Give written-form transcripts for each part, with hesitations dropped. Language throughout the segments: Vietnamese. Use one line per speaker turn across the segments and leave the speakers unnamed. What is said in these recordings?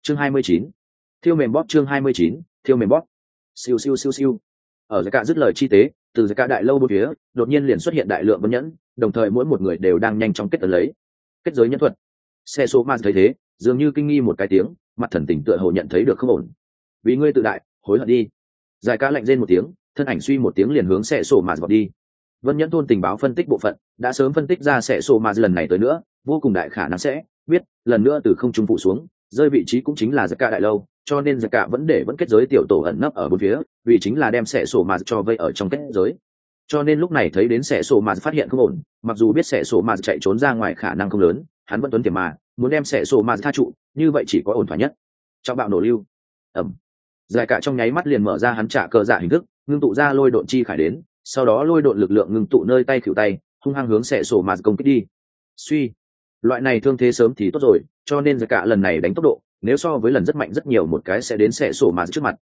chương 29. Thiêu mềm bóp. chương 29. Thiêu mềm bóp. Siêu siêu siêu siêu. Ở Giải Cả dứt lời chi tế, từ Giải Cả đại lâu bốn phía đột nhiên liền xuất hiện đại lượng vân nhẫn, đồng thời mỗi một người đều đang nhanh chóng kết tấn lấy kết giới nhân thuật. Xe số man thấy thế dường như kinh nghi một cái tiếng, mặt thần tình tựa hồ nhận thấy được không ổn. Vì ngươi tự đại hối hận đi. Giải Cả lạnh rên một tiếng, thân ảnh suy một tiếng liền hướng xe sổ mạt vọt đi. Vân nhẫn thôn tình báo phân tích bộ phận đã sớm phân tích ra xe sổ mạt lần này tới nữa vô cùng đại khả năng sẽ biết lần nữa từ không trung phụ xuống, rơi vị trí cũng chính là Giải Cả đại lâu, cho nên Giải Cả vẫn kết giới tiểu tổ ẩn nấp ở bốn phía, vì chính là đem xe sổ mạt cho vây ở trong kết giới. Cho nên lúc này thấy đến xe sổ mạt phát hiện không ổn, mặc dù biết xe sổ mạt chạy trốn ra ngoài khả năng không lớn, hắn vẫn tuấn tiềm mà muốn đem xe sổ mạt tha trụ, như vậy chỉ có ổn thỏa nhất. Trong bạo nổ lưu, Giải Cả trong nháy mắt liền mở ra hắn trả cờ dạ hình thức, ngưng tụ ra lôi độn chi khải đến, sau đó lôi độn lực lượng ngưng tụ nơi tay khuỷu tay, hung hăng hướng xẻ sổ mạt công kích đi. Suy, loại này thương thế sớm thì tốt rồi, cho nên Giải Cả lần này đánh tốc độ, nếu so với lần rất mạnh rất nhiều một cái sẽ đến xẻ sổ mạt trước mặt.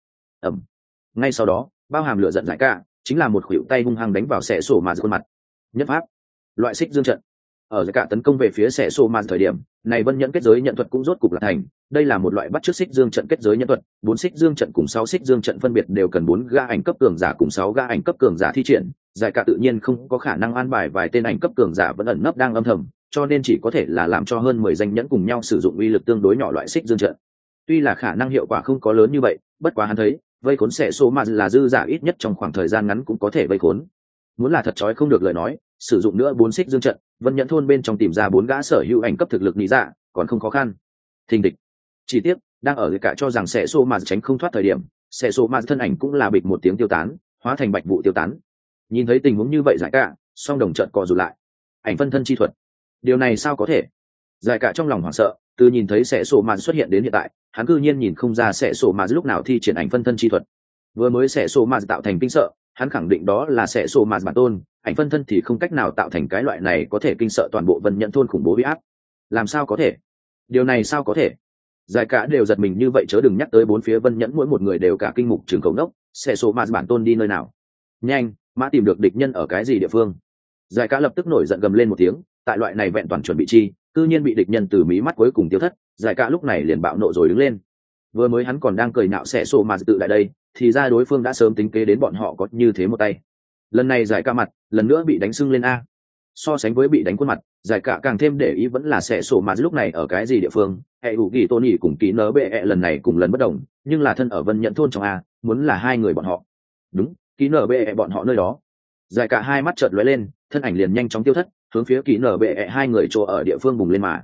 Ngay sau đó, bao hàm lửa giận Giải Cả, chính là một khuỷu tay hung hăng đánh vào xẻ sổ mạt khuôn mặt. Nhất pháp, loại xích dương trận. Ở Giải Cả tấn công về phía xẻ sổ mạt thời điểm, này vân nhẫn kết giới nhận thuật cũng rốt cục là thành. Đây là một loại bắt chước xích dương trận kết giới nhân thuật, 4 xích dương trận cùng 6 xích dương trận phân biệt đều cần 4 gã ảnh cấp cường giả cùng 6 gã ảnh cấp cường giả thi triển. Giải Cả tự nhiên không có khả năng an bài vài tên ảnh cấp cường giả vẫn ẩn nấp đang âm thầm, cho nên chỉ có thể là làm cho hơn 10 danh nhẫn cùng nhau sử dụng uy lực tương đối nhỏ loại xích dương trận. Tuy là khả năng hiệu quả không có lớn như vậy, bất quá hắn thấy, vây khốn xẻ số mà là dư giả ít nhất trong khoảng thời gian ngắn cũng có thể vây khốn. Muốn là thật chói không được lời nói, sử dụng nữa 4 xích dương trận, Vân Nhẫn thôn bên trong tìm ra 4 gã sở hữu ảnh cấp thực lực lý giả, còn không khó khăn. Thình địch. Chỉ tiếc, đang ở cả cho rằng sẽ xô mà tránh không thoát thời điểm, sẽ xô mà thân ảnh cũng là bịch một tiếng tiêu tán, hóa thành bạch vụ tiêu tán. Nhìn thấy tình huống như vậy Giải Cả, song đồng chợt co rụt lại. Ảnh phân thân chi thuật, điều này sao có thể? Giải Cả trong lòng hoảng sợ, từ nhìn thấy sẽ xô mà xuất hiện đến hiện tại, hắn cư nhiên nhìn không ra sẽ xô mà lúc nào thi triển ảnh phân thân chi thuật. Vừa mới sẽ xô mà tạo thành kinh sợ, hắn khẳng định đó là sẽ xô mà bản tôn, ảnh phân thân thì không cách nào tạo thành cái loại này có thể kinh sợ toàn bộ Vân Nhẫn thôn khủng bố uy áp. Làm sao có thể? Điều này sao có thể? Giải Cả đều giật mình như vậy, chớ đừng nhắc tới bốn phía Vân Nhẫn mỗi một người đều cả kinh mục trường cầu đốc, sẽ số mà bản tôn đi nơi nào? Nhanh, mã tìm được địch nhân ở cái gì địa phương? Giải Cả lập tức nổi giận gầm lên một tiếng, tại loại này vẹn toàn chuẩn bị chi, cư nhiên bị địch nhân từ mí mắt cuối cùng tiêu thất, Giải Cả lúc này liền bạo nộ rồi đứng lên. Vừa mới hắn còn đang cười nhạo sẽ số mà tự lại đây, thì ra đối phương đã sớm tính kế đến bọn họ có như thế một tay. Lần này Giải Cả mặt, lần nữa bị đánh sưng lên a. So sánh với bị đánh khuôn mặt, Giải Cả càng thêm để ý vẫn là sẽ sổ mà lúc này ở cái gì địa phương. Hệ hữu kỳ Tony cùng ký nớ bệ lần này cùng lần bất đồng, nhưng là thân ở Vân Nhẫn thôn trong a, muốn là hai người bọn họ. Đúng, ký nớ bệ bọn họ nơi đó. Giải Cả hai mắt chợt lóe lên, thân ảnh liền nhanh chóng tiêu thất, hướng phía ký nớ bệ hai người chỗ ở địa phương bùng lên mà.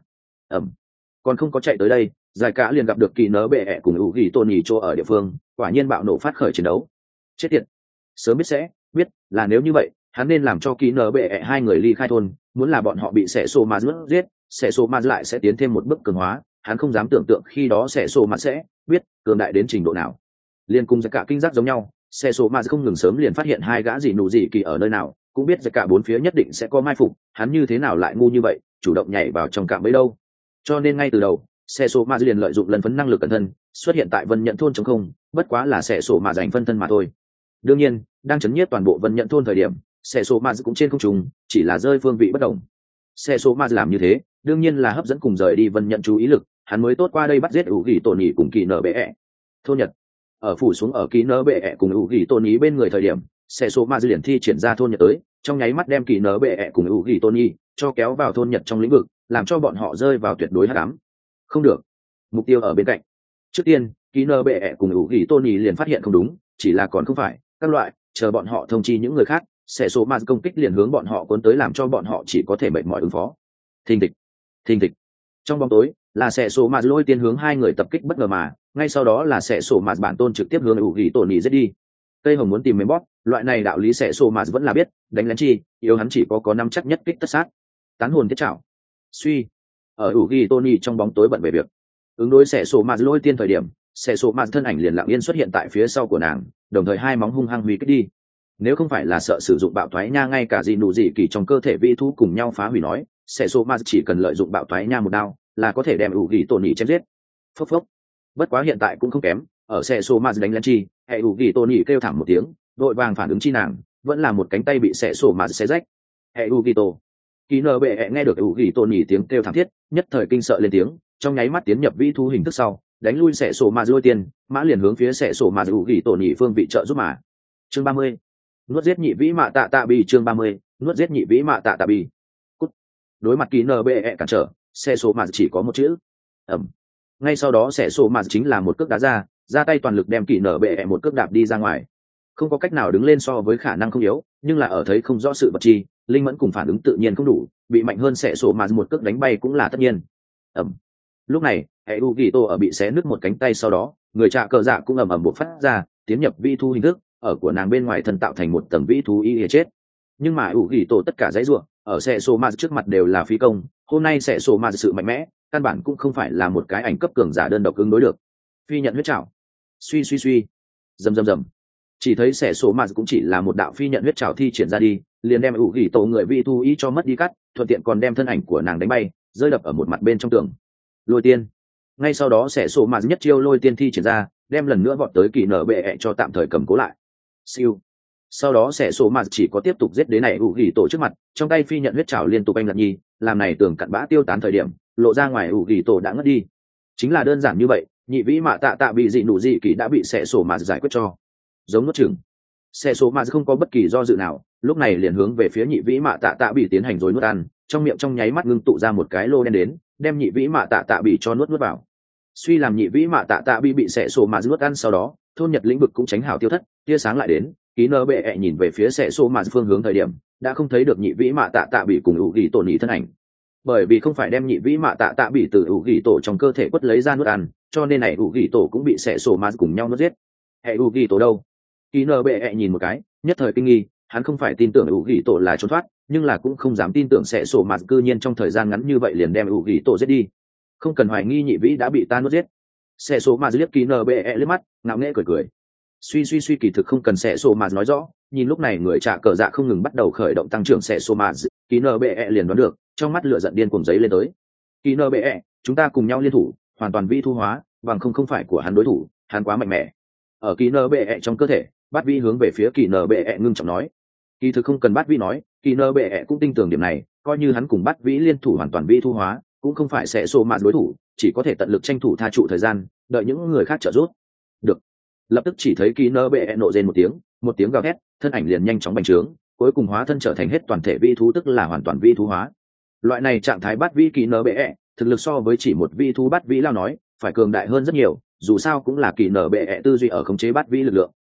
Còn không có chạy tới đây, Giải Cả liền gặp được ký nớ bệ cùng hữu kỳ Tony chỗ ở địa phương, quả nhiên bạo nổ phát khởi chiến đấu. Chết tiệt, sớm biết sẽ biết là nếu như vậy hắn nên làm cho ký nở bệ hai người ly khai thôn, muốn là bọn họ bị sẻ sô mà giết, sẻ sô mà lại sẽ tiến thêm một bước cường hóa, hắn không dám tưởng tượng khi đó sẻ sô mà sẽ biết cường đại đến trình độ nào. Liên cùng Giải Cả kinh giác giống nhau, sẻ sô mà không ngừng sớm liền phát hiện hai gã gì nụ gì kỳ ở nơi nào, cũng biết Giải Cả bốn phía nhất định sẽ có mai phục, hắn như thế nào lại ngu như vậy, chủ động nhảy vào trong cạm bẫy đâu. Cho nên ngay từ đầu, sẻ sô mà liền lợi dụng lần phấn năng lực cẩn thân, xuất hiện tại Vân Nhẫn thôn trống không, bất quá là sẻ sô mà giành phân thân mà thôi. Đương nhiên, đang chấn nhiếp toàn bộ Vân Nhẫn thôn thời điểm, xe số ma cũng trên không trung, chỉ là rơi phương vị bất đồng. Xe số ma làm như thế đương nhiên là hấp dẫn cùng rời đi Vân Nhẫn chú ý lực, hắn mới tốt qua đây bắt giết ủ gỉ tổ nhị cùng kỳ nở bệ thôn nhật. Ở phủ xuống ở kỳ nở bệ cùng ủ gỉ tổ nhị bên người thời điểm, xe số ma liền thi triển ra thôn nhật tới, trong nháy mắt đem kỳ nở bệ cùng ủ gỉ tổ nhị cho kéo vào thôn nhật trong lĩnh vực, làm cho bọn họ rơi vào tuyệt đối hắc ám. Không được, mục tiêu ở bên cạnh. Trước tiên kỳ nở bệ cùng ủ gỉ tổ nhị liền phát hiện không đúng, chỉ là còn không phải các loại, chờ bọn họ thông chi những người khác, sẽ số ma công kích liền hướng bọn họ cuốn tới, làm cho bọn họ chỉ có thể mệt mỏi ứng phó. Thình thịch. Trong bóng tối là sẽ số ma lôi tiên hướng hai người tập kích bất ngờ mà, ngay sau đó là sẽ số ma bản tôn trực tiếp hướng ủ gỉ tổ nhị giết đi. Cây hồng muốn tìm mềm bóp, loại này đạo lý sẽ số ma vẫn là biết, đánh lén chi yếu hắn chỉ có năm chắc nhất kích tất sát. Tán hồn thiết trảo. Suy, ở ủ gỉ tổ nhị trong bóng tối bận về việc ứng đối sẽ số ma lôi tiên thời điểm, sẽ số ma thân ảnh liền lặng yên xuất hiện tại phía sau của nàng, đồng thời hai móng hung hăng huy kích đi. Nếu không phải là sợ sử dụng bạo thoái nha ngay cả gì nụ gì kỳ trong cơ thể vi thú cùng nhau phá hủy nói, sẽ số ma chỉ cần lợi dụng bạo thoái nha một đao là có thể đem ủ gỉ tổ nhị chém giết. Phốc phốc. Bất quá hiện tại cũng không kém, ở sẽ số ma đánh lên chi, hệ ủ gỉ tổ nhị kêu thảm một tiếng, đội vàng phản ứng chi nàng vẫn là một cánh tay bị sẽ số ma xé rách. Hệ ủ gỉ tổ kỳ nở bệ nghe được ủ gỉ tổ nhị tiếng kêu thảm thiết, nhất thời kinh sợ lên tiếng, trong nháy mắt tiến nhập vi thú hình thức sau, đánh lui sẽ sổ mà lôi tiên, mã liền hướng phía sẽ sổ mà ủ gỉ tổ nhị phương vị trợ giúp mà. Chương 30. Nuốt giết nhị vĩ mạ tạ tạ bì. Chương 30. Nuốt giết nhị vĩ mạ tạ tạ bì. Cút. Đối mặt kỳ nbe cản trở, sẽ sổ mà chỉ có một chữ. Ẩm. Ngay sau đó sẽ sổ mà chính là một cước đá ra tay toàn lực đem kỳ nbe một cước đạp đi ra ngoài. Không có cách nào đứng lên so với khả năng không yếu, nhưng là ở thấy không rõ sự vật chi, linh mẫn cùng phản ứng tự nhiên không đủ, bị mạnh hơn sẽ sổ mà một cước đánh bay cũng là tất nhiên. Ẩm. Lúc này hệ u ghi tô ở bị xé nứt một cánh tay sau đó, người trạ cờ dạ cũng ầm ầm bộc phát ra, tiến nhập vi thu hình thức, ở của nàng bên ngoài thân tạo thành một tầng vi thú y chết. Nhưng mà u ghi tô tất cả dãy ruộng ở sẽ sổ mà trước mặt đều là phi công, hôm nay sẽ sổ mà sự mạnh mẽ căn bản cũng không phải là một cái ảnh cấp cường giả đơn độc ứng đối được. Phi nhận huyết trảo, suy rầm chỉ thấy xẻ sổ mà cũng chỉ là một đạo phi nhận huyết trảo thi triển ra đi, liền đem ủ gỉ tổ người vị thu ý cho mất đi cắt, thuận tiện còn đem thân ảnh của nàng đánh bay, rơi đập ở một mặt bên trong tường. Lôi tiên. Ngay sau đó xẻ sổ mà nhất chiêu lôi tiên thi triển ra, đem lần nữa vọt tới kỳ nở bệ cho tạm thời cầm cố lại. Siêu. Sau đó xẻ sổ mà chỉ có tiếp tục giết đến này ủ gỉ tổ trước mặt, trong tay phi nhận huyết trảo liên tục anh lật nhi, làm này tường cặn bã tiêu tán thời điểm, lộ ra ngoài ủ gỉ tổ đã ngất đi. Chính là đơn giản như vậy, nhị vĩ mạ tạ tạ bị dị nụ dị kỳ đã bị xẻ sổ mà giải quyết cho. Giống nuốt chửng. Xe số mà không có bất kỳ do dự nào, lúc này liền hướng về phía nhị vĩ mạ tạ tạ bị tiến hành rồi nuốt ăn, trong miệng trong nháy mắt ngưng tụ ra một cái lô đen đến, đem nhị vĩ mạ tạ tạ bị cho nuốt vào. Suy làm nhị vĩ mạ tạ tạ bị xe số mà nuốt ăn sau đó, thôn nhật lĩnh vực cũng tránh hào tiêu thất, tia sáng lại đến, ký nơ bệ nhìn về phía xe số mà phương hướng thời điểm, đã không thấy được nhị vĩ mạ tạ tạ bị cùng ủ gỉ tổ nhị thân ảnh. Bởi vì không phải đem nhị vĩ mạ tạ tạ bị từ ủ gỉ tổ trong cơ thể quất lấy ra nuốt ăn, cho nên này ủ gỉ tổ cũng bị xe số mà cùng nhau nuốt giết. Hệ ủ gỉ tổ đâu? Kỳ nơ bệ nhìn một cái, nhất thời kinh nghi, hắn không phải tin tưởng ủ gỉ tổ là trốn thoát, nhưng là cũng không dám tin tưởng sẽ sổ mặt cư nhiên trong thời gian ngắn như vậy liền đem ủ gỉ tổ giết đi. Không cần hoài nghi nhị vĩ đã bị ta nuốt giết. Sẽ sổ mặt liếc kỳ nơ bệ liếc mắt, ngạo nghễ cười. Suy kỳ thực không cần sẽ sổ mặt nói rõ, nhìn lúc này người trả cờ dạ không ngừng bắt đầu khởi động tăng trưởng sẽ sổ mặt, kỳ nơ bệ liền đoán được, trong mắt lửa giận điên cuồng giấy lên tới. Kỳ nơ bệ, chúng ta cùng nhau liên thủ, hoàn toàn vi thu hóa, bằng không phải của hắn đối thủ, hắn quá mạnh mẽ. Ở kỳ nơ bệ trong cơ thể, bát vi hướng về phía kỳ nở bệ ngưng trọng nói, kỳ thực không cần bát vi nói, kỳ nở bệ cũng tin tưởng điểm này, coi như hắn cùng bát vĩ liên thủ hoàn toàn vi thu hóa cũng không phải sẽ xô mạn đối thủ, chỉ có thể tận lực tranh thủ tha trụ thời gian, đợi những người khác trợ giúp. Được. Lập tức chỉ thấy kỳ nở bệ nộ rên một tiếng gào thét, thân ảnh liền nhanh chóng bành trướng, cuối cùng hóa thân trở thành hết toàn thể vi thú, tức là hoàn toàn vi thú hóa. Loại này trạng thái bát vi kỳ nở bệ thực lực so với chỉ một vi thú bát vĩ lao nói phải cường đại hơn rất nhiều, dù sao cũng là kỳ nở bệ tư duy ở khống chế bát vĩ lực lượng.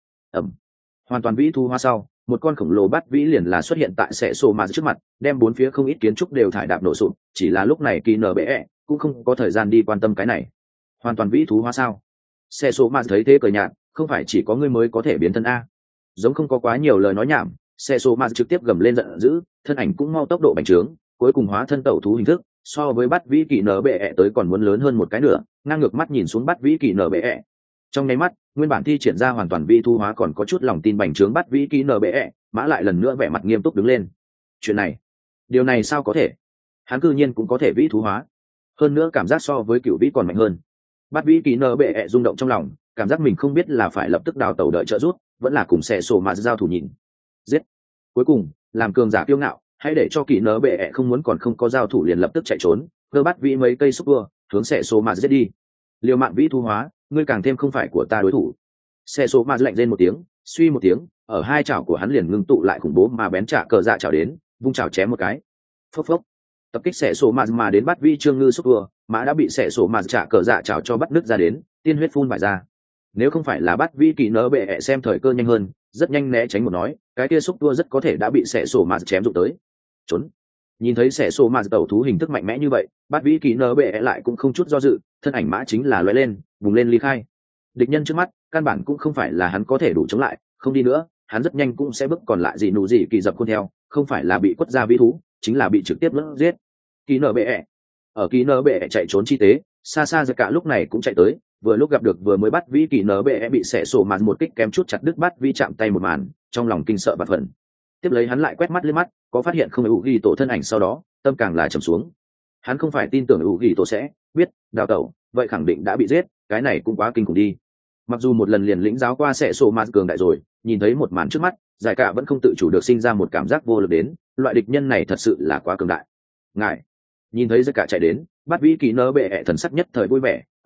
Hoàn toàn vĩ thu hóa sau, một con khổng lồ bát vĩ liền là xuất hiện tại sẽ sổ mà trước mặt, đem bốn phía không ít kiến trúc đều thải đạp nổ sụp, chỉ là lúc này kỳ nở bệ cũng không có thời gian đi quan tâm cái này. Hoàn toàn vĩ thú hóa sao? Sẽ sổ mà thấy thế cười nhạt, không phải chỉ có ngươi mới có thể biến thân a. Giống không có quá nhiều lời nói nhảm, sẽ sổ mà trực tiếp gầm lên giận dữ, thân ảnh cũng mau tốc độ bành trướng, cuối cùng hóa thân tẩu thú hình thức, so với bát vĩ kỳ nở bệ tới còn muốn lớn hơn một cái nữa, ngang ngược mắt nhìn xuống bát vĩ kỳ nở bệ. Trong nháy mắt, nguyên bản thi triển ra hoàn toàn vi thu hóa còn có chút lòng tin bành trướng bắt vĩ kỹ nbe, mã lại lần nữa vẻ mặt nghiêm túc đứng lên. Chuyện này, điều này sao có thể? Hắn cư nhiên cũng có thể vĩ thú hóa, hơn nữa cảm giác so với cựu vĩ còn mạnh hơn. Bắt vĩ kỹ nbe rung động trong lòng, cảm giác mình không biết là phải lập tức đào tẩu đợi trợ giúp, vẫn là cùng xe sổ mà giao thủ nhìn. Giết. Cuối cùng, làm cường giả kiêu ngạo, hãy để cho kỹ nbe không muốn còn không có giao thủ liền lập tức chạy trốn, cơ bắt vĩ mấy cây xúc vua, hướng xe sổ mà giết đi. Liều mạng vĩ thu hóa, ngươi càng thêm không phải của ta đối thủ. Xe số mà lạnh lên một tiếng, suy một tiếng, ở hai chảo của hắn liền ngưng tụ lại khủng bố mà bén trả cờ dạ chảo đến, vung chảo chém một cái. Phốc phốc. Tập kích xe số mà đến bắt vi trương ngư xúc vừa, mã đã bị xe số mà trả cờ dạ chảo cho bắt nứt ra đến, tiên huyết phun vải ra. Nếu không phải là bắt vi kỳ nỡ bệ xem thời cơ nhanh hơn, rất nhanh né tránh một nói, cái kia xúc tua rất có thể đã bị xe số mà chém dụng tới. Trốn. Nhìn thấy xe số mà tẩu thú hình thức mạnh mẽ như vậy, bắt vi kỳ nỡ bệ lại cũng không chút do dự, thân ảnh mã chính là lóe lên, vùng lên ly khai. Địch nhân trước mắt căn bản cũng không phải là hắn có thể đủ chống lại, không đi nữa hắn rất nhanh cũng sẽ bước còn lại gì nụ gì kỳ dập khuôn theo, không phải là bị quất ra vĩ thú, chính là bị trực tiếp lỡ giết. Kỳ nở bệ ở kỳ nở bệ chạy trốn chi tế, xa xa ra cả lúc này cũng chạy tới, vừa lúc gặp được vừa mới bắt vĩ kỳ nở bệ bị xẻ sổ màn một kích kém chút chặt đứt bắt vĩ chạm tay một màn, trong lòng kinh sợ và phẫn. Tiếp lấy hắn lại quét mắt lên mắt, có phát hiện không ủ ghi tổ thân ảnh, sau đó tâm càng là trầm xuống. Hắn không phải tin tưởng ủ ghi tổ sẽ biết đào tẩu, vậy khẳng định đã bị giết, cái này cũng quá kinh khủng đi. Mặc dù một lần liền lĩnh giáo qua sẽ sổ mà cường đại rồi, nhìn thấy một màn trước mắt, giải cả vẫn không tự chủ được sinh ra một cảm giác vô lực đến, loại địch nhân này thật sự là quá cường đại. Ngài nhìn thấy giải cả chạy đến, bắt vĩ kỳ nơ bệ thần sắc nhất thời vui vẻ,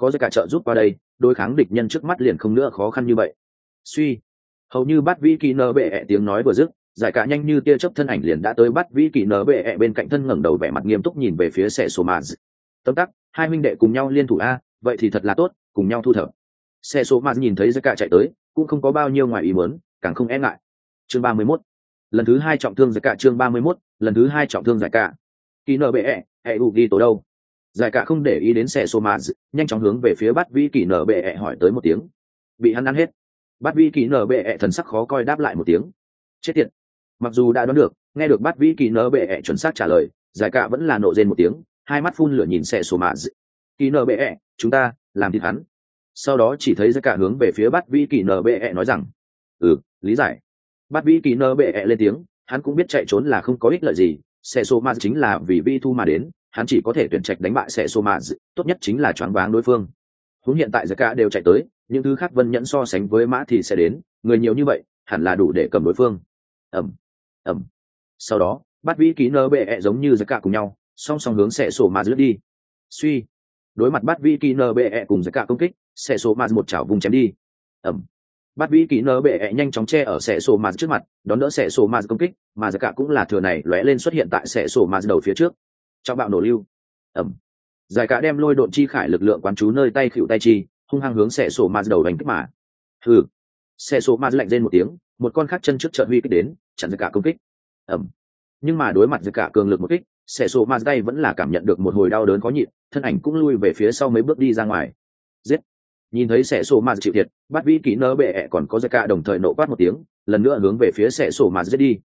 có giải cả trợ giúp qua đây đối kháng địch nhân trước mắt liền không nữa khó khăn như vậy. Suy, hầu như bắt vĩ kỳ nở bệ ẹ tiếng nói vừa dứt, giải cả nhanh như tia chớp thân ảnh liền đã tới bắt vĩ kỳ nở bệ ẹ bên cạnh thân, ngẩng đầu vẻ mặt nghiêm túc nhìn về phía sệ sổ mà. Tấm tắc, hai huynh đệ cùng nhau liên thủ a, vậy thì thật là tốt, cùng nhau thu thập. Sệ sổ mà nhìn thấy giải cả chạy tới, cũng không có bao nhiêu ngoài ý muốn, càng không e ngại. Chương 31. Lần thứ 2 trọng thương giải cả. Chương 31. Lần thứ 2 trọng thương giải cả. Kỳ nở bệ ẹ, ẹ đi tổ đâu? Giải cả không để ý đến sệ sổ mà, nhanh chóng hướng về phía bắt vĩ kỳ nở bệ ẹ hỏi tới một tiếng. Bị hắn ăn hết. Bát vĩ kỳ nở bệ ẹ thần sắc khó coi đáp lại một tiếng. Chết tiệt. Mặc dù đã đoán được, nghe được bát vĩ kỳ nở bệ ẹ chuẩn xác trả lời, giải cả vẫn là nộ rên một tiếng, hai mắt phun lửa nhìn sệ sổ mạ. Kỳ nở bệ ẹ, chúng ta làm thịt hắn. Sau đó chỉ thấy giải cả hướng về phía bát vĩ kỳ nở bệ ẹ nói rằng, lý giải. Bát vĩ kỳ nở bệ ẹ lên tiếng, hắn cũng biết chạy trốn là không có ích lợi gì, sệ sổ mạ chính là vì vi thu mà đến, hắn chỉ có thể tuyển trạch đánh bại sệ sổ mạ, tốt nhất chính là choáng váng đối phương. Huống hiện tại giải cả đều chạy tới, những thứ khác Vân Nhẫn so sánh với mã thì sẽ đến, người nhiều như vậy hẳn là đủ để cầm đối phương. ầm. Sau đó bát vĩ ký nơ bệ ẹ giống như giải cả cùng nhau song song hướng sệ sổ mà lướt đi. Suy, đối mặt bát vĩ ký nơ bệ ẹ cùng giải cả công kích, sệ sổ mà một chảo vùng chém đi. Bát vĩ ký nơ bệ ẹ nhanh chóng che ở sệ sổ mà trước mặt, đón đỡ sệ sổ mà công kích, mà giải cả cũng là thừa này lóe lên xuất hiện tại sệ sổ mà đầu phía trước. Trong bạo nổ lưu. Giải cả đem lôi độn chi khải lực lượng quán chú nơi tay khuỷu tay chi, hung hăng hướng sệ sổ mà đầu đánh kích mà. Sệ sổ mà lạnh rên một tiếng, một con khác chân trước chợt huy kích đến, chặn giải cả công kích. Nhưng mà đối mặt giải cả cường lực một kích, sệ sổ mà tay vẫn là cảm nhận được một hồi đau đớn khó nhịn, thân ảnh cũng lui về phía sau mấy bước đi ra ngoài. Giết. Nhìn thấy sệ sổ mà chịu thiệt, bát vĩ kỹ nơ bệ ẹ còn có giải cả đồng thời nộ quát một tiếng, lần nữa hướng về phía sệ sổ mà giết đi.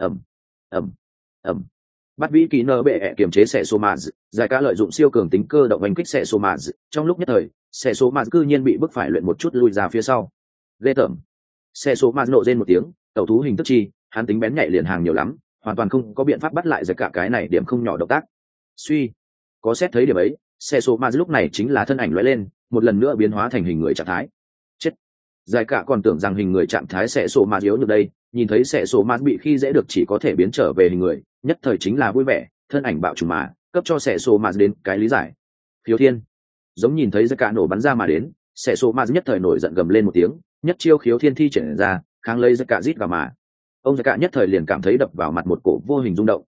Bát vĩ kỹ nơ bệ ẹ kiềm chế sệ sổ mà, giải cả lợi dụng siêu cường tính cơ động đánh kích sệ sổ mà, trong lúc nhất thời sệ số mà cư nhiên bị bức phải luyện một chút lui ra phía sau. Ghê tởm. Sệ số mà nộ rên một tiếng, tẩu thú hình thức chi, hắn tính bén nhạy liền hàng nhiều lắm, hoàn toàn không có biện pháp bắt lại giải cả cái này điểm không nhỏ động tác. Suy, có xét thấy điểm ấy, sệ số mà lúc này chính là thân ảnh lóe lên, một lần nữa biến hóa thành hình người trạng thái. Chết. Giải cả còn tưởng rằng hình người trạng thái sệ số mà yếu như đây, nhìn thấy sệ số mà bị khi dễ được chỉ có thể biến trở về hình người, nhất thời chính là vui vẻ, thân ảnh bạo trùng mà cấp cho sệ số mà đến cái lý giải. Khiếu thiên. Giống nhìn thấy giải cả nổ bắn ra mà đến, sệ số mà nhất thời nổi giận gầm lên một tiếng, nhất chiêu khiếu thiên thi triển ra, kháng lấy giải cả rít vào mà. Ông giải cả nhất thời liền cảm thấy đập vào mặt một cổ vô hình rung động.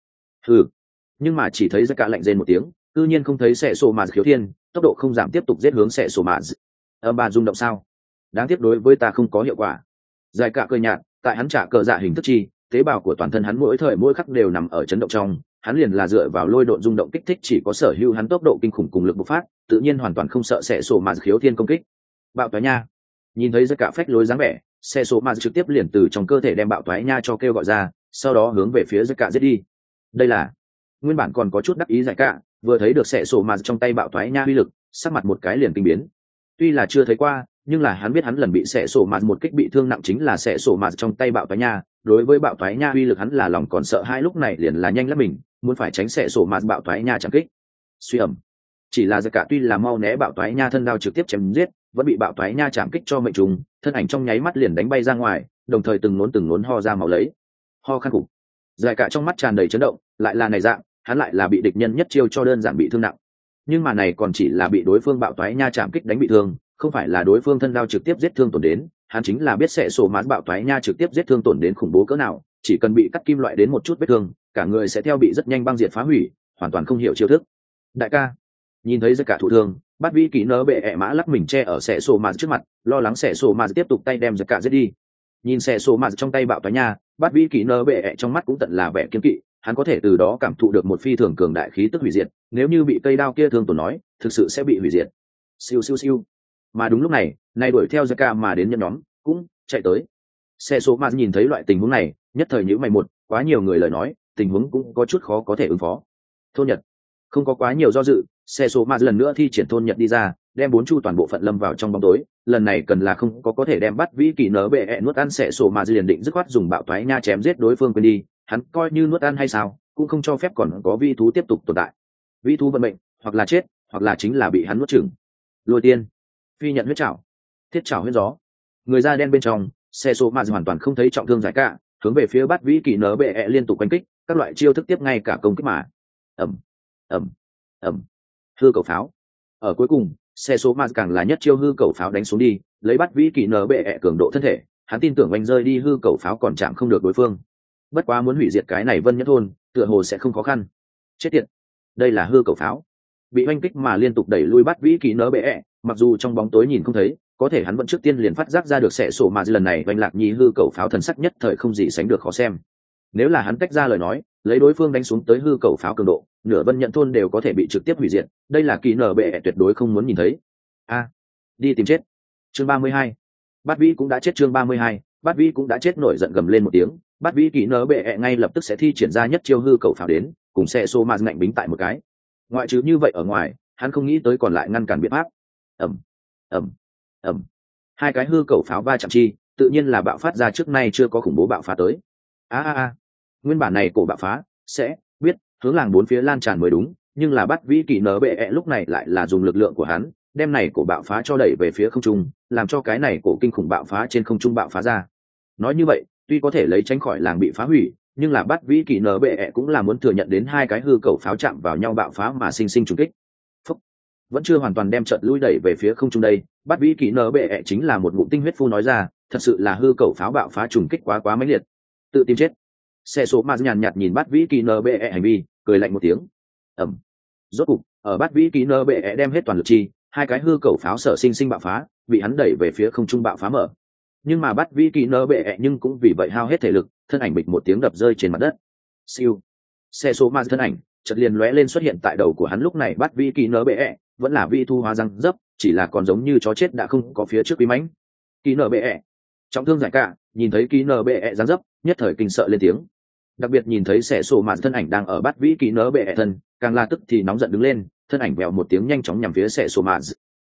Nhưng mà chỉ thấy giải cả lạnh rên một tiếng, tự nhiên không thấy sệ số mà khiếu thiên, tốc độ không giảm tiếp tục giết hướng sệ số mà. Ba rung động sao? Đáng tiếc đối với ta không có hiệu quả. Giải cả cười nhạt, tại hắn trả cờ dạ hình thức chi, tế bào của toàn thân hắn mỗi thời mỗi khắc đều nằm ở chấn động trong, hắn liền là dựa vào lôi độn rung động kích thích chỉ có sở hữu hắn tốc độ kinh khủng cùng lực bộc phát, tự nhiên hoàn toàn không sợ sệ sổ mà khiếu thiên công kích. Bạo toái nha. Nhìn thấy giải cả phách lối dáng vẻ, sệ sổ mà trực tiếp liền từ trong cơ thể đem bạo toái nha cho kêu gọi ra, sau đó hướng về phía giải cả giết đi. Đây là nguyên bản còn có chút đắc ý giải cả, vừa thấy được sệ sổ mà trong tay bạo toái nha uy lực, sắc mặt một cái liền kinh biến. Tuy là chưa thấy qua, nhưng là hắn biết hắn lần bị sệ sổ mà một kích bị thương nặng chính là sệ sổ mà trong tay bạo toái nha, đối với bạo toái nha uy lực hắn là lòng còn sợ hai, lúc này liền là nhanh lắm mình muốn phải tránh sệ sổ mà bạo toái nha chẳng kích. Suy ẩm. Chỉ là giải cả tuy là mau né bạo toái nha thân đao trực tiếp chém giết, vẫn bị bạo toái nha chạm kích cho mệnh trùng, thân ảnh trong nháy mắt liền đánh bay ra ngoài, đồng thời từng nốn ho ra máu lấy. Ho khan cục. Giải cả trong mắt tràn đầy chấn động, lại là này dạng, hắn lại là bị địch nhân nhất chiêu cho đơn giản bị thương nặng. Nhưng mà này còn chỉ là bị đối phương bạo toái nha chạm kích đánh bị thương, không phải là đối phương thân đao trực tiếp giết thương tổn đến, hắn chính là biết sệ sổ mát bạo toái nha trực tiếp giết thương tổn đến khủng bố cỡ nào, chỉ cần bị cắt kim loại đến một chút vết thương, cả người sẽ theo bị rất nhanh băng diệt phá hủy, hoàn toàn không hiểu chiêu thức. Đại ca, nhìn thấy giải cả thụ thương, bát vĩ kỹ nơ bệ ẹ mã lắc mình che ở sệ sổ mát trước mặt, lo lắng sệ sổ mát tiếp tục tay đem giải cả giết đi. Nhìn sệ sổ mát trong tay bạo toái nha, bát vĩ kỹ nơ bệ ẹ trong mắt cũng tận là vẻ kiên kỵ, hắn có thể từ đó cảm thụ được một phi thường cường đại khí tức hủy diệt, nếu như bị cây đao kia thương tổn nói, thực sự sẽ bị hủy diệt. Siêu siêu siêu. Mà đúng lúc này, nay đuổi theo Zaka mà đến nhân nhóm cũng chạy tới. Xe số mà nhìn thấy loại tình huống này, nhất thời nhíu mày một, quá nhiều người lời nói, tình huống cũng có chút khó có thể ứng phó. Thôn Nhật không có quá nhiều do dự, xe số mà lần nữa thi triển thôn Nhật đi ra, đem 4 chu toàn bộ phận lâm vào trong bóng tối. Lần này cần là không có thể đem bắt vĩ kỳ nở bệ ẹ nuốt ăn, xe số mà liền định dứt khoát dùng bạo toái nha chém giết đối phương quên đi, hắn coi như nuốt ăn hay sao, cũng không cho phép còn có vi thú tiếp tục tồn tại. Vi thú vận mệnh, hoặc là chết, hoặc là chính là bị hắn nuốt chửng. Lôi tiên, phi nhận huyết trảo, thiết trảo huyết gió, người da đen bên trong, xe số mà hoàn toàn không thấy trọng thương giải cả, hướng về phía bắt vĩ kỳ nở bệ ẹ liên tục quanh kích, các loại chiêu thức tiếp ngay cả công kích mà. Ầm ầm ầm, hư cầu pháo. Ở cuối cùng, xe số ma càng là nhất chiêu hư cầu pháo đánh xuống đi, lấy bắt vĩ kỳ nở bệ ẹ cường độ thân thể, hắn tin tưởng oanh rơi đi hư cầu pháo còn chạm không được đối phương. Bất quá muốn hủy diệt cái này Vân Nhẫn thôn tựa hồ sẽ không khó khăn. Chết tiệt, đây là hư cầu pháo. Bị oanh kích mà liên tục đẩy lui bắt vĩ kỳ nở bệ ẹ, mặc dù trong bóng tối nhìn không thấy, có thể hắn vẫn trước tiên liền phát giác ra được sẽ sổ mà lần này oanh lạc nhi hư cầu pháo thần sắc nhất thời không gì sánh được khó xem. Nếu là hắn tách ra lời nói, lấy đối phương đánh xuống tới hư cầu pháo cường độ, nửa Vân Nhẫn thôn đều có thể bị trực tiếp hủy diệt, đây là kỳ nở bệ ẹ tuyệt đối không muốn nhìn thấy. Đi tìm chết. Chương 32. Bát Vĩ cũng đã chết. Chương 32. Bát Vĩ cũng đã chết. Nổi giận gầm lên một tiếng, Bát Vĩ kỳ nở bệ ẹ ngay lập tức sẽ thi triển ra nhất chiêu hư cầu pháo đến, cùng xe xô ma ngạnh bính tại một cái. Ngoại trừ như vậy ở ngoài, hắn không nghĩ tới còn lại ngăn cản biện pháp. ầm ầm ầm, hai cái hư cầu pháo va chạm chi, tự nhiên là bạo phát ra trước nay chưa có khủng bố bạo phá tới. Nguyên bản này cổ bạo phá sẽ biết hướng làng bốn phía lan tràn mới đúng, nhưng là Bát Vĩ kỳ nở bệ ẹ lúc này lại là dùng lực lượng của hắn đem này cổ bạo phá cho đẩy về phía không trung, làm cho cái này cổ kinh khủng bạo phá trên không trung bạo phá ra. Nói như vậy, tuy có thể lấy tránh khỏi làng bị phá hủy, nhưng là Bát Vĩ kỳ nở bệ ẹ cũng là muốn thừa nhận đến hai cái hư cầu pháo chạm vào nhau bạo phá mà sinh trùng kích. Vẫn chưa hoàn toàn đem trận lui đẩy về phía không trung đây, Bát Vĩ kỳ nở bệ ẹ chính là một ngụm tinh huyết phun nói ra, thật sự là hư cầu pháo bạo phá trùng kích quá mãnh liệt. Tự tìm chết. Xe số mà nhàn nhạt nhìn Bát Vĩ kỳ nở bệ ẹ hành vi, cười lạnh một tiếng. Rốt cục, ở Bát Vĩ kỳ nở bệ ẹ đem hết toàn lực chi, hai cái hư cầu pháo sở sinh bạo phá bị hắn đẩy về phía không trung bạo phá mở, nhưng mà Bát Vĩ kỳ nở bệ ẹ nhưng cũng vì vậy hao hết thể lực, thân ảnh bịch một tiếng đập rơi trên mặt đất. Siêu, xe số ma thân ảnh chợt liền lóe lên xuất hiện tại đầu của hắn. Lúc này Bát Vĩ kỳ nở bệ ẹ vẫn là vi thu hóa răng dấp, chỉ là còn giống như chó chết đã không có phía trước quý mãnh. Kỳ nở bệ ẹ trọng thương giải cả, nhìn thấy kỳ nở bệ ẹ răng dấp nhất thời kinh sợ lên tiếng. Đặc biệt nhìn thấy xe số ma thân ảnh đang ở Bát Vĩ kỳ nở bệ ẹ thân, càng là tức thì nóng giận đứng lên, thân ảnh vèo một tiếng nhanh chóng nhằm phía xe số ma.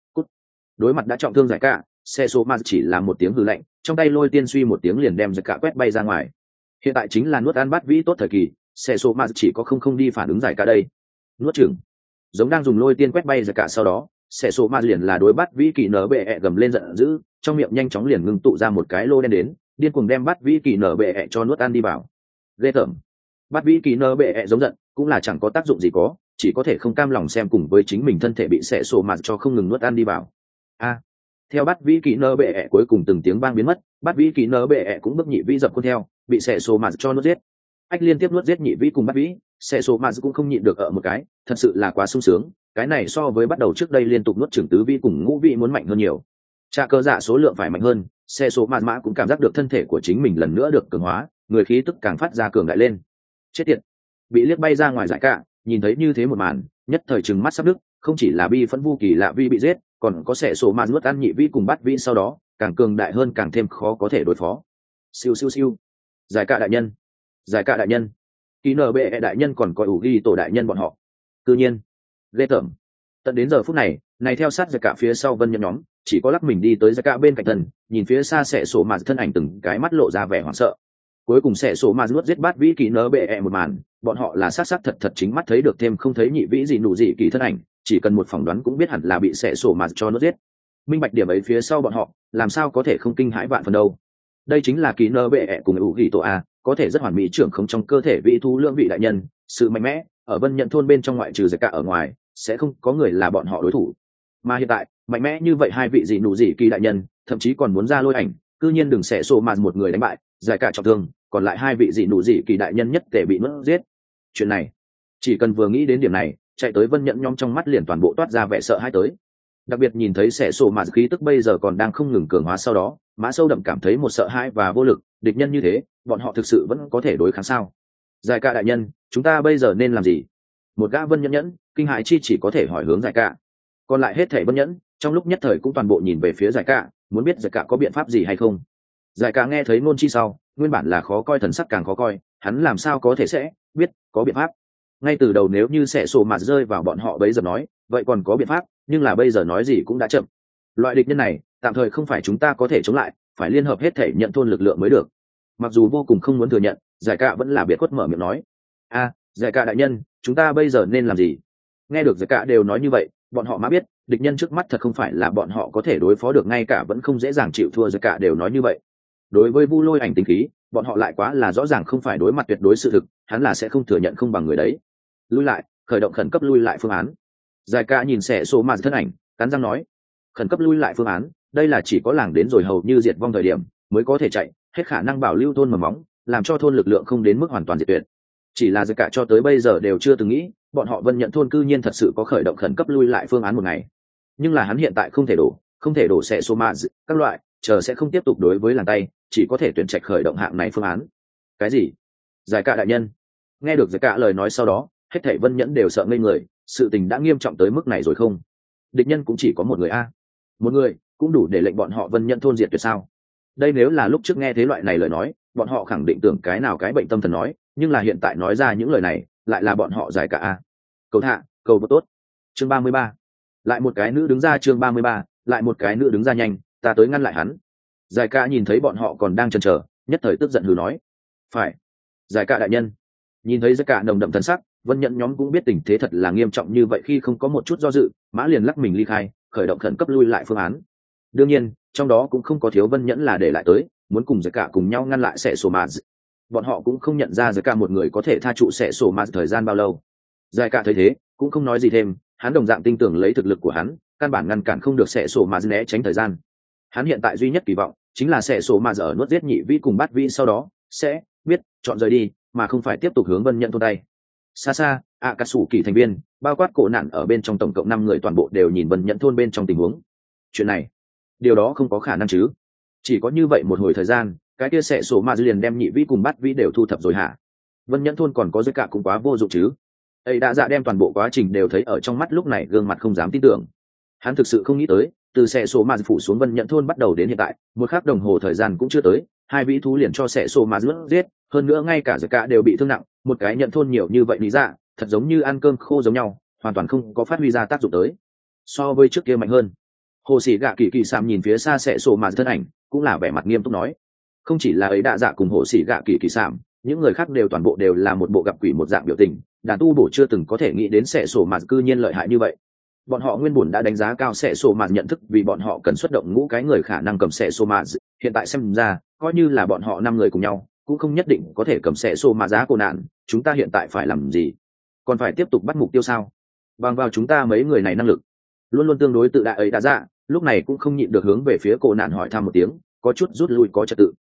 Đối mặt đã trọng thương giải cả, xe số ma chỉ là một tiếng hư lạnh, trong tay lôi tiên suy một tiếng liền đem giải cả quét bay ra ngoài. Hiện tại chính là nuốt ăn Bát Vĩ tốt thời kỳ, xe số ma chỉ có không đi phản ứng giải cả đây. Nuốt chửng, giống đang dùng lôi tiên quét bay giải cả, sau đó xe số ma liền là đối Bát Vĩ kỳ nở bệ ẹ gầm lên giận dữ, trong miệng nhanh chóng liền ngưng tụ ra một cái lô đen đến, điên cuồng đem Bát Vĩ kỳ nở bệ ẹ cho nuốt ăn đi vào. Ghê tởm. Bát Vĩ kỳ nở bệ ẹ giống giận cũng là chẳng có tác dụng gì có, chỉ có thể không cam lòng xem cùng với chính mình thân thể bị xẻ sổ mà cho không ngừng nuốt ăn đi vào. Theo Bát Vĩ kỳ nở bệ ẹ cuối cùng từng tiếng vang biến mất, Bát Vĩ kỳ nở bệ ẹ cũng bước nhị vĩ dập khuôn theo, bị xẻ sổ mà cho nuốt giết. Ách liên tiếp nuốt giết nhị vĩ cùng Bát Vĩ, xẻ sổ mà cũng không nhịn được ở một cái, thật sự là quá sung sướng, cái này so với bắt đầu trước đây liên tục nuốt trưởng tứ vĩ cùng ngũ vĩ muốn mạnh hơn nhiều. Trả cơ dạ số lượng phải mạnh hơn, xẻ sổ mã cũng cảm giác được thân thể của chính mình lần nữa được cường hóa, người khí tức càng phát ra cường đại lên. Chết tiệt, bị liếc bay ra ngoài giải cả, nhìn thấy như thế một màn, nhất thời trừng mắt sắp đứt, không chỉ là bi phẫn vu kỳ lạ vi bị giết, còn có xẻ sổ mạn nuốt ăn nhị vi cùng Bát Vĩ sau đó càng cường đại hơn, càng thêm khó có thể đối phó. Siêu siêu siêu, giải cả đại nhân, giải cả đại nhân, kỳ nở bệ đại nhân còn có ủ ghi tổ đại nhân bọn họ. Tự nhiên ghê tởm. Tận đến giờ phút này, này theo sát giải cả phía sau Vân Nhẫn nhóm chỉ có lắc mình đi tới giải cả bên cạnh thân, nhìn phía xa xẻ sổ mạn thân ảnh từng cái mắt lộ ra vẻ hoảng sợ. Cuối cùng xẻ sổ mạn nuốt giết Bát Vĩ kỳ nở bệ một màn, bọn họ là sát thật chính mắt thấy được, thêm không thấy nhị vĩ gì nụ gì kỳ thân ảnh, chỉ cần một phỏng đoán cũng biết hẳn là bị xẻ sổ mà cho nó giết. Minh bạch điểm ấy phía sau bọn họ làm sao có thể không kinh hãi vạn phần đâu. Đây chính là kỳ nơ bệ ẹ cùng ủ ghi tổ a, có thể rất hoàn mỹ trưởng không trong cơ thể vị thu lưỡng vị đại nhân, sự mạnh mẽ ở Vân Nhận thôn bên trong ngoại trừ giải cả ở ngoài sẽ không có người là bọn họ đối thủ. Mà hiện tại mạnh mẽ như vậy hai vị gì nụ gì kỳ đại nhân thậm chí còn muốn ra lôi ảnh, cư nhiên đừng xẻ sổ mà một người đánh bại giải cả trọng thương, còn lại hai vị gì nụ gì kỳ đại nhân nhất thể bị mất giết. Chuyện này chỉ cần vừa nghĩ đến điểm này, chạy tới Vân Nhẫn nhóm trong mắt liền toàn bộ toát ra vẻ sợ hãi tới. Đặc biệt nhìn thấy xẻ sổ mà khí tức bây giờ còn đang không ngừng cường hóa, sau đó mã sâu đậm cảm thấy một sợ hãi và vô lực, địch nhân như thế bọn họ thực sự vẫn có thể đối kháng sao? Giải cả đại nhân, chúng ta bây giờ nên làm gì? Một gã Vân Nhẫn kinh hãi chi chỉ có thể hỏi hướng giải cả, còn lại hết thảy Vân Nhẫn trong lúc nhất thời cũng toàn bộ nhìn về phía giải cả, muốn biết giải cả có biện pháp gì hay không. Giải cả nghe thấy ngôn chi sau, nguyên bản là khó coi thần sắc càng khó coi, hắn làm sao có thể sẽ biết có biện pháp. Ngay từ đầu nếu như xẻ sổ mà rơi vào bọn họ bấy giờ nói vậy còn có biện pháp, nhưng là bây giờ nói gì cũng đã chậm. Loại địch nhân này tạm thời không phải chúng ta có thể chống lại, phải liên hợp hết thể nhận thôn lực lượng mới được. Mặc dù vô cùng không muốn thừa nhận, giải cả vẫn là biệt khuất mở miệng nói. Giải cả đại nhân, chúng ta bây giờ nên làm gì? Nghe được giải cả đều nói như vậy, bọn họ mà biết địch nhân trước mắt thật không phải là bọn họ có thể đối phó được, ngay cả vẫn không dễ dàng chịu thua giải cả đều nói như vậy. Đối với Vu Lôi Ảnh tính khí, bọn họ lại quá là rõ ràng không phải đối mặt tuyệt đối sự thực, hắn là sẽ không thừa nhận không bằng người đấy. Lui lại, khởi động khẩn cấp lui lại phương án. Giải cả nhìn xẻ số mà thân ảnh, cắn răng nói, khẩn cấp lui lại phương án, đây là chỉ có làng đến rồi hầu như diệt vong thời điểm mới có thể chạy, hết khả năng bảo lưu thôn mầm móng, làm cho thôn lực lượng không đến mức hoàn toàn diệt tuyệt. Chỉ là tất cả cho tới bây giờ đều chưa từng nghĩ bọn họ Vân Nhận thôn cư nhiên thật sự có khởi động khẩn cấp lui lại phương án một ngày. Nhưng là hắn hiện tại không thể đổ sẽ số ma các loại chờ sẽ không tiếp tục đối với làng tay, chỉ có thể tuyển trạch khởi động hạng này phương án. Cái gì? Giải cả đại nhân. Nghe được giải cả lời nói sau đó, hết thảy Vân Nhẫn đều sợ ngây người, sự tình đã nghiêm trọng tới mức này rồi không? Địch nhân cũng chỉ có một người a. Một người cũng đủ để lệnh bọn họ Vân Nhẫn thôn diệt tuyệt sao? Đây nếu là lúc trước nghe thế loại này lời nói, bọn họ khẳng định tưởng cái nào cái bệnh tâm thần nói, nhưng là hiện tại nói ra những lời này, lại là bọn họ giải cả a. Cầu thả, cầu vô tốt. Chương 33. Lại một cái nữ đứng ra, chương 33, lại một cái nữ đứng ra, nhanh, ta tới ngăn lại hắn. Giải cả nhìn thấy bọn họ còn đang chần chờ, nhất thời tức giận hừ nói: "Phải, giải cả đại nhân." Nhìn thấy giải cả nồng đậm thần sắc, Vân Nhẫn nhóm cũng biết tình thế thật là nghiêm trọng như vậy, khi không có một chút do dự, mã liền lắc mình ly khai, khởi động khẩn cấp lui lại phương án. Đương nhiên, trong đó cũng không có thiếu Vân Nhẫn là để lại tới, muốn cùng giải cả cùng nhau ngăn lại sẽ sổ mà. Bọn họ cũng không nhận ra giải cả một người có thể tha trụ sẽ sổ mà thời gian bao lâu. Giải cả thấy thế, cũng không nói gì thêm, hắn đồng dạng tin tưởng lấy thực lực của hắn, căn bản ngăn cản không được sẽ sổ mà né tránh thời gian. Hắn hiện tại duy nhất kỳ vọng chính là sẽ sổ mà ở nuốt giết nhị vĩ cùng bát vĩ sau đó sẽ biết chọn rời đi, mà không phải tiếp tục hướng Vân Nhận thôn tay. Xa xa, Akatsuki thành viên, bao quát cổ nạn ở bên trong tổng cộng 5 người toàn bộ đều nhìn Vân Nhận thôn bên trong tình huống. Chuyện này, điều đó không có khả năng chứ? Chỉ có như vậy một hồi thời gian, cái kia sẽ sổ mà liền đem nhị vĩ cùng bát vĩ đều thu thập rồi hả? Vân Nhận thôn còn có giới cả cũng quá vô dụng chứ? Ấy đã dạ đem toàn bộ quá trình đều thấy ở trong mắt, lúc này gương mặt không dám tin tưởng. Hắn thực sự không nghĩ tới, từ sẽ sổ mà phủ xuống Vân Nhận thôn bắt đầu đến hiện tại, một khắc đồng hồ thời gian cũng chưa tới, hai vĩ thú liền cho sẽ sổ mà giết, hơn nữa ngay cả giới cả đều bị thương nặng, một cái nhận thôn nhiều như vậy lý dạ, thật giống như ăn cơm khô giống nhau, hoàn toàn không có phát huy ra tác dụng tới. So với trước kia mạnh hơn. Hồ sĩ gạ kỳ kỳ sạm nhìn phía xa sẽ sổ mà thân ảnh, cũng là vẻ mặt nghiêm túc nói: không chỉ là ấy đạ dạ cùng hồ sĩ gạ kỳ kỳ sạm, những người khác đều toàn bộ đều là một bộ gặp quỷ một dạng biểu tình, đàn tu bổ chưa từng có thể nghĩ đến sẽ sổ mà cư nhiên lợi hại như vậy. Bọn họ nguyên bản đã đánh giá cao sẽ sổ mà nhận thức, vì bọn họ cần xuất động ngũ cái người khả năng cầm sẽ sổ mà, hiện tại xem ra coi như là bọn họ 5 người cùng nhau cũng không nhất định có thể cầm sẽ sổ mà giá cô nạn. Chúng ta hiện tại phải làm gì? Còn phải tiếp tục bắt mục tiêu sao? Bằng vào chúng ta mấy người này năng lực, luôn luôn tương đối tự đại ấy đã dạ, lúc này cũng không nhịn được hướng về phía cô nạn hỏi thăm một tiếng, có chút rút lui có trật tự.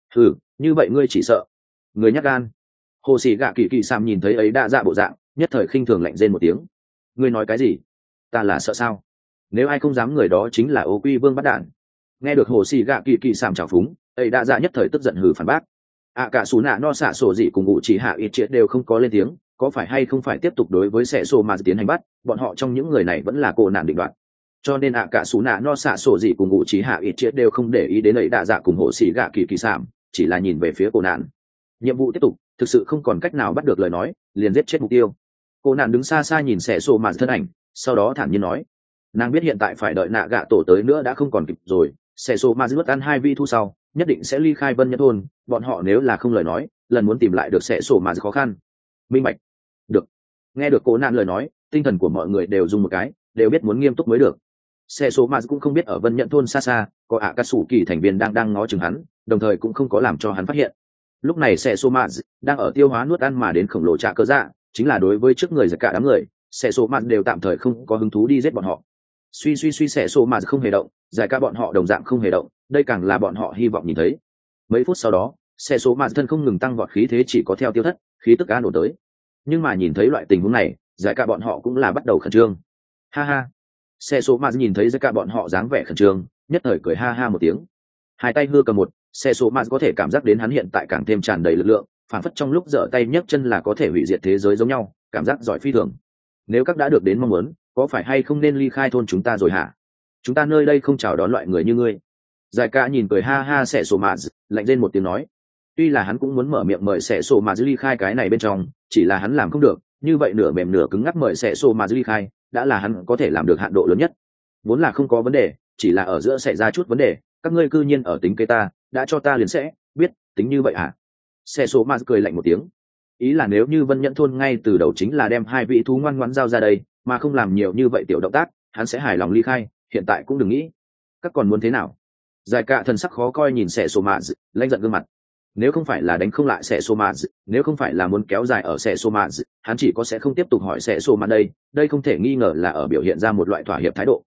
Như vậy ngươi chỉ sợ người nhát gan. Hồ sĩ gạ kỳ kỳ sam nhìn thấy ấy đã dạ bộ dạng, nhất thời khinh thường lạnh rên một tiếng: ngươi nói cái gì? Ta là sợ sao? Nếu ai không dám, người đó chính là ô quy vương bắt đạn. Nghe được hồ sĩ gạ kỳ kỳ sam trào phúng, ấy đã dạ nhất thời tức giận hừ phản bác. Cả sú nạ no xạ sổ gì cùng ngụ chỉ hạ ít triệt đều không có lên tiếng, có phải hay không phải tiếp tục đối với sẽ sổ mà tiến hành bắt, bọn họ trong những người này vẫn là cô nạn định đoạt. Cho nên cả sú nạ no xạ sổ gì cùng ngụ chỉ hạ ít triệt đều không để ý đến ấy đã dạ cùng hồ sĩ gạ kỳ kỳ sam, chỉ là nhìn về phía cô nạn. Nhiệm vụ tiếp tục, thực sự không còn cách nào bắt được lời nói, liền giết chết mục tiêu. Cô nạn đứng xa xa nhìn sẽ sổ mà thân ảnh, sau đó thản nhiên nói: nàng biết hiện tại phải đợi nạ gạ tổ tới nữa đã không còn kịp rồi, sẽ sổ mà ăn 2 vi thu sau nhất định sẽ ly khai Vân Nhẫn thôn, bọn họ nếu là không lời nói, lần muốn tìm lại được sẽ sổ mà khó khăn. Minh bạch. Được. Nghe được cô nạn lời nói, tinh thần của mọi người đều dùng một cái, đều biết muốn nghiêm túc mới được. Sẽ sổ mà cũng không biết ở Vân Nhẫn thôn xa xa có Akatsuki thành viên đang ngó chừng hắn, đồng thời cũng không có làm cho hắn phát hiện. Lúc này sẽ sổ mà đang ở tiêu hóa nuốt ăn mà đến khổng lồ trả cơ dạ, chính là đối với trước người giật cả đám người, sẽ sổ mà đều tạm thời không có hứng thú đi giết bọn họ. Suy sẽ sổ mà không hề động, giải cả bọn họ đồng dạng không hề động, đây càng là bọn họ hy vọng nhìn thấy. Mấy phút sau đó, sẽ sổ mà thân không ngừng tăng vọt, khí thế chỉ có theo tiêu thất, khí tức an ổn tới. Nhưng mà nhìn thấy loại tình huống này, giải cả bọn họ cũng là bắt đầu khẩn trương. Ha ha. Sẽ sổ mà nhìn thấy giải cả bọn họ dáng vẻ khẩn trương, nhất thời cười ha ha một tiếng. Hai tay hư cầm một, sẽ sổ mà có thể cảm giác đến hắn hiện tại càng thêm tràn đầy lực lượng, phản phất trong lúc giở tay nhấc chân là có thể hủy diệt thế giới giống nhau, cảm giác giỏi phi thường. Nếu các đã được đến mong muốn, có phải hay không nên ly khai thôn chúng ta rồi hả? Chúng ta nơi đây không chào đón loại người như ngươi. Giải cả nhìn cười ha ha sẽ sổ mà lạnh lên một tiếng nói. Tuy là hắn cũng muốn mở miệng mời sẽ sổ mà ly khai cái này bên trong, chỉ là hắn làm không được, như vậy nửa mềm nửa cứng ngắc mời sẽ sổ mà ly khai, đã là hắn có thể làm được hạn độ lớn nhất. Vốn là không có vấn đề, chỉ là ở giữa xảy ra chút vấn đề, các ngươi cư nhiên ở tính kế ta, đã cho ta liền sẽ biết tính như vậy hả? Sẽ sổ mà cười lạnh một tiếng. Ý là nếu như Vân Nhẫn thôn ngay từ đầu chính là đem 2 vị thú ngoan ngoãn giao ra đây, mà không làm nhiều như vậy tiểu động tác, hắn sẽ hài lòng ly khai, hiện tại cũng đừng nghĩ. Các còn muốn thế nào? Giải cả thần sắc khó coi nhìn sẽ sổ mà lạnh giận gương mặt. Nếu không phải là đánh không lại sẽ sổ mà, nếu không phải là muốn kéo dài ở sẽ sổ mà, hắn chỉ có sẽ không tiếp tục hỏi sẽ sổ mà đây không thể nghi ngờ là ở biểu hiện ra một loại thỏa hiệp thái độ.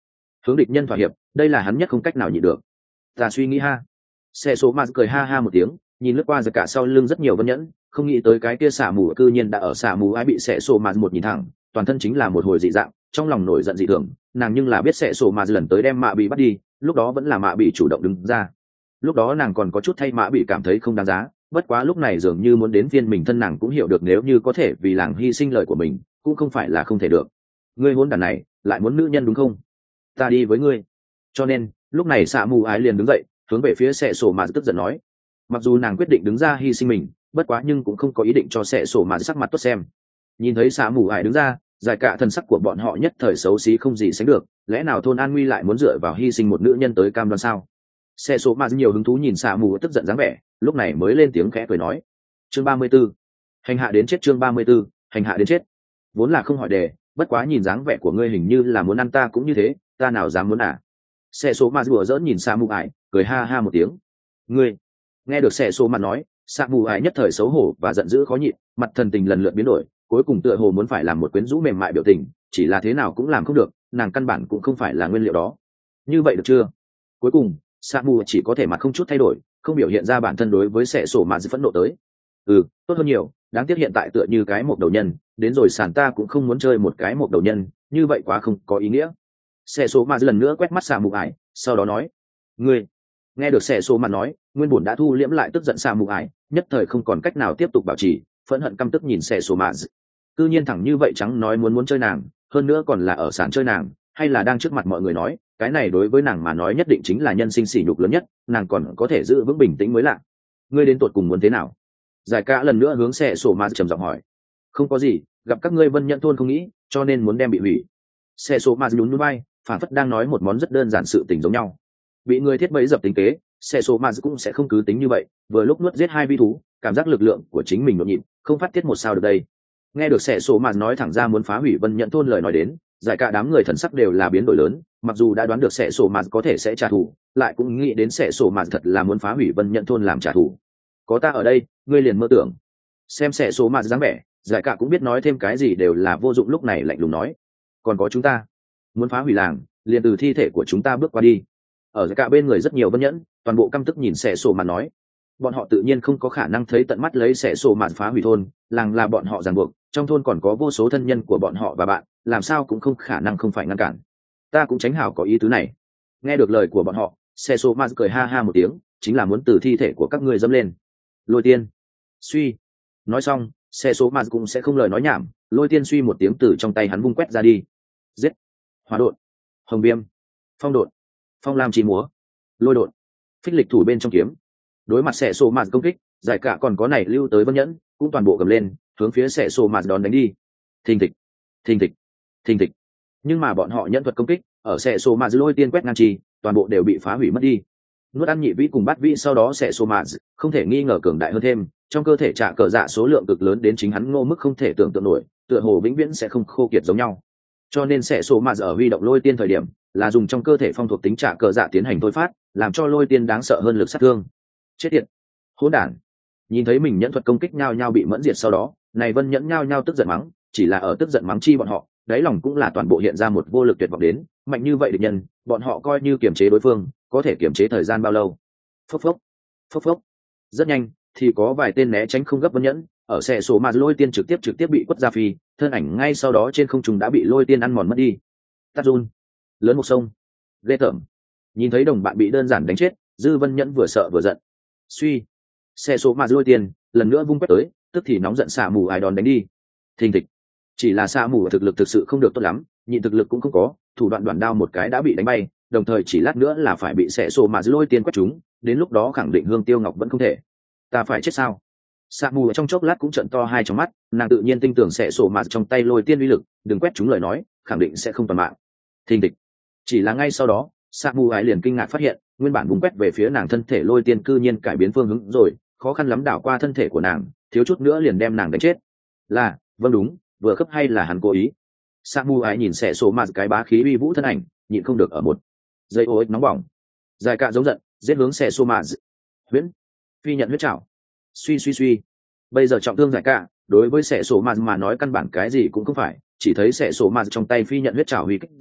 hướng địch nhân thỏa hiệp, đây là hắn nhất không cách nào nhịn được. Ta suy nghĩ ha. Xe số mà cười ha ha một tiếng, nhìn lướt qua giật cả sau lưng rất nhiều vân nhẫn, không nghĩ tới cái kia xạ mù cư nhiên đã ở xạ mù ai bị xe số mà một nhìn thẳng, toàn thân chính là một hồi dị dạng, trong lòng nổi giận dị thường, nàng nhưng là biết xe số mà lần tới đem mạ bị bắt đi, lúc đó vẫn là mạ bị chủ động đứng ra. Lúc đó nàng còn có chút thay mạ bị cảm thấy không đáng giá, bất quá lúc này dường như muốn đến phiên mình thân nàng cũng hiểu được nếu như có thể vì làng hy sinh lời của mình cũng không phải là không thể được. Ngươi hôn đàn này lại muốn nữ nhân đúng không? Ta đi với ngươi. Cho nên lúc này xạ mù ái liền đứng dậy hướng về phía xe sổ mà tức giận nói, mặc dù nàng quyết định đứng ra hy sinh mình bất quá nhưng cũng không có ý định cho xe sổ mà sắc mặt tốt xem. Nhìn thấy xạ mù ái đứng ra, giải cả thần sắc của bọn họ nhất thời xấu xí không gì sánh được, lẽ nào thôn an nguy lại muốn dựa vào hy sinh một nữ nhân tới cam đoan sao? Xe số mà nhiều hứng thú nhìn xạ mù tức giận dáng vẻ, lúc này mới lên tiếng khẽ cười nói, chương 34, hành hạ đến chết. Chương 34, hành hạ đến chết. Vốn là không hỏi đề, bất quá nhìn dáng vẻ của ngươi hình như là muốn ăn ta cũng như thế, ta nào dám muốn à? Xe số mà đùa giỡn nhìn xạ mù ải, cười ha ha một tiếng. Ngươi nghe được xe số mà nói, xạ mù ải nhất thời xấu hổ và giận dữ khó nhịn, mặt thần tình lần lượt biến đổi, cuối cùng tựa hồ muốn phải làm một quyến rũ mềm mại biểu tình, chỉ là thế nào cũng làm không được, nàng căn bản cũng không phải là nguyên liệu đó. Như vậy được chưa? Cuối cùng sa mù chỉ có thể mặt không chút thay đổi, không biểu hiện ra bản thân đối với sẻ sổ mà phẫn nộ tới. Tốt hơn nhiều, đáng tiếc hiện tại tựa như cái một đầu nhân, đến rồi sàn ta cũng không muốn chơi một cái một đầu nhân, như vậy quá không có ý nghĩa. Sẻ sổ mà lần nữa quét mắt sa mù ải, sau đó nói, ngươi. Nghe được sẻ sổ mà nói, nguyên bổn đã thu liễm lại tức giận sa mù ải, nhất thời không còn cách nào tiếp tục bảo trì, phẫn hận căm tức nhìn sẻ sổ mà. Cư nhiên thẳng như vậy trắng nói muốn chơi nàng, hơn nữa còn là ở sàn chơi nàng, hay là đang trước mặt mọi người nói, cái này đối với nàng mà nói nhất định chính là nhân sinh sỉ nhục lớn nhất, nàng còn có thể giữ vững bình tĩnh mới lạ. Ngươi đến tột cùng muốn thế nào? Giải cả lần nữa hướng xe sổ mà trầm giọng hỏi. Không có gì, gặp các ngươi Vân Nhẫn thôn không nghĩ, cho nên muốn đem bị hủy. Xe sổ mà nhún nhún vai, phản phất đang nói một món rất đơn giản sự tình giống nhau. Bị người thiết bẫy dập tính kế, xe sổ mà cũng sẽ không cứ tính như vậy, vừa lúc nuốt giết hai vi thú, cảm giác lực lượng của chính mình nhộn nhịp, không phát tiết một sao được đây. Nghe được xe sổ mà nói thẳng ra muốn phá hủy Vân Nhẫn thôn lời nói đến, giải cả đám người thần sắc đều là biến đổi lớn, mặc dù đã đoán được sẽ sổ mạt có thể sẽ trả thù, lại cũng nghĩ đến sẽ sổ mạt thật là muốn phá hủy Vân Nhận thôn làm trả thù. Có ta ở đây, ngươi liền mơ tưởng. Xem sẽ sổ mạt dáng vẻ, giải cả cũng biết nói thêm cái gì đều là vô dụng, lúc này lạnh lùng nói, còn có chúng ta muốn phá hủy làng, liền từ thi thể của chúng ta bước qua đi. Ở giải cả bên người rất nhiều Vân Nhẫn, toàn bộ căm tức nhìn sẽ sổ mạt nói, bọn họ tự nhiên không có khả năng thấy tận mắt lấy sẽ sổ mạt phá hủy thôn, làng là bọn họ ràng buộc, trong thôn còn có vô số thân nhân của bọn họ và bạn, làm sao cũng không khả năng không phải ngăn cản. Ta cũng tránh hảo có ý tứ này. Nghe được lời của bọn họ, xe số ma cười ha ha một tiếng, chính là muốn từ thi thể của các ngươi dẫm lên. Lôi tiên suy. Nói xong, xe số ma cũng sẽ không lời nói nhảm, lôi tiên suy một tiếng từ trong tay hắn vung quét ra đi. Giết. Hỏa đột, hồng viêm, phong đột, phong lam chi múa, lôi đột, phích lịch thủ bên trong kiếm. Đối mặt xe số ma công kích, giải cả còn có này lưu tới Vân Nhẫn cũng toàn bộ cầm lên, hướng phía xe số ma đón đánh đi. Thình thịch, thình thịch, thình thịch. Nhưng mà bọn họ nhận thuật công kích ở xe số mà lôi tiên quét ngang chi, toàn bộ đều bị phá hủy mất đi. Nuốt ăn nhị vĩ cùng bát vĩ sau đó sẽ số mà không thể nghi ngờ cường đại hơn thêm, trong cơ thể trả cờ dạ số lượng cực lớn đến chính hắn ngô mức không thể tưởng tượng nổi, tựa hồ vĩnh viễn sẽ không khô kiệt giống nhau. Cho nên sẽ số mà ở huy động lôi tiên thời điểm là dùng trong cơ thể phong thuộc tính trả cờ dạ tiến hành thôi phát, làm cho lôi tiên đáng sợ hơn lực sát thương. Chết tiệt, hỗn đản. Nhìn thấy mình nhẫn thuật công kích nhau nhau bị mẫn diệt sau đó, này Vân Nhẫn nhau nhau tức giận mắng, chỉ là ở tức giận mắng chi bọn họ, đáy lòng cũng là toàn bộ hiện ra một vô lực tuyệt vọng đến, mạnh như vậy địch nhân, bọn họ coi như kiềm chế đối phương, có thể kiềm chế thời gian bao lâu? Phốc phốc, phốc phốc. Rất nhanh, thì có vài tên né tránh không gấp Vân Nhẫn, ở xe số mà lôi tiên trực tiếp bị quất ra phi, thân ảnh ngay sau đó trên không trung đã bị lôi tiên ăn mòn mất đi. Tát run, lớn một sông, ghê tởm. Nhìn thấy đồng bạn bị đơn giản đánh chết, Dư Vân Nhẫn vừa sợ vừa giận. Suy, xe số mà lôi tiên lần nữa vung quét tới, tức thì nóng giận xả mù ai đòn đánh đi. Thình thịch. Chỉ là xạ mù thực lực thực sự không được tốt lắm, nhịn thực lực cũng không có, thủ đoạn đoạn đao một cái đã bị đánh bay, đồng thời chỉ lát nữa là phải bị xẻ sổ mà lôi tiên quét chúng, đến lúc đó khẳng định Hương Tiêu Ngọc vẫn không thể. Ta phải chết sao? Xạ mù ở trong chốc lát cũng trợn to hai trong mắt, nàng tự nhiên tin tưởng xẻ sổ mà trong tay lôi tiên uy lực, đừng quét chúng lời nói, khẳng định sẽ không toàn mạng. Thình thịch. Chỉ là ngay sau đó, xạ mù ái liền kinh ngạc phát hiện, nguyên bản vùng quét về phía nàng thân thể lôi tiên cư nhiên cải biến phương hướng rồi, khó khăn lắm đảo qua thân thể của nàng, thiếu chút nữa liền đem nàng đánh chết. Là, vâng đúng, vừa cấp hay là hắn cố ý? Sa mu ái nhìn xẻ số mà cái bá khí uy vũ thân ảnh, nhịn không được ở một giây ối nóng bỏng, dài cạ giống giận, giết hướng xẻ số mà huyễn phi nhận huyết trảo, suy. Bây giờ trọng thương dài cạ, đối với xẻ số mà nói căn bản cái gì cũng không phải, chỉ thấy xẻ số mà trong tay phi nhận huyết trảo huy kích ra,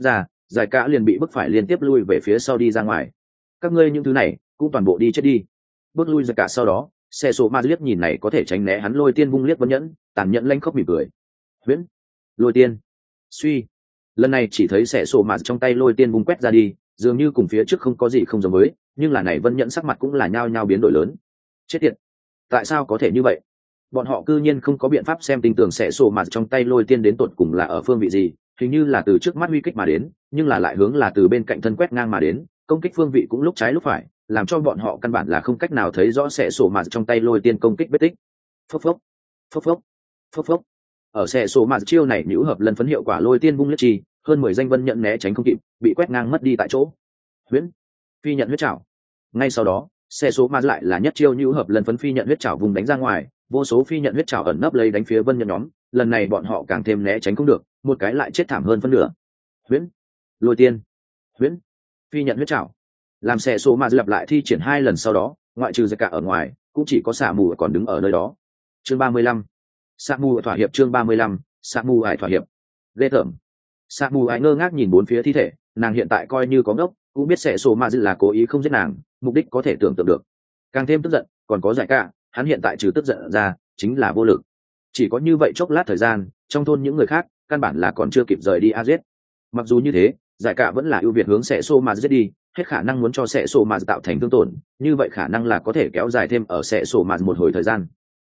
giải cả liền bị bức phải liên tiếp lui về phía sau đi ra ngoài. Các ngươi những thứ này cũng toàn bộ đi chết đi. Bước lui giải cả sau đó, xe số ma liếc nhìn này có thể tránh né hắn lôi tiên vung liếc Vân Nhẫn, tàn nhẫn lanh khóc mỉm cười. Huyễn, lôi tiên, suy. Lần này chỉ thấy xe số ma trong tay lôi tiên vung quét ra đi, dường như cùng phía trước không có gì không giống với, nhưng là này Vân Nhẫn sắc mặt cũng là nhao nhao biến đổi lớn. Chết tiệt, tại sao có thể như vậy? Bọn họ cư nhiên không có biện pháp xem tình tưởng sẽ sổ mặt trong tay lôi tiên đến tột cùng là ở phương vị gì, hình như là từ trước mắt huy kích mà đến, nhưng là lại hướng là từ bên cạnh thân quét ngang mà đến, công kích phương vị cũng lúc trái lúc phải, làm cho bọn họ căn bản là không cách nào thấy rõ sẽ sổ mặt trong tay lôi tiên công kích vết tích. Phốc phốc, phốc phốc, phốc phốc. Ở sẽ sổ mặt chiêu này nhũ hợp lần phấn hiệu quả lôi tiên vung liếc chi, hơn 10 danh Vân Nhận né tránh không kịp, bị quét ngang mất đi tại chỗ. Huyễn, phi nhận huyết trảo. Ngay sau đó, xe số ma lại là nhất chiêu nhũ hợp lần phấn phi nhận huyết trảo vùng đánh ra ngoài, vô số phi nhận huyết trảo ẩn nấp lấy đánh phía Vân Nhận nhóm, lần này bọn họ càng thêm né tránh không được, một cái lại chết thảm hơn phân nửa. Huyễn, lôi tiên, huyễn, phi nhận huyết trảo. Làm xe số ma lặp lại thi triển 2 lần sau đó, ngoại trừ giặc cả ở ngoài, cũng chỉ có xạ mù còn đứng ở nơi đó. Chương 35. Xạ mù thỏa hiệp. Chương 35. Xạ mù ải thỏa hiệp. Ghê tởm. Xạ mù ải ngơ ngác nhìn bốn phía thi thể, nàng hiện tại coi như có ngốc, cũng biết sẽ số ma là cố ý không giết nàng, mục đích có thể tưởng tượng được. Càng thêm tức giận, còn có giải cả, hắn hiện tại trừ tức giận ra chính là vô lực. Chỉ có như vậy chốc lát thời gian, trong thôn những người khác căn bản là còn chưa kịp rời đi a giết. Mặc dù như thế, giải cả vẫn là ưu việt hướng sẽ số ma giết đi, hết khả năng muốn cho sẽ số ma tạo thành thương tổn, như vậy khả năng là có thể kéo dài thêm ở sẽ số ma một hồi thời gian.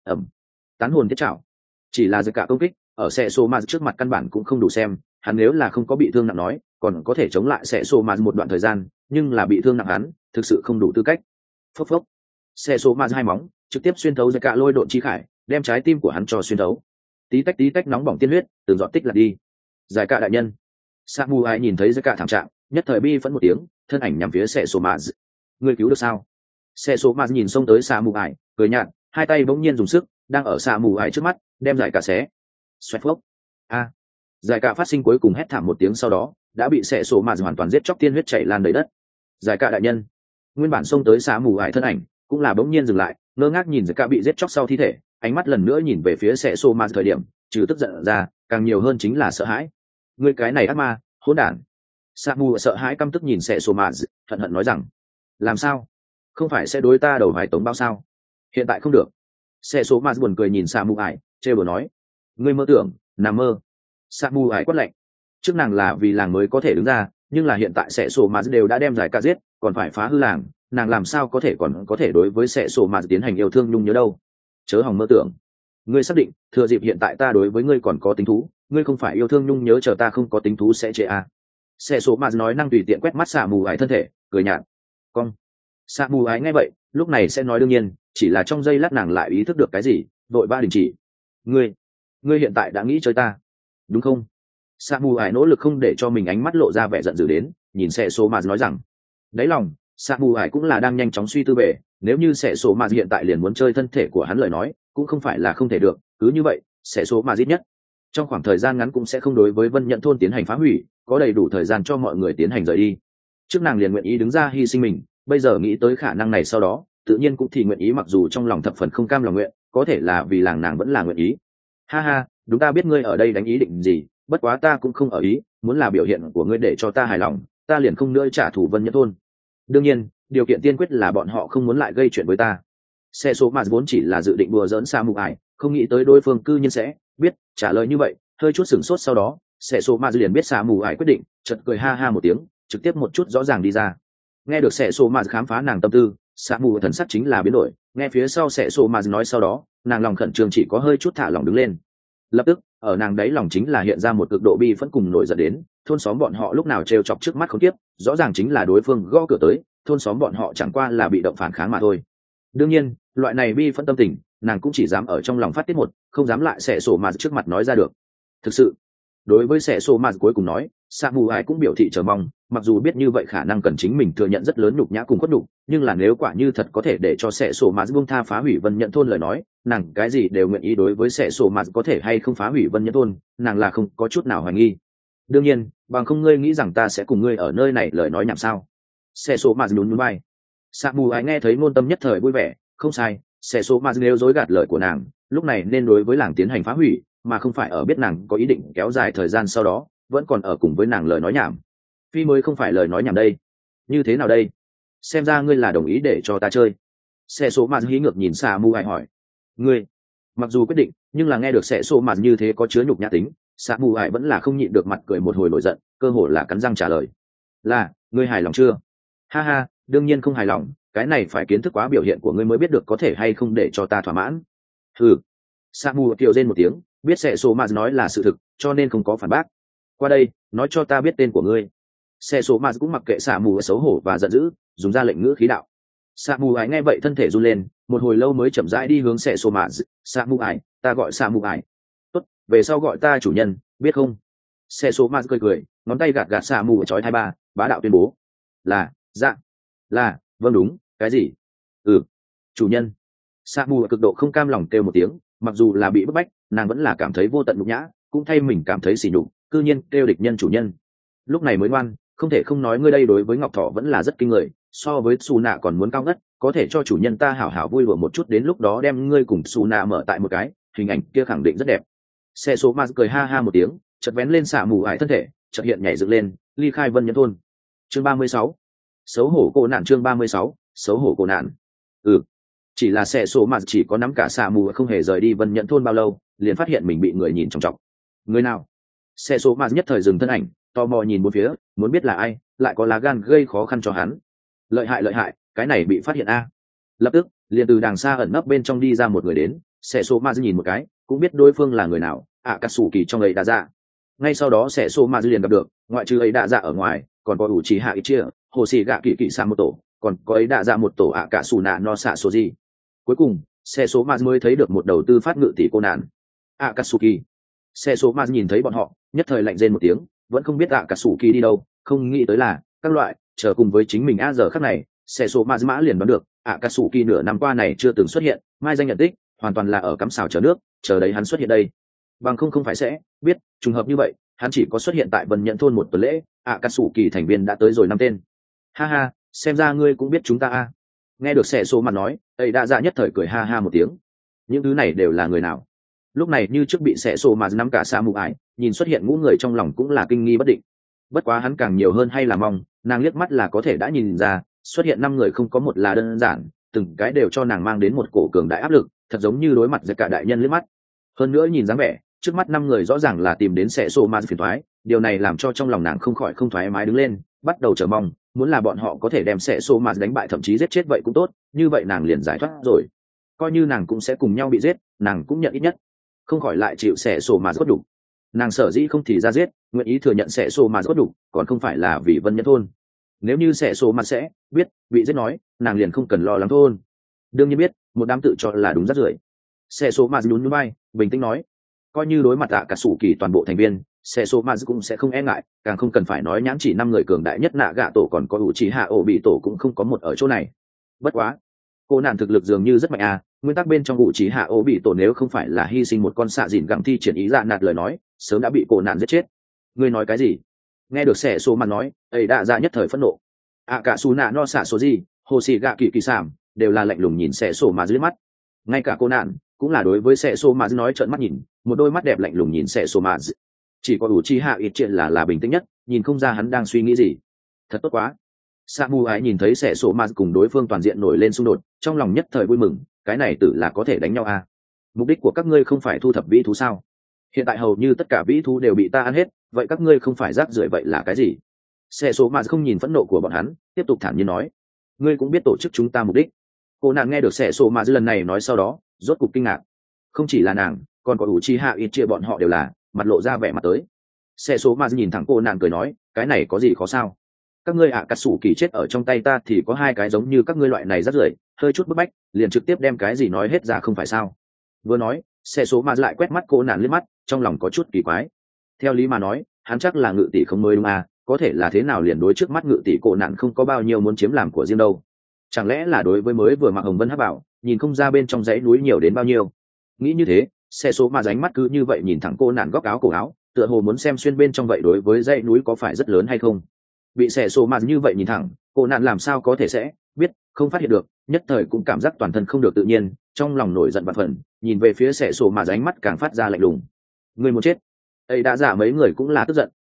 Tán hồn thiết trảo. Chỉ là giải cả công kích ở sẽ số ma trước mặt căn bản cũng không đủ xem, hắn nếu là không có bị thương nặng nói còn có thể chống lại sẽ số ma một đoạn thời gian, nhưng là bị thương nặng hắn thực sự không đủ tư cách. Phốc phốc, xe số ma hai móng trực tiếp xuyên thấu giải cả lôi độn chi khải, đem trái tim của hắn cho xuyên thấu. Tí tách nóng bỏng tiên huyết từng giọt tích là đi. Giải cả đại nhân. Samurai nhìn thấy giải cả thảm trạng, nhất thời bi phẫn một tiếng, thân ảnh nhắm phía xe số ma. Người cứu được sao? Xe số ma nhìn xông tới Samurai, cười nhạt, hai tay bỗng nhiên dùng sức, đang ở Samurai trước mắt, đem giải cả xé. Xoẹt phốc. A. Giải cả phát sinh cuối cùng hét thảm một tiếng sau đó, đã bị xe số ma hoàn toàn giết chóc tiên huyết chảy lan đầy đất. Giải cả đại nhân. Nguyên bản xông tới Samurai thân ảnh cũng là bỗng nhiên dừng lại, ngơ ngác nhìn giải cả bị giết chóc sau thi thể, ánh mắt lần nữa nhìn về phía xe số ma thời điểm, trừ tức giận ra, càng nhiều hơn chính là sợ hãi. Ngươi cái này ác ma, hỗn đản. Samu sợ hãi căm tức nhìn xe số ma, hận hận nói rằng: làm sao? Không phải sẽ đối ta đầu vài tống bao sao? Hiện tại không được. Xe số ma buồn cười nhìn Samurai, trêu đùa nói: ngươi mơ tưởng, nằm mơ. Samurai quát lạnh. Trước nàng là vì làng mới có thể đứng ra, nhưng là hiện tại sẽ sổ mà đều đã đem giải cả giết, còn phải phá hư làng, nàng làm sao có thể còn có thể đối với sẽ sổ mà tiến hành yêu thương nhung nhớ đâu. Chớ hòng mơ tưởng. Ngươi xác định thừa dịp hiện tại ta đối với ngươi còn có tính thú, ngươi không phải yêu thương nhung nhớ chờ ta không có tính thú sẽ chế à. Sẽ sổ mà nói năng tùy tiện quét mắt xạ mù ái thân thể, cười nhạt. Con. Xạ mù ái nghe vậy lúc này sẽ nói đương nhiên, chỉ là trong giây lát nàng lại ý thức được cái gì, vội ba đình chỉ. Ngươi hiện tại đã nghĩ chơi ta đúng không? Samurai nỗ lực không để cho mình ánh mắt lộ ra vẻ giận dữ đến, nhìn Sẻ Số Mạt nói rằng, đáy lòng, Samurai cũng là đang nhanh chóng suy tư về, nếu như Sẻ Số Mạt hiện tại liền muốn chơi thân thể của hắn lời nói, cũng không phải là không thể được, cứ như vậy, Sẻ Số Mạt ít nhất trong khoảng thời gian ngắn cũng sẽ không đối với Vân Nhận thôn tiến hành phá hủy, có đầy đủ thời gian cho mọi người tiến hành rời đi. Trước nàng liền nguyện ý đứng ra hy sinh mình, bây giờ nghĩ tới khả năng này sau đó, tự nhiên cũng thì nguyện ý, mặc dù trong lòng thập phần không cam lòng nguyện, có thể là vì làng nàng vẫn là nguyện ý. Ha ha, đúng, ta biết ngươi ở đây đánh ý định gì, bất quá ta cũng không ở ý, muốn là biểu hiện của ngươi để cho ta hài lòng, ta liền không nữa trả thù Vân Nhẫn thôn. Đương nhiên, điều kiện tiên quyết là bọn họ không muốn lại gây chuyện với ta. Xe số mà vốn chỉ là dự định đùa giỡn Samurai, không nghĩ tới đối phương cư nhiên sẽ biết trả lời như vậy, hơi chút sửng sốt sau đó, xe số mà liền biết Samurai quyết định, chợt cười ha ha một tiếng, trực tiếp một chút rõ ràng đi ra. Nghe được xe số mà khám phá nàng tâm tư, Samurai thần sắc chính là biến đổi, nghe phía sau xe số mà nói sau đó, nàng lòng khẩn trương chỉ có hơi chút thả lòng đứng lên. Lập tức ở nàng đấy lòng chính là hiện ra một cực độ bi phẫn cùng nổi giận đến, thôn xóm bọn họ lúc nào trêu chọc trước mắt không tiếp, rõ ràng chính là đối phương gõ cửa tới, thôn xóm bọn họ chẳng qua là bị động phản kháng mà thôi. Đương nhiên, loại này bi phẫn tâm tình, nàng cũng chỉ dám ở trong lòng phát tiết một, không dám lại xẻ sổ mà trước mặt nói ra được. Thực sự, đối với xẻ sổ mà cuối cùng nói, Samurai cũng biểu thị chờ mong, mặc dù biết như vậy khả năng cần chính mình thừa nhận rất lớn nhục nhã cùng khuất nhục, nhưng là nếu quả như thật có thể để cho xẻ sổ mà buông tha phá hủy Vân Nhận thôn lời nói, nàng cái gì đều nguyện ý. Đối với xẻ sổ mà có thể hay không phá hủy Vân Nhận thôn, nàng là không có chút nào hoài nghi. Đương nhiên, bằng không ngươi nghĩ rằng ta sẽ cùng ngươi ở nơi này lời nói nhảm sao? Xẻ sổ mà nhún nhún vai. Samurai nghe thấy ngôn tâm nhất thời vui vẻ, không sai, xẻ sổ mà nếu dối gạt lời của nàng, lúc này nên đối với làng tiến hành phá hủy, mà không phải ở biết nàng có ý định kéo dài thời gian sau đó vẫn còn ở cùng với nàng lời nói nhảm. phi mới không phải lời nói nhảm đây. Như thế nào đây? Xem ra ngươi là đồng ý để cho ta chơi. Xe số mà hí ngược nhìn xạ mù ải hỏi. Ngươi mặc dù quyết định, nhưng là nghe được xe số mà như thế có chứa nhục nhã tính, xạ mù ải vẫn là không nhịn được mặt cười một hồi nổi giận, cơ hồ là cắn răng trả lời. Là, ngươi hài lòng chưa? Ha ha, đương nhiên không hài lòng, cái này phải kiến thức quá biểu hiện của ngươi mới biết được có thể hay không để cho ta thỏa mãn. Ừ. Xạ mù kiều rên một tiếng, biết xe số mà nói là sự thực, cho nên không có phản bác. Qua đây, nói cho ta biết tên của ngươi. Xe số mà cũng mặc kệ xạ mù xấu hổ và giận dữ, dùng ra lệnh ngữ khí đạo. Xạ mù ải nghe vậy thân thể run lên, một hồi lâu mới chậm rãi đi hướng xe số mà. Xạ mù ải, ta gọi xạ mù ải. Tốt, về sau gọi ta chủ nhân, biết không? Xe số mà cười cười, ngón tay gạt gạt xạ mù chói tai ba, bá đạo tuyên bố. Là, dạ, là, vâng đúng, cái gì? Ừ, chủ nhân. Xạ mù cực độ không cam lòng kêu một tiếng, mặc dù là bị bức bách, nàng vẫn là cảm thấy vô tận nhục nhã, cũng thay mình cảm thấy sỉ nhục, cư nhiên kêu địch nhân chủ nhân. Lúc này mới ngoan, không thể không nói ngươi đây đối với ngọc thỏ vẫn là rất kinh người, so với xù nạ còn muốn cao ngất, có thể cho chủ nhân ta hảo hảo vui đùa một chút, đến lúc đó đem ngươi cùng xù nạ mở tại một cái, hình ảnh kia khẳng định rất đẹp. Xe số ma cười ha ha một tiếng, chợt vén lên xạ mù ải thân thể, chợt hiện nhảy dựng lên, ly khai Vân Nhẫn thôn. Chương 36. Xấu hổ cô nạn. Chương 36. Xấu hổ cô nạn. Ừ, chỉ là xe số ma chỉ có nắm cả xạ mù không hề rời đi Vân Nhẫn thôn bao lâu, liền phát hiện mình bị người nhìn chòng chọc. Người nào? Xe số ma nhất thời dừng thân ảnh, tò mò nhìn một phía, muốn biết là ai, lại có lá gan gây khó khăn cho hắn. Lợi hại, cái này bị phát hiện a. Lập tức liền từ đằng xa ẩn nấp bên trong đi ra một người đến, xe số ma nhìn một cái cũng biết đối phương là người nào, cà sủ kỳ trong ấy đã ra. Ngay sau đó xe số ma liền gặp được, ngoại trừ ấy đã ra ở ngoài, còn có ủ trí hạ ít chia, hồ xì gạ kỳ kỳ sa một tổ, còn có ấy đã ra một tổ cà sủ nạ no xạ số gì. Cuối cùng xe số ma mới thấy được một đầu tư phát ngự tỷ cô nạn, Akatsuki. Xe số ma nhìn thấy bọn họ, nhất thời lạnh rên một tiếng, vẫn không biết Akatsuki đi đâu, không nghĩ tới là các loại chờ cùng với chính mình giờ khắc này, xe số ma mã liền đoán được Akatsuki nửa năm qua này chưa từng xuất hiện, mai danh nhận tích, hoàn toàn là ở cắm xào chờ nước, chờ đấy hắn xuất hiện đây. Bằng không phải sẽ biết trùng hợp như vậy, hắn chỉ có xuất hiện tại Vân Nhẫn thôn một tuần lễ, Akatsuki thành viên đã tới rồi 5 tên. Ha ha, xem ra ngươi cũng biết chúng ta a. Nghe được xe số ma nói, ấy đã dạ nhất thời cười ha ha một tiếng. Những thứ này đều là người nào? Lúc này như trước bị xẻ sổ mà nắm cả xa mụ ải, nhìn xuất hiện ngũ người trong lòng cũng là kinh nghi bất định. Bất quá hắn càng nhiều hơn hay là mong, nàng liếc mắt là có thể đã nhìn ra, xuất hiện 5 người không có một là đơn giản, từng cái đều cho nàng mang đến một cổ cường đại áp lực, thật giống như đối mặt với cả đại nhân liếc mắt. Hơn nữa nhìn dáng vẻ, trước mắt 5 người rõ ràng là tìm đến xẻ sổ mà phiền toái, điều này làm cho trong lòng nàng không khỏi không thoải mái đứng lên, bắt đầu chờ mong, muốn là bọn họ có thể đem xẻ sổ mà đánh bại thậm chí giết chết vậy cũng tốt, như vậy nàng liền giải thoát rồi. Coi như nàng cũng sẽ cùng nhau bị giết, nàng cũng nhận ít nhất không khỏi lại chịu xẻ sổ mà cốt đủ. Nàng sở dĩ không thì ra giết, nguyện ý thừa nhận xẻ sổ mà cốt đủ, còn không phải là vì Vân Nhẫn thôn. Nếu như xẻ sổ mà sẽ biết bị giết nói, nàng liền không cần lo lắng thôn. Đương nhiên biết, một đám tự cho là đúng rất rưởi. Xẻ sổ mà nhún nhún vai, bình tĩnh nói, coi như đối mặt cả sủ kỳ toàn bộ thành viên, xẻ sổ mà cũng sẽ không e ngại, càng không cần phải nói nhãn chỉ 5 người cường đại nhất nạ gạ tổ còn có ủ chỉ hạ ổ bị tổ cũng không có một ở chỗ này. Bất quá, cô nàng thực lực dường như rất mạnh nguyên tắc bên trong ủ chỉ hạ ổ bị tổ nếu không phải là hy sinh một con xạ dìn gặng thi triển ý dạ nạt lời nói, sớm đã bị cô nạn giết chết. Ngươi nói cái gì? Nghe được xẻ số mà nói, ấy đã ra nhất thời phẫn nộ. Cả xù nạ no xạ số gì, hồ xì gạ kỳ kỳ sảm, đều là lạnh lùng nhìn xẻ số mà dưới mắt. Ngay cả cô nạn cũng là đối với xẻ số mà nói trợn mắt nhìn, một đôi mắt đẹp lạnh lùng nhìn xẻ số mà. Chỉ có ủ chi hạ ít chuyện là bình tĩnh nhất, nhìn không ra hắn đang suy nghĩ gì. Thật tốt quá. Samu ái nhìn thấy xẻ số mà cùng đối phương toàn diện nổi lên xung đột, trong lòng nhất thời vui mừng, cái này tử là có thể đánh nhau Mục đích của các ngươi không phải thu thập vĩ thú sao? Hiện tại hầu như tất cả vĩ thú đều bị ta ăn hết, vậy các ngươi không phải rác rưởi vậy là cái gì? Xẻ số mà không nhìn phẫn nộ của bọn hắn, tiếp tục thản nhiên nói, ngươi cũng biết tổ chức chúng ta mục đích. Cô nàng nghe được xẻ số mà lần này nói sau đó, rốt cục kinh ngạc. Không chỉ là nàng, còn có ủ chi hạ ít chia bọn họ đều là mặt lộ ra vẻ mặt tới. Xẻ số mà nhìn thẳng cô nàng cười nói, cái này có gì khó sao? Các ngươi cắt sủ kỳ chết ở trong tay ta thì có 2 cái giống như các ngươi loại này rất rưởi, hơi chút bức bách liền trực tiếp đem cái gì nói hết ra không phải sao? Vừa nói, xe số mà lại quét mắt cô nạn liếc mắt, trong lòng có chút kỳ quái. Theo lý mà nói, hắn chắc là ngự tỷ không mới đúng có thể là thế nào liền đối trước mắt ngự tỷ cô nạn không có bao nhiêu muốn chiếm làm của riêng đâu? Chẳng lẽ là đối với mới vừa mặc hồng vân hắc bảo, nhìn không ra bên trong dãy núi nhiều đến bao nhiêu? Nghĩ như thế, xe số mà ránh mắt cứ như vậy nhìn thẳng cô nạn góc áo cổ áo, tựa hồ muốn xem xuyên bên trong vậy đối với dãy núi có phải rất lớn hay không. Bị xẻ sổ mạt như vậy nhìn thẳng, cô nạn làm sao có thể sẽ biết không phát hiện được, nhất thời cũng cảm giác toàn thân không được tự nhiên, trong lòng nổi giận và phần, nhìn về phía xẻ sổ mạt ánh mắt càng phát ra lạnh lùng. Người muốn chết? Ấy đã giả mấy người cũng là tức giận,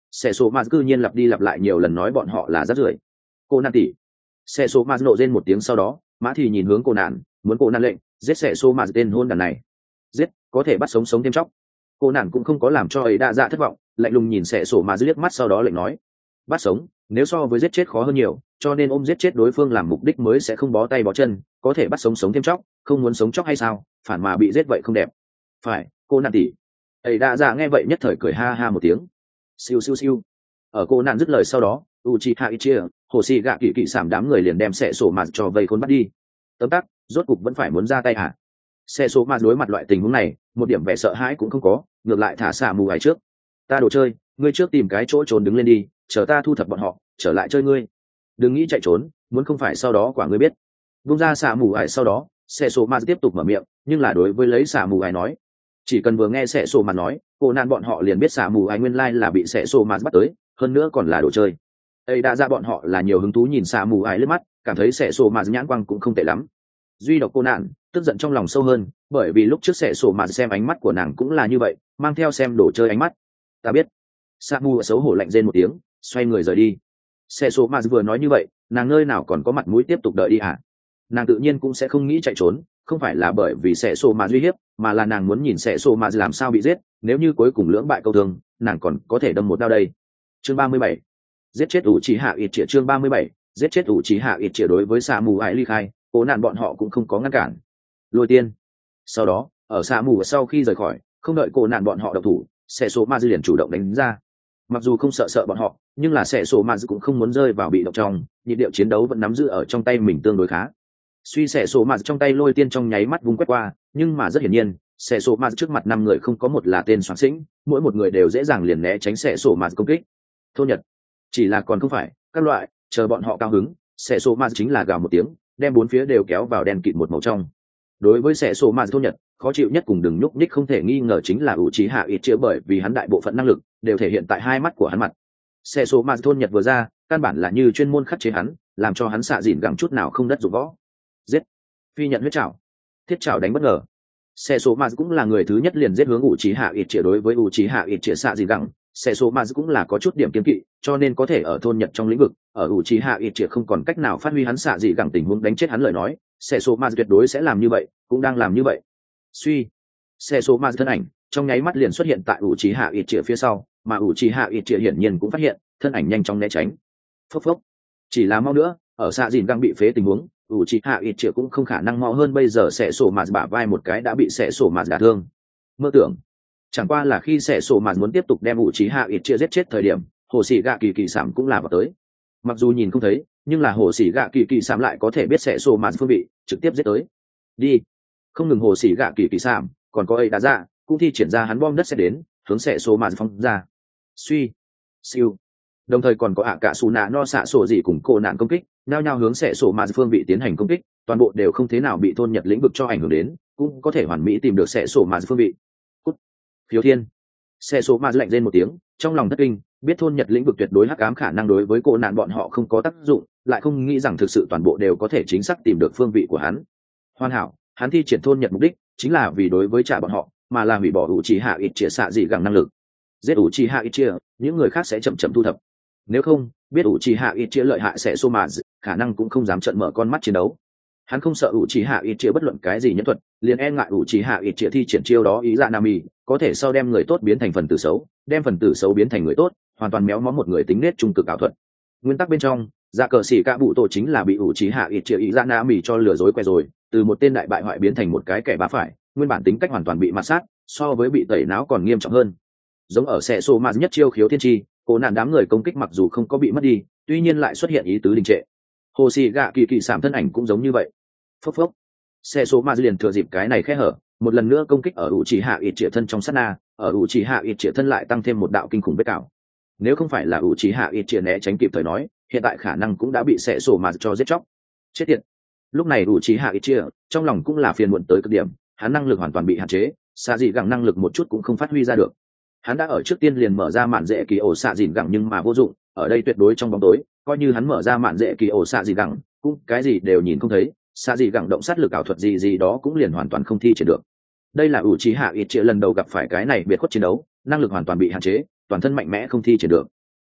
xe số ma cư nhiên lặp đi lặp lại nhiều lần nói bọn họ là rác rưởi. Cô nạn tỷ. Xe số ma nộ rên một tiếng, sau đó mã thì nhìn hướng cô nạn, muốn cô nạn lệnh giết xe số ma tên hôn đàn này. Giết, có thể bắt sống sống thêm chóc. Cô nạn cũng không có làm cho ấy đa dạ thất vọng, lạnh lùng nhìn xe số ma liếc mắt, sau đó lệnh nói bắt sống, nếu so với giết chết khó hơn nhiều, cho nên ôm giết chết đối phương làm mục đích mới sẽ không bó tay bó chân, có thể bắt sống sống thêm chóc, không muốn sống chóc hay sao, phản mà bị giết vậy không đẹp. Phải, cô nạn tỷ. Ấy đa dạ nghe vậy nhất thời cười ha ha một tiếng. Siêu siêu siêu. Ở cô nạn dứt lời sau đó, Uchiha Itachi, hồ sĩ gạ kỳ kỳ sảm đám người liền đem xe sổ mạt cho vây khốn bắt đi. Tấm tắc, rốt cục vẫn phải muốn ra tay hả? Xe sổ mạt đối mặt loại tình huống này, một điểm vẻ sợ hãi cũng không có, ngược lại thả xả mù ải trước. Ta đồ chơi, ngươi trước tìm cái chỗ trốn đứng lên đi, chờ ta thu thập bọn họ, trở lại chơi ngươi. Đừng nghĩ chạy trốn, muốn không phải sau đó quả ngươi biết. Bung ra xả mù ải sau đó, xe sổ mạt tiếp tục mở miệng, nhưng là đối với lấy xả mù ải nói, chỉ cần vừa nghe xe sổ mạt nói, cô nạn bọn họ liền biết xả mù ải nguyên lai là bị xe sổ mạt bắt tới, hơn nữa còn là đồ chơi. Ấy đã ra bọn họ là nhiều hứng thú nhìn xả mù ải lướt mắt, cảm thấy xe sổ mạt nhãn quang cũng không tệ lắm. Duy độc cô nạn tức giận trong lòng sâu hơn, bởi vì lúc trước xe sổ mạt xem ánh mắt của nàng cũng là như vậy, mang theo xem đồ chơi ánh mắt. Ta biết. Samu xấu hổ lạnh rên một tiếng, xoay người rời đi. Xe số mà vừa nói như vậy, nàng nơi nào còn có mặt mũi tiếp tục đợi đi hả? Nàng tự nhiên cũng sẽ không nghĩ chạy trốn, không phải là bởi vì xe số mà uy hiếp, mà là nàng muốn nhìn xe số mà làm sao bị giết, nếu như cuối cùng lưỡng bại câu thương, nàng còn có thể đâm một đao đây. Chương 37. Giết chết Uchiha Itachi. Chương 37. Giết chết Uchiha Itachi. Đối với Samu ai ly khai, cố nạn bọn họ cũng không có ngăn cản. Lôi tiên. Sau đó, ở Samu sau khi rời khỏi, không đợi cố nạn bọn họ động thủ, xe số ma liền chủ động đánh ra. Mặc dù không sợ bọn họ, nhưng là xe số ma cũng không muốn rơi vào bị động trong, nhịp điệu chiến đấu vẫn nắm giữ ở trong tay mình tương đối khá. Suy xe số ma trong tay lôi tiên trong nháy mắt vung quét qua, nhưng mà rất hiển nhiên, xe số ma trước mặt 5 người không có một là tên soạn sĩnh, mỗi một người đều dễ dàng liền né tránh xe số ma công kích. Thôn Nhật, chỉ là còn không phải các loại, chờ bọn họ cao hứng, xe số ma chính là gào một tiếng, đem bốn phía đều kéo vào đen kịt một màu trong. Đối với xe số ma Thôn Nhật, khó chịu nhất cùng đừng nhúc nhích không thể nghi ngờ chính là Uchiha Itachi, bởi vì hắn đại bộ phận năng lực đều thể hiện tại hai mắt của hắn mặt. Xe số ma Thôn Nhật vừa ra, căn bản là như chuyên môn khắc chế hắn, làm cho hắn xạ dịn gẳng chút nào không đất dụng võ. Giết, phi nhận huyết trảo, thiết trảo đánh bất ngờ. Xe số ma cũng là người thứ nhất liền giết hướng Uchiha Itachi. Đối với Uchiha Itachi xạ dịn gẳng, xe số ma cũng là có chút điểm kiêng kỵ, cho nên có thể ở Thôn Nhật trong lĩnh vực, ở Uchiha Itachi không còn cách nào phát huy hắn xạ dịn gẳng tình huống đánh chết hắn lời nói, xe số ma tuyệt đối sẽ làm như vậy, cũng đang làm như vậy. Suy, xe số ma thân ảnh trong nháy mắt liền xuất hiện tại Uchiha Itachi phía sau, mà Uchiha Itachi hiển nhiên cũng phát hiện, thân ảnh nhanh chóng né tránh. Phốc phốc, chỉ là mau nữa, ở xạ dìn găng bị phế tình huống, Uchiha Itachi cũng không khả năng mau hơn bây giờ sẽ sổ mà bả vai một cái đã bị sẽ sổ mà đả thương. Mơ tưởng, chẳng qua là khi sẽ sổ mà muốn tiếp tục đem Uchiha Itachi giết chết thời điểm, hồ sĩ gạ kỳ kỳ sảm cũng là vào tới. Mặc dù nhìn không thấy, nhưng là hồ sĩ gạ kỳ kỳ sảm lại có thể biết sẽ sổ mà phương vị, trực tiếp giết tới. Đi, không ngừng hồ sĩ gạ kỳ kỳ sảm, còn có ấy đã ra, cũng thi triển ra hắn bom đất sẽ đến, hướng sẽ sổ mà phóng ra. Suy, siêu, đồng thời còn có ạ cả xù nạ no xạ sổ gì cùng cô nạn công kích, nhao nhao hướng sẽ sổ mà phương vị tiến hành công kích, toàn bộ đều không thế nào bị Thôn Nhật lĩnh vực cho ảnh hưởng đến, cũng có thể hoàn mỹ tìm được sẽ sổ mà phương vị. Cút, phiếu thiên. Sẽ sổ mà lạnh lên một tiếng, trong lòng thất kinh, biết Thôn Nhật lĩnh vực tuyệt đối hắc ám khả năng đối với cô nạn bọn họ không có tác dụng, lại không nghĩ rằng thực sự toàn bộ đều có thể chính xác tìm được phương vị của hắn. Hoàn hảo, hắn thi triển Thôn Nhật mục đích chính là vì đối với trả bọn họ, mà là hủy bỏ Uchiha Itachi xạ dị gẳng năng lực. Giết Uchiha Itachi, những người khác sẽ chậm chậm thu thập. Nếu không, biết Uchiha Itachi lợi hại sẽ xô mà khả năng cũng không dám trợn mở con mắt chiến đấu. Hắn không sợ Uchiha Itachi bất luận cái gì nhân thuật, liền e ngại Uchiha Itachi thi triển chiêu đó ý dạ nami, có thể sau đem người tốt biến thành phần tử xấu, đem phần tử xấu biến thành người tốt, hoàn toàn méo mó một người tính nết trung cực ảo thuật. Nguyên tắc bên trong, dạ cờ xỉ cả bụ tổ chính là bị Uchiha Itachi ý dạ nami cho lừa dối que rồi, từ một tên đại bại hoại biến thành một cái kẻ bá phải, nguyên bản tính cách hoàn toàn bị mạt sát, so với bị tẩy não còn nghiêm trọng hơn. Giống ở xe xô mà nhất chiêu khiếu thiên tri, cố nạn đám người công kích mặc dù không có bị mất đi, tuy nhiên lại xuất hiện ý tứ đình trệ. Hồ xì gạ kỳ kỳ sảm thân ảnh cũng giống như vậy. Phốc phốc, xe số ma liền thừa dịp cái này khe hở, một lần nữa công kích ở Uchiha Itachi thân trong sát na, ở Uchiha Itachi thân lại tăng thêm một đạo kinh khủng vết cào. Nếu không phải là Uchiha Itachi né tránh kịp thời nói, hiện tại khả năng cũng đã bị xe số ma cho giết chóc. Chết tiệt. Lúc này Uchiha Itachi trong lòng cũng là phiền muộn tới cực điểm, hắn năng lực hoàn toàn bị hạn chế, xạ dị gẳng năng lực một chút cũng không phát huy ra được. Hắn đã ở trước tiên liền mở ra mạn dễ kỳ ổ xạ dìn gẳng nhưng mà vô dụng, ở đây tuyệt đối trong bóng tối, coi như hắn mở ra mạn dễ kỳ ổ xạ dìn gẳng, cũng cái gì đều nhìn không thấy, xạ dị gẳng động sát lực ảo thuật gì gì đó cũng liền hoàn toàn không thi triển được. Đây là Uchiha Itachi lần đầu gặp phải cái này biệt khuất chiến đấu, năng lực hoàn toàn bị hạn chế, toàn thân mạnh mẽ không thi triển được.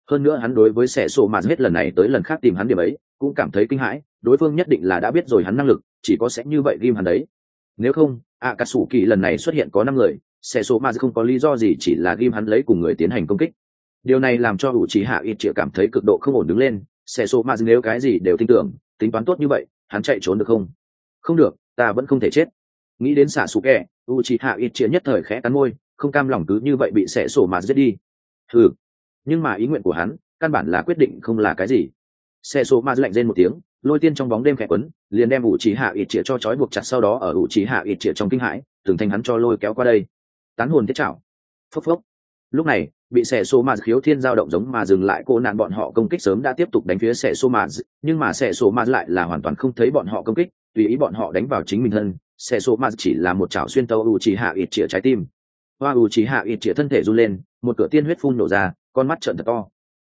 hơn nữa hắn đối với sẻ sổ mà hết lần này tới lần khác tìm hắn điểm ấy cũng cảm thấy kinh hãi, đối phương nhất định là đã biết rồi hắn năng lực, chỉ có sẽ như vậy ghim hắn đấy. Nếu không ạ cà sủ kỳ lần này xuất hiện có 5 người, sẻ sổ mà không có lý do gì chỉ là ghim hắn lấy cùng người tiến hành công kích. Điều này làm cho ủ trí hạ ít chĩa cảm thấy cực độ không ổn đứng lên. Sẻ sổ mà nếu cái gì đều tin tưởng, tính toán tốt như vậy, hắn chạy trốn được không? Không được, ta vẫn không thể chết. Nghĩ đến xạ xù kẹ, u trí hạ ít chĩa nhất thời khẽ cắn môi, không cam lòng cứ như vậy bị sẻ sổ mà giết đi. Nhưng mà ý nguyện của hắn căn bản là quyết định không là cái gì. Xe số ma lạnh rên một tiếng, lôi tiên trong bóng đêm khẽ quấn, liền đem ủ trí hạ ít chĩa cho trói buộc chặt, sau đó ở ủ trí hạ ít chĩa trong kinh hãi từng thành hắn cho lôi kéo qua đây. Tán hồn thiết chảo, phốc phốc. Lúc này bị xe số ma khiếu thiên dao động giống mà dừng lại, cô nạn bọn họ công kích sớm đã tiếp tục đánh phía xe số ma, nhưng mà xe số ma lại là hoàn toàn không thấy bọn họ công kích, tùy ý bọn họ đánh vào chính mình thân. Xe số ma chỉ là một chảo xuyên tấu ủ trí hạ ít chĩa trái tim. Hoa ủ trí hạ ít chĩa thân thể run lên, một cửa tiên huyết phun nổ ra, con mắt trợn thật to.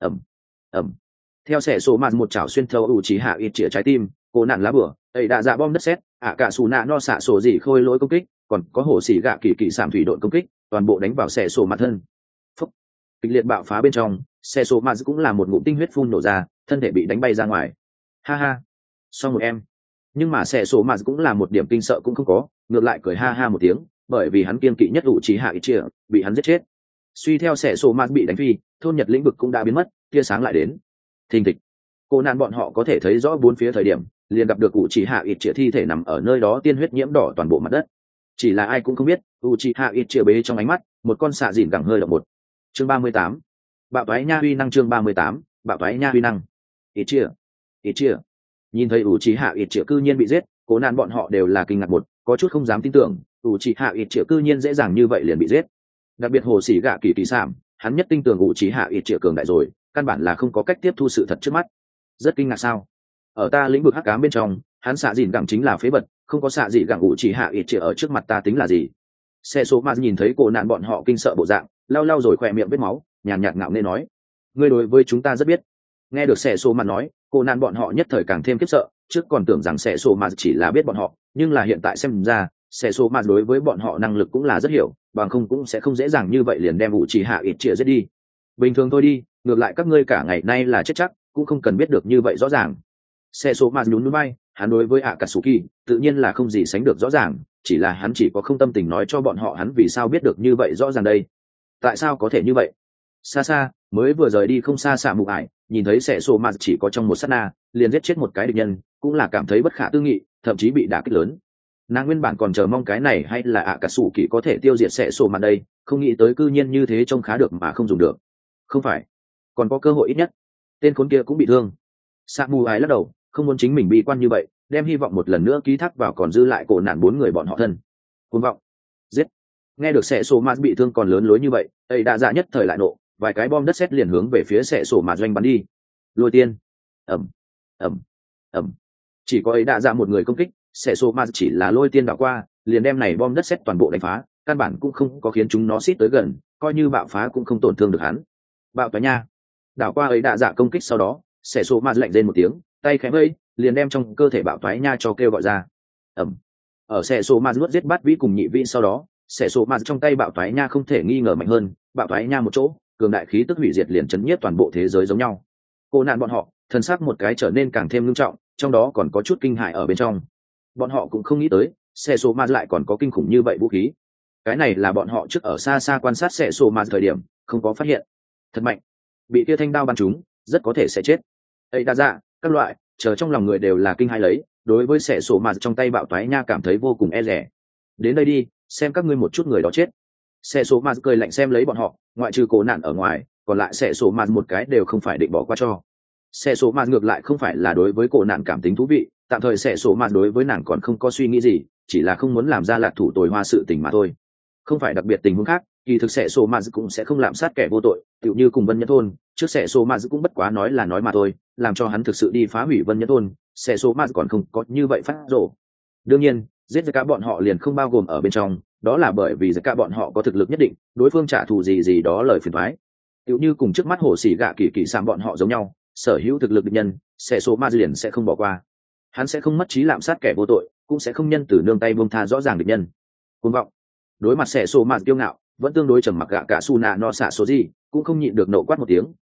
ẩm theo xẻ sổ mạt một chảo xuyên thấu ủ trí hạ ít chĩa trái tim, cô nạn lá bửa ấy đã dạ bom đất sét, cả xù nạ no xạ sổ gì khôi lỗi công kích, còn có hổ xỉ gạ kỳ kỳ sảm thủy đội công kích, toàn bộ đánh vào xẻ sổ mặt thân. Phúc, kịch liệt bạo phá bên trong, xẻ sổ mạt cũng là một ngụm tinh huyết phun nổ ra, thân thể bị đánh bay ra ngoài. Ha ha, xong một em. Nhưng mà xẻ sổ mạt cũng là một điểm kinh sợ cũng không có, ngược lại cười ha ha một tiếng, bởi vì hắn kiên kỵ nhất ủ trí hạ ít chĩa bị hắn giết chết. Suy theo xẻ sổ mạt bị đánh phi, thôn nhật lĩnh vực cũng đã biến mất, tia sáng lại đến. Thình thịch, cô nạn bọn họ có thể thấy rõ bốn phía thời điểm, liền gặp được ủ trí hạ ít chĩa thi thể nằm ở nơi đó, tiên huyết nhiễm đỏ toàn bộ mặt đất. Chỉ là ai cũng không biết ủ trí hạ ít chĩa bế trong ánh mắt một con xạ dìn gẳng hơi động một. Chương 38, bạo toái nha huy năng. Chương 38, bạo toái nha huy năng. Ít chĩa nhìn thấy ủ trí hạ ít chĩa cư nhiên bị giết, cô nạn bọn họ đều là kinh ngạc một, có chút không dám tin tưởng ủ trí hạ ít chĩa cư nhiên dễ dàng như vậy liền bị giết. Đặc biệt hồ xỉ gạ kỳ kỳ sảm, hắn nhất tin tưởng ủ trí hạ ít chĩa cường đại rồi, căn bản là không có cách tiếp thu sự thật trước mắt. Rất kinh ngạc sao? Ở ta lĩnh vực hắc ám bên trong, hắn xạ dìn gẳng chính là phế vật, không có xạ dị gẳng ủ chỉ hạ ít chĩa ở trước mặt ta tính là gì? Xe số mà nhìn thấy cô nạn bọn họ kinh sợ bộ dạng, lau lau rồi khỏe miệng vết máu, nhàn nhạt ngạo nghễ nói: ngươi đối với chúng ta rất biết. Nghe được xe số mà nói, cô nạn bọn họ nhất thời càng thêm khiếp sợ, trước còn tưởng rằng xe số mà chỉ là biết bọn họ, nhưng là hiện tại xem ra, xe số mà đối với bọn họ năng lực cũng là rất hiểu, bằng không cũng sẽ không dễ dàng như vậy liền đem ủ chỉ hạ ít chĩa giết đi. Bình thường thôi đi, ngược lại các ngươi cả ngày nay là chết chắc, cũng không cần biết được như vậy rõ ràng. Xe số mà nhún nhún bay, hắn đối với Akatsuki tự nhiên là không gì sánh được rõ ràng, chỉ là hắn chỉ có không tâm tình nói cho bọn họ hắn vì sao biết được như vậy rõ ràng đây. Tại sao có thể như vậy? Xa xa mới vừa rời đi không xa xạ mục ải, nhìn thấy xe số mà chỉ có trong một sát na liền giết chết một cái địch nhân, cũng là cảm thấy bất khả tư nghị, thậm chí bị đả kích lớn. Nàng nguyên bản còn chờ mong cái này hay là Akatsuki có thể tiêu diệt xe số mà đây, không nghĩ tới cư nhiên như thế trông khá được mà không dùng được. Không phải, còn có cơ hội ít nhất. Tên khốn kia cũng bị thương. Sa mù ái lắc đầu, không muốn chính mình bi quan như vậy, đem hy vọng một lần nữa ký thác vào còn dư lại cổ nạn 4 người bọn họ thân. Cuồng vọng, giết. Nghe được Sẻ Sổ Mạt bị thương còn lớn lối như vậy, ấy đã dạ nhất thời lại nộ, vài cái bom đất sét liền hướng về phía Sẻ Sổ Mạt doanh bắn đi. Lôi tiên. ầm ầm ầm. Chỉ có ấy đã dạ một người công kích, Sẻ Sổ Mạt chỉ là lôi tiên đảo qua, liền đem này bom đất sét toàn bộ đánh phá, căn bản cũng không có khiến chúng nó xít tới gần, coi như bạo phá cũng không tổn thương được hắn. Bạo toái nha. Đảo qua ấy đã dạ công kích sau đó, Sẻ Sổ Mạt lạnh rên một tiếng, tay khẽ vẫy, liền đem trong cơ thể bạo toái nha cho kêu gọi ra. ầm. Ở Sẻ Sổ Mạt nuốt giết Bát Vĩ cùng Nhị Vĩ sau đó, Sẻ Sổ Mạt trong tay bạo toái nha không thể nghi ngờ mạnh hơn, bạo toái nha một chỗ, cường đại khí tức hủy diệt liền chấn nhiếp toàn bộ thế giới giống nhau. Cô nạn bọn họ, thân xác một cái trở nên càng thêm nghiêm trọng, trong đó còn có chút kinh hại ở bên trong. Bọn họ cũng không nghĩ tới, Sẻ Sổ Mạt lại còn có kinh khủng như vậy vũ khí. Cái này là bọn họ trước ở xa xa quan sát Sẻ Sổ Mạt thời điểm, không có phát hiện. Thật mạnh, bị kia thanh đao bắn trúng, rất có thể sẽ chết. Ấy đa dạ, các loại, chờ trong lòng người đều là kinh hãi lấy, đối với Sẻ Sổ Mạt trong tay bạo toái nha cảm thấy vô cùng e dè. Đến đây đi, xem các ngươi một chút người đó chết. Sẻ Sổ Mạt cười lạnh xem lấy bọn họ, ngoại trừ cổ nạn ở ngoài, còn lại Sẻ Sổ Mạt một cái đều không phải định bỏ qua cho. Sẻ Sổ Mạt ngược lại không phải là đối với cổ nạn cảm tính thú vị, tạm thời Sẻ Sổ Mạt đối với nàng còn không có suy nghĩ gì, chỉ là không muốn làm ra lạc thủ tồi hoa sự tình mà thôi. Không phải đặc biệt tình huống khác, kỳ thực Sẻ Sổ Mạt cũng sẽ không lạm sát kẻ vô tội, tựu như cùng Vân Nhẫn thôn, trước Sẻ Sổ Mạt cũng bất quá nói là nói mà thôi, làm cho hắn thực sự đi phá hủy Vân Nhẫn thôn, Sẻ Sổ Mạt còn không có như vậy phát rồ. Đương nhiên, giết cả bọn họ liền không bao gồm ở bên trong, đó là bởi vì cả bọn họ có thực lực nhất định, đối phương trả thù gì gì đó lời phiền toái. Tựu như cùng trước mắt hổ xỉ gạ kỳ kỳ sạm bọn họ giống nhau, sở hữu thực lực địch nhân, Sẻ Sổ Mạt liền sẽ không bỏ qua. Hắn sẽ không mất trí lạm sát kẻ vô tội, cũng sẽ không nhân từ nương tay buông tha rõ ràng địch nhân. Cuồng vọng. Đối mặt Sẻ Sổ Mạt kiêu ngạo, vẫn tương đối trầm mặc gạ cả su nạ no xạ số gì, cũng không nhịn được nộ quát một tiếng,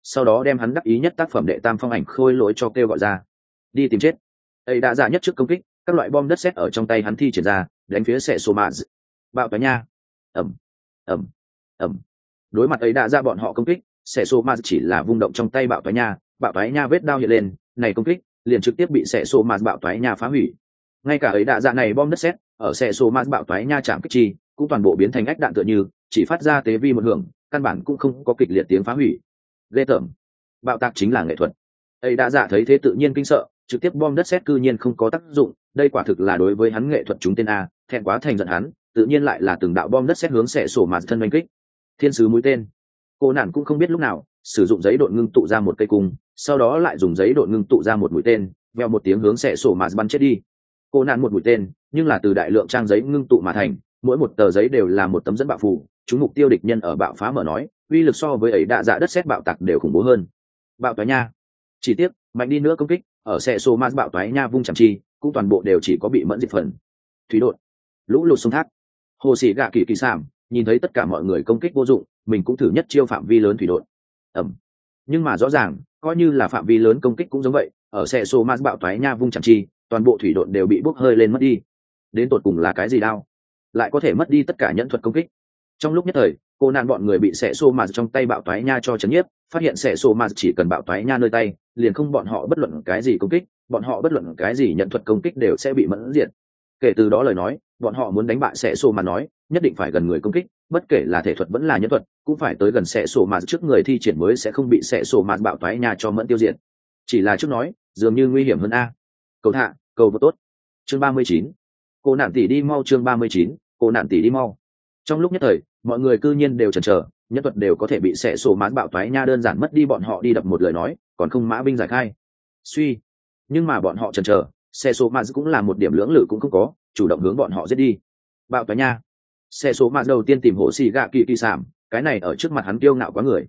sau đó đem hắn đắc ý nhất tác phẩm đệ tam phong ảnh khôi lỗi cho kêu gọi ra. Đi tìm chết. Ấy đã ra nhất trước công kích, các loại bom đất sét ở trong tay hắn thi triển ra, đánh phía sệ sô mạt. Bạo toái nha. ầm ầm ầm. Đối mặt ấy đã ra bọn họ công kích, sệ sô mạt chỉ là vung động trong tay bạo toái nha vết đao hiện lên, này công kích liền trực tiếp bị sệ sô mạt bạo toái nha phá hủy. Ngay cả ấy đã ra này bom đất sét ở sệ sô mạt bạo toái nha chạm kích chi, cũng toàn bộ biến thành ách đạn tựa như chỉ phát ra tế vi một hưởng, căn bản cũng không có kịch liệt tiếng phá hủy. Ghê tởm. Bạo tạc chính là nghệ thuật. Ấy đã giả thấy thế tự nhiên kinh sợ, trực tiếp bom đất sét cư nhiên không có tác dụng, đây quả thực là đối với hắn nghệ thuật chúng tên a, thẹn quá thành giận hắn, tự nhiên lại là từng đạo bom đất sét hướng sệ sổ mạt thân đánh kích. Thiên sứ mũi tên. Cô nản cũng không biết lúc nào sử dụng giấy độn ngưng tụ ra một cây cung, sau đó lại dùng giấy độn ngưng tụ ra một mũi tên, vèo một tiếng hướng sệ sổ mạt bắn chết đi. Cô nản một mũi tên, nhưng là từ đại lượng trang giấy ngưng tụ mà thành, mỗi một tờ giấy đều là một tấm dẫn bạo phù, chúng mục tiêu địch nhân ở bạo phá mở nói, uy lực so với ấy đạ dạ đất sét bạo tạc đều khủng bố hơn. Bạo toái nha. Chỉ tiếc, mạnh đi nữa công kích, ở xe xô mát bạo toái nha vung chẳng chi, cũng toàn bộ đều chỉ có bị mẫn diệt phần. Thủy đột, lũ lụt sông thác. Hồ sĩ gạ kỳ kỳ sảm, nhìn thấy tất cả mọi người công kích vô dụng, mình cũng thử nhất chiêu phạm vi lớn thủy đột. Ẩm. Nhưng mà rõ ràng, coi như là phạm vi lớn công kích cũng giống vậy, ở xe xô mát bạo toái nha vung chẳng chi, toàn bộ thủy đột đều bị bốc hơi lên mất đi. Đến tột cùng là cái gì đao? Lại có thể mất đi tất cả nhẫn thuật công kích. Trong lúc nhất thời, cô nạn bọn người bị xẻ xô mạt trong tay bạo toái nha cho chấn nhiếp, phát hiện xẻ xô mạt chỉ cần bạo toái nha nơi tay, liền không bọn họ bất luận cái gì công kích, bọn họ bất luận cái gì nhận thuật công kích đều sẽ bị mẫn diệt. Kể từ đó lời nói, bọn họ muốn đánh bại xẻ xô mạt nói, nhất định phải gần người công kích, bất kể là thể thuật vẫn là nhẫn thuật, cũng phải tới gần xẻ xô mạt trước người thi triển mới sẽ không bị xẻ xô mạt bạo toái nha cho mẫn tiêu diệt. Chỉ là trước nói, dường như nguy hiểm hơn a. Cầu thả, cầu vô tốt. Chương 39. Cô nạn tỷ đi mau, chương 39. Cô nạn tỷ đi mau. Trong lúc nhất thời, mọi người cư nhiên đều chần chờ, nhân thuật đều có thể bị xẻ sổ mán bạo toái nha đơn giản mất đi bọn họ đi đập một lời nói, còn không mã binh giải khai. Suy, nhưng mà bọn họ chần chờ, xẻ sổ mán cũng là một điểm lưỡng lự cũng không có, chủ động hướng bọn họ giết đi. Bạo toái nha. Xẻ sổ mán đầu tiên tìm hồ xì gạ kỳ kỳ sảm, cái này ở trước mặt hắn kiêu ngạo quá người.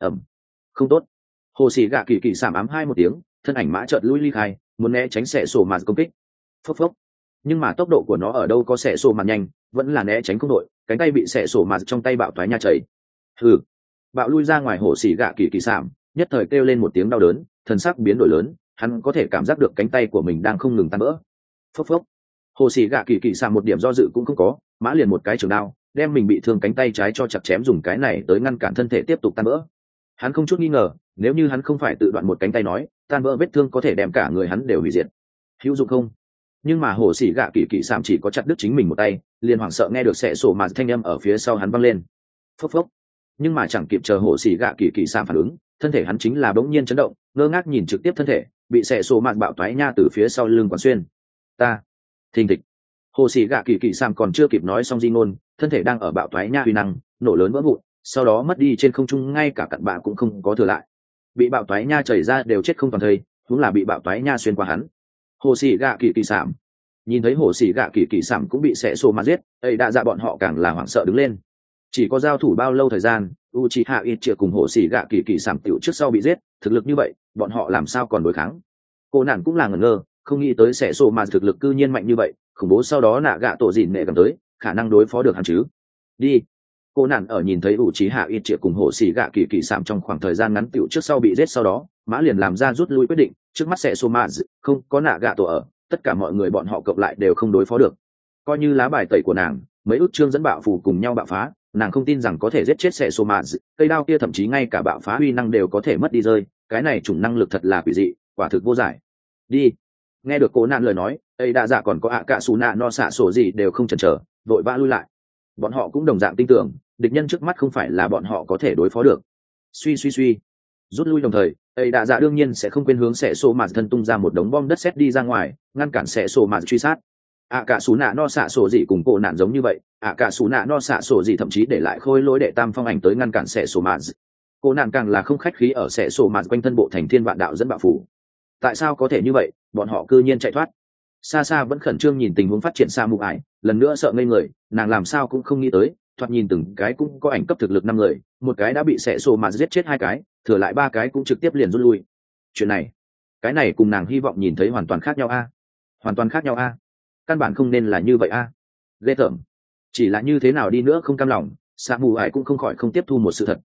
Không tốt. Hồ xì gạ kỳ kỳ sảm ám hai một tiếng, thân ảnh mã chợt lui ly khai, muốn né tránh xẻ sổ mán công kích. Phốc phốc. Nhưng mà tốc độ của nó ở đâu có xẻ sổ mán nhanh, vẫn là né tránh không đội, cánh tay bị xẻ sổ mạt trong tay bạo toái nha chảy. Hừ. Bạo lui ra ngoài hổ xỉ gạ kỳ kỳ sảm, nhất thời kêu lên một tiếng đau đớn, thần sắc biến đổi lớn, hắn có thể cảm giác được cánh tay của mình đang không ngừng tan vỡ. Phốc phốc. Hồ xỉ gạ kỳ kỳ sảm một điểm do dự cũng không có, mã liền một cái trường đao, đem mình bị thương cánh tay trái cho chặt chém dùng cái này tới ngăn cản thân thể tiếp tục tan vỡ. Hắn không chút nghi ngờ, nếu như hắn không phải tự đoạn một cánh tay nói, tan vỡ vết thương có thể đem cả người hắn đều hủy diệt. Hữu dụng không? Nhưng mà hồ sĩ gạ kỳ kỳ sảm chỉ có chặt đứt chính mình một tay, liền hoảng sợ nghe được xẻ sổ mạt thanh âm ở phía sau hắn văng lên. Phốc phốc. Nhưng mà chẳng kịp chờ hồ sĩ gạ kỳ kỳ sảm phản ứng, thân thể hắn chính là bỗng nhiên chấn động, ngơ ngác nhìn trực tiếp thân thể bị xẻ sổ mạt bạo toái nha từ phía sau lưng quán xuyên. Ta. Thình thịch. Hồ sĩ gạ kỳ kỳ sảm còn chưa kịp nói xong di ngôn, thân thể đang ở bạo toái nha uy năng nổ lớn vỡ vụn, sau đó mất đi trên không trung, ngay cả cặn bạ cũng không có thừa lại. Bị bạo toái nha chảy ra đều chết không toàn thây, huống là bị bạo toái nha xuyên qua hắn. Hồ sĩ gạ kỳ kỳ sảm. Nhìn thấy hồ sĩ gạ kỳ kỳ sảm cũng bị xẻ xô mà giết, ấy đã ra bọn họ càng là hoảng sợ đứng lên. Chỉ có giao thủ bao lâu thời gian, Uchiha Itachi cùng hồ sĩ gạ kỳ kỳ sảm tiểu trước sau bị giết, thực lực như vậy bọn họ làm sao còn đối kháng. Cô nàng cũng là ngẩn ngơ, không nghĩ tới xẻ xô mà thực lực cư nhiên mạnh như vậy, khủng bố. Sau đó nạ gạ tổ dịn nệ cầm tới, khả năng đối phó được hắn chứ. Đi. Cô nàng ở nhìn thấy Uchiha Itachi cùng hồ sĩ gạ kỳ kỳ sảm trong khoảng thời gian ngắn tiểu trước sau bị giết, sau đó mã liền làm ra rút lui quyết định, trước mắt xẻ xô mà không có nạ gạ tổ ở, tất cả mọi người bọn họ cộng lại đều không đối phó được. Coi như lá bài tẩy của nàng mấy ước chương dẫn bạo phù cùng nhau bạo phá, nàng không tin rằng có thể giết chết sẻ sô mạt. Cây đao kia thậm chí ngay cả bạo phá uy năng đều có thể mất đi rơi, cái này chủng năng lực thật là quỷ dị, quả thực vô giải. Đi. Nghe được cố nạn lời nói, ấy đã dạ còn có ạ cả xù nạ no xạ sổ gì đều không chần chờ, vội vã lui lại. Bọn họ cũng đồng dạng tin tưởng địch nhân trước mắt không phải là bọn họ có thể đối phó được. Suy rút lui đồng thời, ấy đã dạ đương nhiên sẽ không quên hướng sẻ sô mạt thân tung ra một đống bom đất sét đi ra ngoài, ngăn cản sẻ sô mạt truy sát. ạ cả xù nạ no xạ sổ gì cùng cổ nạn giống như vậy, ạ cả xù nạ no xạ sổ gì thậm chí để lại khôi lỗi đệ tam phong ảnh tới ngăn cản sẻ sô mạt. Cổ nạn càng là không khách khí ở sẻ sô mạt quanh thân bộ thành thiên vạn đạo dẫn bạo phủ. Tại sao có thể như vậy, bọn họ cư nhiên chạy thoát. Xa xa vẫn khẩn trương nhìn tình huống phát triển xa mụ ải, lần nữa sợ ngây người, nàng làm sao cũng không nghĩ tới, thoạt nhìn từng cái cũng có ảnh cấp thực lực 5 người, một cái đã bị xẻ sổ mà giết chết 2 cái, thừa lại 3 cái cũng trực tiếp liền rút lui. Chuyện này, cái này cùng nàng hy vọng nhìn thấy hoàn toàn khác nhau a. Hoàn toàn khác nhau a. Căn bản không nên là như vậy a. Ghê tởm. Chỉ là như thế nào đi nữa không cam lòng, xa mù ải cũng không khỏi không tiếp thu một sự thật,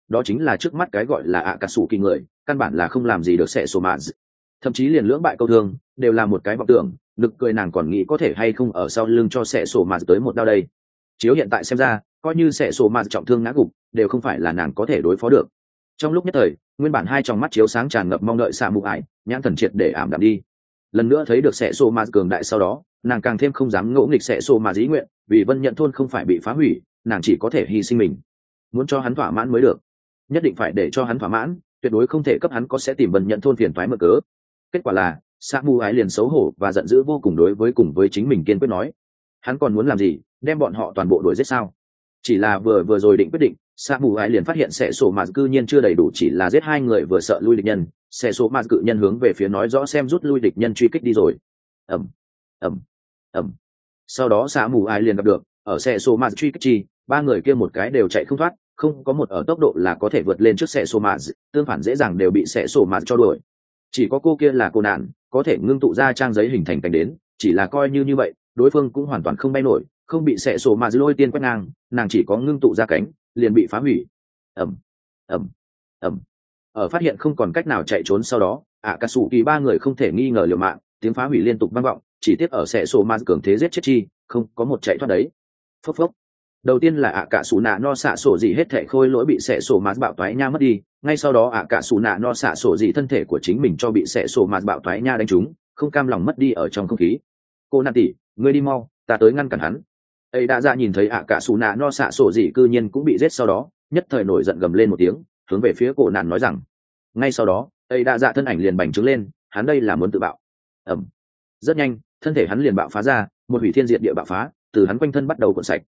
đó chính là trước mắt cái gọi là ạ cà sủ kỳ người căn bản là không làm gì được sẽ sổ mạt, thậm chí liền lưỡng bại câu thương đều là một cái vọng tưởng. Nực cười nàng còn nghĩ có thể hay không ở sau lưng cho sẽ sổ mạt tới một đao đây. Chiếu hiện tại xem ra coi như sẽ sổ mạt trọng thương ngã gục đều không phải là nàng có thể đối phó được. Trong lúc nhất thời nguyên bản hai tròng mắt chiếu sáng tràn ngập mong đợi xạ mù ải nhãn thần triệt để ảm đạm đi. Lần nữa thấy được sẽ sổ mạt cường đại sau đó nàng càng thêm không dám ngỗ nghịch sẽ sổ mạt dĩ nguyện, vì Vân Nhận thôn không phải bị phá hủy nàng chỉ có thể hy sinh mình. Muốn cho hắn thỏa mãn mới được, nhất định phải để cho hắn thỏa mãn, tuyệt đối không thể cấp hắn có sẽ tìm Vân Nhận thôn phiền toái mở cớ. Kết quả là xạ mù ải liền xấu hổ và giận dữ vô cùng đối với cùng với chính mình kiên quyết nói hắn còn muốn làm gì, đem bọn họ toàn bộ đuổi giết sao? Chỉ là vừa rồi định quyết định xạ mù ải liền phát hiện sẽ sổ mạt cư nhiên chưa đầy đủ chỉ là giết hai người vừa sợ lui địch nhân, sẽ sổ mạt cự nhân hướng về phía nói rõ xem rút lui địch nhân truy kích đi rồi. ẩm ẩm ẩm Sau đó xạ mù ải liền gặp được ở sẽ sổ mạt truy kích chi ba người kia một cái đều chạy không thoát, không có một ở tốc độ là có thể vượt lên trước sẽ sổ mạt, tương phản dễ dàng đều bị sẽ sổ mạt cho đuổi. Chỉ có cô kia là cô nạn có thể ngưng tụ ra trang giấy hình thành cánh đến, chỉ là coi như vậy đối phương cũng hoàn toàn không bay nổi, không bị sẽ sổ mà lôi tiên quét ngang, nàng chỉ có ngưng tụ ra cánh liền bị phá hủy. ẩm ẩm ẩm Ở phát hiện không còn cách nào chạy trốn sau đó ạ cà sủ kỳ ba người không thể nghi ngờ liều mạng, tiếng phá hủy liên tục vang vọng, chỉ tiếc ở sẽ sổ mà cường thế giết chết chi không có một chạy thoát đấy. Phốc phốc. Đầu tiên là ạ cà sủ nạ no xạ sổ gì hết thệ khôi lỗi bị sẽ sổ mà bạo toái nha mất đi, ngay sau đó ạ cà sủ nạ no xạ sổ gì thân thể của chính mình cho bị sẽ sổ mà bạo toái nha đánh trúng, không cam lòng mất đi ở trong không khí. Cô nạn tỷ, ngươi đi mau, ta tới ngăn cản hắn. Ấy đã ra nhìn thấy ạ cà sủ nạ no xạ sổ gì cư nhiên cũng bị giết sau đó nhất thời nổi giận gầm lên một tiếng hướng về phía cổ nạn nói rằng. Ngay sau đó ấy đã dạ thân ảnh liền bành trướng lên, hắn đây là muốn tự bạo. Rất nhanh thân thể hắn liền bạo phá ra một hủy thiên diệt địa bạo phá, từ hắn quanh thân bắt đầu cuộn sạch.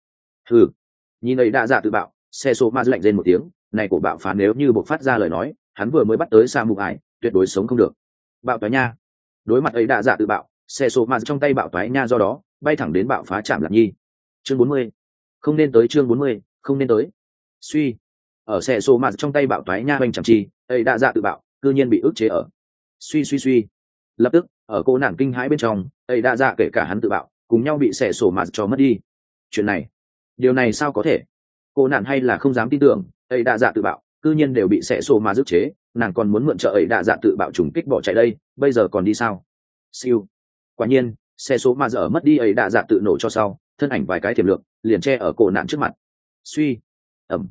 Nhìn ấy đã dạ tự bạo, xe số ma lạnh lên một tiếng, này của bạo phá nếu như bộc phát ra lời nói hắn vừa mới bắt tới xa mục ải tuyệt đối sống không được. Bạo toái nha. Đối mặt ấy đã dạ tự bạo, xe số ma trong tay bạo toái nha do đó bay thẳng đến bạo phá chạm lạc nhi. Chương 40. Không nên tới, chương 40, không nên tới. Suy. Ở xe số ma trong tay bạo toái nha banh chẳng chi ấy đã dạ tự bạo cư nhiên bị ức chế ở. Suy. Lập tức ở cô nàng kinh hãi bên trong ấy đã dạ kể cả hắn tự bạo cùng nhau bị xe số ma cho mất đi. Chuyện này, điều này sao có thể? Cô nạn hay là không dám tin tưởng ấy đã dạ tự bạo cư nhiên đều bị xe số ma ức chế, nàng còn muốn mượn trợ ấy đã dạ tự bạo trùng kích bỏ chạy đây, bây giờ còn đi sao? Siêu. Quả nhiên xe số ma giờ mất đi ấy đã dạ tự nổ cho sau, thân ảnh vài cái tiềm lượng liền che ở cổ nạn trước mặt. Suy. ẩm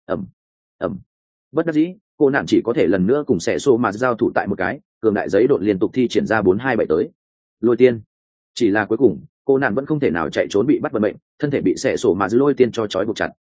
Bất đắc dĩ cô nạn chỉ có thể lần nữa cùng xe số ma giao thủ tại một cái cường đại giấy đột liên tục thi triển ra 427 tới lôi tiên. Chỉ là cuối cùng cô nạn vẫn không thể nào chạy trốn, bị bắt vận mệnh, thân thể bị xe số ma lôi tiên cho trói buộc chặt.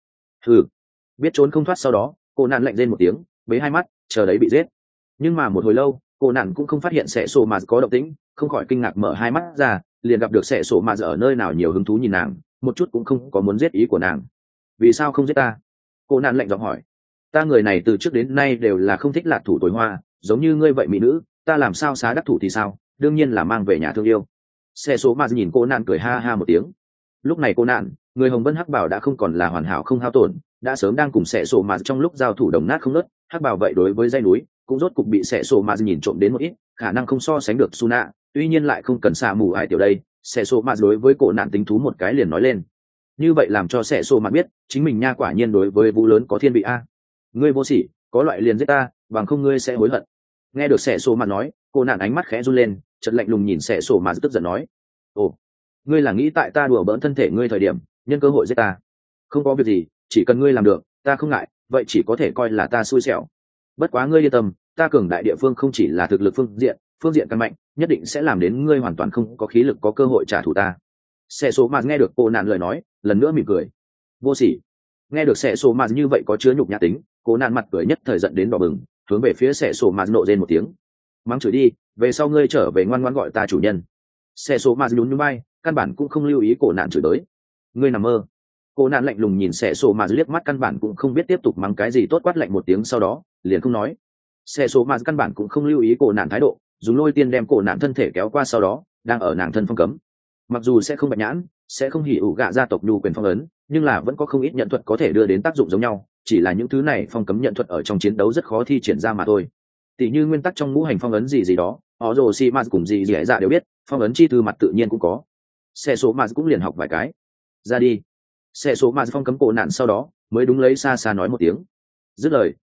Biết trốn không thoát sau đó cô nạn lạnh lên một tiếng, với hai mắt chờ đấy bị giết. Nhưng mà một hồi lâu cô nạn cũng không phát hiện xe số ma có động tĩnh, không khỏi kinh ngạc mở hai mắt ra, liền gặp được xe số ma ở nơi nào nhiều hứng thú nhìn nàng, một chút cũng không có muốn giết ý của nàng. Vì sao không giết ta? Cô nạn lạnh giọng hỏi. Ta người này từ trước đến nay đều là không thích lạc thủ tối hoa, giống như ngươi vậy mỹ nữ, ta làm sao xá đắc thủ thì sao, đương nhiên là mang về nhà thương yêu. Xe số ma nhìn cô nạn cười ha ha một tiếng. Lúc này cô nạn, người hồng vân hắc bảo đã không còn là hoàn hảo không hao tổn, đã sớm đang cùng xe số ma trong lúc giao thủ đồng nát không nớt. Hắc bảo vậy đối với dây núi cũng rốt cục bị xe số ma nhìn trộm đến một ít, khả năng không so sánh được Suna, tuy nhiên lại không cần xa mù ải tiểu đây. Xe số ma đối với cô nạn tính thú một cái liền nói lên, như vậy làm cho xe số ma biết chính mình nha quả nhiên đối với vũ lớn có thiên vị a. Ngươi vô sỉ, có loại liền giết ta, bằng không ngươi sẽ hối hận. Nghe được xe số ma nói, cô nạn ánh mắt khẽ run lên, chợt lạnh lùng nhìn xe số ma tức giận nói, ồ, ngươi là nghĩ tại ta đùa bỡn thân thể ngươi thời điểm nhân cơ hội giết ta? Không có việc gì, chỉ cần ngươi làm được ta không ngại, vậy chỉ có thể coi là ta xui xẻo. Bất quá ngươi yên tâm, ta cường đại địa phương không chỉ là thực lực phương diện căn mạnh, nhất định sẽ làm đến ngươi hoàn toàn không có khí lực có cơ hội trả thù ta. Xe số mà nghe được cô nạn lời nói lần nữa mỉm cười. Vô sỉ. Nghe được xe số mà như vậy có chứa nhục nhã tính, cô nạn mặt cười nhất thời giận đến đỏ bừng, hướng về phía xe số mà nộ rên một tiếng, mắng chửi đi, về sau ngươi trở về ngoan ngoãn gọi ta chủ nhân. Xe số mà nhún nhún vai, căn bản cũng không lưu ý cô nạn chửi tới. Ngươi nằm mơ. Cô nạn lạnh lùng nhìn xe số mà liếc mắt, căn bản cũng không biết tiếp tục mắng cái gì tốt, quát lạnh một tiếng sau đó liền không nói. Xe số mà căn bản cũng không lưu ý cô nạn thái độ, dùng lôi tiên đem cô nạn thân thể kéo qua, sau đó đang ở nàng thân phong cấm. Mặc dù sẽ không bạch nhãn, sẽ không hỉ ủ gạ gia tộc nhu quyền phong ấn, nhưng là vẫn có không ít nhận thuật có thể đưa đến tác dụng giống nhau, chỉ là những thứ này phong cấm nhận thuật ở trong chiến đấu rất khó thi triển ra mà thôi. Tỷ như nguyên tắc trong ngũ hành phong ấn gì đó, họ rồ si ma cùng gì dạ đều biết, phong ấn chi thư mặt tự nhiên cũng có. Xe số ma cũng liền học vài cái. Ra đi. Xe số ma phong cấm cổ nạn sau đó mới đúng lấy xa xa nói một tiếng. Dứt lời,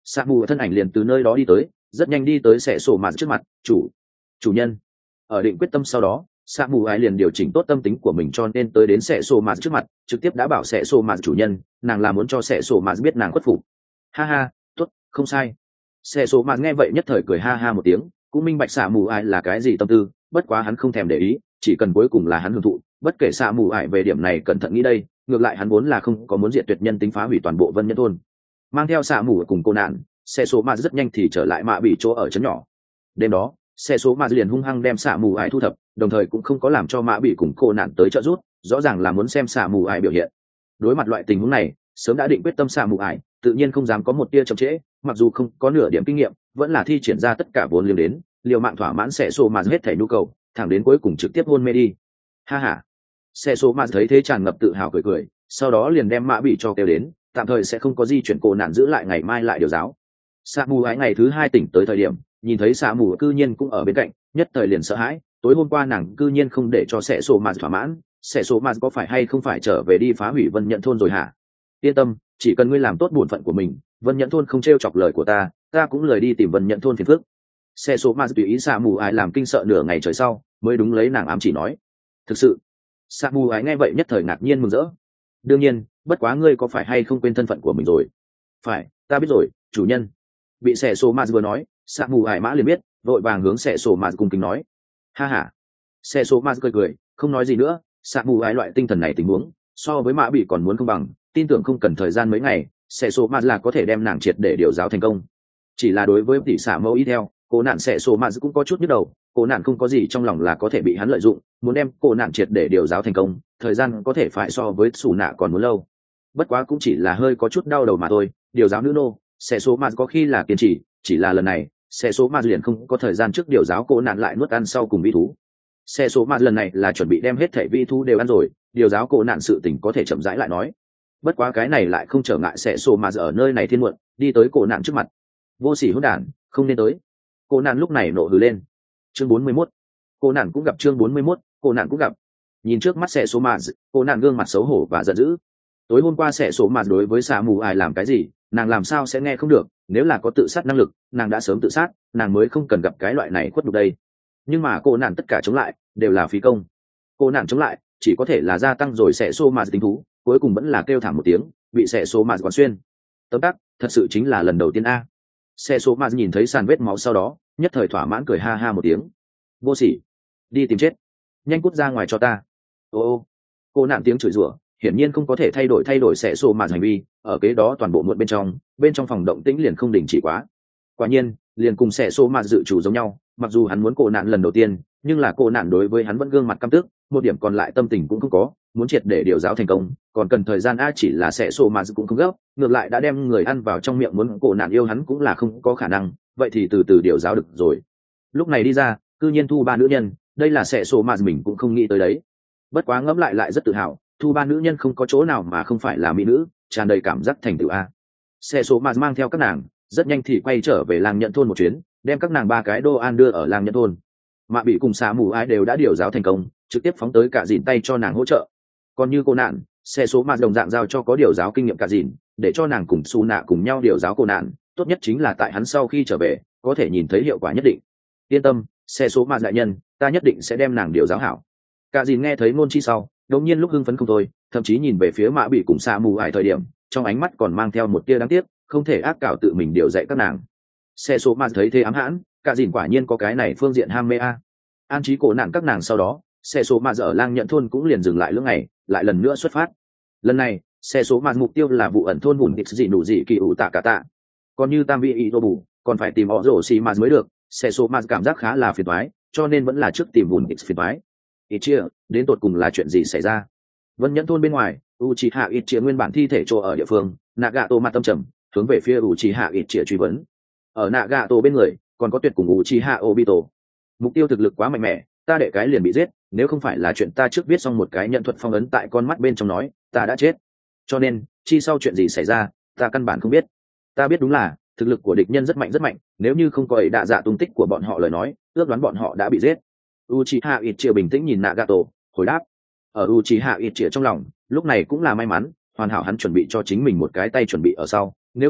Sa mù thân ảnh liền từ nơi đó đi tới, rất nhanh đi tới xẻ sổ mà trước mặt. Chủ nhân. Ở định quyết tâm sau đó, Sa mù ái liền điều chỉnh tốt tâm tính của mình, cho nên tới đến xẻ sổ mà trước mặt, trực tiếp đã bảo xẻ sổ mà chủ nhân, nàng là muốn cho xẻ sổ mà biết nàng khuất phục. Ha ha, tốt, không sai. Xẻ sổ mà nghe vậy nhất thời cười ha ha một tiếng, cũng minh bạch Sa mù ái là cái gì tâm tư, bất quá hắn không thèm để ý, chỉ cần cuối cùng là hắn hưởng thụ, bất kể Sa mù ái về điểm này cẩn thận nghĩ đây, ngược lại hắn vốn là không có muốn diệt tuyệt nhân tính phá hủy toàn bộ Vân Nhân thôn. Mang theo Sa mù cùng cô nạn, xe số mà rất nhanh thì trở lại mạ bị chỗ ở trấn nhỏ. Đêm đó xe số mà liền hung hăng đem Sa mù ải thu thập, đồng thời cũng không có làm cho mạ bị cùng cô nạn tới trợ giúp, rõ ràng là muốn xem Sa mù ải biểu hiện. Đối mặt loại tình huống này, sớm đã định quyết tâm Sa mù ải tự nhiên không dám có một tia chậm trễ, mặc dù không có nửa điểm kinh nghiệm, vẫn là thi triển ra tất cả vốn liều đến, liều mạng thỏa mãn xe số mà hết thảy nhu cầu, thẳng đến cuối cùng trực tiếp hôn mê đi. Ha ha. Xe số mà thấy thế tràn ngập tự hào cười cười, sau đó liền đem mạ bị cho kêu đến, tạm thời sẽ không có di chuyển cô nạn giữ lại ngày mai lại điều giáo. Sa mù ái ngày thứ 2 tỉnh tới thời điểm, nhìn thấy Sa mù cư nhiên cũng ở bên cạnh, nhất thời liền sợ hãi, tối hôm qua nàng cư nhiên không để cho Sẻ Sổ Mạt thỏa mãn, Sẻ Sổ Mạt có phải hay không phải trở về đi phá hủy Vân Nhẫn thôn rồi hả? Yên tâm, chỉ cần ngươi làm tốt bổn phận của mình, Vân Nhẫn thôn không trêu chọc lời của ta cũng lời đi tìm Vân Nhẫn thôn phiền phức. Sẻ Sổ Mạt tùy ý Sa mù ái làm kinh sợ nửa ngày trời sau, mới đúng lấy nàng ám chỉ nói. Thực sự, Sa mù ái nghe vậy nhất thời ngạc nhiên mừng rỡ. Đương nhiên, bất quá ngươi có phải hay không quên thân phận của mình rồi? Phải, ta biết rồi, chủ nhân. Bị Sẻ Sổ Mạt vừa nói, Sa mù ải mã liền biết, vội vàng hướng Sẻ Sổ Mạt cùng kính nói. Ha ha. Sẻ Sổ Mạt cười, không nói gì nữa. Sa mù ải loại tinh thần này tình huống, so với mã bị còn muốn không bằng, tin tưởng không cần thời gian mấy ngày, Sẻ Sổ Mạt là có thể đem nàng triệt để điều giáo thành công. Chỉ là đối với tỷ xả mẫu ý theo, cô nạn Sẻ Sổ Mạt cũng có chút nhức đầu, cô nạn không có gì trong lòng là có thể bị hắn lợi dụng, muốn đem cô nạn triệt để điều giáo thành công, thời gian có thể phải so với Sủ Nạ còn muốn lâu. Bất quá cũng chỉ là hơi có chút đau đầu mà thôi, điều giáo nữ nô, Sẻ Sổ Mạt có khi là kiên trì, chỉ là lần này Sẻ Sổ Mạt liền không có thời gian trước điều giáo cô nạn lại nuốt ăn sau cùng vi thú. Sẻ Sổ Mạt lần này là chuẩn bị đem hết thảy vi thú đều ăn rồi, điều giáo cô nạn sự tình có thể chậm rãi lại nói. Bất quá cái này lại không trở ngại Sẻ Sổ Mạt ở nơi này thiên muộn, đi tới cô nạn trước mặt. Vô sỉ hỗn đản, không nên tới. Cô nạn lúc này nộ hừ lên. Chương 41. Cô nạn cũng gặp chương 41, cô nạn cũng gặp. Nhìn trước mắt Sẻ Sổ Mạt, cô nạn gương mặt xấu hổ và giận dữ. Tối hôm qua Sẻ Sổ Mạt đối với Sa mù ải làm cái gì, nàng làm sao sẽ nghe không được, nếu là có tự sát năng lực, nàng đã sớm tự sát, nàng mới không cần gặp cái loại này khuất nhục đây. Nhưng mà cô nạn tất cả chống lại đều là phí công. Cô nạn chống lại chỉ có thể là gia tăng rồi Sẻ Sổ Mạt tính thú, cuối cùng vẫn là kêu thảm một tiếng, bị Sẻ Sổ Mạt quán xuyên. Tấm tắc, thật sự chính là lần đầu tiên a. Sẻ Sổ Mạt nhìn thấy sàn vết máu sau đó, nhất thời thỏa mãn cười ha ha một tiếng. Vô sỉ, đi tìm chết, nhanh cút ra ngoài cho ta. Ô, cô nạn tiếng chửi rủa hiển nhiên không có thể thay đổi Sẻ Sổ Mạt hành vi, ở kế đó toàn bộ muộn bên trong phòng động tĩnh liền không đình chỉ quá. Quả nhiên, liền cùng Sẻ Sổ Mạt dự chủ giống nhau, mặc dù hắn muốn cô nạn lần đầu tiên, nhưng là cô nạn đối với hắn vẫn gương mặt căm tức, một điểm còn lại tâm tình cũng không có, muốn triệt để điều giáo thành công, còn cần thời gian a. Chỉ là Sẻ Sổ Mạt cũng không gấp, ngược lại đã đem người ăn vào trong miệng, muốn cô nạn yêu hắn cũng là không có khả năng, vậy thì từ từ điều giáo được rồi. Lúc này đi ra, cư nhiên thu 3 nữ nhân, đây là Sẻ Sổ Mạt mình cũng không nghĩ tới đấy. Bất quá ngẫm lại rất tự hào, thu 3 nữ nhân không có chỗ nào mà không phải là mỹ nữ, tràn đầy cảm giác thành tựu a. Sẻ Sổ Mạt mang theo các nàng, rất nhanh thì quay trở về làng nhận thôn một chuyến, đem các nàng 3 cái đồ ăn đưa ở làng nhận thôn. Mạ bị cùng Sa mù ái đều đã điều giáo thành công, trực tiếp phóng tới cả dìn tay cho nàng hỗ trợ. Còn như cô nạn, Sẻ Sổ Mạt đồng dạng giao cho có điều giáo kinh nghiệm cả dìn, để cho nàng cùng Su Nạ cùng nhau điều giáo cô nạn, tốt nhất chính là tại hắn sau khi trở về, có thể nhìn thấy hiệu quả nhất định. Yên tâm, Sẻ Sổ Mạt đại nhân, ta nhất định sẽ đem nàng điều giáo hảo. Cả dìn nghe thấy ngôn chi sau, đột nhiên lúc hưng phấn không thôi, thậm chí nhìn về phía Mạ bị cùng Sa mù ải thời điểm, trong ánh mắt còn mang theo một tia đáng tiếc, không thể ác cảo tự mình điều dạy các nàng. Sẻ Sổ Mạt thấy thế ám hãn, cả dìn quả nhiên có cái này phương diện ham mê a. An trí cổ nạn các nàng sau đó, Sẻ Sổ Mạt ở lang nhận thôn cũng liền dừng lại lưỡng ngày, lại lần nữa xuất phát. Lần này, Sẻ Sổ Mạt mục tiêu là vụ ẩn thôn bùn địch dị nụ dị kỳ ủ tạ cả tạ. Còn như tam vị ý đồ bù, còn phải tìm họ rổ xì Mạt mới được. Sẻ Sổ Mạt cảm giác khá là phiền toái, cho nên vẫn là trước tìm bùn địch phiền toái. Ít chia, đến tột cùng là chuyện gì xảy ra? Vân Nhẫn thôn bên ngoài, Uchiha Ít chia nguyên bản thi thể trô ở địa phương, Nagato mặt tâm trầm, hướng về phía Uchiha Ít chia truy vấn. Ở Nagato bên người, còn có tuyệt cùng Uchiha Obito. Mục tiêu thực lực quá mạnh mẽ, ta đệ cái liền bị giết, nếu không phải là chuyện ta trước viết xong một cái nhận thuật phong ấn tại con mắt bên trong nói, ta đã chết. Cho nên, chi sau chuyện gì xảy ra, ta căn bản không biết. Ta biết đúng là, thực lực của địch nhân rất mạnh, nếu như không có ấy đạ dạ tung tích của bọn họ lời nói, ước đoán bọn họ đã bị giết. Uchiha Ít chia bình tĩnh nhìn Nagato, hồi đáp. Ở Uchiha Ít chia trong lòng, lúc này cũng là may mắn, hoàn hảo hắn chuẩn bị cho chính mình một cái tay chuẩn bị ở sau, nếu không,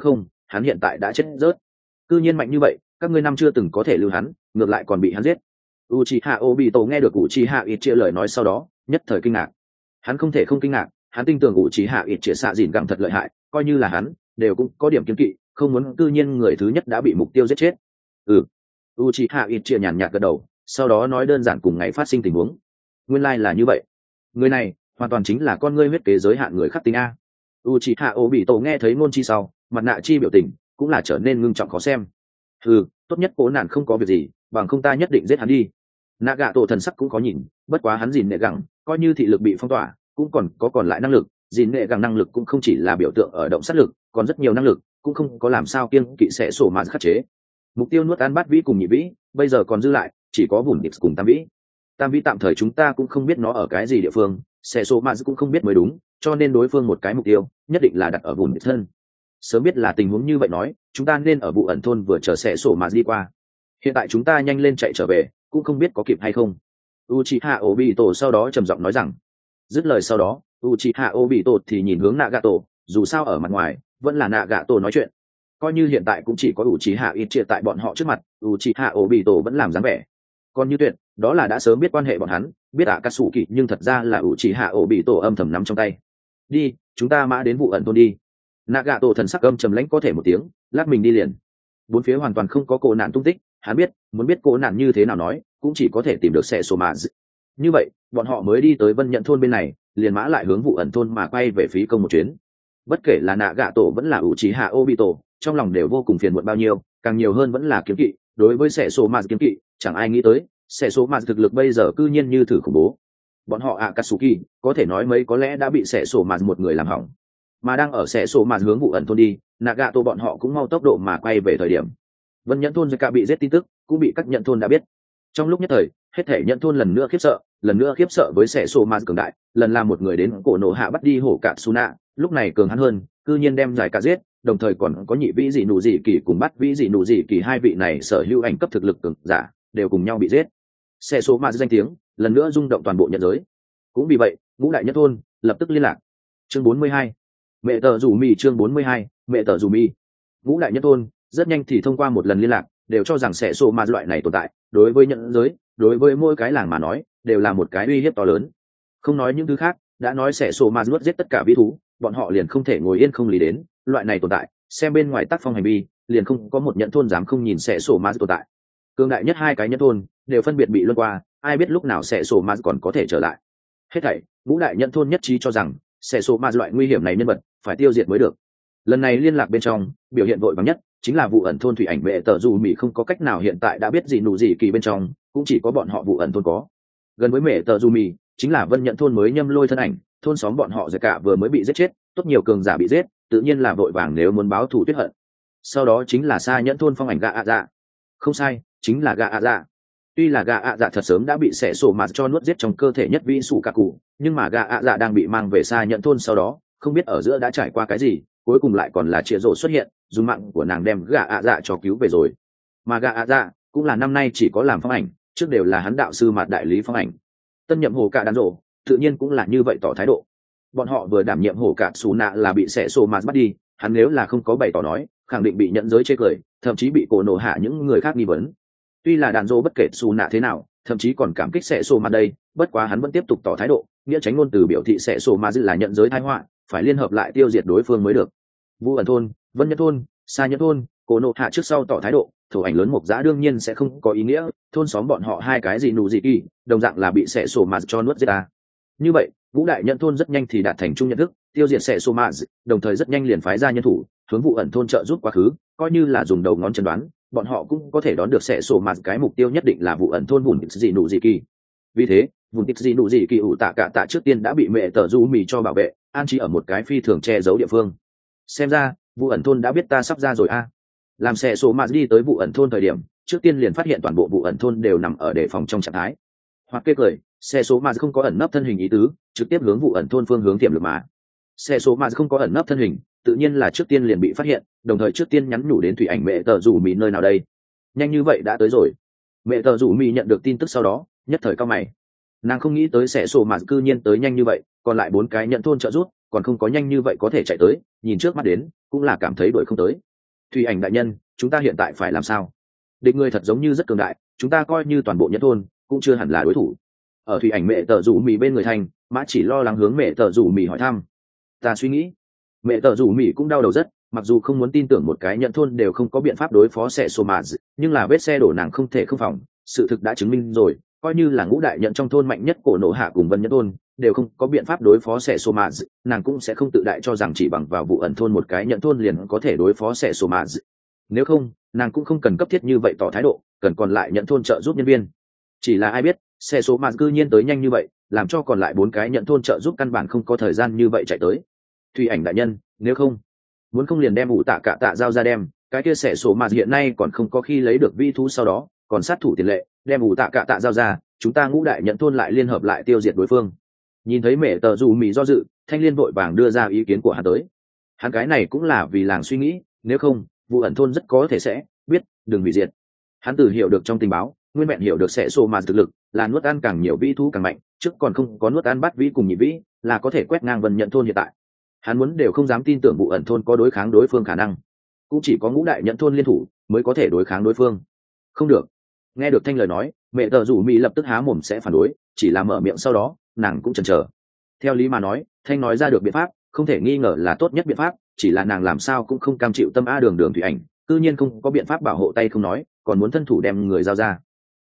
hắn hiện tại đã chết rớt. Cư nhiên mạnh như vậy, các ngươi năm chưa từng có thể lưu hắn, ngược lại còn bị hắn giết. Uchiha Obito nghe được Uchiha Itachi lời nói sau đó, nhất thời kinh ngạc. Hắn không thể không kinh ngạc, hắn tin tưởng Uchiha Itachi xạ dìn gẳng thật lợi hại, coi như là hắn, đều cũng có điểm kiêng kỵ, không muốn cư nhiên người thứ nhất đã bị mục tiêu giết chết. Uchiha Itachi nhàn nhạt gật đầu, sau đó nói đơn giản cùng ngày phát sinh tình huống. Nguyên lai là như vậy. Người này, hoàn toàn chính là con ngươi huyết kế giới hạn người khắc tính a. Uchiha Obito nghe thấy ngôn chi sau, mặt nạ chi biểu tình cũng là trở nên ngưng trọng khó xem. Tốt nhất cố nạn không có việc gì, bằng không ta nhất định giết hắn đi. Nagato thần sắc cũng có nhìn, bất quá hắn gìn nệ gẳng, coi như thị lực bị phong tỏa, cũng còn lại năng lực, gìn nệ gẳng năng lực cũng không chỉ là biểu tượng ở động sát lực, còn rất nhiều năng lực, cũng không có làm sao kiêng kỵ sẽ sổ mà khắc chế. Mục tiêu nuốt ăn bát vĩ cùng nhị vĩ, bây giờ còn dư lại, chỉ có Vùn Địch cùng Tam vĩ. Tam vĩ tạm thời chúng ta cũng không biết nó ở cái gì địa phương, sẽ sổ mà cũng không biết mới đúng, cho nên đối phương một cái mục tiêu, nhất định là đặt ở Vùn Địch thân. Sớm biết là tình huống như vậy nói, chúng ta nên ở vụ ẩn thôn vừa chờ sẽ sổ mà đi qua. Hiện tại chúng ta nhanh lên chạy trở về, cũng không biết có kịp hay không. Uchiha Obito sau đó trầm giọng nói rằng. Dứt lời sau đó, Uchiha Obito thì nhìn hướng Nagato, dù sao ở mặt ngoài vẫn là Nagato nói chuyện. Coi như hiện tại cũng chỉ có Uchiha Itachi tại bọn họ trước mặt, Uchiha Obito vẫn làm dáng vẻ. Còn như Tuyệt, đó là đã sớm biết quan hệ bọn hắn, biết Akatsuki, nhưng thật ra là Uchiha Obito âm thầm nắm trong tay. Đi, chúng ta mã đến vụ ẩn thôn đi. Nagato thần sắc âm trầm lãnh có thể một tiếng, lát mình đi liền. Bốn phía hoàn toàn không có cô nạn tung tích, hắn biết, muốn biết cô nạn như thế nào nói, cũng chỉ có thể tìm được xe số mà. Như vậy, bọn họ mới đi tới Vân Nhận thôn bên này, liền mã lại hướng vụ ẩn thôn mà quay về phí công một chuyến. Bất kể là Nagato vẫn là Uchiha Obito, trong lòng đều vô cùng phiền muộn bao nhiêu, càng nhiều hơn vẫn là kiếm kỵ, đối với xe số mà kiếm kỵ, chẳng ai nghĩ tới, xe số mà thực lực bây giờ cư nhiên như thử khủng bố. Bọn họ Akatsuki, có thể nói mấy có lẽ đã bị xe số mà một người làm hỏng. Mà đang ở xe số mà hướng vụ ẩn thôn đi, Nagato bọn họ cũng mau tốc độ mà quay về thời điểm. Vân Nhẫn thôn Zeka bị giết tin tức, cũng bị các nhận thôn đã biết. Trong lúc nhất thời, hết thể nhận thôn lần nữa khiếp sợ với sẻ sô ma cường đại, lần là một người đến cổ nổ hạ bắt đi hổ cạ Suna, lúc này cường hắn hơn, cư nhiên đem giải cả giết, đồng thời còn có nhị vĩ dị nụ dị kỳ cùng bắt vĩ dị nụ dị kỳ hai vị này sở hữu ảnh cấp thực lực cường giả, đều cùng nhau bị giết. Sẻ sô ma danh tiếng, lần nữa rung động toàn bộ nhận giới. Cũng vì vậy, ngũ đại nhất thôn lập tức liên lạc. Chương 42. Mẹ tờ rủ mì chương 42, mẹ tờ rủ mì. Ngũ đại nhất thôn rất nhanh thì thông qua một lần liên lạc, đều cho rằng sẽ sổ ma loại này tồn tại, đối với nhận giới, đối với mỗi cái làng mà nói, đều là một cái uy hiếp to lớn. Không nói những thứ khác, đã nói sẽ sổ ma nuốt giết tất cả vĩ thú, bọn họ liền không thể ngồi yên không lý đến, loại này tồn tại, xem bên ngoài tác phong hành vi, liền không có một nhận thôn dám không nhìn sẽ sổ ma tồn tại. Cường đại nhất hai cái nhận thôn đều phân biệt bị luân qua, ai biết lúc nào sẽ sổ ma còn có thể trở lại. Hết thảy, ngũ đại nhận thôn nhất trí cho rằng sẽ sổ ma loại nguy hiểm này nhân vật phải tiêu diệt mới được. Lần này liên lạc bên trong, biểu hiện vội vàng nhất chính là vụ ẩn thôn thủy ảnh vệ tờ dù mỹ không có cách nào hiện tại đã biết gì nụ gì kỳ bên trong, cũng chỉ có bọn họ vụ ẩn thôn có. Gần với mẹ tờ dù mỹ chính là Vân Nhận thôn mới nhâm lôi thân ảnh, thôn xóm bọn họ già cả vừa mới bị giết chết, tốt nhiều cường giả bị giết, tự nhiên là vội vàng nếu muốn báo thù tuyết hận. Sau đó chính là Sa Nhẫn thôn phong ảnh gạ ạ dạ. Không sai, chính là gạ ạ dạ. Tuy là gạ ạ dạ thật sớm đã bị xẻ sổ mà cho nuốt giết trong cơ thể nhất vi sủ cả cụ, nhưng mà gạ ạ dạ đang bị mang về Sa Nhẫn thôn sau đó, không biết ở giữa đã trải qua cái gì, cuối cùng lại còn là chia rổ xuất hiện, dùng mạng của nàng đem gạ ạ dạ cho cứu về rồi. Mà gạ ạ dạ cũng là năm nay chỉ có làm phong ảnh, trước đều là hắn đạo sư mặt đại lý phong ảnh. Tân nhậm hồ cả đàn rổ tự nhiên cũng là như vậy tỏ thái độ. Bọn họ vừa đảm nhiệm hồ cả xù nạ là bị xẻ sổ mà bắt đi, hắn nếu là không có bày tỏ nói, khẳng định bị nhận giới chê cười, thậm chí bị cổ nổ hạ những người khác nghi vấn. Tuy là đàn rổ bất kể xù nạ thế nào, thậm chí còn cảm kích xẻ sổ mà đây, bất quá hắn vẫn tiếp tục tỏ thái độ, nghĩa tránh ngôn từ biểu thị xẻ sổ mà là nhận giới tai họa, phải liên hợp lại tiêu diệt đối phương mới được. Vu ẩn thôn, Vân Nhẫn thôn, Sa Nhẫn thôn, cổ nộ hạ trước sau tỏ thái độ, thủ ảnh lớn mục giã đương nhiên sẽ không có ý nghĩa, thôn xóm bọn họ hai cái gì nụ gì kỳ, đồng dạng là bị xẻ sổ mà cho nuốt giết ta. Như vậy, Ngũ đại nhận thôn rất nhanh thì đạt thành chung nhận thức, tiêu diệt xẻ sổ mà, đồng thời rất nhanh liền phái ra nhân thủ, hướng vụ ẩn thôn trợ giúp quá khứ, coi như là dùng đầu ngón chân đoán, bọn họ cũng có thể đoán được xẻ sổ mà cái mục tiêu nhất định là vụ ẩn thôn Vùn gì nụ gì kỳ. Vì thế, Vùn gì nụ gì kỳ ủ tạ cả tạ trước tiên đã bị mẹ tờ du mì cho bảo vệ, an trí ở một cái phi thường che giấu địa phương. Xem ra vụ ẩn thôn đã biết ta sắp ra rồi a. Làm xe số mà đi tới vụ ẩn thôn thời điểm, trước tiên liền phát hiện toàn bộ vụ ẩn thôn đều nằm ở đề phòng trong trạng thái. Hoặc kê cười, xe số mà không có ẩn nấp thân hình ý tứ, trực tiếp hướng vụ ẩn thôn phương hướng tiềm lực mà. Xe số mà không có ẩn nấp thân hình, tự nhiên là trước tiên liền bị phát hiện, đồng thời trước tiên nhắn nhủ đến thủy ảnh mẹ tờ rủ mì nơi nào đây. Nhanh như vậy đã tới rồi. Mẹ tờ rủ mì nhận được tin tức sau đó, nhất thời cao mày. Nàng không nghĩ tới xe số mà cư nhiên tới nhanh như vậy, còn lại 4 cái nhận thôn trợ giúp, còn không có nhanh như vậy có thể chạy tới, nhìn trước mắt đến cũng là cảm thấy đuổi không tới. Thủy ảnh đại nhân, chúng ta hiện tại phải làm sao? Địch người thật giống như rất cường đại, chúng ta coi như toàn bộ nhẫn thôn cũng chưa hẳn là đối thủ. Ở thủy ảnh mẹ tờ rủ mì bên người thành, mã chỉ lo lắng hướng mẹ tờ rủ mì hỏi thăm. Ta suy nghĩ, mẹ tờ rủ mì cũng đau đầu rất, mặc dù không muốn tin tưởng một cái nhẫn thôn đều không có biện pháp đối phó sẽ sô mà, nhưng là vết xe đổ nàng không thể không phòng. Sự thực đã chứng minh rồi, coi như là ngũ đại nhận trong thôn mạnh nhất cổ nộ hạ cùng vân nhẫn thôn đều không có biện pháp đối phó sẽ sô mà, nàng cũng sẽ không tự đại cho rằng chỉ bằng vào vụ ẩn thôn một cái nhận thôn liền có thể đối phó sẽ sô mà. Nếu không, nàng cũng không cần cấp thiết như vậy tỏ thái độ, cần còn lại nhận thôn trợ giúp nhân viên. Chỉ là ai biết xe số mà cư nhiên tới nhanh như vậy, làm cho còn lại 4 cái nhận thôn trợ giúp căn bản không có thời gian như vậy chạy tới. Thủy ảnh đại nhân, nếu không muốn không liền đem ủ tạ cả tạ giao ra đem, cái kia xe số mà hiện nay còn không có khi lấy được vi thú, sau đó còn sát thủ tiền lệ, đem ủ tạ cả tạ giao ra, chúng ta ngũ đại nhận thôn lại liên hợp lại tiêu diệt đối phương. Nhìn thấy mẹ tờ dù mì do dự, Thanh Liên vội vàng đưa ra ý kiến của hắn tới. Hắn cái này cũng là vì làng suy nghĩ, nếu không vụ ẩn thôn rất có thể sẽ biết đừng hủy diệt. Hắn từ hiểu được trong tình báo, nguyên vẹn hiểu được sẽ sô mà thực lực là nuốt ăn càng nhiều vĩ thú càng mạnh, trước còn không có nuốt ăn bắt vĩ cùng nhị vĩ là có thể quét ngang vân nhận thôn hiện tại. Hắn muốn đều không dám tin tưởng vụ ẩn thôn có đối kháng đối phương khả năng, cũng chỉ có ngũ đại nhận thôn liên thủ mới có thể đối kháng đối phương. Không được. Nghe được Thanh lời nói, mẹ tờ rủ mỹ lập tức há mồm sẽ phản đối, chỉ là mở miệng sau đó nàng cũng chần chờ. Theo lý mà nói, Thanh nói ra được biện pháp không thể nghi ngờ là tốt nhất biện pháp, chỉ là nàng làm sao cũng không cam chịu tâm a đường thủy ảnh cư nhiên không có biện pháp bảo hộ tay không nói, còn muốn thân thủ đem người giao ra.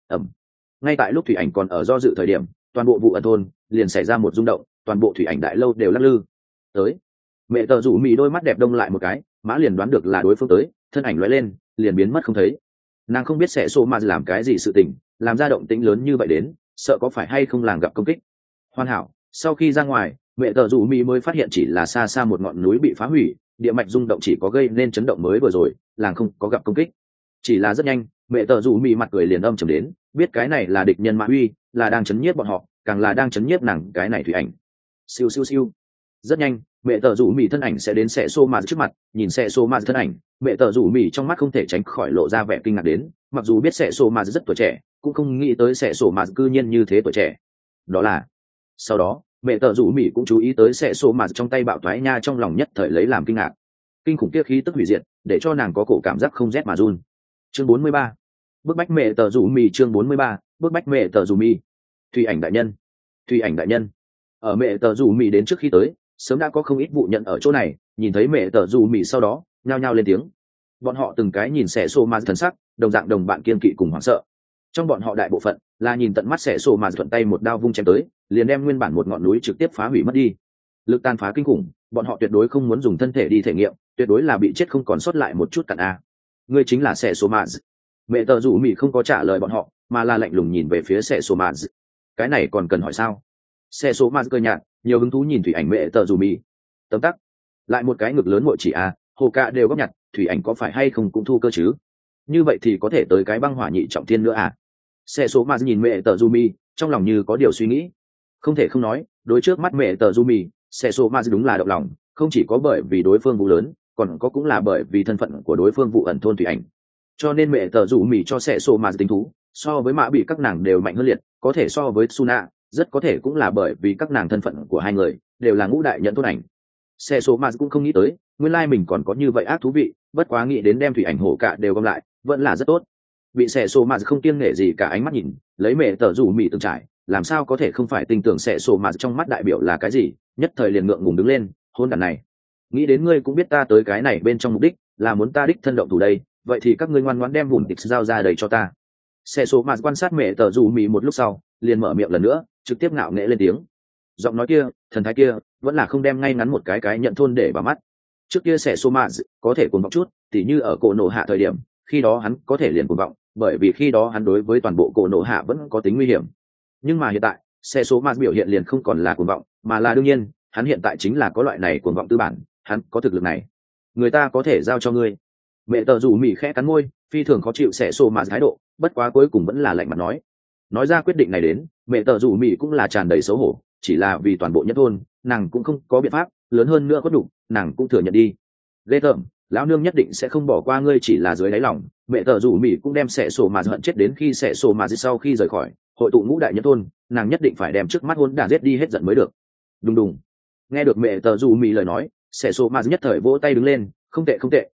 Ngay tại lúc thủy ảnh còn ở do dự thời điểm, toàn bộ vụ ẩn thôn liền xảy ra một rung động, toàn bộ thủy ảnh đại lâu đều lắc lư. Tới. Mẹ tờ rủ mỹ đôi mắt đẹp đông lại một cái, mã liền đoán được là đối phương tới, thân ảnh lóe lên liền biến mất không thấy. Nàng không biết sẽ xô mà làm cái gì sự tình, làm ra động tĩnh lớn như vậy đến, sợ có phải hay không làng gặp công kích. Hoàn hảo, sau khi ra ngoài, mẹ tờ rủ mỹ mới phát hiện chỉ là xa xa một ngọn núi bị phá hủy, địa mạch rung động chỉ có gây nên chấn động mới vừa rồi, làng không có gặp công kích. Chỉ là rất nhanh, mẹ tờ rủ mỹ mặt cười liền âm trầm đến, biết cái này là địch nhân Mã Huy, là đang chấn nhiếp bọn họ, càng là đang chấn nhiếp nàng cái này thủy ảnh. Siêu siêu siêu. Rất nhanh, mẹ tờ rủ mỹ thân ảnh sẽ đến xe xô mà trước mặt, nhìn xe xô mà thân ảnh, mẹ tờ rủ mỹ trong mắt không thể tránh khỏi lộ ra vẻ kinh ngạc đến, mặc dù biết xe xô mà rất tuổi trẻ, cũng không nghĩ tới xe xô mà cư nhiên như thế tuổi trẻ. Đó là. Sau đó, mẹ tờ rủ mỹ cũng chú ý tới xe xô mà trong tay bạo toái nha, trong lòng nhất thời lấy làm kinh ngạc. Kinh khủng kia khí tức hủy diệt, để cho nàng có cổ cảm giác không rét mà run. Chương 43. Bức bách mẹ tờ rủ mì. Chương 43. Bức bách mẹ tờ rủ mì. Thủy ảnh đại nhân. Thủy ảnh đại nhân. Ở mẹ tờ rủ mì đến trước khi tới, sớm đã có không ít vụ nhận ở chỗ này, nhìn thấy mẹ tờ rủ mì sau đó nhao nhao lên tiếng. Bọn họ từng cái nhìn xẻ xô ma thần sắc, đồng dạng đồng bạn kiên kỵ cùng hoảng sợ. Trong bọn họ đại bộ phận là nhìn tận mắt xẻ xô ma thuận tay một đao vung chém tới, liền đem nguyên bản một ngọn núi trực tiếp phá hủy mất đi. Lực tàn phá kinh khủng, bọn họ tuyệt đối không muốn dùng thân thể đi thể nghiệm, tuyệt đối là bị chết không còn sót lại một chút cặn a. Ngươi chính là xẻ xô ma. Mẹ tờ rủ mì không có trả lời bọn họ, mà là lạnh lùng nhìn về phía xẻ xô ma. Cái này còn cần hỏi sao? Xẻ xô ma cười nhạt, nhiều hứng thú nhìn thủy ảnh mẹ tờ rủ mì. Tấm tắc, lại một cái ngực lớn muội chỉ a, hồ cạ đều góp nhặt, thủy ảnh có phải hay không cũng thu cơ chứ? Như vậy thì có thể tới cái băng hỏa nhị trọng thiên nữa à? Xẻ xô ma nhìn mẹ tờ rủ mì, trong lòng như có điều suy nghĩ. Không thể không nói, đối trước mắt mẹ tờ rủ mì, xẻ xô ma đúng là động lòng, không chỉ có bởi vì đối phương vụ lớn, còn có cũng là bởi vì thân phận của đối phương vụ ẩn thôn thủy ảnh. Cho nên mẹ tờ rủ mì cho xẻ xô mà tính thú so với mạ bị các nàng đều mạnh hơn liệt, có thể so với Suna, rất có thể cũng là bởi vì các nàng thân phận của hai người đều là ngũ đại nhận thôn ảnh. Xẻ xô mà cũng không nghĩ tới nguyên lai mình còn có như vậy ác thú vị, bất quá nghĩ đến đem thủy ảnh hổ cả đều gom lại vẫn là rất tốt. Bị xẻ xô mà không kiêng nể gì cả ánh mắt nhìn lấy mẹ tờ rủ mì từng trải, làm sao có thể không phải tin tưởng xẻ xô mà trong mắt đại biểu là cái gì, nhất thời liền ngượng ngùng đứng lên. Hôn đàn này, nghĩ đến ngươi cũng biết ta tới cái này bên trong mục đích là muốn ta đích thân động thủ đây, vậy thì các ngươi ngoan ngoãn đem bùn tịch giao ra đầy cho ta. Xe số mà quan sát mẹ tờ rủ mì một lúc sau liền mở miệng lần nữa, trực tiếp ngạo nghễ lên tiếng. Giọng nói kia, thần thái kia vẫn là không đem ngay ngắn một cái nhận thôn để vào mắt. Trước kia xe số mà có thể cuồng vọng chút, tỉ như ở cổ nổ hạ thời điểm, khi đó hắn có thể liền cuồng vọng, bởi vì khi đó hắn đối với toàn bộ cổ nổ hạ vẫn có tính nguy hiểm. Nhưng mà hiện tại, xe số mà biểu hiện liền không còn là cuồng vọng, mà là đương nhiên, hắn hiện tại chính là có loại này cuồng vọng tư bản, hắn có thực lực này, người ta có thể giao cho ngươi. Mẹ tờ rủ mì khẽ cắn môi, phi thường khó chịu xẻ xô mà thái độ, bất quá cuối cùng vẫn là lạnh mặt nói ra quyết định này đến. Mẹ tờ rủ mì cũng là tràn đầy xấu hổ, chỉ là vì toàn bộ nhất thôn nàng cũng không có biện pháp, lớn hơn nữa có đủ nàng cũng thừa nhận đi. Ghê tởm, lão nương nhất định sẽ không bỏ qua ngươi, chỉ là dưới đáy lòng mẹ tờ rủ mì cũng đem xẻ xô mà hận chết đến khi xẻ xô mà sau khi rời khỏi hội tụ ngũ đại nhất thôn, nàng nhất định phải đem trước mắt hôn đản giết đi hết giận mới được. Đùng đùng. Nghe được mẹ tờ rủ mì lời nói, xẻ xô mà nhất thời vỗ tay đứng lên, không tệ không tệ,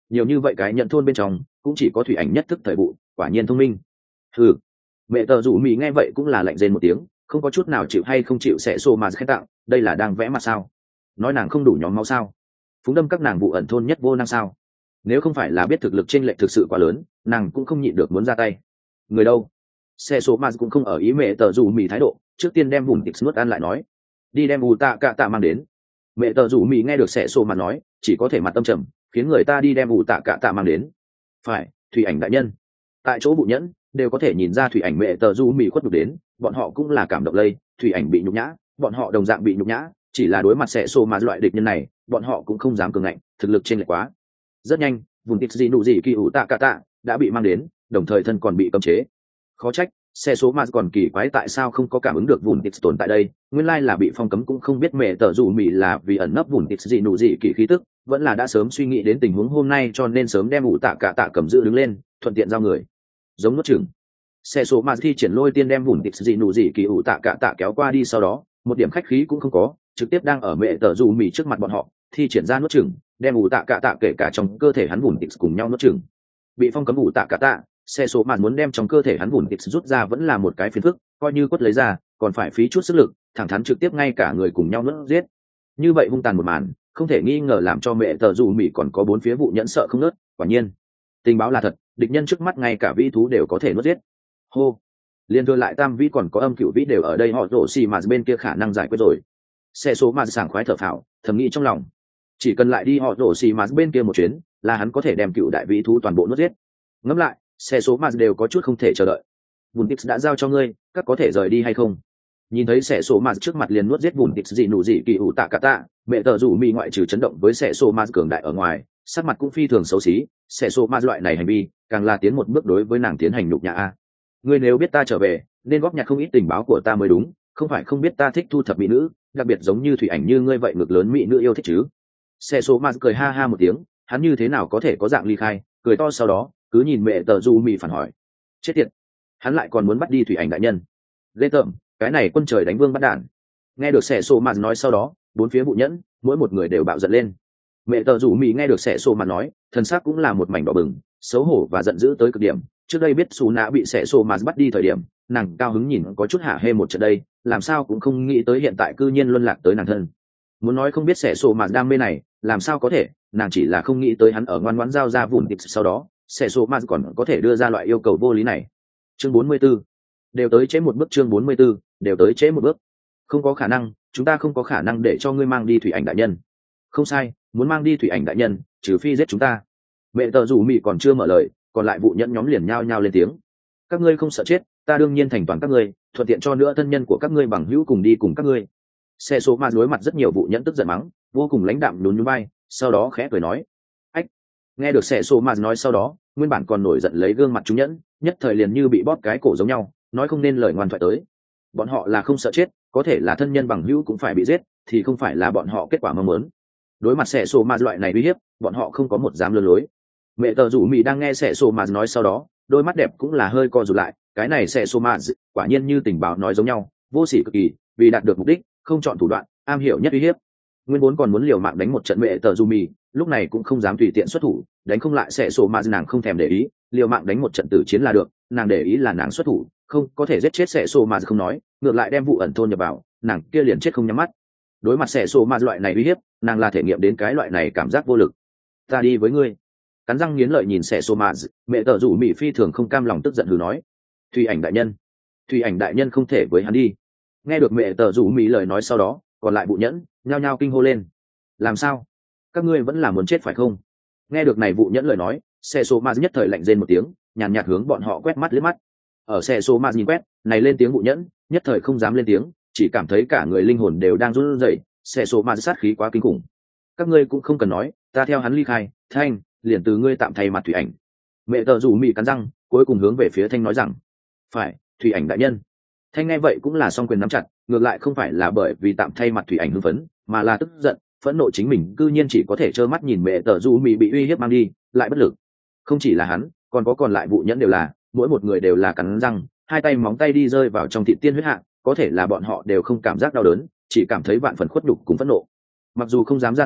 nhiều như vậy cái nhận thôn bên trong cũng chỉ có thủy ảnh nhất thức thời vụ, quả nhiên thông minh. Ừ, mẹ tờ rủ mì nghe vậy cũng là lạnh rên một tiếng, không có chút nào chịu hay không chịu sẽ xô mà khen tặng, đây là đang vẽ mặt sao? Nói nàng không đủ nhóm máu sao? Phúng đâm các nàng vụ ẩn thôn nhất vô năng sao? Nếu không phải là biết thực lực chênh lệch thực sự quá lớn, nàng cũng không nhịn được muốn ra tay. Người đâu? Xe số mà cũng không ở ý mẹ tờ rủ mì thái độ, trước tiên đem vùng tịch nuốt ăn lại nói, đi đem ủ tạ cạ tạ mang đến. Mẹ tờ rủ mì nghe được xe số mà nói, chỉ có thể mặt tâm trầm, khiến người ta đi đem ủ tạ cạ tạ mang đến. Phải, thủy ảnh đại nhân. Tại chỗ bụ nhẫn đều có thể nhìn ra thủy ảnh mẹ tờ rủ mì khuất nhục đến, bọn họ cũng là cảm động lây, thủy ảnh bị nhục nhã, bọn họ đồng dạng bị nhục nhã, chỉ là đối mặt xe số mà loại địch nhân này, bọn họ cũng không dám cường ngạnh, thực lực trên lệch quá. Rất nhanh, vùng tịch gì nụ gì kỳ ủ tạ cạ tạ đã bị mang đến, đồng thời thân còn bị cấm chế. Khó trách xe số mà còn kỳ quái tại sao không có cảm ứng được vùng tịch tồn tại đây, nguyên lai là bị phong cấm, cũng không biết mẹ tờ rủ mì là vì ẩn nấp vùng tịch gì nụ gì kỳ khí tức, vẫn là đã sớm suy nghĩ đến tình huống hôm nay cho nên sớm đem ủ tạ cạ tạ cầm giữ đứng lên, thuận tiện giao người giống nuốt chừng. Xe số mà thi triển lôi tiên đem vùng tịch gì nụ gì kỳ ủ tạ cạ tạ kéo qua đi, sau đó một điểm khách khí cũng không có, trực tiếp đang ở mẹ tờ rủ mì trước mặt bọn họ thi triển ra nuốt chừng, đem ủ tạ cạ tạ kể cả trong cơ thể hắn vùng tịch cùng nhau nuốt chừng. Bị phong cấm ủ tạ cạ tạ, xe số mạn muốn đem trong cơ thể hắn vụn tịch rút ra vẫn là một cái phiền phức, coi như quất lấy ra còn phải phí chút sức lực, thẳng thắn trực tiếp ngay cả người cùng nhau nuốt giết. Như vậy hung tàn một màn không thể nghi ngờ làm cho mẹ tờ dù mỹ còn có bốn phía vụ nhẫn sợ không nớt. Quả nhiên tình báo là thật, địch nhân trước mắt ngay cả vĩ thú đều có thể nuốt giết. Hô, liên thừa lại tam vĩ còn có âm cửu vĩ đều ở đây, họ rổ xì mà bên kia khả năng giải quyết rồi. Xe số mạn sảng khoái thở phào, thầm nghĩ trong lòng, chỉ cần lại đi họ rổ xì mà bên kia một chuyến là hắn có thể đem cựu đại vĩ thú toàn bộ nuốt giết. Ngẫm lại xe số mà đều có chút không thể chờ đợi. Bùn tix đã giao cho ngươi, các có thể rời đi hay không? Nhìn thấy xe số mà trước mặt liền nuốt giết bùn tix gì nụ gì kỳ ủ tạ cả tạ, mẹ tờ rủ mi ngoại trừ chấn động với xe số mà cường đại ở ngoài, sắc mặt cũng phi thường xấu xí. Xe số mà loại này hành vi càng là tiến một bước đối với nàng tiến hành nhục nhã. A, ngươi nếu biết ta trở về nên góp nhặt không ít tình báo của ta mới đúng, không phải không biết ta thích thu thập mỹ nữ, đặc biệt giống như thủy ảnh như ngươi vậy ngực lớn mỹ nữ yêu thích chứ? Xe số mà cười ha ha một tiếng, hắn như thế nào có thể có dạng ly khai, cười to, sau đó cứ nhìn mẹ tờ du mì phản hỏi, chết tiệt, hắn lại còn muốn bắt đi thủy ảnh đại nhân, ghê tởm, cái này quân trời đánh vương bắt đạn. Nghe được sẻ sổ mạt nói sau đó, bốn phía vụ nhẫn mỗi một người đều bạo giận lên. Mẹ tờ du mì nghe được sẻ sổ mạt nói, thần sắc cũng là một mảnh đỏ bừng, xấu hổ và giận dữ tới cực điểm. Trước đây biết xù nạ bị sẻ sổ mạt bắt đi thời điểm, nàng cao hứng nhìn có chút hả hê một trận đây, làm sao cũng không nghĩ tới hiện tại cư nhiên luân lạc tới nàng thân. Muốn nói không biết sẻ sổ mạt đam mê này làm sao có thể, nàng chỉ là không nghĩ tới hắn ở ngoan ngoãn giao ra vụn tịch, sau đó sẽ số mà còn có thể đưa ra loại yêu cầu vô lý này. Chương 44. Đều tới trễ một bước. Chương 44. Đều tới trễ một bước. Không có khả năng, chúng ta không có khả năng để cho ngươi mang đi thủy ảnh đại nhân. Không sai, muốn mang đi thủy ảnh đại nhân trừ phi giết chúng ta. Mẹ tờ rủ mị còn chưa mở lời, còn lại vụ nhẫn nhóm liền nhao nhao lên tiếng. Các ngươi không sợ chết, ta đương nhiên thành toàn các ngươi, thuận tiện cho nữa thân nhân của các ngươi bằng hữu cùng đi cùng các ngươi. Xe số mà đối mặt rất nhiều vụ nhẫn tức giận mắng, vô cùng lãnh đạm nhún nhún vai, sau đó khẽ cười nói, ách. Nghe được xe số mà nói sau đó, nguyên bản còn nổi giận lấy gương mặt chúng nhẫn nhất thời liền như bị bóp cái cổ giống nhau, nói không nên lời ngoan thoại tới. Bọn họ là không sợ chết, có thể là thân nhân bằng hữu cũng phải bị giết, thì không phải là bọn họ kết quả mong muốn. Đối mặt xe số mà loại này uy hiếp, bọn họ không có một dám lừa lối. Mẹ tờ rủ mì đang nghe xe số mà nói sau đó, đôi mắt đẹp cũng là hơi co rụt lại, cái này xe số mà quả nhiên như tình báo nói giống nhau, vô sỉ cực kỳ, vì đạt được mục đích không chọn thủ đoạn, am hiểu nhất uy hiếp. Nguyên vốn còn muốn liều mạng đánh một trận mẹ tờ rủ mì, lúc này cũng không dám tùy tiện xuất thủ, đánh không lại sẽ sổ mà nàng không thèm để ý, liều mạng đánh một trận tử chiến là được, nàng để ý là nàng xuất thủ không có thể giết chết sẽ sổ mà không nói, ngược lại đem vụ ẩn thôn nhập vào, nàng kia liền chết không nhắm mắt. Đối mặt sẽ sổ mà loại này uy hiếp, nàng là thể nghiệm đến cái loại này cảm giác vô lực. Ta đi với ngươi. Cắn răng nghiến lợi nhìn sẽ sổ mà, mẹ tờ rủ mì phi thường không cam lòng tức giận hừ nói, thủy ảnh đại nhân, thủy ảnh đại nhân không thể với hắn đi. Nghe được mẹ tờ rủ mì lời nói sau đó, còn lại bụ nhẫn nhao nhao kinh hô lên. Làm sao, các ngươi vẫn là muốn chết phải không? Nghe được này vụ nhẫn lời nói, xe số ma nhất thời lạnh rên một tiếng, nhàn nhạt hướng bọn họ quét mắt liếc mắt. Ở xe số ma nhìn quét này lên tiếng vụ nhẫn nhất thời không dám lên tiếng, chỉ cảm thấy cả người linh hồn đều đang run rẩy. Xe số ma sát khí quá kinh khủng. Các ngươi cũng không cần nói, ta theo hắn ly khai. Thanh, liền từ ngươi tạm thay mặt thủy ảnh. Mẹ tờ rủ mị cắn răng, cuối cùng hướng về phía Thanh nói rằng, phải, thủy ảnh đại nhân. Thanh nghe vậy cũng là song quyền nắm chặt, ngược lại không phải là bởi vì tạm thay mặt thủy ảnh hưng phấn, mà là tức giận, phẫn nộ chính mình cư nhiên chỉ có thể trơ mắt nhìn mẹ tờ du mì bị uy hiếp mang đi, lại bất lực. Không chỉ là hắn, còn có còn lại vụ nhẫn đều là, mỗi một người đều là cắn răng, hai tay móng tay đi rơi vào trong thịt tiên huyết hạ, có thể là bọn họ đều không cảm giác đau đớn, chỉ cảm thấy vạn phần khuất nhục cùng phẫn nộ. Mặc dù không dám ra tay,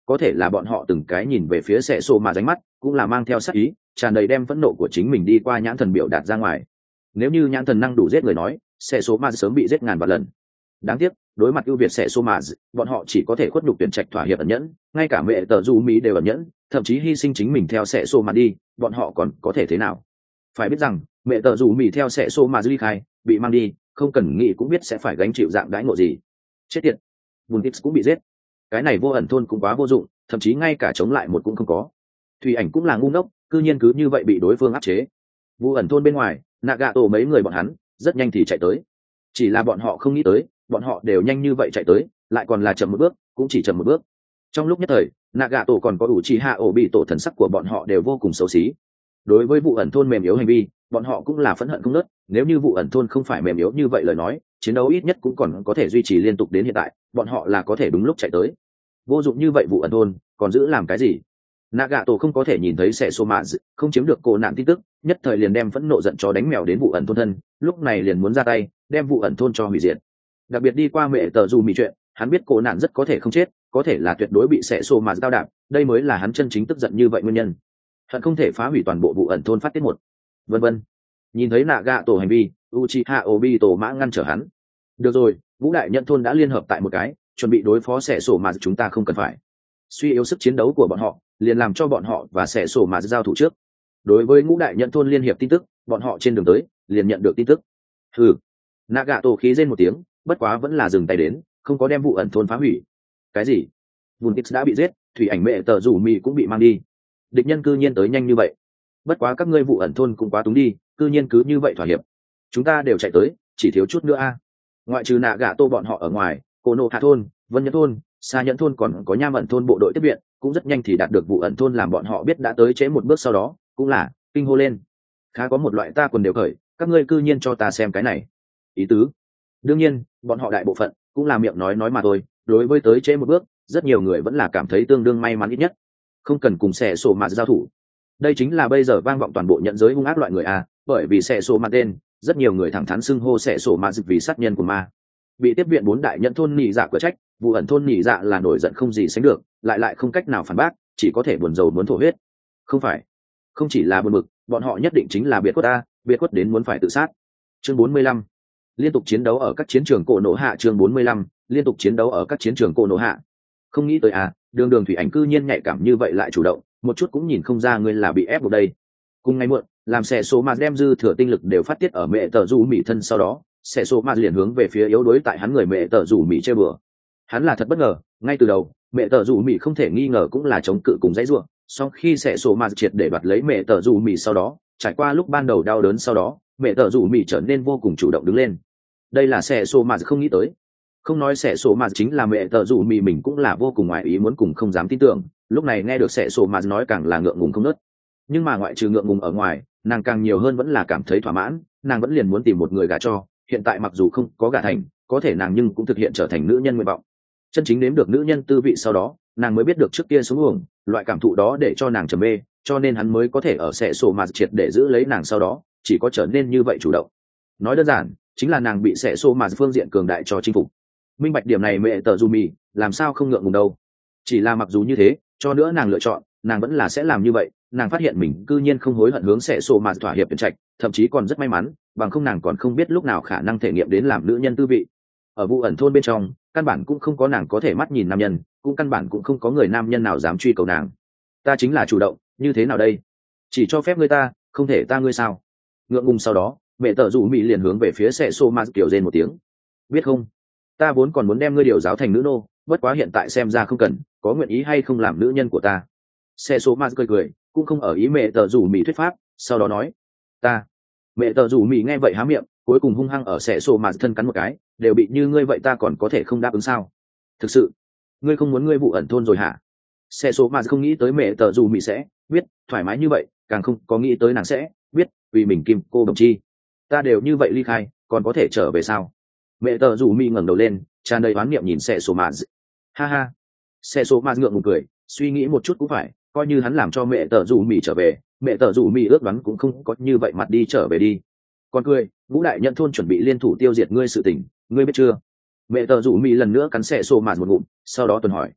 có thể là bọn họ từng cái nhìn về phía sệ xô mà ránh mắt cũng là mang theo sắc ý, tràn đầy đem phẫn nộ của chính mình đi qua nhãn thần biểu đạt ra ngoài. Nếu như nhãn thần năng đủ giết người nói, sệ xô mà sớm bị giết ngàn vạn lần. Đáng tiếc, đối mặt ưu việt sệ xô mà, bọn họ chỉ có thể khuất nhục tuyển trạch thỏa hiệp ẩn nhẫn, ngay cả mẹ tờ du mỹ đều ẩn nhẫn, thậm chí hy sinh chính mình theo sệ xô mà đi, bọn họ còn có thể thế nào? Phải biết rằng mẹ tờ du mỹ theo sệ xô mà ly khai, bị mang đi, không cần nghĩ cũng biết sẽ phải gánh chịu dạng đãi ngộ gì. Chết tiệt, Bùn Tips cũng bị giết. Cái này vô ẩn thôn cũng quá vô dụng, thậm chí ngay cả chống lại một cũng không có. Thủy ảnh cũng là ngu ngốc, cư nhiên cứ như vậy bị đối phương áp chế. Vô ẩn thôn bên ngoài, Nagato mấy người bọn hắn rất nhanh thì chạy tới. Chỉ là bọn họ không nghĩ tới, bọn họ đều nhanh như vậy chạy tới, lại còn là chậm một bước, cũng chỉ chậm một bước. Trong lúc nhất thời, Nagato còn có Uchiha Obito thần sắc của bọn họ đều vô cùng xấu xí. Đối với vụ ẩn thôn mềm yếu hành vi, bọn họ cũng là phẫn hận không nớt. Nếu như vụ ẩn thôn không phải mềm yếu như vậy lời nói, chiến đấu ít nhất cũng còn có thể duy trì liên tục đến hiện tại, bọn họ là có thể đúng lúc chạy tới. Vô dụng như vậy vụ ẩn thôn, còn giữ làm cái gì? Nagato không có thể nhìn thấy sẽ số mạ, không chiếm được cổ nạn tin tức, nhất thời liền đem phẫn nộ giận cho đánh mèo đến vụ ẩn thôn thân, lúc này liền muốn ra tay, đem vụ ẩn thôn cho hủy diệt. Đặc biệt đi qua mẹ tờ dù mì chuyện, hắn biết cổ nạn rất có thể không chết, có thể là tuyệt đối bị sẽ số mạ giao đạp, đây mới là hắn chân chính tức giận như vậy nguyên nhân. Hận không thể phá hủy toàn bộ vụ ẩn thôn phát tiết một. Vân vân. Nhìn thấy Nagato hành vi, Uchiha Obito mã ngăn trở hắn. Được rồi, Vũ đại nhận thôn đã liên hợp tại một cái, chuẩn bị đối phó sẽ sổ mà chúng ta không cần phải. Suy yếu sức chiến đấu của bọn họ, liền làm cho bọn họ và sẽ sổ mà giao thủ trước. Đối với Ngũ đại nhận thôn liên hiệp tin tức, bọn họ trên đường tới, liền nhận được tin tức. Hừ. Nagato khí rên một tiếng, bất quá vẫn là dừng tay đến, không có đem vụ ẩn thôn phá hủy. Cái gì? Vuntix đã bị giết, thủy ảnh mẹ tờ rủ mì cũng bị mang đi. Địch nhân cư nhiên tới nhanh như vậy. Bất quá các ngươi vụ ẩn thôn cũng quá túng đi, cư nhiên cứ như vậy thỏa hiệp. Chúng ta đều chạy tới, chỉ thiếu chút nữa a. Ngoại trừ Nagato bọn họ ở ngoài, Kono Hạ thôn, Vân Nhẫn thôn, Sa Nhẫn thôn còn có Nham ẩn thôn bộ đội tiếp viện, cũng rất nhanh thì đạt được vụ ẩn thôn làm bọn họ biết đã tới trễ một bước, sau đó cũng là kinh hô lên. Khá có một loại ta quần đều cởi, các ngươi cư nhiên cho ta xem cái này. Ý tứ. Đương nhiên, bọn họ đại bộ phận cũng là miệng nói mà thôi, đối với tới trễ một bước, rất nhiều người vẫn là cảm thấy tương đương may mắn ít nhất. Không cần cùng xẻ sổ mà giao thủ. Đây chính là bây giờ vang vọng toàn bộ nhận giới hung ác loại người a, bởi vì xẻ sổ mà tên, rất nhiều người thẳng thắn xưng hô xẻ sổ mà vì sát nhân của ma. Bị tiếp viện 4 đại nhận thôn nhị dạ cửa trách, vụ ẩn thôn nhị dạ là nổi giận không gì sánh được, lại không cách nào phản bác, chỉ có thể buồn rầu muốn thổ huyết. Không phải, không chỉ là buồn bực, bọn họ nhất định chính là biệt khuất a, biệt khuất đến muốn phải tự sát. Chương 45. Liên tục chiến đấu ở các chiến trường cổ nổ hạ. Chương 45. Liên tục chiến đấu ở các chiến trường cổ nổ hạ. Không nghĩ tới à, đường thủy ảnh cư nhiên nhạy cảm như vậy lại chủ động, một chút cũng nhìn không ra ngươi là bị ép buộc đây. Cùng ngày muộn, làm xẻ số mà đem dư thừa tinh lực đều phát tiết ở mẹ tờ rủ mỹ thân, sau đó xẻ số mà liền hướng về phía yếu đuối tại hắn người mẹ tờ rủ mỹ chơi bừa. Hắn là thật bất ngờ, ngay từ đầu mẹ tờ rủ mỹ không thể nghi ngờ cũng là chống cự cùng dãy ruộng, sau khi xẻ số mà triệt để đoạt lấy mẹ tờ rủ mỹ, sau đó trải qua lúc ban đầu đau đớn, sau đó mẹ tờ rủ mỹ trở nên vô cùng chủ động đứng lên. Đây là xẻ số mà không nghĩ tới. Không nói xẻ sổ mà chính là mẹ tờ rủ mì mình cũng là vô cùng ngoài ý muốn cùng không dám tin tưởng, lúc này nghe được xẻ sổ mà nói càng là ngượng ngùng không nớt. Nhưng mà ngoại trừ ngượng ngùng ở ngoài, nàng càng nhiều hơn vẫn là cảm thấy thỏa mãn, nàng vẫn liền muốn tìm một người gả cho, hiện tại mặc dù không có gả thành, có thể nàng nhưng cũng thực hiện trở thành nữ nhân nguyện vọng. Chân chính nếm được nữ nhân tư vị sau đó, nàng mới biết được trước kia xuống uổng, loại cảm thụ đó để cho nàng trầm mê, cho nên hắn mới có thể ở xẻ sổ mà triệt để giữ lấy nàng, sau đó chỉ có trở nên như vậy chủ động. Nói đơn giản, chính là nàng bị xẻ sổ mà phương diện cường đại cho chinh phục. Minh bạch điểm này mẹ tờ dù mì làm sao không ngượng ngùng đâu. Chỉ là mặc dù như thế, cho nữa nàng lựa chọn, nàng vẫn là sẽ làm như vậy. Nàng phát hiện mình cư nhiên không hối hận hướng xẻ sổ mà thỏa hiệp tuyển trạch, thậm chí còn rất may mắn, bằng không nàng còn không biết lúc nào khả năng thể nghiệm đến làm nữ nhân tư vị. Ở vụ ẩn thôn bên trong, căn bản cũng không có nàng có thể mắt nhìn nam nhân, cũng căn bản cũng không có người nam nhân nào dám truy cầu nàng. Ta chính là chủ động, như thế nào đây? Chỉ cho phép ngươi ta, không thể ta ngươi sao? Ngượng ngùng, sau đó mẹ tờ rủ mỹ liền hướng về phía xẻ sổ mà kiểu rên một tiếng. Biết không, ta vốn còn muốn đem ngươi điều giáo thành nữ nô, bất quá hiện tại xem ra không cần, có nguyện ý hay không làm nữ nhân của ta? Xe số ma cười, cũng không ở ý mẹ tờ rủ mỹ thuyết pháp, sau đó nói, ta. Mẹ tờ rủ mỹ nghe vậy há miệng, cuối cùng hung hăng ở xe số ma thân cắn một cái, đều bị như ngươi vậy ta còn có thể không đáp ứng sao? Thực sự, ngươi không muốn ngươi vụ ẩn thôn rồi hả? Xe số ma không nghĩ tới mẹ tờ rủ mỹ sẽ biết thoải mái như vậy, càng không có nghĩ tới nàng sẽ biết vì mình kim cô đồng chi. Ta đều như vậy ly khai, còn có thể trở về sao? Mẹ tờ rủ mỹ ngẩng đầu lên, tràn đầy oán niệm nhìn xe số ma. Ha ha. Xe số ma ngượng ngùng cười, suy nghĩ một chút cũng phải, coi như hắn làm cho mẹ tờ rủ mỹ trở về, mẹ tờ rủ mỹ ước đoán cũng không có như vậy mặt đi trở về đi. Còn cười, Vũ đại nhận thôn chuẩn bị liên thủ tiêu diệt ngươi sự tình, ngươi biết chưa? Mẹ tờ rủ mỹ lần nữa cắn xe xô mạt một ngụm, sau đó tuần hỏi,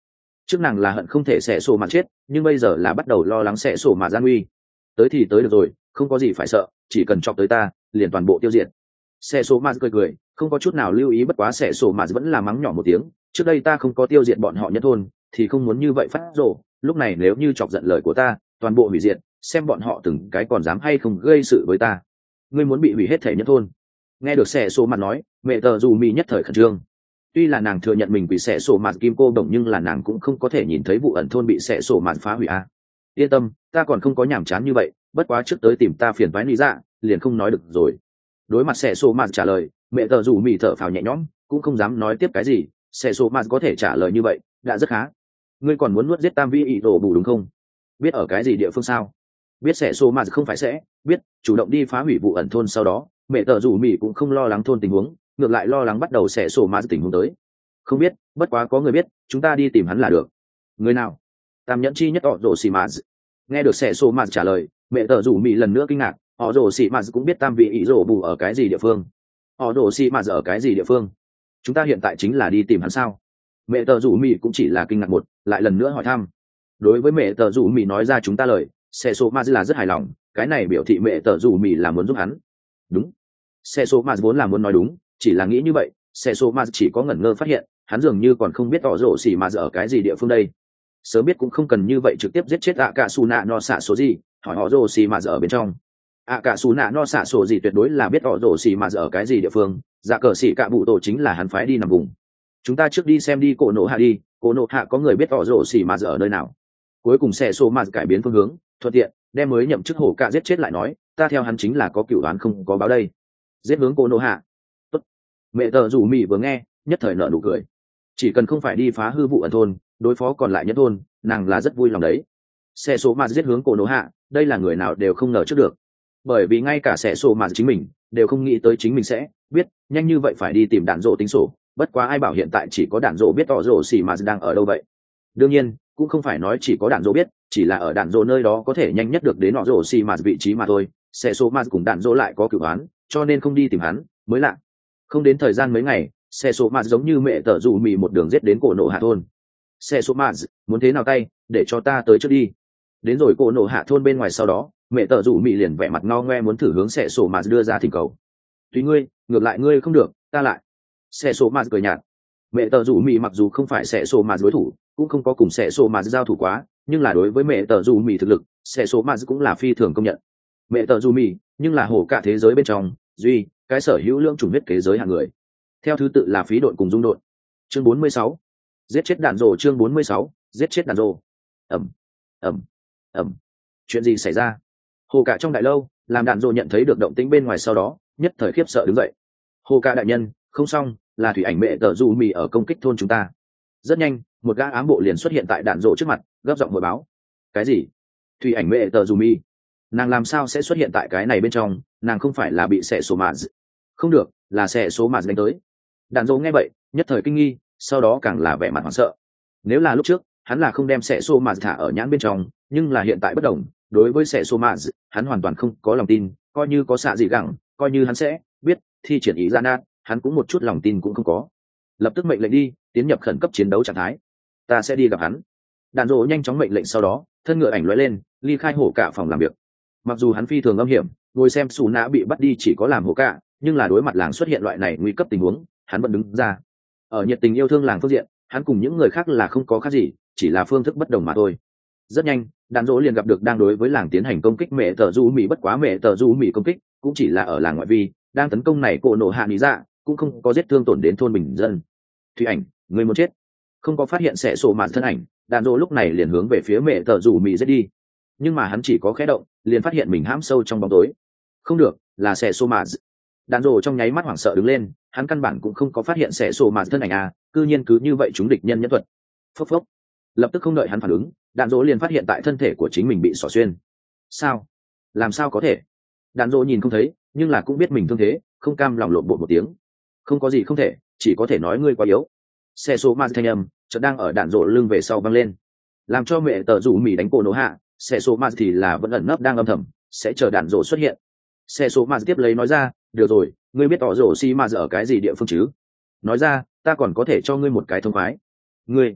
trước nàng là hận không thể xẻ sổ mà chết, nhưng bây giờ là bắt đầu lo lắng xẻ sổ mà gian nguy. Tới thì tới được rồi, không có gì phải sợ, chỉ cần chọc tới ta liền toàn bộ tiêu diệt. Xẻ sổ mà cười cười, không có chút nào lưu ý, bất quá xẻ sổ mà vẫn là mắng nhỏ một tiếng, trước đây ta không có tiêu diệt bọn họ nhất thôn thì không muốn như vậy phát rồ, lúc này nếu như chọc giận lời của ta toàn bộ hủy diệt, xem bọn họ từng cái còn dám hay không gây sự với ta. Ngươi muốn bị hủy hết thể nhất thôn. Nghe được xẻ sổ mặt nói, mẹ tờ dù mì nhất thời khẩn trương. Tuy là nàng thừa nhận mình bị xẻ sổ mặt kim cô đồng, nhưng là nàng cũng không có thể nhìn thấy vụ ẩn thôn bị xẻ sổ mặt phá hủy a. Yên tâm, ta còn không có nhàm chán như vậy, bất quá trước tới tìm ta phiền toái lý dạ liền không nói được rồi. Đối mặt xẻ sổ mặt trả lời, mẹ tờ dù mì thở phào nhẹ nhõm, cũng không dám nói tiếp cái gì. Xẻ sổ mặt có thể trả lời như vậy đã rất khá. Ngươi còn muốn nuốt giết tam vi ý đồ bù đúng không? Biết ở cái gì địa phương sao? Biết xẻ sổ mặt không phải sẽ biết chủ động đi phá hủy vụ ẩn thôn, sau đó mẹ tờ rủ mì cũng không lo lắng thôn tình huống, ngược lại lo lắng bắt đầu xẻ sổ mà tình huống tới. Không biết, bất quá có người biết, chúng ta đi tìm hắn là được. Người nào? Tam nhẫn chi nhất họ rổ xì mà. Nghe được xẻ sổ mà trả lời, mẹ tờ rủ mì lần nữa kinh ngạc. Họ rổ xì mà cũng biết tam vị ý rổ bù ở cái gì địa phương. Họ rổ xì mà ở cái gì địa phương? Chúng ta hiện tại chính là đi tìm hắn sao? Mẹ tờ rủ mì cũng chỉ là kinh ngạc một, lại lần nữa hỏi thăm. Đối với mẹ tờ rủ mì nói ra chúng ta lời, xẻ sổ mà là rất hài lòng, cái này biểu thị mẹ tờ rủ mì là muốn giúp hắn. Đúng. Xe số mà vốn là muốn nói đúng, chỉ là nghĩ như vậy, xe số mà chỉ có ngẩn ngơ phát hiện hắn dường như còn không biết tỏ rổ xỉ mà ở cái gì địa phương đây. Sớm biết cũng không cần như vậy trực tiếp giết chết ạ cả su nạ no xạ số gì, hỏi họ rổ xỉ mà ở bên trong. ạ cả su nạ no xạ số gì tuyệt đối là biết tỏ rổ xỉ mà ở cái gì địa phương, dạ cờ xỉ cả bụ tổ chính là hắn phái đi nằm vùng. Chúng ta trước đi xem đi cổ nộ hạ đi, cổ nộ hạ có người biết tỏ rổ xỉ mà ở nơi nào. Cuối cùng xe số mà cải biến phương hướng, thuận tiện đem mới nhậm chức hổ cả giết chết lại nói, ta theo hắn chính là có cửu đoán không có báo đây. Giết hướng cô nô hạ. Tốt. Mẹ tờ rủ mì vừa nghe nhất thời nở nụ cười, chỉ cần không phải đi phá hư vụ ẩn thôn, đối phó còn lại nhất thôn, nàng là rất vui lòng đấy. Xe số mà giết hướng cô nô hạ, đây là người nào đều không ngờ trước được, bởi vì ngay cả xe số mà chính mình đều không nghĩ tới chính mình sẽ biết nhanh như vậy phải đi tìm đạn rộ tính sổ. Bất quá ai bảo hiện tại chỉ có đạn rộ biết tỏ rộ xì mà đang ở đâu vậy. Đương nhiên cũng không phải nói chỉ có đạn rộ biết, chỉ là ở đạn rộ nơi đó có thể nhanh nhất được đến tỏ rộ xì mà vị trí mà thôi. Xe số mà cùng đạn rộ lại có cửu án, cho nên không đi tìm hắn mới lạ. Không đến thời gian mấy ngày, xe số mà giống như mẹ tờ rủ mì một đường giết đến cổ nộ hạ thôn. Xe số mà muốn thế nào tay, để cho ta tới trước đi. Đến rồi cổ nộ hạ thôn bên ngoài, sau đó mẹ tờ rủ mì liền vẻ mặt ngao ngoe muốn thử hướng xe số mà đưa ra thỉnh cầu. Tùy ngươi, ngược lại ngươi không được, ta lại. Xe số mà cười nhạt. Mẹ tờ rủ mì mặc dù không phải xe số mà đối thủ, cũng không có cùng xe số mà giao thủ quá, nhưng là đối với mẹ tờ rủ mì thực lực, xe số mà cũng là phi thường công nhận. Mẹ tờ rủ mì nhưng là hổ cả thế giới bên trong duy cái sở hữu lưỡng chủng huyết kế giới hạng người, theo thứ tự là phí độn cùng dung độn. Chương 46, giết chết đạn rồ. Chương 46, giết chết đạn rồ. ẩm ẩm ẩm Chuyện gì xảy ra? Hồ cả trong đại lâu làm đạn rồ nhận thấy được động tĩnh bên ngoài, sau đó nhất thời khiếp sợ đứng dậy. Hồ cả đại nhân, không xong, là thủy ảnh mẹ tờ rủ mì ở công kích thôn chúng ta. Rất nhanh một gã ám bộ liền xuất hiện tại đạn rồ trước mặt, gấp giọng hội báo. Cái gì? Thủy ảnh mẹ tờ rủ mì? Nàng làm sao sẽ xuất hiện tại cái này bên trong? Nàng không phải là bị xẻ số mạt? Không được, là xẻ số mạt đánh tới. Đạn dỗ nghe vậy nhất thời kinh nghi, sau đó càng là vẻ mặt hoảng sợ. Nếu là lúc trước hắn là không đem xẻ số mạt thả ở nhãn bên trong, nhưng là hiện tại bất đồng, đối với xẻ số mạt hắn hoàn toàn không có lòng tin, coi như có xạ gì gẳng, coi như hắn sẽ biết thi triển ý ra nát, hắn cũng một chút lòng tin cũng không có. Lập tức mệnh lệnh đi, tiến nhập khẩn cấp chiến đấu trạng thái. Ta sẽ đi gặp hắn. Đạn dỗ nhanh chóng mệnh lệnh, sau đó thân ngựa ảnh lóe lên, ly khai hổ cả phòng làm việc. Mặc dù hắn phi thường âm hiểm, ngồi xem xù nã bị bắt đi chỉ có làm hổ cả, nhưng là đối mặt làng xuất hiện loại này nguy cấp tình huống, hắn vẫn đứng ra. Ở nhiệt tình yêu thương làng phương diện, hắn cùng những người khác là không có khác gì, chỉ là phương thức bất đồng mà thôi. Rất nhanh đàn dỗ liền gặp được đang đối với làng tiến hành công kích mẹ tờ du mỹ, bất quá mẹ tờ du mỹ công kích cũng chỉ là ở làng ngoại vi, đang tấn công này cổ nổ hạ lý dạ cũng không có giết thương tổn đến thôn bình dân. Thủy ảnh, người muốn chết. Không có phát hiện xẻ sổ mạn thân ảnh, đàn dỗ lúc này liền hướng về phía mẹ tờ du mỹ giết đi, nhưng mà hắn chỉ có khẽ động liền phát hiện mình hãm sâu trong bóng tối. Không được, là xẻ sổ mạn. Đàn rồ trong nháy mắt hoảng sợ đứng lên, hắn căn bản cũng không có phát hiện xẻ sổ mạn thân ảnh cư nhiên cứ như vậy chúng địch nhân nhẫn thuật. Phốc phốc. Lập tức không đợi hắn phản ứng, đàn rồ liền phát hiện tại thân thể của chính mình bị xỏ xuyên. Sao? Làm sao có thể? Đàn rồ nhìn không thấy, nhưng là cũng biết mình thương thế, không cam lòng lộn bộ một tiếng. Không có gì không thể, chỉ có thể nói ngươi quá yếu. Xẻ sổ mạn thanh âm chợt đang ở đàn rồ lưng về sau văng lên, làm cho mẹ tờ rủ mì đánh cổ nổ hạ. Xẻ sổ mạn thì là vẫn ẩn nấp đang âm thầm, sẽ chờ đàn rồ xuất hiện. Xẻ sổ mạn tiếp lấy nói ra, được rồi, ngươi biết tỏ rổ xi mà ở cái gì địa phương chứ? Nói ra, ta còn có thể cho ngươi một cái thông khoái. Ngươi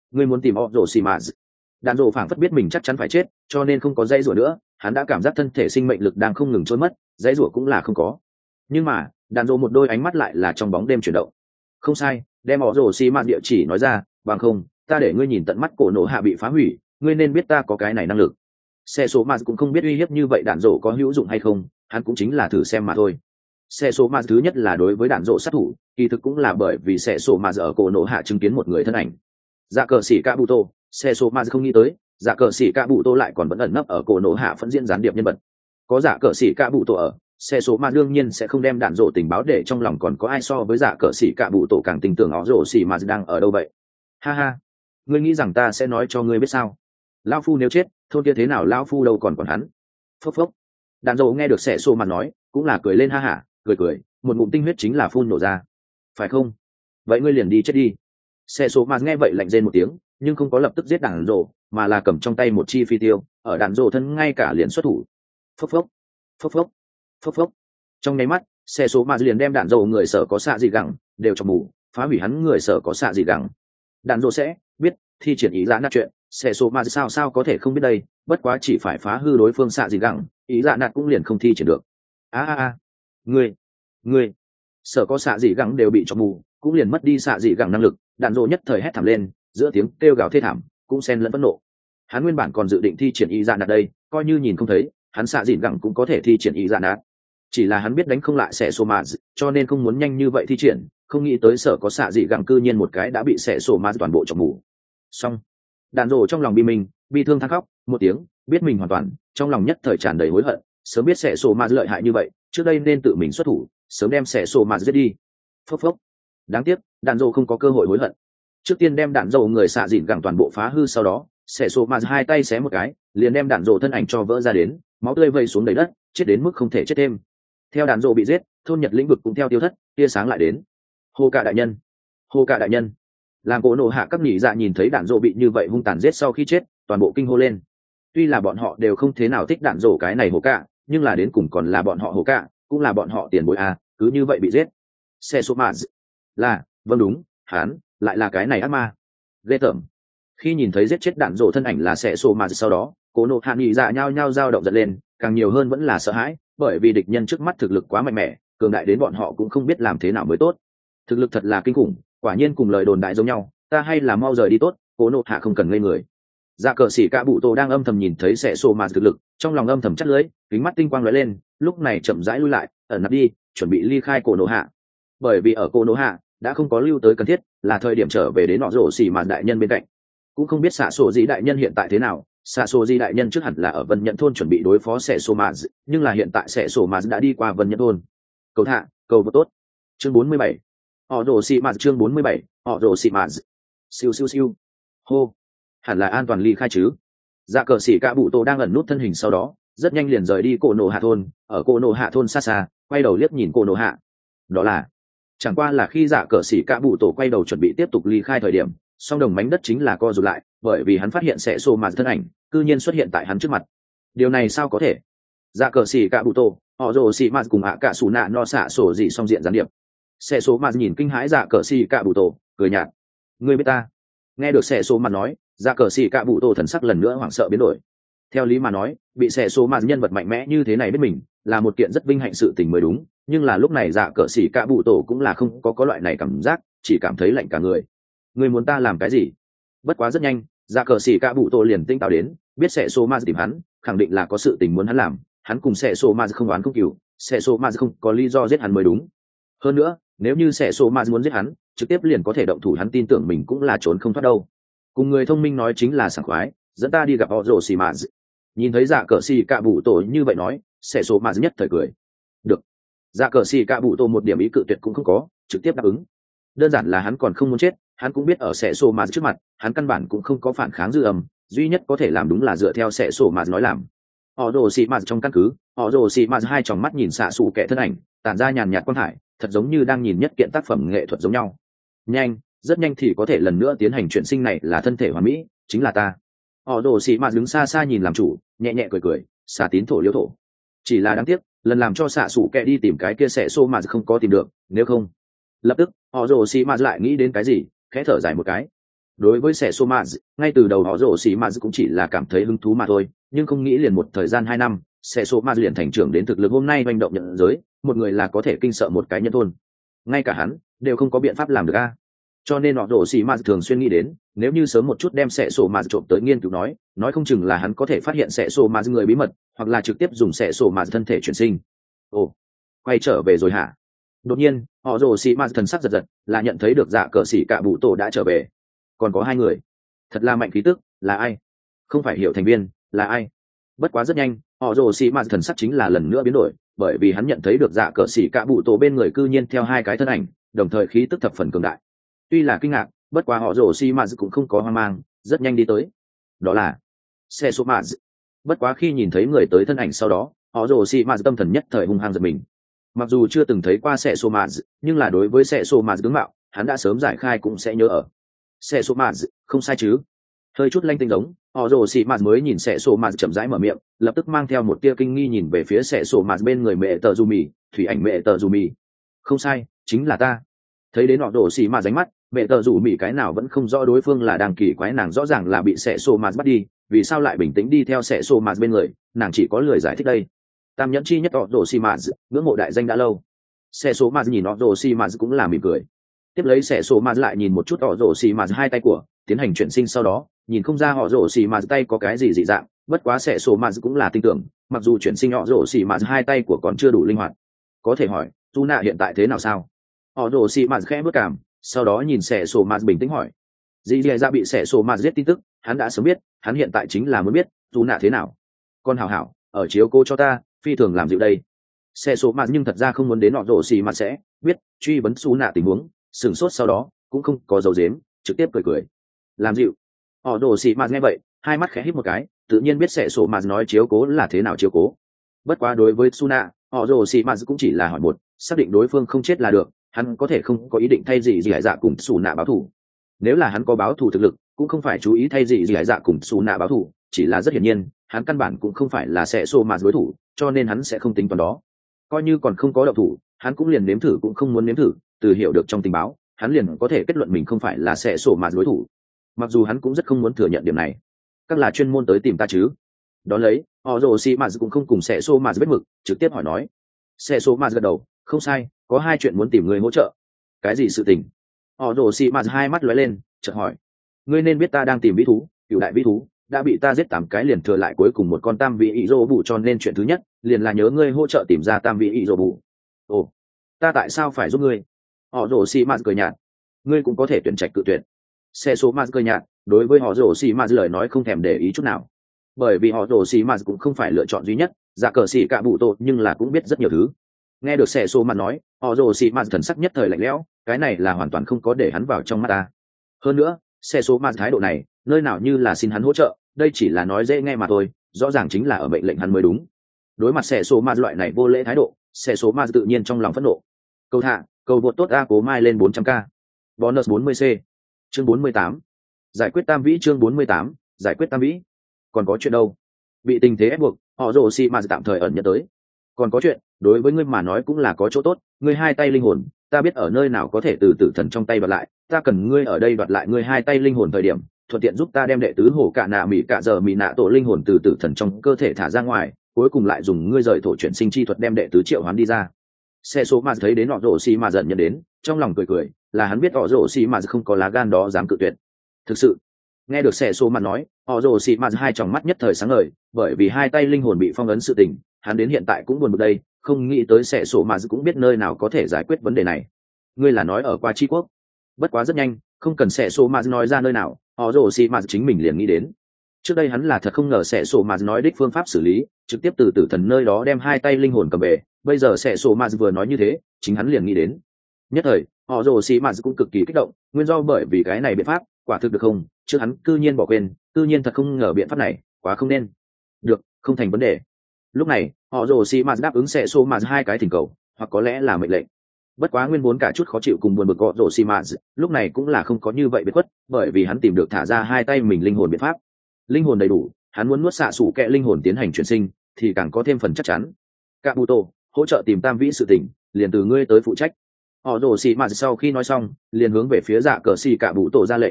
Ngươi muốn tìm họ rồ xì mà. Đạn rồ phảng phất biết mình chắc chắn phải chết, cho nên không có dây rủa nữa, hắn đã cảm giác thân thể sinh mệnh lực đang không ngừng trôi mất, dây rủa cũng là không có. Nhưng mà đạn rồ một đôi ánh mắt lại là trong bóng đêm chuyển động. Không sai, đem họ rồ xì mà địa chỉ nói ra, bằng không ta để ngươi nhìn tận mắt cổ nổ hạ bị phá hủy, ngươi nên biết ta có cái này năng lực. Xe số mà cũng không biết uy hiếp như vậy đạn rồ có hữu dụng hay không, hắn cũng chính là thử xem mà thôi. Xe số mà thứ nhất là đối với đạn rồ sát thủ, kỳ thực cũng là bởi vì xe số mà ở cổ nổ hạ chứng kiến một người thân ảnh. Dạ cờ sĩ cả bụ tô, xe số mà không nghĩ tới dạ cờ sĩ cả bụ tô lại còn vẫn ẩn nấp ở cổ nổ hạ phân diễn gián điệp nhân vật. Có dạ cờ sĩ cả bụ tô ở, xe số mà đương nhiên sẽ không đem đạn rồ tình báo để trong lòng, còn có ai so với dạ cờ sĩ cả bụ tô càng tin tưởng họ rồ xì mà đang ở đâu vậy. Ha ha, ngươi nghĩ rằng ta sẽ nói cho ngươi biết sao? Lão phu nếu chết, thôn kia thế nào lão phu đâu còn hắn. Phốc phốc. Đạn rồ nghe được xe số mà nói cũng là cười lên ha hả, cười, một ngụm tinh huyết chính là phun nổ ra. Phải không? Vậy ngươi liền đi chết đi. Xe số mà nghe vậy lạnh rên một tiếng, nhưng không có lập tức giết đạn rồ, mà là cầm trong tay một chi phi tiêu, ở đạn rồ thân ngay cả liền xuất thủ. Phốc phốc, phốc phốc, phốc phốc. Trong nháy mắt, xe số mà liền đem đạn rồ người sở có xạ gì gẳng đều cho mù, phá hủy hắn người sở có xạ gì gẳng. Đạn rồ sẽ biết thi triển ý dạ nạt chuyện, xe số mà sao có thể không biết đây, bất quá chỉ phải phá hư đối phương xạ gì gẳng, ý dạ nạt cũng liền không thi triển được. Ngươi sở có xạ gì gẳng đều bị cho mù, cũng liền mất đi xạ dị gẳng năng lực. Đạn rồ nhất thời hét thảm lên, giữa tiếng kêu gào thê thảm cũng xen lẫn phẫn nộ. Hắn nguyên bản còn dự định thi triển y dạ nạt đây, coi như nhìn không thấy, hắn xạ dị gẳng cũng có thể thi triển y dạ nạt, chỉ là hắn biết đánh không lại xẻ sổ mạt, cho nên không muốn nhanh như vậy thi triển, không nghĩ tới sở có xạ dị gẳng cư nhiên một cái đã bị xẻ sổ mạt toàn bộ chọc mù. Xong, đạn rồ trong lòng bi mình bi thương than khóc một tiếng, biết mình hoàn toàn, trong lòng nhất thời tràn đầy hối hận, sớm biết xẻ sổ mạt lợi hại như vậy, trước đây nên tự mình xuất thủ, sớm đem xẻ sổ mạt giết đi. Phốc phốc. Đáng tiếc đạn dầu không có cơ hội hối hận, trước tiên đem đạn dầu người xạ dịn gẳng toàn bộ phá hư, sau đó xẻ sổ mà hai tay xé một cái liền đem đạn dầu thân ảnh cho vỡ ra đến, máu tươi vây xuống đầy đất, chết đến mức không thể chết thêm. Theo đạn dầu bị giết, thôn Nhật lĩnh vực cũng theo tiêu thất, tia sáng lại đến. Hô cả đại nhân, hô cả đại nhân. Làm cổ nổ hạ các nhị dạ nhìn thấy đạn dầu bị như vậy hung tàn giết sau khi chết, toàn bộ kinh hô lên. Tuy là bọn họ đều không thế nào thích đạn dầu cái này hổ cả, nhưng là đến cùng còn là bọn họ hổ cả, cũng là bọn họ tiền bối à, cứ như vậy bị giết. Xe số mà là vâng đúng, hắn lại là cái này ác ma ghê tởm. Khi nhìn thấy giết chết đạn rổ thân ảnh là sẽ sổ mà sau đó, cố nộ hạ nghị dạ nhao nhao dao động giật lên, càng nhiều hơn vẫn là sợ hãi, bởi vì địch nhân trước mắt thực lực quá mạnh mẽ, cường đại đến bọn họ cũng không biết làm thế nào mới tốt. Thực lực thật là kinh khủng, quả nhiên cùng lời đồn đại giống nhau, ta hay là mau rời đi tốt, cố nộ hạ không cần ngây người. Dạ cờ sĩ cả bụ tô đang âm thầm nhìn thấy sẽ sổ mà thực lực, trong lòng âm thầm chắc lưới, kính mắt tinh quang lóe lên, lúc này chậm rãi lui lại, ẩn nấp đi, chuẩn bị ly khai cổ nộ hạ. Bởi vì ở cổ nộ hạ đã không có lưu tới cần thiết, là thời điểm trở về đến nọ rổ xỉ mà đại nhân bên cạnh. Cũng không biết xạ sổ di đại nhân hiện tại thế nào, xạ sổ di đại nhân trước hẳn là ở Vân Nhẫn thôn chuẩn bị đối phó xẻ sổ mà, nhưng là hiện tại xẻ sổ mà đã đi qua Vân Nhẫn thôn. Cầu thả cầu vô tốt. Chương 47. Họ rổ xỉ mà. Chương 47. Họ rổ xỉ mà. Siêu siêu siêu. Hô, hẳn là an toàn ly khai chứ. Dạ cờ sĩ cả bụ tô đang ẩn nút thân hình, sau đó rất nhanh liền rời đi cổ nổ hạ thôn. Ở cổ nổ hạ thôn xa xa quay đầu liếc nhìn cổ nổ hạ, đó là chẳng qua là khi dạ cờ sĩ cả bụ tổ quay đầu chuẩn bị tiếp tục ly khai thời điểm, song đồng mảnh đất chính là co rụt lại, bởi vì hắn phát hiện sẽ xô mà thân ảnh cư nhiên xuất hiện tại hắn trước mặt. Điều này sao có thể? Dạ cờ sĩ cả bụ tổ, họ rồ sĩ mà cùng ạ cả xù nạ no xạ sổ gì song diện gián điệp. Sẽ số mà nhìn kinh hãi dạ cờ sĩ cả bụ tổ, cười nhạt. Ngươi biết ta? Nghe được sẽ số mà nói, dạ cờ sĩ cả bụ tổ thần sắc lần nữa hoảng sợ biến đổi. Theo lý mà nói, bị sẽ số mà nhân vật mạnh mẽ như thế này biết mình là một kiện rất vinh hạnh sự tình mới đúng, nhưng là lúc này dạ cờ sĩ cả bụ tổ cũng là không có loại này cảm giác, chỉ cảm thấy lạnh cả người. Ngươi muốn ta làm cái gì? Bất quá rất nhanh dạ cờ sĩ cả bụ tổ liền tinh táo đến, biết sẽ số mà tìm hắn khẳng định là có sự tình muốn hắn làm, hắn cùng sẽ số mà không oán không cừu, sẽ số mà không có lý do giết hắn mới đúng. Hơn nữa nếu như sẽ số mà muốn giết hắn, trực tiếp liền có thể động thủ, hắn tin tưởng mình cũng là trốn không thoát đâu. Cùng người thông minh nói chính là sảng khoái, dẫn ta đi gặp họ rồ xì mà. Nhìn thấy dạ cờ xì cạ bụ tổ như vậy nói, sẽ số mà nhất thời cười. Được. Dạ cờ xì cạ bụ tổ một điểm ý cự tuyệt cũng không có, trực tiếp đáp ứng. Đơn giản là hắn còn không muốn chết, hắn cũng biết ở sẽ số mà trước mặt hắn căn bản cũng không có phản kháng dư âm, duy nhất có thể làm đúng là dựa theo sẽ số mà nói làm. Họ rồ xì mà trong căn cứ, họ rồ xì mà hai tròng mắt nhìn xạ xù kẻ thân ảnh tản ra nhàn nhạt quang thải, thật giống như đang nhìn nhất kiện tác phẩm nghệ thuật giống nhau. Nhanh, rất nhanh thì có thể lần nữa tiến hành chuyển sinh, này là thân thể hoàn mỹ, chính là ta. Họ rồ xì mà đứng xa xa nhìn làm chủ, nhẹ nhẹ cười, xả tín thổ liễu thổ. Chỉ là đáng tiếc lần làm cho xạ xù kẻ đi tìm cái kia sẽ xô mà không có tìm được, nếu không. Lập tức họ rồ xì mà lại nghĩ đến cái gì, khẽ thở dài một cái. Đối với sẻ số mạt, ngay từ đầu họ rổ xì mạt cũng chỉ là cảm thấy hứng thú mà thôi, nhưng không nghĩ liền một thời gian 2 năm, sẻ số mạt liền thành trưởng đến thực lực hôm nay manh động nhận giới, một người là có thể kinh sợ một cái nhân thôn. Ngay cả hắn đều không có biện pháp làm được a. Cho nên họ rổ xì mạt thường xuyên nghĩ đến, nếu như sớm một chút đem sẻ số mạt trộm tới nghiên cứu nói không chừng là hắn có thể phát hiện sẻ số mạt người bí mật, hoặc là trực tiếp dùng sẻ số mạt thân thể chuyển sinh. Ồ, quay trở về rồi hả? Đột nhiên họ rồ xì ma thần sắc giật giật, là nhận thấy được dạ cờ xỉ cả bụ tổ đã trở về. Còn có 2 người, thật là mạnh khí tức, là ai? Không phải hiểu thành viên, là ai? Bất quá rất nhanh họ rồ xì ma thần sắc chính là lần nữa biến đổi, bởi vì hắn nhận thấy được dạ cờ xỉ cả bụ tổ bên người cư nhiên theo 2 cái thân ảnh, đồng thời khí tức thập phần cường đại. Tuy là kinh ngạc, bất quá họ rồ xì ma cũng không có hoang mang, rất nhanh đi tới. Đó là xe số ma. Bất quá khi nhìn thấy người tới thân ảnh sau đó, họ rồ xì ma tâm thần nhất thời hung hăng giật mình. Mặc dù chưa từng thấy qua sẻ sô mạt, nhưng là đối với sẻ sô mạt tướng mạo hắn đã sớm giải khai cũng sẽ nhớ ở. Sẻ sô mạt không sai chứ? Hơi chút lanh tinh giống họ rồ xì mạt mới nhìn sẻ sô mạt chậm rãi mở miệng, lập tức mang theo một tia kinh nghi nhìn về phía sẻ sô mạt bên người mẹ tờ dù mì, thủy ảnh mẹ tờ dù mì. Không sai, chính là ta. Thấy đến họ rồ xì mạt ránh mắt, mẹ tờ dù mì cái nào vẫn không rõ đối phương là đang kỳ quái, nàng rõ ràng là bị sẻ sô mạt bắt đi, vì sao lại bình tĩnh đi theo sẻ sô mạt bên người, nàng chỉ có lười giải thích đây. Tam nhẫn chi nhất họ rồ xì mạt, ngưỡng mộ đại danh đã lâu. Xe số mạt nhìn họ rồ xì mạt cũng là mỉm cười. Tiếp lấy xe số mạt lại nhìn một chút họ rồ xì mạt 2 tay của, tiến hành chuyển sinh sau đó nhìn không ra họ rồ xì mạt tay có cái gì dị dạng, bất quá xe số mạt cũng là tin tưởng, mặc dù chuyển sinh họ rồ xì mạt 2 tay của còn chưa đủ linh hoạt. Có thể hỏi tu nạ hiện tại thế nào sao? Họ rồ xì mạt khẽ bước cảm, sau đó nhìn xe số mạt bình tĩnh hỏi. Dì dì ra bị xe số mạt giết tin tức hắn đã sớm biết, hắn hiện tại chính là muốn biết tu nạ thế nào. Con hảo hảo ở chiếu cô cho ta, phi thường làm dịu đây. Xe số mạt nhưng thật ra không muốn đến họ rồ xì mạt sẽ biết truy vấn xú nạ tình huống, sửng sốt sau đó cũng không có dấu dếm, trực tiếp cười. Làm dịu? Họ rồ xì mạt nghe vậy 2 mắt khẽ híp một cái, tự nhiên biết xe số mạt nói chiếu cố là thế nào chiếu cố. Bất quá đối với xú nạ, họ rồ xì mạt cũng chỉ là hỏi một, xác định đối phương không chết là được, hắn có thể không có ý định thay gì hải dạ cùng xú nạ báo thù. Nếu là hắn có báo thù thực lực, cũng không phải chú ý thay gì hải dạ cùng xú nạ báo thù, chỉ là rất hiển nhiên hắn căn bản cũng không phải là xe số mạt đối thủ, cho nên hắn sẽ không tính toán đó. Coi như còn không có động thủ, hắn cũng liền nếm thử cũng không muốn nếm thử, từ hiểu được trong tình báo hắn liền có thể kết luận mình không phải là sẽ sổ mà đối thủ, mặc dù hắn cũng rất không muốn thừa nhận điểm này. Các là chuyên môn tới tìm ta chứ? Đó lấy họ rồ xì mà cũng không cùng sẽ sổ mà vết mực, trực tiếp hỏi nói. Sẽ sổ mà gật đầu, không sai, có 2 chuyện muốn tìm người hỗ trợ. Cái gì sự tình? Họ rồ xì mà 2 mắt lóe lên, chợt hỏi. Ngươi nên biết ta đang tìm vĩ thú, cựu đại vĩ thú đã bị ta giết 8 cái, liền thừa lại cuối cùng một con tam vị ý rô bù, cho nên chuyện thứ nhất liền là nhớ ngươi hỗ trợ tìm ra tam vị ý rô bù. Ồ, ta tại sao phải giúp ngươi? Họ rồ xì mạt cười nhạt. Ngươi cũng có thể tuyển trạch cự tuyệt. Xe số mạt cười nhạt, đối với họ rồ xì mạt lời nói không thèm để ý chút nào, bởi vì họ rồ xì mạt cũng không phải lựa chọn duy nhất, dạ cờ xì cả bụ tổ nhưng là cũng biết rất nhiều thứ. Nghe được xe số mạt nói, họ rồ xì mạt thần sắc nhất thời lạnh lẽo, cái này là hoàn toàn không có để hắn vào trong mắt ta. Hơn nữa xe số mạt thái độ này nơi nào như là xin hắn hỗ trợ, đây chỉ là nói dễ nghe mà thôi, rõ ràng chính là ở mệnh lệnh hắn mới đúng. Đối mặt xe số mạt loại này vô lễ thái độ, xe số mạt tự nhiên trong lòng phẫn nộ. Cầu thả cầu vượt tốt A Cố Mai lên 400k. Bonus 40c. Chương 48. Giải quyết tam vĩ. Chương 48. Giải quyết tam vĩ. Còn có chuyện đâu? Bị tình thế ép buộc, họ rồ xì mà tạm thời ẩn nhận tới. Còn có chuyện, đối với ngươi mà nói cũng là có chỗ tốt, ngươi 2 tay linh hồn, ta biết ở nơi nào có thể từ tử thần trong tay đoạt lại, ta cần ngươi ở đây đoạt lại ngươi 2 tay linh hồn thời điểm, thuận tiện giúp ta đem đệ tứ hổ cả nạ mỉ cả giờ mỉ nạ tổ linh hồn từ tử thần trong cơ thể thả ra ngoài, cuối cùng lại dùng ngươi rời thổ chuyển sinh chi thuật đem đệ tứ triệu hoán đi ra. Xe số mà thấy đến họ rồ xì mà giận nhận đến, trong lòng cười, là hắn biết họ rồ xì mà không có lá gan đó dám cự tuyệt. Thực sự, nghe được xe số mà nói, họ rồ xì mà 2 tròng mắt nhất thời sáng ngời, bởi vì 2 tay linh hồn bị phong ấn sự tình, hắn đến hiện tại cũng buồn bực đây, không nghĩ tới xe số mà cũng biết nơi nào có thể giải quyết vấn đề này. Ngươi là nói ở qua tri quốc? Bất quá rất nhanh, không cần xe số mà nói ra nơi nào, họ rồ xì mà chính mình liền nghĩ đến. Trước đây hắn là thật không ngờ sẽ sổ mà nói đích phương pháp xử lý, trực tiếp từ tử thần nơi đó đem 2 tay linh hồn cầm về, bây giờ sẽ sổ mà vừa nói như thế, chính hắn liền nghĩ đến. Nhất thời họ rồ xì mà cũng cực kỳ kích động, nguyên do bởi vì cái này biện pháp quả thực được không, trước hắn cư nhiên bỏ quên, cư nhiên thật không ngờ biện pháp này quá không nên. Được, không thành vấn đề. Lúc này họ rồ xì mà đáp ứng sẽ sổ mà 2 cái thỉnh cầu, hoặc có lẽ là mệnh lệnh. Bất quá nguyên vốn cả chút khó chịu cùng buồn bực họ rồ xì mà lúc này cũng là không có như vậy biệt khuất, bởi vì hắn tìm được thả ra 2 tay mình linh hồn biện pháp. Linh hồn đầy đủ, hắn muốn nuốt xạ sủ kẹ linh hồn tiến hành chuyển sinh thì càng có thêm phần chắc chắn. Cả bù tổ hỗ trợ tìm tam vĩ sự tình, liền từ ngươi tới phụ trách. Họ rồ xì mà sau khi nói xong liền hướng về phía dạ cờ xì cả bù tổ ra lệnh.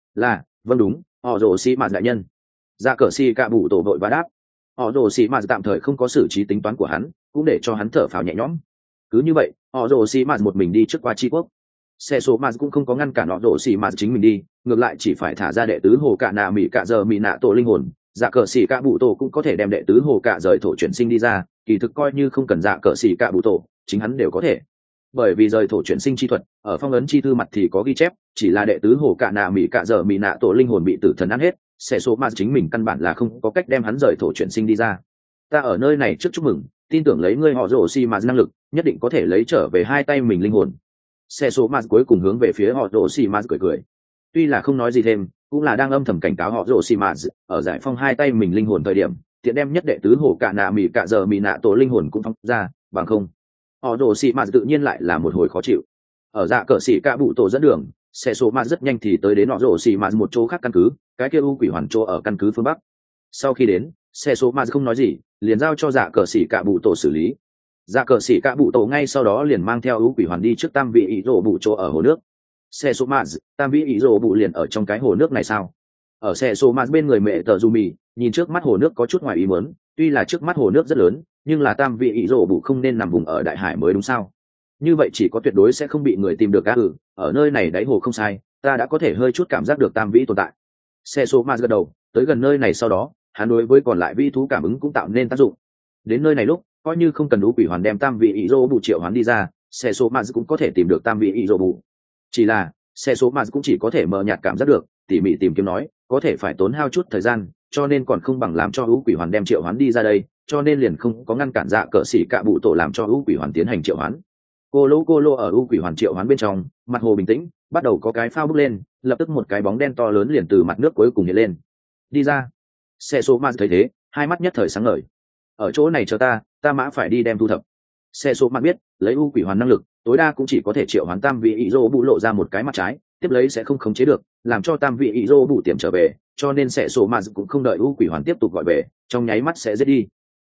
là vâng đúng, họ rồ xì mạt đại nhân. Dạ cờ xì cạ bụ tổ vội và đáp. Họ rồ xì mạt tạm thời không có xử trí tính toán của hắn, cũng để cho hắn thở phào nhẹ nhõm. Cứ như vậy họ rồ xì mạt một mình đi trước qua tri quốc. Xe số mạt cũng không có ngăn cản họ rồ xì mạt chính mình đi, ngược lại chỉ phải thả ra đệ tứ hồ cạ nạ mỹ cạ giờ mỹ nạ tổ linh hồn. Dạ cờ xì cạ bụ tổ cũng có thể đem đệ tứ hồ cạ rời thổ chuyển sinh đi ra, kỳ thực coi như không cần dạ cờ xì cạ bụ tổ, chính hắn đều có thể. Bởi vì rời thổ chuyển sinh chi thuật ở phong ấn chi thư mặt thì có ghi chép, chỉ là đệ tứ hồ cạ nạ mỹ cạ giờ mỹ nạ tổ linh hồn bị tử thần ăn hết, sẽ số mà chính mình căn bản là không có cách đem hắn rời thổ chuyển sinh đi ra. Ta ở nơi này trước chúc mừng, tin tưởng lấy ngươi họ rồ xi mà năng lực nhất định có thể lấy trở về hai tay mình linh hồn. Sẽ số mà cuối cùng hướng về phía họ rồ xi mà cười cười, tuy là không nói gì thêm, cũng là đang âm thầm cảnh cáo họ rồ xi mà ở giải phong hai tay mình linh hồn thời điểm tiện đem nhất đệ tứ hồ cạ nạ mỹ cạ giờ mỹ nạ tổ linh hồn cũng phóng ra, bằng không họ rồ xi mà tự nhiên lại là một hồi khó chịu. Ở dạ cờ xỉ cạ bụ tổ dẫn đường, xe số mà rất nhanh thì tới đến họ rồ xì mà một chỗ khác căn cứ, cái kia u quỷ hoàn chỗ ở căn cứ phương bắc. Sau khi đến, xe số mà không nói gì, liền giao cho dạ cờ xỉ cạ bụ tổ xử lý. Dạ cờ xỉ cạ bụ tổ ngay sau đó liền mang theo u quỷ hoàn đi trước tam vị ý rồ bụ chỗ ở hồ nước. Xe số mà tam vị ý rồ bụ liền ở trong cái hồ nước này sao? Ở xe số mà bên người mẹ tờ du mì nhìn trước mắt hồ nước có chút ngoài ý muốn, tuy là trước mắt hồ nước rất lớn, nhưng là tam vị ý rồ bụ không nên nằm vùng ở đại hải mới đúng sao? Như vậy chỉ có tuyệt đối sẽ không bị người tìm được. Ở nơi này đáy hồ không sai, ta đã có thể hơi chút cảm giác được tam vĩ tồn tại. Xe số ma gật đầu, tới gần nơi này sau đó hắn đối với còn lại vĩ thú cảm ứng cũng tạo nên tác dụng. Đến nơi này lúc coi như không cần đủ quỷ hoàn đem tam vị ý rô bù triệu hoán đi ra, xe số ma cũng có thể tìm được tam vị ý rô bù. Chỉ là xe số ma cũng chỉ có thể mờ nhạt cảm giác được, tỉ mỉ tìm kiếm nói có thể phải tốn hao chút thời gian, cho nên còn không bằng làm cho hữu quỷ hoàn đem triệu hoán đi ra đây, cho nên liền không có ngăn cản dạ cờ xỉ cạ bụ tổ làm cho hữu quỷ hoàn tiến hành triệu hoán. Cô lô ở u quỷ hoàn triệu hoán bên trong, mặt hồ bình tĩnh, bắt đầu có cái phao bốc lên, lập tức một cái bóng đen to lớn liền từ mặt nước cuối cùng hiện lên. Đi ra. Xe số ma thấy thế, hai mắt nhất thời sáng ngời. Ở chỗ này chờ ta mã phải đi đem thu thập. Xe số ma biết, lấy u quỷ hoàn năng lực, tối đa cũng chỉ có thể triệu hoán tam vị ý rô bụ lộ ra một cái mặt trái, tiếp lấy sẽ không khống chế được, làm cho tam vị ý rô bụ tiệm trở về, cho nên xe số ma cũng không đợi u quỷ hoàn tiếp tục gọi về, trong nháy mắt sẽ giết đi.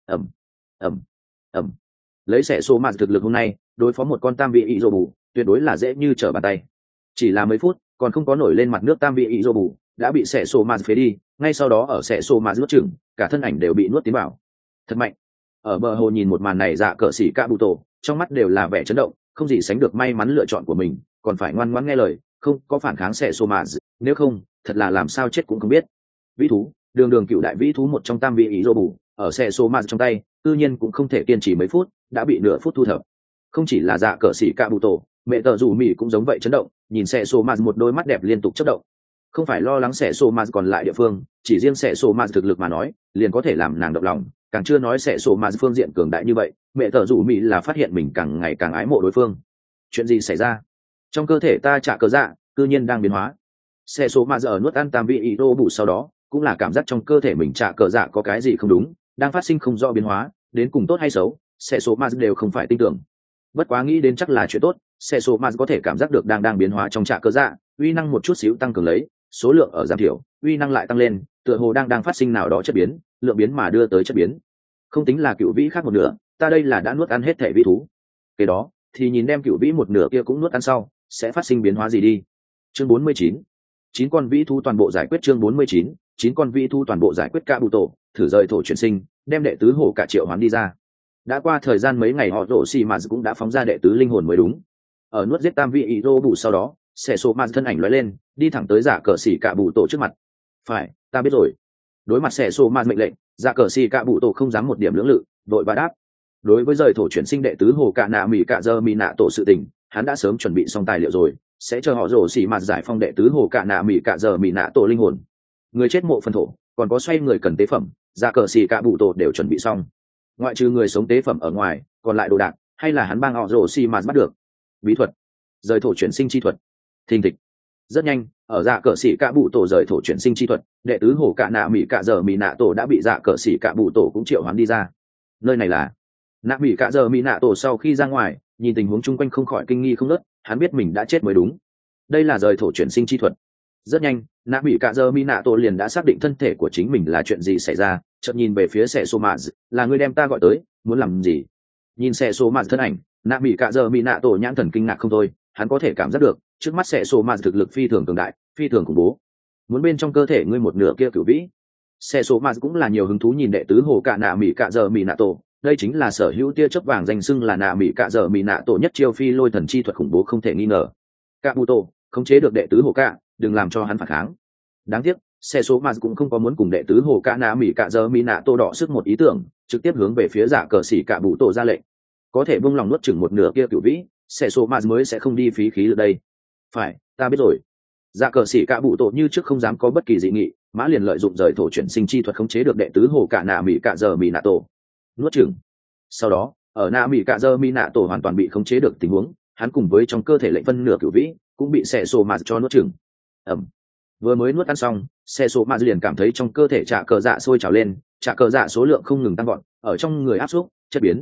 ầm. Lấy xe số ma thực lực hôm nay, đối phó một con tam vị ý rô bù tuyệt đối là dễ như trở bàn tay. Chỉ là mấy phút còn không có nổi lên mặt nước tam vị ý rô bù đã bị xẻ xô ma phế đi, ngay sau đó ở xẻ xô ma nuốt chửng, cả thân ảnh đều bị nuốt tiến vào. Thật mạnh. Ở bờ hồ nhìn một màn này dạ cờ xỉ cạ bụ tổ trong mắt đều là vẻ chấn động, không gì sánh được may mắn lựa chọn của mình, còn phải ngoan ngoãn nghe lời, không có phản kháng xẻ xô ma, nếu không thật là làm sao chết cũng không biết. Vĩ thú, đường cựu đại vĩ thú một trong tam vị ý rô bù ở xẻ xô ma trong tay tự nhiên cũng không thể kiên trì mấy phút, đã bị nửa phút thu thập. Không chỉ là dạ cờ xỉ cạ bụ tổ, mẹ tờ rủ mì cũng giống vậy chấn động, nhìn xe xô ma một đôi mắt đẹp liên tục chớp động. Không phải lo lắng xe xô ma còn lại địa phương, chỉ riêng xe xô ma thực lực mà nói liền có thể làm nàng động lòng, càng chưa nói xe xô ma phương diện cường đại như vậy. Mẹ tờ rủ mì là phát hiện mình càng ngày càng ái mộ đối phương. Chuyện gì xảy ra? Trong cơ thể ta trả cờ dạ tự nhiên đang biến hóa. Xe xô ma giờ nuốt ăn tam vị ý đô bù sau đó cũng là cảm giác trong cơ thể mình trả cờ dạ có cái gì không đúng, đang phát sinh không rõ biến hóa, đến cùng tốt hay xấu xe số ma đều không phải tin tưởng. Bất quá nghĩ đến chắc là chuyện tốt, xe số ma có thể cảm giác được đang biến hóa trong trạ cơ dạ, uy năng một chút xíu tăng cường lấy, số lượng ở giảm thiểu, uy năng lại tăng lên, tựa hồ đang phát sinh nào đó chất biến, lượng biến mà đưa tới chất biến. Không tính là cựu vĩ khác một nửa, ta đây là đã nuốt ăn hết thể vĩ thú. Cái đó thì nhìn đem cựu vĩ một nửa kia cũng nuốt ăn sau sẽ phát sinh biến hóa gì đi. Chương 49, 9 con vĩ thú toàn bộ giải quyết. Chương 49, 9 con vĩ thú toàn bộ giải quyết. Cạ bụ tổ thử rời thổ chuyển sinh, đem đệ tứ hổ cả triệu hoán đi ra. Đã qua thời gian mấy ngày họ rổ xì mà cũng đã phóng ra đệ tứ linh hồn mới đúng. Ở nuốt giết tam vị ý rô bù sau đó xe số ma thân ảnh lóe lên, đi thẳng tới giả cờ xỉ cạ bụ tổ trước mặt. Phải, ta biết rồi. Đối mặt xe số ma mệnh lệnh, giả cờ xỉ cạ bụ tổ không dám một điểm lưỡng lự, đội và đáp. Đối với rời thổ chuyển sinh đệ tứ hồ cạ nạ mỹ cạ dơ mỹ nạ tổ sự tình, hắn đã sớm chuẩn bị xong tài liệu rồi, sẽ chờ họ rổ xỉ mà giải phong đệ tứ hồ cạ nạ mỹ cạ dơ mỹ nạ tổ linh hồn. Người chết mộ phần thổ, còn có xoay người cần tế phẩm, giả cờ xỉ cạ bụ tổ đều chuẩn bị xong. Ngoại trừ người sống tế phẩm ở ngoài, còn lại đồ đạc hay là hắn bang họ rổ xì mà bắt được. Bí thuật, rời thổ chuyển sinh chi thuật. Thình thịch. Rất nhanh, ở dạ cờ xỉ cạ bụ tổ rời thổ chuyển sinh chi thuật, đệ tứ hồ cạ nạ mỹ cạ dơ mỹ nạ tổ đã bị dạ cờ xỉ cạ bụ tổ cũng triệu hoán đi ra. Nơi này là nạ mỹ cạ dơ mỹ nạ tổ. Sau khi ra ngoài, nhìn tình huống chung quanh không khỏi kinh nghi không ngớt, hắn biết mình đã chết mới đúng. Đây là rời thổ chuyển sinh chi thuật. Rất nhanh, nạ mỹ cạ dơ mỹ nạ tổ liền đã xác định thân thể của chính mình là chuyện gì xảy ra, chợt nhìn về phía xe số mạ, là người đem ta gọi tới, muốn làm gì? Nhìn xe số mạ thân ảnh, nạ mỹ cạ dơ mỹ nạ tổ nhãn thần kinh ngạc không thôi, hắn có thể cảm giác được trước mắt xe số mạ thực lực phi thường cường đại, phi thường khủng bố. muốn bên trong cơ thể ngươi một nửa kia cửu vĩ. Xe số mà cũng là nhiều hứng thú nhìn đệ tứ hồ cạ nạ mỹ cạ giờ mỹ nạ tổ, đây chính là sở hữu tia chớp vàng danh xưng là nạ mỹ cạ giờ mỹ nạ tổ nhất chiêu phi lôi thần chi thuật khủng bố không thể nghi ngờ. Cạ bụ tổ khống chế được đệ tứ hồ cạ, đừng làm cho hắn phản kháng. Đáng tiếc xe số mà cũng không có muốn cùng đệ tứ hồ cạ nạ mỹ cạ giờ mỹ nạ tổ đỏ sức một ý tưởng, trực tiếp hướng về phía dạ cờ xỉ cạ bụ tổ ra lệnh, có thể buông lòng nuốt chửng một nửa kia cửu vĩ, xe số mà mới sẽ không đi phí khí ở đây. Phải, ta biết rồi. Dạ cờ xỉ cạ bụ tổ như trước không dám có bất kỳ dị nghị, mã liền lợi dụng rời thổ chuyển sinh chi thuật khống chế được đệ tứ hồ cạ nạ mỹ cạ giờ mỹ nạ tổ nuốt chửng. Sau đó ở nạ mỹ cạ giờ mỹ nạ tổ hoàn toàn bị khống chế được tình huống, hắn cùng với trong cơ thể lệnh phân nửa cửu vĩ cũng bị xe sổ mạt cho nuốt chửng. Vừa mới nuốt ăn xong, xe sổ mạt liền cảm thấy trong cơ thể trạ cờ dạ sôi trào lên, trạ cờ dạ số lượng không ngừng tăng gọn, ở trong người áp xúc chất biến.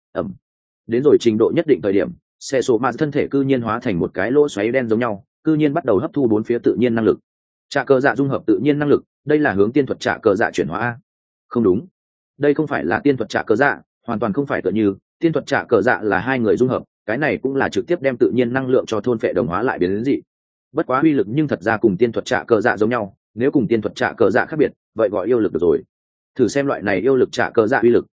Đến rồi trình độ nhất định thời điểm, xe sổ mạt thân thể cư nhiên hóa thành một cái lỗ xoáy đen giống nhau, cư nhiên bắt đầu hấp thu bốn phía tự nhiên năng lực. Trạ cờ dạ dung hợp tự nhiên năng lực, đây là hướng tiên thuật trạ cờ dạ chuyển hóa. Không đúng, đây không phải là tiên thuật trạ cờ dạ, hoàn toàn không phải tựa như tiên thuật trạ cờ dạ là hai người dung hợp, cái này cũng là trực tiếp đem tự nhiên năng lượng cho thôn phệ đồng hóa lại biến đến dị. Bất quá uy lực nhưng thật ra cùng tiên thuật trạ cờ dạ giống nhau, nếu cùng tiên thuật trạ cờ dạ khác biệt, vậy gọi yêu lực được rồi. Thử xem loại này yêu lực trạ cờ dạ uy lực.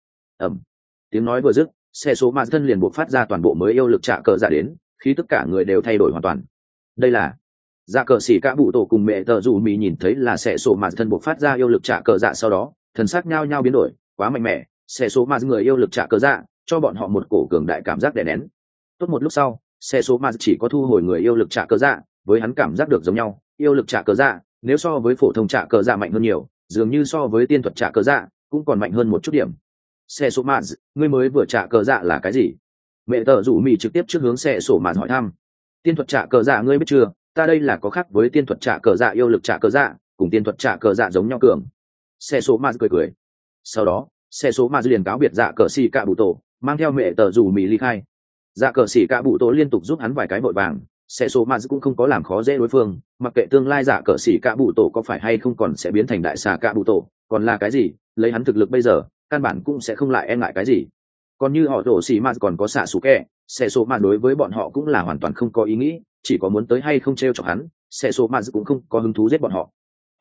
Tiếng nói vừa dứt, xe số ma thân liền buộc phát ra toàn bộ mới yêu lực trạ cờ dạ đến, khi tất cả người đều thay đổi hoàn toàn. Đây là dạ cờ xỉ cả bụ tổ cùng mẹ tờ dù mì nhìn thấy là xe số ma thân buộc phát ra yêu lực trạ cờ dạ, sau đó thần sắc nhao nhao biến đổi, quá mạnh mẽ, xe số ma người yêu lực trạ cờ dạ cho bọn họ một cổ cường đại cảm giác đè nén. Tốt một lúc sau, xe số ma chỉ có thu hồi người yêu lực trạ cờ dạ, với hắn cảm giác được giống nhau, yêu lực trạ cờ dạ nếu so với phổ thông trạ cờ dạ mạnh hơn nhiều, dường như so với tiên thuật trạ cờ dạ cũng còn mạnh hơn một chút điểm. Xe số ma, ngươi mới vừa trạ cờ dạ là cái gì? Mẹ tờ rủ mì trực tiếp trước hướng xe số ma hỏi thăm. Tiên thuật trạ cờ dạ ngươi biết chưa, ta đây là có khác với tiên thuật trạ cờ dạ, yêu lực trạ cờ dạ cùng tiên thuật trạ cờ dạ giống nhau cường. Xe số ma cười cười. Sau đó xe số ma liền cáo biệt dạ cờ xì cạ bụ tổ, mang theo mẹ tờ rủ mì ly khai. Dạ cờ xỉ cạ bụ tổ liên tục giúp hắn vài cái vội vàng, xe số ma cũng không có làm khó dễ đối phương, mặc kệ tương lai dạ cờ xỉ cạ bụ tổ có phải hay không còn sẽ biến thành đại xà cạ bụ tổ, còn là cái gì, lấy hắn thực lực bây giờ căn bản cũng sẽ không lại e ngại cái gì. Còn như họ rổ xỉ ma còn có xạ xù kẹ, xe số ma đối với bọn họ cũng là hoàn toàn không có ý nghĩ, chỉ có muốn tới hay không t r e o chọc hắn, xe số ma cũng không có hứng thú giết bọn họ.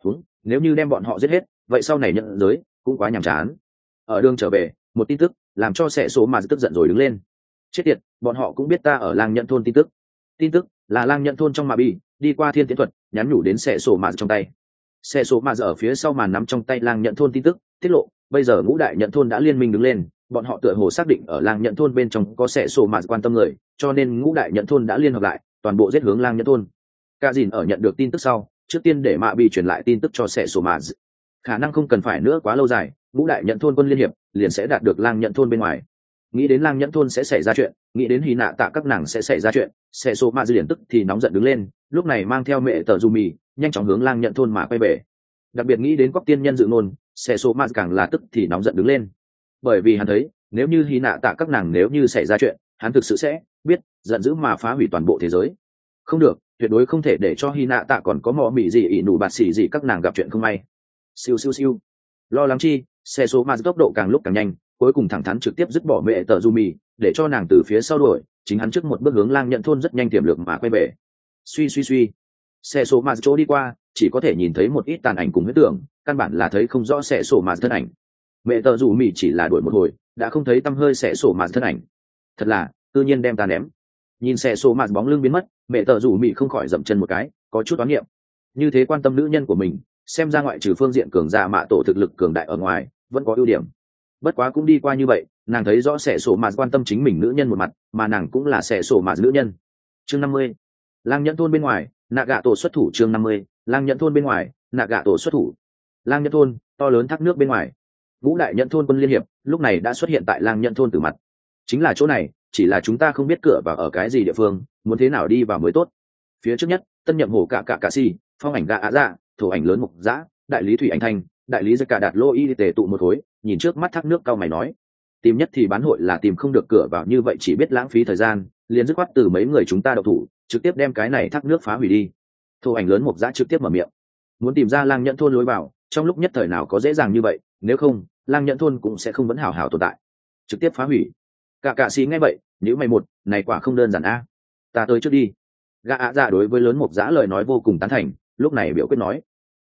Nếu như đem bọn họ giết hết, vậy sau này nhận giới cũng quá nhàm chán. Ở đường trở về, một tin tức làm cho xe số ma tức giận rồi đứng lên. Chết tiệt, bọn họ cũng biết ta ở lang nhận thôn. Tin tức là lang nhận thôn trong mà bi đi qua thiên tiến thuật nhắn nhủ đến xe số ma trong tay. Xe số ma ở phía sau màn nắm trong tay lang nhận thôn tin tức tiết lộ, bây giờ ngũ đại nhận thôn đã liên minh đứng lên, bọn họ tựa hồ xác định ở lang nhận thôn bên trong có xe số ma quan tâm người, cho nên ngũ đại nhận thôn đã liên hợp lại, toàn bộ giết hướng lang nhận thôn. Cả dìn ở nhận được tin tức sau, trước tiên để mạ bị truyền lại tin tức cho xe số ma. Khả năng không cần phải nữa quá lâu dài, ngũ đại nhận thôn quân liên hiệp liền sẽ đạt được lang nhận thôn bên ngoài. Nghĩ đến lang nhẫn thôn sẽ xảy ra chuyện, nghĩ đến hy nạ tạ các nàng sẽ xảy ra chuyện, xe số ma liền tức thì nóng giận đứng lên, lúc này mang theo mẹ tờ du mì nhanh chóng hướng lang nhẫn thôn mà quay về. Đặc biệt nghĩ đến cóc tiên nhân dự ngôn, xe số ma càng là tức thì nóng giận đứng lên, bởi vì hắn thấy nếu như hy nạ tạ các nàng nếu như xảy ra chuyện, hắn thực sự sẽ biết giận dữ mà phá hủy toàn bộ thế giới. Không được, tuyệt đối không thể để cho hy nạ tạ còn có mò mị gì ỉ nụ bạt xỉ gì các nàng gặp chuyện không may. Siêu siêu siêu, lo lắng chi, xe số ma tốc độ càng lúc càng nhanh, cuối cùng thẳng thắn trực tiếp dứt bỏ mẹ tờ du mì, để cho nàng từ phía sau đuổi, chính hắn trước một bước hướng lang nhận thôn rất nhanh tiềm lực mà quay về. Suy, xe số mà chỗ đi qua chỉ có thể nhìn thấy một ít tàn ảnh cùng huyết tưởng, căn bản là thấy không rõ xe số mà thân ảnh. Mẹ tờ du mì chỉ là đuổi một hồi đã không thấy tăm hơi xe số mà thân ảnh. Thật là tự nhiên đem ta ném. Nhìn xe số mà bóng lưng biến mất, mẹ tờ du mì không khỏi dậm chân một cái, có chút oán niệm. Như thế quan tâm nữ nhân của mình, xem ra ngoại trừ phương diện cường giả mạ tổ thực lực cường đại ở ngoài, vẫn có ưu điểm. Bất quá cũng đi qua như vậy, nàng thấy rõ sẽ sổ mà quan tâm chính mình nữ nhân một mặt, mà nàng cũng là sẽ sổ mà nữ nhân. Chương 50, lang nhẫn thôn bên ngoài, nạ gạ tổ xuất thủ. Chương 50, lang nhẫn thôn bên ngoài, nạ gạ tổ xuất thủ. Lang nhẫn thôn, to lớn thác nước bên ngoài, ngũ đại nhẫn thôn quân liên hiệp lúc này đã xuất hiện tại lang nhẫn thôn từ mặt. Chính là chỗ này, chỉ là chúng ta không biết cửa vào ở cái gì địa phương, muốn thế nào đi vào mới tốt. Phía trước nhất, tân nhậm hổ cả si, phong ảnh gạ ạ dạ, thổ ảnh lớn mục dã, đại lý thủy ảnh thanh, đại lý giật cả đạt lô y tề tụ một khối, nhìn trước mắt thác nước cao mày nói, tìm nhất thì bán hội là tìm không được cửa vào, như vậy chỉ biết lãng phí thời gian, liền dứt khoát từ mấy người chúng ta đậu thủ, trực tiếp đem cái này thác nước phá hủy đi. Thổ ảnh lớn mục dã trực tiếp mở miệng, muốn tìm ra lang nhẫn thôn lối vào, trong lúc nhất thời nào có dễ dàng như vậy, nếu không lang nhẫn thôn cũng sẽ không vẫn hảo hảo tồn tại, trực tiếp phá hủy. Cả xí nghe vậy, nếu mày một này quả không đơn giản a, ta tới trước đi. Gã ạ dạ đối với lớn mục dã lời nói vô cùng tán thành, lúc này biểu quyết nói,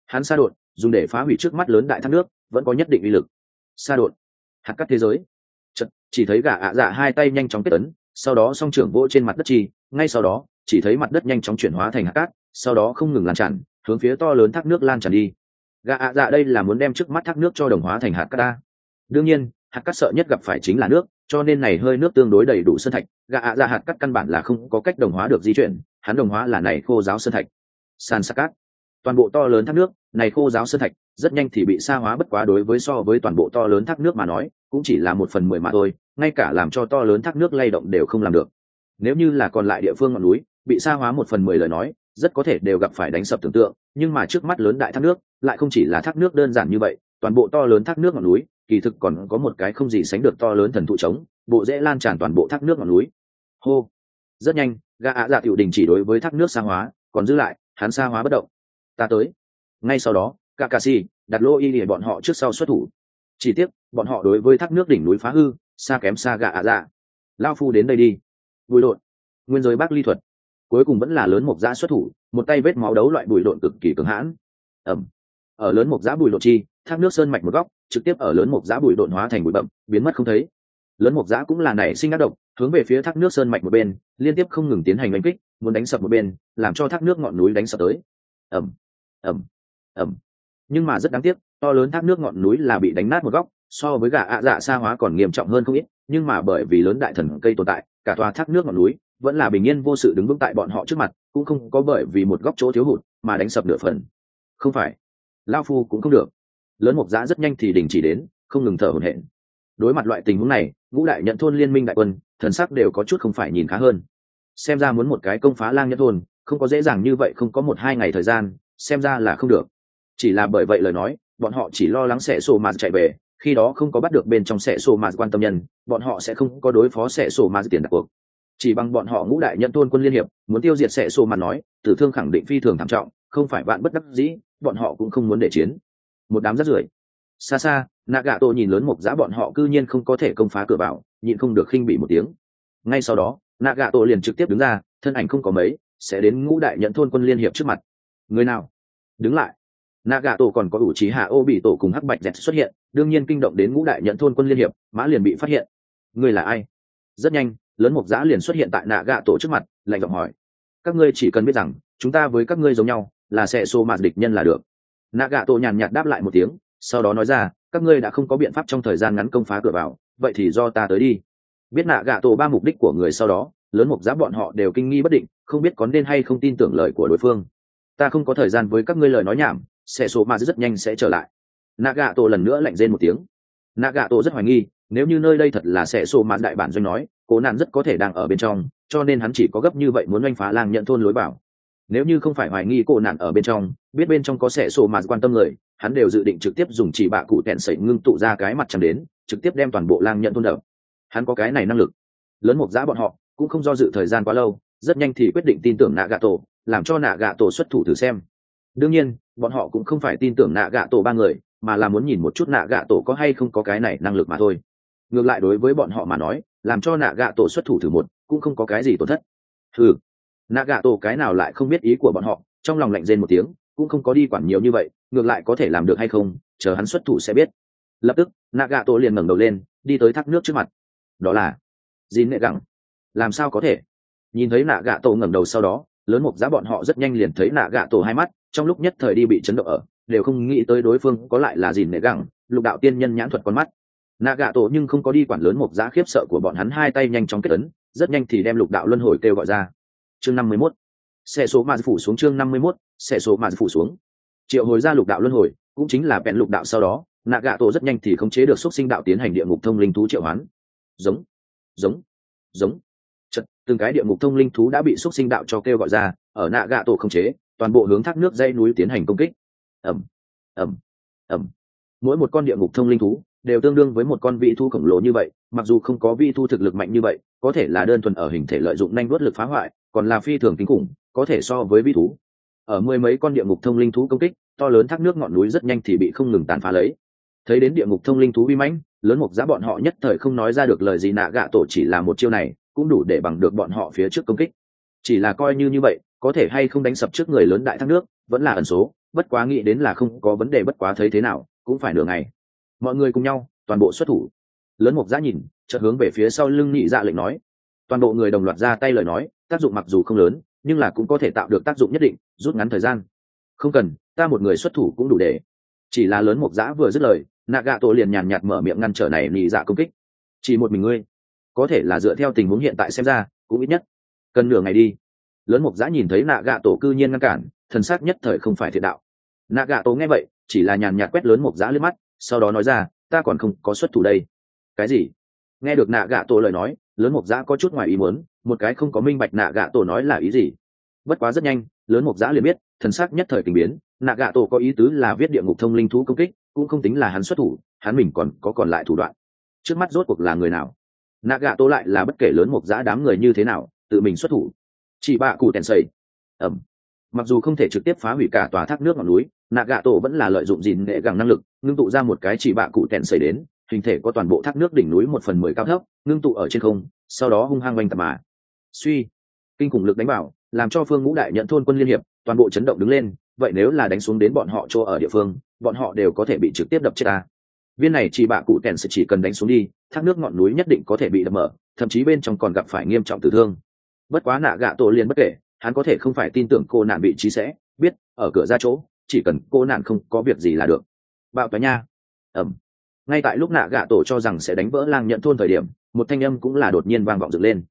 hắn sa đột dùng để phá hủy trước mắt lớn đại thác nước vẫn có nhất định uy lực. Sa đột, hạt cắt thế giới. Chỉ thấy gã ạ dạ hai tay nhanh chóng kết ấn, sau đó song trưởng vỗ trên mặt đất chi, ngay sau đó chỉ thấy mặt đất nhanh chóng chuyển hóa thành hạt cát, sau đó không ngừng lan tràn hướng phía to lớn thác nước lan tràn đi. Gã ạ dạ đây là muốn đem trước mắt thác nước cho đồng hóa thành hạt cát ta. Đương nhiên hạt cát sợ nhất gặp phải chính là nước, cho nên này hơi nước tương đối đầy đủ sơn thạch, gã ạ dạ hạt cát căn bản là không có cách đồng hóa được di chuyển, hắn đồng hóa là này khô giáo sơn thạch. San sắc cát, toàn bộ to lớn thác nước này khô giáo sơn thạch rất nhanh thì bị sa hóa, bất quá đối với so với toàn bộ to lớn thác nước mà nói cũng chỉ là 1/10 mà thôi, ngay cả làm cho to lớn thác nước lay động đều không làm được. Nếu như là còn lại địa phương ngọn núi bị sa hóa 1/10 lời nói, rất có thể đều gặp phải đánh sập tưởng tượng, nhưng mà trước mắt lớn đại thác nước lại không chỉ là thác nước đơn giản như vậy, toàn bộ to lớn thác nước ngọn núi kỳ thực còn có một cái không gì sánh được to lớn thần thụ trống, bộ rễ lan tràn toàn bộ thác nước ngọn núi. Hô, rất nhanh gã ạ dạ tiểu đình chỉ đối với thác nước sa hóa, còn giữ lại hắn sa hóa bất động. Ta tới. Ngay sau đó Kakashi đặt lô y để bọn họ trước sau xuất thủ, chỉ tiếc bọn họ đối với thác nước đỉnh núi phá hư xa kém xa gã ạ dạ. Lao phu đến đây đi. Bùi độn, nguyên giới bác ly thuật, cuối cùng vẫn là lớn mộc giã xuất thủ, một tay vết máu đấu loại bùi độn cực kỳ cường hãn. Ở lớn mộc giã bùi độn chi thác nước sơn mạch một góc, trực tiếp ở lớn mộc giã bùi độn hóa thành bụi bậm biến mất không thấy. Lớn mộc giã cũng là nảy sinh ác độc, hướng về phía thác nước sơn mạch một bên liên tiếp không ngừng tiến hành đánh kích, muốn đánh sập một bên làm cho thác nước ngọn núi đánh sập tới. Nhưng mà rất đáng tiếc, to lớn thác nước ngọn núi là bị đánh nát một góc, so với gã ạ dạ sa hóa còn nghiêm trọng hơn không ít, nhưng mà bởi vì lớn đại thần cây tồn tại, cả tòa thác nước ngọn núi vẫn là bình yên vô sự đứng vững tại bọn họ trước mặt, cũng không có bởi vì một góc chỗ thiếu hụt mà đánh sập nửa phần. Không phải, lao phu cũng không được. Lớn mộc giã rất nhanh thì đình chỉ đến, không ngừng thở hổn hển. Đối mặt loại tình huống này, ngũ đại nhận thôn liên minh đại quân thần sắc đều có chút không phải nhìn khá hơn. Xem ra muốn một cái công phá lang nhận thôn không có dễ dàng như vậy, không có 1-2 ngày thời gian, xem ra là không được. Chỉ là bởi vậy lời nói, bọn họ chỉ lo lắng sẽ sổ mà chạy về, khi đó không có bắt được bên trong sẽ sổ mà quan tâm nhân, bọn họ sẽ không có đối phó sẽ sổ mà tiền đặt cuộc. Chỉ bằng bọn họ ngũ đại nhận thôn quân liên hiệp muốn tiêu diệt sẽ sổ mà nói, tử thương khẳng định phi thường thảm trọng, không phải vạn bất đắc dĩ, bọn họ cũng không muốn để chiến. Một đám rác rưởi. Xa xa Nagato nhìn lớn mộc giã bọn họ cư nhiên không có thể công phá cửa vào, nhịn không được khinh bỉ một tiếng. Ngay sau đó Nagato liền trực tiếp đứng ra, thân ảnh không có mấy sẽ đến ngũ đại nhận thôn quân liên hiệp trước mặt. Người nào đứng lại? Nagato còn có Uchiha Obito cùng Hắc Bạch Dẹt xuất hiện, đương nhiên kinh động đến ngũ đại nhận thôn quân liên hiệp, mã liền bị phát hiện. Người là ai? Rất nhanh lớn mộc giã liền xuất hiện tại Nagato trước mặt, lạnh giọng hỏi. Các ngươi chỉ cần biết rằng chúng ta với các ngươi giống nhau, là sẽ xô mạt địch nhân là được. Nagato nhàn nhạt đáp lại một tiếng, sau đó nói ra, các ngươi đã không có biện pháp trong thời gian ngắn công phá cửa vào, vậy thì do ta tới đi. Biết Nagato ba mục đích của người sau đó, lớn mộc giã bọn họ đều kinh nghi bất định, không biết có nên hay không tin tưởng lời của đối phương. Ta không có thời gian với các ngươi lời nói nhảm, sẽ số mà rất nhanh sẽ trở lại. Nagato lần nữa lạnh rên một tiếng. Nagato rất hoài nghi, nếu như nơi đây thật là sẽ số mà đại bản doanh nói, cố nạn rất có thể đang ở bên trong, cho nên hắn chỉ có gấp như vậy muốn oanh phá lang nhận thôn lối vào. Nếu như không phải hoài nghi cô nạn ở bên trong, biết bên trong có sẽ số mà quan tâm người, hắn đều dự định trực tiếp dùng chỉ bạ cụ tẹn sẩy ngưng tụ ra cái mặt trăng đến, trực tiếp đem toàn bộ lang nhận thôn đập. Hắn có cái này năng lực. Lớn mộc giã bọn họ cũng không do dự thời gian quá lâu, rất nhanh thì quyết định tin tưởng Nagato, làm cho Nagato xuất thủ thử xem. Đương nhiên bọn họ cũng không phải tin tưởng Nagato ba người, mà là muốn nhìn một chút Nagato có hay không có cái này năng lực mà thôi. Ngược lại đối với bọn họ mà nói, làm cho Nagato xuất thủ thử một cũng không có cái gì tổn thất. Nagato cái nào lại không biết ý của bọn họ, trong lòng lạnh rên một tiếng, cũng không có đi quản nhiều như vậy, ngược lại có thể làm được hay không, chờ hắn xuất thủ sẽ biết. Lập tức Nagato liền ngẩng đầu lên, đi tới thác nước trước mặt. Đó là Jin Nệ Gẳng. Làm sao có thể? Nhìn thấy Nagato ngẩng đầu sau đó, lớn mộc giã bọn họ rất nhanh liền thấy Nagato hai mắt, trong lúc nhất thời đi bị chấn động ở, đều không nghĩ tới đối phương có lại là Jin Nệ Gẳng, lục đạo tiên nhân nhãn thuật con mắt. Nagato nhưng không có đi quản lớn mộc giã khiếp sợ của bọn hắn, hai tay nhanh chóng kết ấn, rất nhanh thì đem lục đạo luân hồi kêu gọi ra. Chương 51. Sẽ số mà phủ xuống. Chương 51. Sẽ số mà phủ xuống. Triệu hồi ra lục đạo luân hồi, cũng chính là bèn lục đạo, sau đó Nagato rất nhanh thì khống chế được xúc sinh đạo tiến hành địa ngục thông linh thú triệu hoán. Giống giống chật, từng cái địa ngục thông linh thú đã bị xúc sinh đạo cho kêu gọi ra, ở Nagato khống chế, toàn bộ hướng thác nước dãy núi tiến hành công kích. ầm Mỗi một con địa ngục thông linh thú đều tương đương với một con vị thu khổng lồ như vậy, mặc dù không có vị thu thực lực mạnh như vậy, có thể là đơn thuần ở hình thể lợi dụng nhanh vuốt lực phá hoại, còn là phi thường kinh khủng, có thể so với vị thú. Ở mười mấy con địa ngục thông linh thú công kích, to lớn thác nước ngọn núi rất nhanh thì bị không ngừng tàn phá lấy. Thấy đến địa ngục thông linh thú uy mãnh, lớn mộc giã bọn họ nhất thời không nói ra được lời gì. Nagato chỉ là một chiêu này cũng đủ để bằng được bọn họ phía trước công kích. Chỉ là coi như vậy, có thể hay không đánh sập trước người lớn đại thác nước vẫn là ẩn số, bất quá nghĩ đến là không có vấn đề, bất quá thấy thế nào cũng phải nửa ngày. Mọi người cùng nhau toàn bộ xuất thủ. Lớn Mục Giã nhìn chợt hướng về phía sau lưng nhị dạ lệnh nói. Toàn bộ người đồng loạt ra tay, lời nói tác dụng mặc dù không lớn nhưng là cũng có thể tạo được tác dụng nhất định, rút ngắn thời gian. Không cần, ta một người xuất thủ cũng đủ để. Chỉ là Lớn Mục Giã vừa dứt lời, Nagato liền nhàn nhạt mở miệng ngăn trở này nhị dạ công kích. Chỉ một mình ngươi, có thể là dựa theo tình huống hiện tại xem ra cũng ít nhất cần nửa ngày đi. Lớn Mục Giã nhìn thấy Nagato cư nhiên ngăn cản, thần sắc nhất thời không phải thiện đạo. Nagato nghe vậy chỉ là nhàn nhạt quét Lớn Mục Giã liếc mắt, sau đó nói ra, ta còn không có xuất thủ đây. Cái gì? Nghe được Nagato lời nói, Lớn Mục Giã có chút ngoài ý muốn, một cái không có minh bạch Nagato nói là ý gì. Bất quá rất nhanh Lớn Mục Giã liền biết, thần sắc nhất thời kinh biến. Nagato có ý tứ là viết địa ngục thông linh thú công kích, cũng không tính là hắn xuất thủ, hắn mình còn lại thủ đoạn. Trước mắt rốt cuộc là người nào? Nagato lại là bất kể Lớn Mục Giã đám người như thế nào tự mình xuất thủ. Chỉ bạ cụ Tensei. ẩm Mặc dù không thể trực tiếp phá hủy cả tòa thác nước ngọn núi, Nagato vẫn là lợi dụng gìn nghệ gẳng năng lực ngưng tụ ra một cái chỉ bạ cụ Tensei đến, hình thể có toàn bộ thác nước đỉnh núi 1/10 cao thấp, ngưng tụ ở trên không, sau đó hung hăng oanh tập mà. Suy, kinh khủng lực đánh vào, làm cho Phương Ngũ Đại Nhận thôn quân liên hiệp toàn bộ chấn động đứng lên. Vậy nếu là đánh xuống đến bọn họ chỗ ở địa phương, bọn họ đều có thể bị trực tiếp đập chết ta. Viên này chỉ bạ cụ Tensei chỉ cần đánh xuống đi, thác nước ngọn núi nhất định có thể bị đập mở, thậm chí bên trong còn gặp phải nghiêm trọng tử thương. Bất quá Nagato liền bất kể, hắn có thể không phải tin tưởng cô nạn vị trí sẽ biết ở cửa ra chỗ, chỉ cần cô nạn không có việc gì là được. Bạo tòa nha. Ngay tại lúc Nagato cho rằng sẽ đánh vỡ Lang Nhận thôn thời điểm, một thanh âm cũng là đột nhiên vang vọng dựng lên.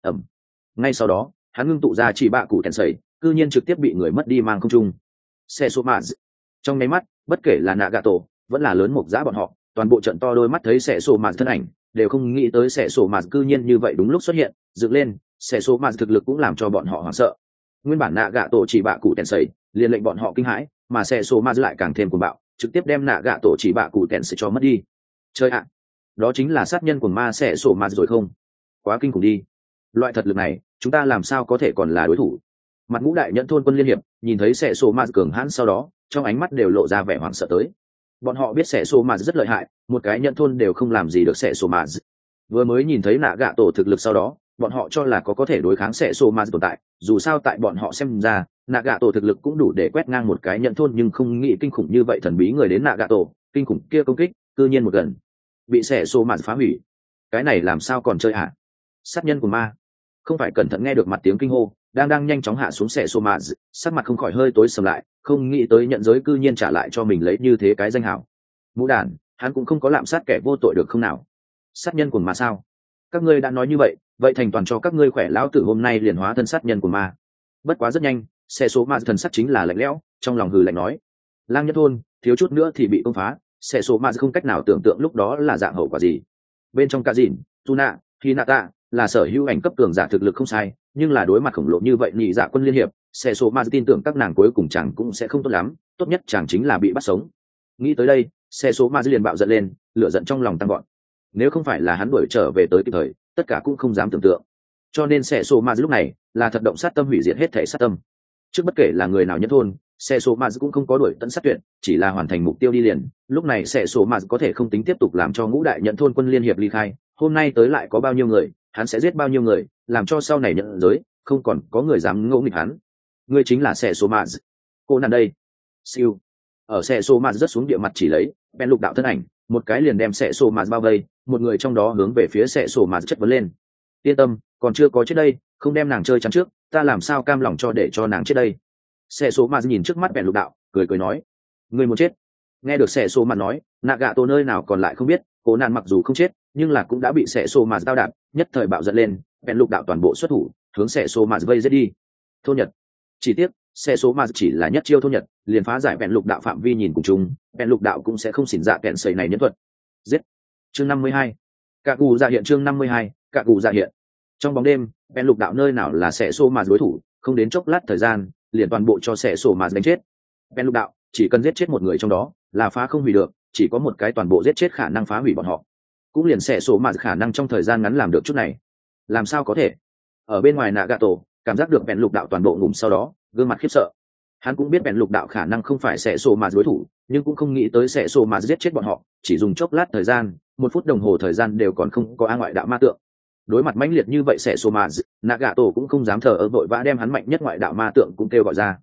Ngay sau đó hắn ngưng tụ ra chỉ bạ cụ Tensei, cư nhiên trực tiếp bị người mất đi mang không trung. Sesomaz. Trong nháy mắt, bất kể là Nagato vẫn là Lớn Mục Giã bọn họ, toàn bộ trận to đôi mắt thấy Sesomaz thân ảnh, đều không nghĩ tới Sesomaz cư nhiên như vậy đúng lúc xuất hiện, dựng lên. Sesomaz thực lực cũng làm cho bọn họ hoảng sợ. Nguyên bản Nagato chỉ bạ cụ Tensei liền lệnh bọn họ kinh hãi, mà Sesomaz lại càng thêm cuồng bạo, trực tiếp đem Nagato chỉ bạ cụ Tensei cho mất đi. Chơi ạ, đó chính là sát nhân của ma Sesomaz rồi không? Quá kinh khủng đi. Loại thật lực này chúng ta làm sao có thể còn là đối thủ? Mặt Ngũ Đại Nhận thôn quân liên hiệp nhìn thấy Sesomaz cường hãn, sau đó trong ánh mắt đều lộ ra vẻ hoảng sợ tới. Bọn họ biết Sesomaz rất lợi hại, một cái nhận thôn đều không làm gì được Sesomaz. Vừa mới nhìn thấy Nagato thực lực sau đó, bọn họ cho là có thể đối kháng Sesomaz tồn tại, dù sao tại bọn họ xem ra Nagato thực lực cũng đủ để quét ngang một cái nhận thôn, nhưng không nghĩ kinh khủng như vậy thần bí người đến Nagato, kinh khủng kia công kích cư nhiên một gần bị Sesomaz phá hủy. Cái này làm sao còn chơi hả? Sát nhân của ma. Không phải cẩn thận nghe được mặt tiếng kinh hô đang nhanh chóng hạ xuống Sesomaz, sắc mặt không khỏi hơi tối sầm lại, không nghĩ tới nhận giới cư nhiên trả lại cho mình lấy như thế cái danh hảo. Mũ đàn, hắn cũng không có lạm sát kẻ vô tội được không nào? Sát nhân của ma sao? Các ngươi đã nói như vậy, vậy thành toàn cho các ngươi khỏe, lão tử hôm nay liền hóa thân sát nhân của ma. Bất quá rất nhanh Sesomaz thần sắc chính là lạnh lẽo, trong lòng hừ lạnh nói, Lang Nhất thôn thiếu chút nữa thì bị công phá. Sesomaz không cách nào tưởng tượng lúc đó là dạng hậu quả gì. Bên trong cả dìn Tuna Hinata là sở hữu ảnh cấp cường giả thực lực không sai, nhưng là đối mặt khổng lồ như vậy nhị dạ quân liên hiệp, Sesomaz tin tưởng các nàng cuối cùng chẳng cũng sẽ không tốt lắm, tốt nhất chẳng chính là bị bắt sống. Nghĩ tới đây Sesomaz liền bạo giận lên, lửa giận trong lòng tăng gọn. Nếu không phải là hắn đuổi trở về tới kịp thời, tất cả cũng không dám tưởng tượng. Cho nên Sesomaz lúc này là thật động sát tâm, hủy diệt hết thể sát tâm. Trước bất kể là người nào nhất thôn, Sesomaz cũng không có đuổi tận sát tuyệt, chỉ là hoàn thành mục tiêu đi liền. Lúc này Sesomaz có thể không tính tiếp tục làm cho Ngũ Đại Nhận thôn quân liên hiệp ly khai, hôm nay tới lại có bao nhiêu người, hắn sẽ giết bao nhiêu người, làm cho sau này nhận giới không còn có người dám ngỗ nghịch hắn. Ngươi chính là Sesomaz. Cô nàng đây. Siêu. Ở Sesomaz rất xuống địa mặt chỉ lấy Ben Lục đạo thân ảnh, một cái liền đem Sesomaz bao vây, một người trong đó hướng về phía Sesomaz chất vấn lên. Yên tâm, còn chưa có chết đây, không đem nàng chơi chắn trước, ta làm sao cam lòng cho để cho nàng chết đây. Sesomaz nhìn trước mắt Ben Lục đạo, cười nói, ngươi muốn chết. Nghe được Sesomaz nói, Nagato nơi nào còn lại không biết, cô nạn mặc dù không chết nhưng là cũng đã bị Sesomaz đao đạp, nhất thời bạo giận lên, Ben Lục đạo toàn bộ xuất thủ hướng Sesomaz vây giết đi. Thôn Nhật. Chỉ tiếc Sesomaz chỉ là nhất chiêu thôn Nhật liền phá giải Ben Lục đạo phạm vi nhìn cùng chung, Ben Lục đạo cũng sẽ không xỉn dạ kẹn sầy này nhân thuật. Giết. Chương 52. Cả cụ dạ hiện. Chương 52. Cả cụ dạ hiện. Trong bóng đêm Ben Lục đạo nơi nào là Sesomaz đối thủ, không đến chốc lát thời gian liền toàn bộ cho Sesomaz đánh chết. Ben Lục đạo chỉ cần giết chết một người trong đó là phá không hủy được, chỉ có một cái toàn bộ giết chết khả năng phá hủy bọn họ, cũng liền Sesomaz khả năng trong thời gian ngắn làm được chút này. Làm sao có thể? Ở bên ngoài Nagato cảm giác được Ben Lục đạo toàn bộ ngủm, sau đó gương mặt khiếp sợ. Hắn cũng biết Ben Lục đạo khả năng không phải Sesomaz đối thủ, nhưng cũng không nghĩ tới Sesomaz giết chết bọn họ chỉ dùng chốc lát thời gian, 1 phút đồng hồ thời gian đều còn không có ngoại đạo ma tượng. Đối mặt mãnh liệt như vậy Sesomaz, Nagato cũng không dám thờ ơ, vội vã đem hắn mạnh nhất ngoại đạo ma tượng cũng kêu gọi ra.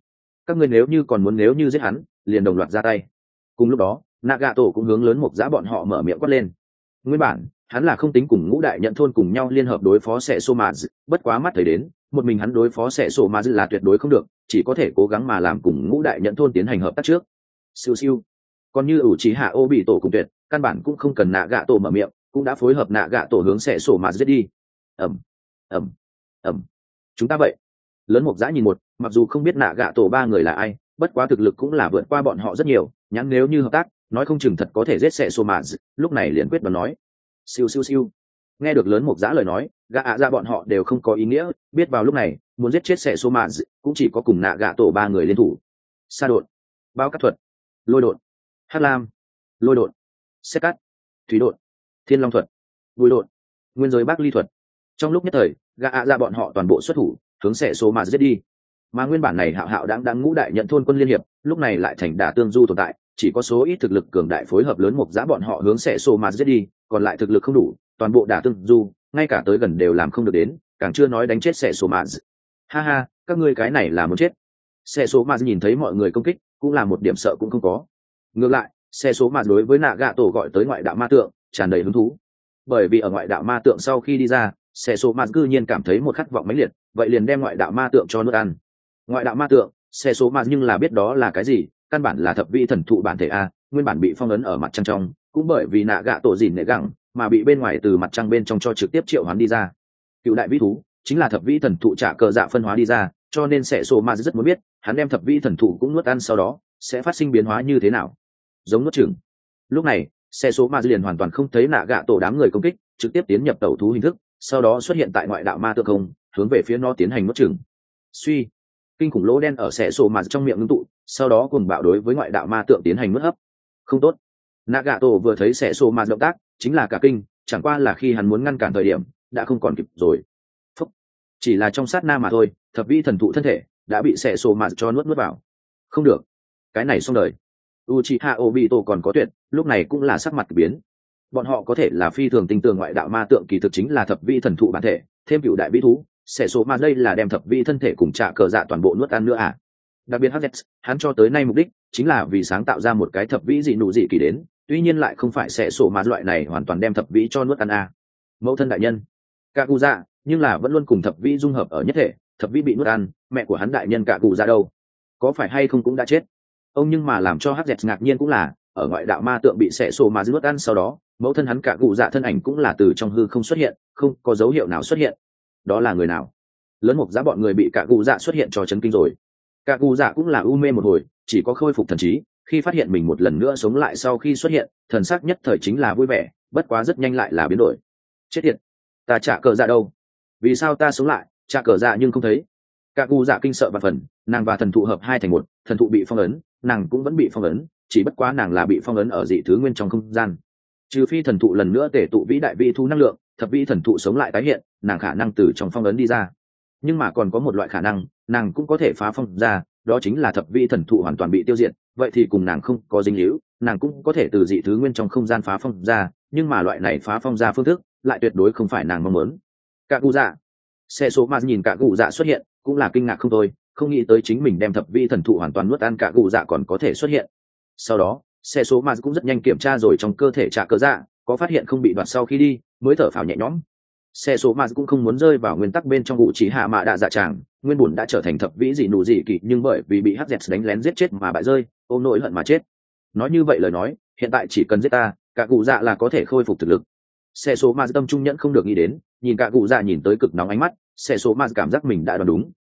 các ngươi nếu như còn muốn nếu như giết hắn liền đồng loạt ra tay. Cùng lúc đó Nagato cũng hướng lớn mục giã bọn họ mở miệng quát lên. Nguyên bản hắn là không tính cùng ngũ đại nhận thôn cùng nhau liên hợp đối phó Sẻ Sô Mà, bất quá mắt thấy đến một mình hắn đối phó Sẻ Sô Mà là tuyệt đối không được, chỉ có thể cố gắng mà làm cùng ngũ đại nhận thôn tiến hành hợp tác trước. Siêu siêu. Còn như ủ trí hạ ô bị tổ cùng tuyệt, căn bản cũng không cần Nagato mở miệng, cũng đã phối hợp Nagato hướng Sẻ Sô Mà giết đi. ầm ầm ầm. Chúng ta vậy. Lớn mục giã nhìn một, mặc dù không biết Nagato ba người là ai, bất quá thực lực cũng là vượt qua bọn họ rất nhiều, nhắn nếu như hợp tác nói không chừng thật có thể giết Sẻ Sô Mà. Lúc này liền quyết đoán nói. Siêu siêu siêu. Nghe được lớn mục giã lời nói, gã ạ ra bọn họ đều không có ý nghĩa, biết vào lúc này muốn giết chết Sẻ Sô Mà cũng chỉ có cùng Nagato ba người liên thủ. Sa đột, bao cắt thuật, lôi đột, hắc lam, lôi đột, xét cắt, thủy đột, thiên long thuật, bùi đột, nguyên giới bắc ly thuật. Trong lúc nhất thời gã ạ ra bọn họ toàn bộ xuất thủ hướng Sẻ Sô Mà giết đi. Mà nguyên bản này hạo hạo đang ngũ đại nhận thôn quân liên hiệp lúc này lại thành đả tương du tồn tại, chỉ có số ít thực lực cường đại phối hợp lớn mục giã bọn họ hướng Sẻ Sô Mà giết đi, còn lại thực lực không đủ toàn bộ đả tương du ngay cả tới gần đều làm không được đến, càng chưa nói đánh chết Sẻ Sô Mà. Ha ha, các ngươi cái này là muốn chết. Sẻ Sô Mà nhìn thấy mọi người công kích cũng là một điểm sợ cũng không có. Ngược lại Sẻ Sô Mà đối với Nagato gọi tới ngoại đạo ma tượng tràn đầy hứng thú, bởi vì ở ngoại đạo ma tượng sau khi đi ra, Sẻ Sô Mà cư nhiên cảm thấy một khát vọng mãnh liệt, vậy liền đem ngoại đạo ma tượng cho nuốt ăn. Ngoại đạo ma tượng Sẻ Sô Mà nhưng là biết đó là cái gì, căn bản là thập vi thần thụ bản thể a, nguyên bản bị phong ấn ở mặt trăng trong, cũng bởi vì Nagato dìn nệ gẳng mà bị bên ngoài từ mặt trăng bên trong cho trực tiếp triệu hoán đi ra. Cựu đại vĩ thú chính là thập vĩ thần thụ trả cờ dạ phân hóa đi ra, cho nên Sẻ Sô Mà rất muốn biết hắn đem thập vĩ thần thụ cũng nuốt ăn sau đó sẽ phát sinh biến hóa như thế nào, giống nuốt chửng. Lúc này Sẻ Sô Mà liền hoàn toàn không thấy Nagato đám người công kích, trực tiếp tiến nhập tẩu thú hình thức, sau đó xuất hiện tại ngoại đạo ma tượng không, hướng về phía nó tiến hành nuốt chửng. Suy, kinh khủng lỗ đen ở Sẻ Sô Mà trong miệng ngưng tụ, sau đó cùng bạo đối với ngoại đạo ma tượng tiến hành nuốt hấp. Không tốt. Nagato vừa thấy Sẻ Sô Mà động tác chính là cả kinh, chẳng qua là khi hắn muốn ngăn cản thời điểm đã không còn kịp rồi. Phúc. Chỉ là trong sát na mà thôi, thập vi thần thụ thân thể đã bị Sẻ Sô Mà cho nuốt vào. Không được, cái này xong đời. Uchiha Obito còn có tuyệt lúc này cũng là sắc mặt biến. Bọn họ có thể là phi thường tinh tường ngoại đạo ma tượng kỳ thực chính là thập vi thần thụ bản thể, thêm cựu đại vĩ thú, Sẻ Sô Mà đây là đem thập vi thân thể cùng trả cờ dạ toàn bộ nuốt ăn nữa à? Đặc biệt Hades, hắn cho tới nay mục đích chính là vì sáng tạo ra một cái thập vĩ dị nụ dị kỳ đến, tuy nhiên lại không phải Sẻ Sô Mà loại này hoàn toàn đem thập vĩ cho nuốt ăn à. Mẫu thân đại nhân Kaguya nhưng là vẫn luôn cùng thập vĩ dung hợp ở nhất thể, thập vĩ bị nuốt ăn, mẹ của hắn đại nhân Kaguya đâu, có phải hay không cũng đã chết. Ông nhưng mà làm cho Hades ngạc nhiên cũng là ở ngoại đạo ma tượng bị Sẻ Sô Mà nuốt ăn sau đó, mẫu thân hắn Kaguya thân ảnh cũng là từ trong hư không xuất hiện, không có dấu hiệu nào xuất hiện. Đó là người nào? Lớn mục giá bọn người bị Kaguya xuất hiện cho chấn kinh rồi. Kaguya cũng là u mê một hồi, chỉ có khôi phục thần trí, khi phát hiện mình một lần nữa sống lại sau khi xuất hiện, thần sắc nhất thời chính là vui vẻ, bất quá rất nhanh lại là biến đổi. Chết tiệt, ta trả cờ dạ đâu? Vì sao ta sống lại, trả cờ dạ nhưng không thấy? Kaguya kinh sợ và phần, nàng và thần thụ hợp hai thành một, thần thụ bị phong ấn, nàng cũng vẫn bị phong ấn, chỉ bất quá nàng là bị phong ấn ở dị thứ nguyên trong không gian. Trừ phi thần thụ lần nữa tể tụ vĩ đại vĩ thu năng lượng, thập vĩ thần thụ sống lại tái hiện, nàng khả năng từ trong phong ấn đi ra. Nhưng mà còn có một loại khả năng, nàng cũng có thể phá phong ra, đó chính là thập vĩ thần thụ hoàn toàn bị tiêu diệt, vậy thì cùng nàng không có dính líu, nàng cũng có thể từ dị thứ nguyên trong không gian phá phong ra, nhưng mà loại này phá phong ra phương thức lại tuyệt đối không phải nàng mong muốn. Kaguya, Sẻ Sô Mà nhìn Kaguya xuất hiện, cũng là kinh ngạc không thôi, không nghĩ tới chính mình đem thập vĩ thần thụ hoàn toàn nuốt ăn Kaguya còn có thể xuất hiện. Sau đó Sẻ Sô Mà cũng rất nhanh kiểm tra rồi trong cơ thể trả cờ dạ, có phát hiện không bị đoạt sau khi đi, mới thở phào nhẹ nhõm. Sẻ Sô Mà cũng không muốn rơi vào nguyên tắc bên trong vụ chỉ hạ mạ đạ dạ tràng, nguyên bổn đã trở thành thập vĩ dị nụ dị kỳ, nhưng bởi vì bị Hades đánh lén giết chết mà bại rơi, ôm nỗi hận mà chết. Nói như vậy lời nói, hiện tại chỉ cần giết ta, Kaguya là có thể khôi phục thực lực. Sẻ Sô Mà tâm trung nhẫn không được nghĩ đến, nhìn Kaguya nhìn tới cực nóng ánh mắt, Sẻ Sô Mà cảm giác mình đã đoán đúng.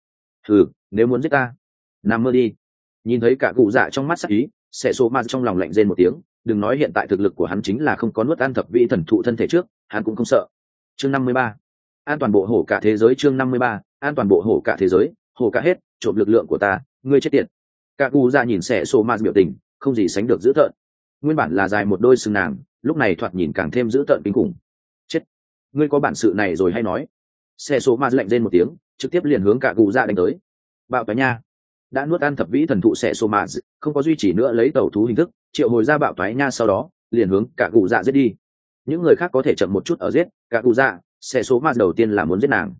Nếu muốn giết ta, nằm mơ đi. Nhìn thấy Kaguya trong mắt sắc ý, Sẻ Sô Mà trong lòng lạnh rên một tiếng, đừng nói hiện tại thực lực của hắn chính là không có nuốt ăn thập vĩ thần thụ thân thể trước, hắn cũng không sợ. Chương 53. An toàn bộ hổ cả thế giới. Chương 53. An toàn bộ hổ cả thế giới, hổ cả hết, trộm lực lượng của ta, ngươi chết tiệt. Kaguya nhìn Sẻ Sô Mà biểu tình không gì sánh được dữ tợn, nguyên bản là dài một đôi sừng nàng, lúc này thoạt nhìn càng thêm dữ tợn kinh khủng. Chết, ngươi có bản sự này rồi hay nói. Sẻ Sô Mà lạnh rên một tiếng, trực tiếp liền hướng Kaguya đánh tới. Bạo toái nha. Đã nuốt ăn thập vĩ thần thụ Sẻ Sô Mà không có duy trì nữa lấy tẩu thú hình thức, triệu hồi ra bạo toái nha, sau đó liền hướng Kaguya giết đi. Những người khác có thể chậm một chút ở giết Kaguya, Sẻ Sô Mà đầu tiên là muốn giết nàng.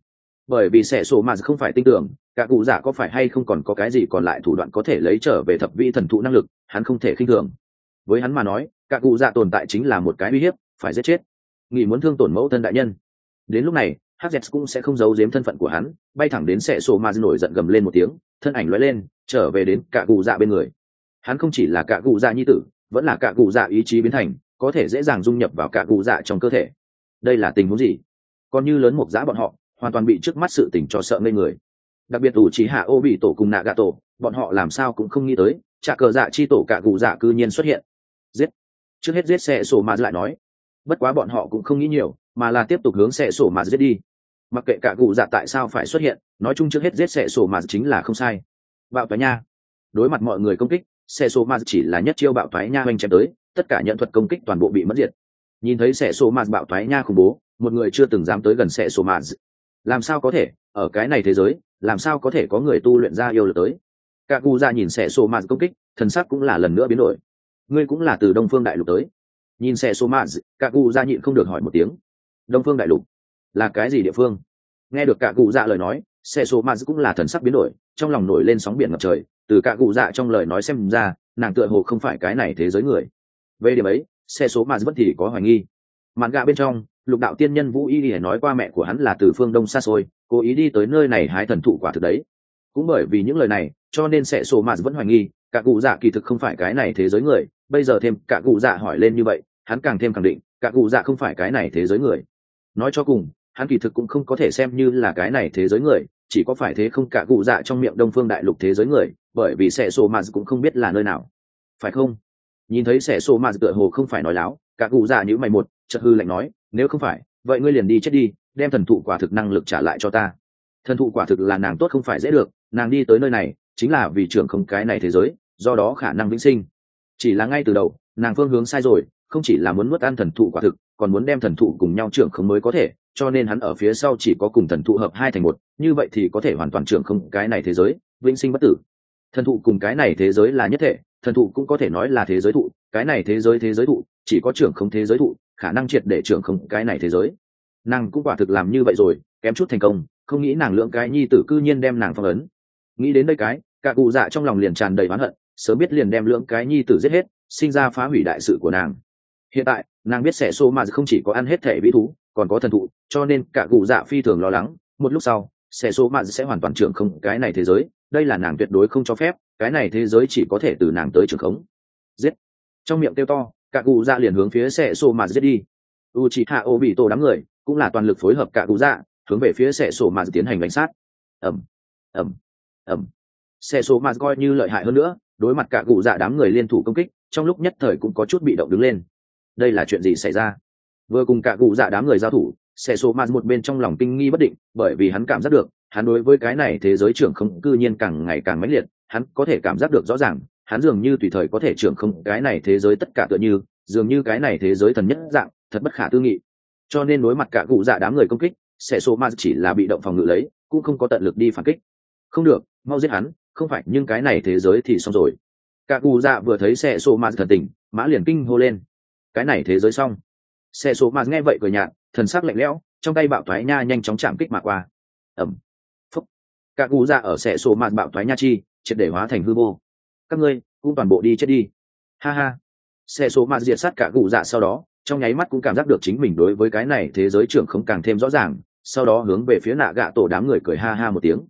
bởi vì sẽ sổ mà không phải tin tưởng cả cụ dạ có phải hay không còn có cái gì còn lại thủ đoạn có thể lấy trở về thập vị thần thụ năng lực, hắn không thể khinh thường. Với hắn mà nói cả cụ dạ tồn tại chính là một cái uy hiếp, phải giết chết. Nghĩ muốn thương tổn mẫu thân đại nhân. Đến lúc này hz cũng sẽ không giấu giếm thân phận của hắn, bay thẳng đến sẽ sổ mà nổi giận gầm lên một tiếng, thân ảnh lóe lên trở về đến cả cụ dạ bên người. Hắn không chỉ là cả cụ dạ nhi tử, vẫn là cả cụ dạ ý chí biến thành, có thể dễ dàng dung nhập vào cả cụ dạ trong cơ thể. Đây là tình huống gì? Còn như lớn một dã bọn họ hoàn toàn bị trước mắt sự tình cho sợ ngây người. Đặc biệt ủ trí hạ ô bị tổ cùng nạ gà tổ, bọn họ làm sao cũng không nghĩ tới trả cờ dạ chi tổ cả cụ dạ cư nhiên xuất hiện. Giết, trước hết giết xe sổ mà lại nói. Bất quá bọn họ cũng không nghĩ nhiều, mà là tiếp tục hướng xe sổ mà giết đi. Mặc kệ cả cụ dạ tại sao phải xuất hiện, nói chung trước hết giết xe sổ mà chính là không sai. Bạo toái nha. Đối mặt mọi người công kích, xe sổ mà chỉ là nhất chiêu bạo toái nha oanh chém tới, tất cả nhận thuật công kích toàn bộ bị mất diệt. Nhìn thấy xe sổ mà bạo toái nha khủng bố, một người chưa từng dám tới gần xe sổ mà. Làm sao có thể, ở cái này thế giới làm sao có thể có người tu luyện ra yêu lực tới. Cả cụ dạ nhìn xe sổ mà công kích, thần sắc cũng là lần nữa biến đổi. Ngươi cũng là từ Đông Phương Đại Lục tới? Nhìn xe số mã, cả cụ dạ nhịn không được hỏi một tiếng. Đông Phương Đại Lục là cái gì địa phương? Nghe được cả cụ dạ lời nói, xe số mã cũng là thần sắc biến đổi, trong lòng nổi lên sóng biển ngập trời. Từ cả cụ dạ trong lời nói xem ra, nàng tựa hồ không phải cái này thế giới người. Về điểm ấy, xe số mã vẫn thì có hoài nghi. Mạn gạ bên trong, Lục đạo tiên nhân Vũ Y Lìa nói qua mẹ của hắn là từ phương Đông xa xôi, cố ý đi tới nơi này hái thần thụ quả thực đấy. Cũng bởi vì những lời này, cho nên sẽ sổ mạt vẫn hoài nghi cả cụ dạ kỳ thực không phải cái này thế giới người. Bây giờ thêm cả cụ dạ hỏi lên như vậy, hắn càng thêm khẳng định cả cụ dạ không phải cái này thế giới người. Nói cho cùng, hắn kỳ thực cũng không có thể xem như là cái này thế giới người, chỉ có phải thế không cả cụ dạ trong miệng Đông Phương Đại Lục thế giới người, bởi vì sẽ sổ mạt cũng không biết là nơi nào, phải không? Nhìn thấy sẽ sổ mạt tựa hồ không phải nói láo, cả cụ dạ nhíu mày một chợt hư lạnh nói, nếu không phải vậy ngươi liền đi chết đi, đem thần thụ quả thực năng lực trả lại cho ta. Thần thụ quả thực là nàng tốt không phải dễ được, nàng đi tới nơi này chính là vì trưởng không cái này thế giới, do đó khả năng vĩnh sinh. Chỉ là ngay từ đầu nàng phương hướng sai rồi, không chỉ là muốn nuốt ăn thần thụ quả thực, còn muốn đem thần thụ cùng nhau trưởng không mới có thể, cho nên hắn ở phía sau chỉ có cùng thần thụ hợp hai thành một, như vậy thì có thể hoàn toàn trưởng không cái này thế giới, vĩnh sinh bất tử. Thần thụ cùng cái này thế giới là nhất thể, thần thụ cũng có thể nói là thế giới thụ, cái này thế giới thụ chỉ có trưởng không thế giới thụ khả năng triệt để trưởng không cái này thế giới. Nàng cũng quả thực làm như vậy rồi, kém chút thành công, không nghĩ nàng lượng cái nhi tử cư nhiên đem nàng phong ấn. Nghĩ đến đây cái cả cụ dạ trong lòng liền tràn đầy oán hận, sớm biết liền đem lượng cái nhi tử giết hết, sinh ra phá hủy đại sự của nàng. Hiện tại nàng biết sẽ xô mà không chỉ có ăn hết thể vĩ thú, còn có thần thụ, cho nên cả cụ dạ phi thường lo lắng một lúc sau sẽ xô mà sẽ hoàn toàn trưởng không cái này thế giới, đây là nàng tuyệt đối không cho phép, cái này thế giới chỉ có thể từ nàng tới trưởng khống. Giết! Trong miệng kêu to, cả cụ dạ liền hướng phía sẽ xô mà giết đi. Uchiha Obito đám người cũng là toàn lực phối hợp cả cụ dạ, hướng về phía sẽ xô mà tiến hành đánh sát. ầm ầm ầm Sẽ xô mà coi như lợi hại hơn nữa, đối mặt cả cụ dạ đám người liên thủ công kích, trong lúc nhất thời cũng có chút bị động đứng lên. Đây là chuyện gì xảy ra? Vừa cùng cả cụ dạ đám người giao thủ, sẽ xô mà một bên trong lòng kinh nghi bất định, bởi vì hắn cảm giác được hắn đối với cái này thế giới trưởng không cư nhiên càng ngày càng mãnh liệt, hắn có thể cảm giác được rõ ràng hắn dường như tùy thời có thể trưởng không cái này thế giới tất cả, tựa như dường như cái này thế giới thần nhất dạng, thật bất khả tư nghị. Cho nên đối mặt cả cụ dạ đám người công kích, sẽ số ma chỉ là bị động phòng ngự lấy, cũng không có tận lực đi phản kích. Không được, mau giết hắn, không phải nhưng cái này thế giới thì xong rồi. Cả cụ dạ vừa thấy sẽ số ma thần tình, mã liền kinh hô lên, cái này thế giới xong. Sẽ số ma nghe vậy cười nhạt, thần sắc lạnh lẽo, trong tay bạo thoái nha nhanh chóng chạm kích mà qua. ầm phúc, cả cụ dạ ở sẽ số ma bạo thoái nha chi triệt để hóa thành hư vô. Các ngươi cũng toàn bộ đi chết đi, ha ha. Xe số ma diệt sát cả cụ dạ sau đó, trong nháy mắt cũng cảm giác được chính mình đối với cái này thế giới trưởng không càng thêm rõ ràng, sau đó hướng về phía nạ gạ tổ đám người cười ha ha một tiếng.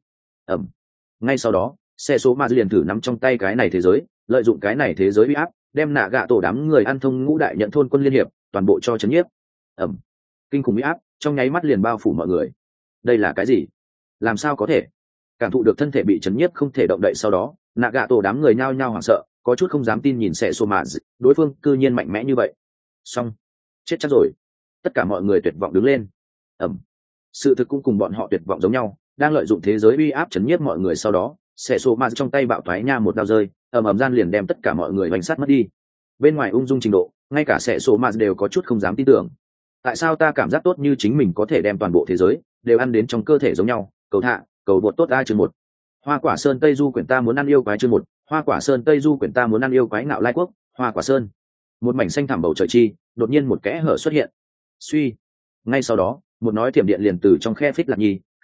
Ngay sau đó xe số ma liền thử nắm trong tay cái này thế giới, lợi dụng cái này thế giới uy áp, đem nạ gạ tổ đám người ăn thông ngũ đại nhận thôn quân liên hiệp toàn bộ cho chấn nhiếp. Kinh khủng uy áp trong nháy mắt liền bao phủ mọi người. Đây là cái gì? Làm sao có thể? Cảm thụ được thân thể bị chấn nhiếp không thể động đậy sau đó, nạ gạ tổ đám người nhao nhao hoảng sợ, có chút không dám tin nhìn sẽ xô mà đối phương cư nhiên mạnh mẽ như vậy. Xong, chết chắc rồi. Tất cả mọi người tuyệt vọng đứng lên. Sự thực cũng cùng bọn họ tuyệt vọng giống nhau, đang lợi dụng thế giới uy áp chấn nhiếp mọi người sau đó, sẽ xô mà trong tay bạo thoái nha một đao rơi, ầm gian liền đem tất cả mọi người bánh sát mất đi. Bên ngoài ung dung trình độ, ngay cả sẽ xô mà đều có chút không dám tin tưởng. Tại sao ta cảm giác tốt như chính mình có thể đem toàn bộ thế giới đều ăn đến trong cơ thể giống nhau? Cầu thạ, cầu bột tốt a chương 1. Hoa quả sơn Tây Du quyển ta muốn ăn yêu quái chương 1. Hoa quả sơn Tây Du quyển ta muốn ăn yêu quái ngạo lai quốc, Hoa quả sơn. Một mảnh xanh thẳm bầu trời chi, đột nhiên một kẽ hở xuất hiện. Suy. Ngay sau đó, một nói thiểm điện liền từ trong khe phích lạc nhi,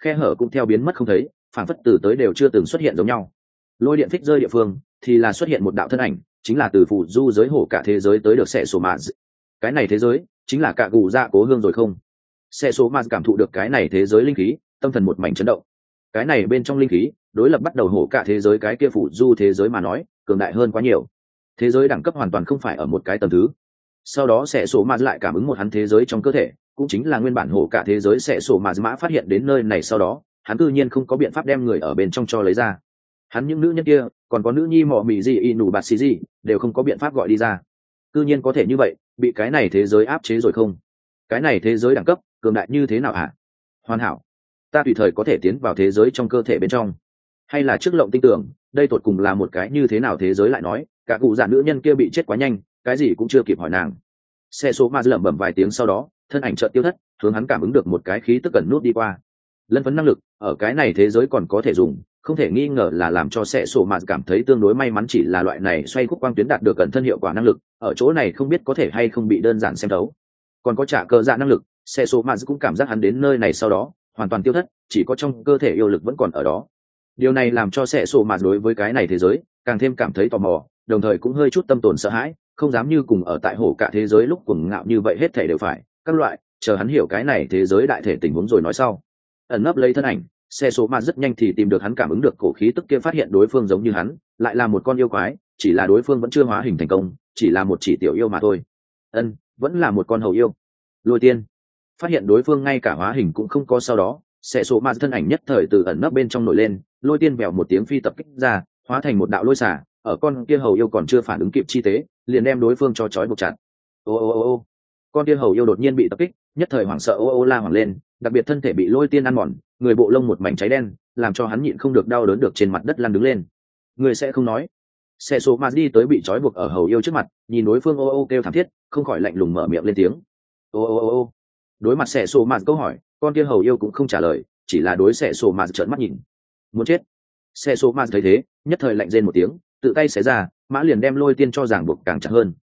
khe hở cũng theo biến mất không thấy, phản phất từ tới đều chưa từng xuất hiện giống nhau. Lôi điện phích rơi địa phương thì là xuất hiện một đạo thân ảnh, chính là từ phù du giới hổ cả thế giới tới được sẽ sổ mạ. Cái này thế giới chính là cả gù dạ cố hương rồi không? Sẽ số mà cảm thụ được cái này thế giới linh khí, tâm thần một mảnh chấn động. Cái này bên trong linh khí đối lập bắt đầu hổ cả thế giới cái kia phủ du thế giới mà nói cường đại hơn quá nhiều. Thế giới đẳng cấp hoàn toàn không phải ở một cái tầng thứ. Sau đó sẽ số mà lại cảm ứng một hắn thế giới trong cơ thể, cũng chính là nguyên bản hổ cả thế giới sẽ số mà mã phát hiện đến nơi này sau đó, hắn tự nhiên không có biện pháp đem người ở bên trong cho lấy ra. Hắn những nữ nhân kia, còn có nữ nhi mọ mì gì y nủ bạt xì gì, đều không có biện pháp gọi đi ra. Tự nhiên có thể như vậy, bị cái này thế giới áp chế rồi không? Cái này thế giới đẳng cấp cường đại như thế nào hả? Hoàn hảo, ta tùy thời có thể tiến vào thế giới trong cơ thể bên trong. Hay là trước lộng tinh tưởng, đây tột cùng là một cái như thế nào thế giới lại nói, cả cụ già nữ nhân kia bị chết quá nhanh, cái gì cũng chưa kịp hỏi nàng. Xe số ma lẩm bẩm vài tiếng sau đó, thân ảnh chợt tiêu thất, hướng hắn cảm ứng được một cái khí tức gần nút đi qua. Lân phấn năng lực ở cái này thế giới còn có thể dùng, không thể nghi ngờ là làm cho xe số ma cảm thấy tương đối may mắn, chỉ là loại này xoay khúc quang tuyến đạt được cẩn thân hiệu quả năng lực, ở chỗ này không biết có thể hay không bị đơn giản xem thấu. Còn có trả cơ dạ năng lực, xe số ma cũng cảm giác hắn đến nơi này sau đó hoàn toàn tiêu thất, chỉ có trong cơ thể yêu lực vẫn còn ở đó. Điều này làm cho xe số ma đối với cái này thế giới càng thêm cảm thấy tò mò, đồng thời cũng hơi chút tâm tồn sợ hãi, không dám như cùng ở tại hổ cả thế giới lúc cuồng ngạo như vậy hết thể đều phải các loại, chờ hắn hiểu cái này thế giới đại thể tình huống rồi nói sau. Ẩn nấp lấy thân ảnh, xe số ma rất nhanh thì tìm được hắn, cảm ứng được cổ khí tức kia, phát hiện đối phương giống như hắn, lại là một con yêu quái, chỉ là đối phương vẫn chưa hóa hình thành công, chỉ là một chỉ tiểu yêu mà thôi. Vẫn là một con hầu yêu. Lôi tiên phát hiện đối phương ngay cả hóa hình cũng không có, sau đó xe số ma thân ảnh nhất thời từ ẩn nấp bên trong nổi lên, lôi tiên vèo một tiếng phi tập kích ra, hóa thành một đạo lôi xả, ở con kia hầu yêu còn chưa phản ứng kịp chi tế, liền đem đối phương cho trói buộc chặt. Ô, con kia hầu yêu đột nhiên bị tập kích, nhất thời hoảng sợ ô la hoảng lên, đặc biệt thân thể bị lôi tiên ăn mòn, người bộ lông một mảnh cháy đen, làm cho hắn nhịn không được đau đớn được trên mặt đất lăn đứng lên. Người sẽ không nói. Xe số ma đi tới bị trói buộc ở hầu yêu trước mặt, nhìn đối phương ô kêu thảm thiết, không khỏi lạnh lùng mở miệng lên tiếng. Ô. Đối mặt xe số ma câu hỏi, con kia hầu yêu cũng không trả lời, chỉ là đối xe số ma trợn mắt nhìn. Muốn chết. Xe số ma thấy thế, nhất thời lạnh rên một tiếng, tự tay xé ra, mã liền đem lôi tiên cho ràng buộc càng chặt hơn.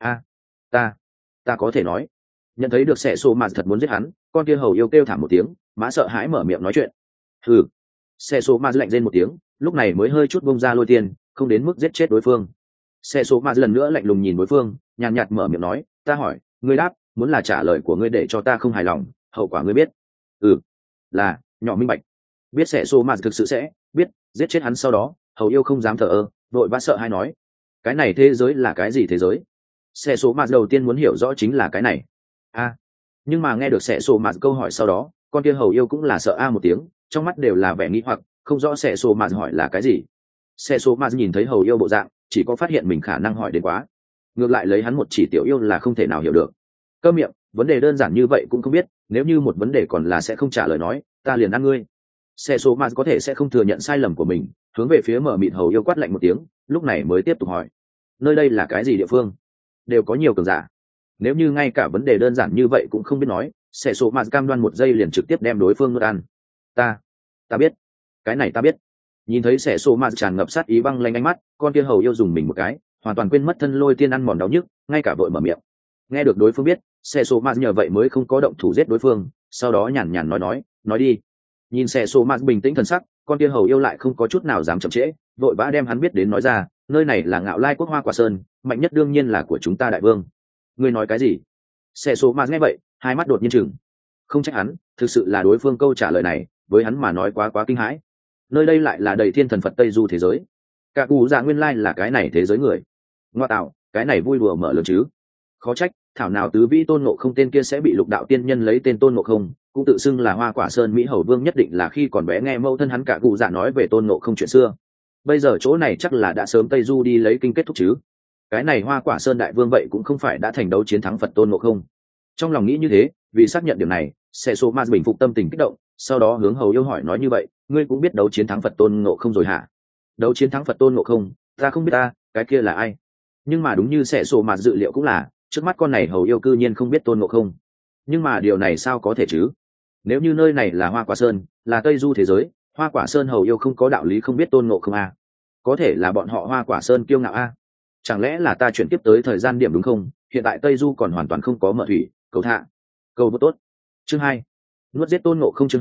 Ta có thể nói. Nhận thấy được xe số ma thật muốn giết hắn, con kia hầu yêu kêu thảm một tiếng, mã sợ hãi mở miệng nói chuyện. Hừ. Xe số ma lạnh rên một tiếng, lúc này mới hơi chút bông ra lôi tiên, không đến mức giết chết đối phương. Xe số ma lần nữa lạnh lùng nhìn đối phương, nhàn nhạt mở miệng nói, ta hỏi, ngươi đáp, muốn là trả lời của ngươi để cho ta không hài lòng, hậu quả ngươi biết. Là nhỏ minh bạch. Biết xe số ma thực sự sẽ biết giết chết hắn, sau đó hầu yêu không dám thờ ơ, vội vã sợ hay nói, cái này thế giới là cái gì thế giới? Xe số ma đầu tiên muốn hiểu rõ chính là cái này. Nhưng mà nghe được xe số ma câu hỏi sau đó, con kia hầu yêu cũng là sợ một tiếng, trong mắt đều là vẻ nghi hoặc, không rõ xe số ma hỏi là cái gì. Xe số ma nhìn thấy hầu yêu bộ dạng, chỉ có phát hiện mình khả năng hỏi đến quá, ngược lại lấy hắn một chỉ tiểu yêu là không thể nào hiểu được. Câm miệng, vấn đề đơn giản như vậy cũng không biết, nếu như một vấn đề còn là sẽ không trả lời nói, ta liền ăn ngươi. Xe số ma có thể sẽ không thừa nhận sai lầm của mình, hướng về phía mở mịt hầu yêu quát lạnh một tiếng, lúc này mới tiếp tục hỏi, nơi đây là cái gì địa phương? Đều có nhiều cường giả, nếu như ngay cả vấn đề đơn giản như vậy cũng không biết nói, xe số ma cam đoan một giây liền trực tiếp đem đối phương nuốt ăn. Ta biết, cái này ta biết. Nhìn thấy xe số ma tràn ngập sát ý băng lanh ánh mắt, con kia hầu yêu dùng mình một cái, hoàn toàn quên mất thân lôi tiên ăn mòn đau nhức, ngay cả vội mở miệng. Nghe được đối phương biết, xe số ma nhờ vậy mới không có động thủ giết đối phương, sau đó nhàn nhàn nói đi. Nhìn xe số ma bình tĩnh thần sắc, con kia hầu yêu lại không có chút nào dám chậm trễ, vội vã đem hắn biết đến nói ra, nơi này là Ngạo Lai quốc Hoa Quả Sơn, mạnh nhất đương nhiên là của chúng ta đại vương. Ngươi nói cái gì? Xe số ma nghe vậy, hai mắt đột nhiên chừng. Không trách hắn, thực sự là đối phương câu trả lời này với hắn mà nói quá kinh hãi. Nơi đây lại là đầy thiên thần Phật Tây Du thế giới, cả cụ dạ nguyên lai là cái này thế giới người. Ngoa tạo, cái này vui đùa mở lớn chứ. Khó trách thảo nào tứ vĩ tôn ngộ không tên kia sẽ bị lục đạo tiên nhân lấy tên tôn ngộ không, cũng tự xưng là Hoa Quả Sơn Mỹ Hầu Vương, nhất định là khi còn bé nghe mẫu thân hắn cả cụ dạ nói về tôn ngộ không chuyện xưa. Bây giờ chỗ này chắc là đã sớm Tây Du đi lấy kinh kết thúc chứ. Cái này Hoa Quả Sơn đại vương vậy cũng không phải đã thành đấu chiến thắng Phật tôn ngộ không. Trong lòng nghĩ như thế, vì xác nhận điều này, sẽ số ma bình phục tâm tình kích động, sau đó hướng hầu yêu hỏi nói, như vậy ngươi cũng biết đấu chiến thắng Phật tôn ngộ không rồi hả? Đấu chiến thắng Phật tôn ngộ không? Ta không biết cái kia là ai? Nhưng mà đúng như sẽ số ma dự liệu cũng là, trước mắt con này hầu yêu cư nhiên không biết tôn ngộ không. Nhưng mà điều này sao có thể chứ? Nếu như nơi này là Hoa Quả Sơn, là Tây Du thế giới, Hoa Quả Sơn hầu yêu không có đạo lý không biết tôn ngộ không có thể là bọn họ Hoa Quả Sơn kiêu ngạo chẳng lẽ là ta chuyển tiếp tới thời gian điểm đúng không? Hiện tại Tây Du còn hoàn toàn không có mở thủy, cầu thả, cầu vô tốt. Chương 2, nuốt giết tôn ngộ không. Chương 2,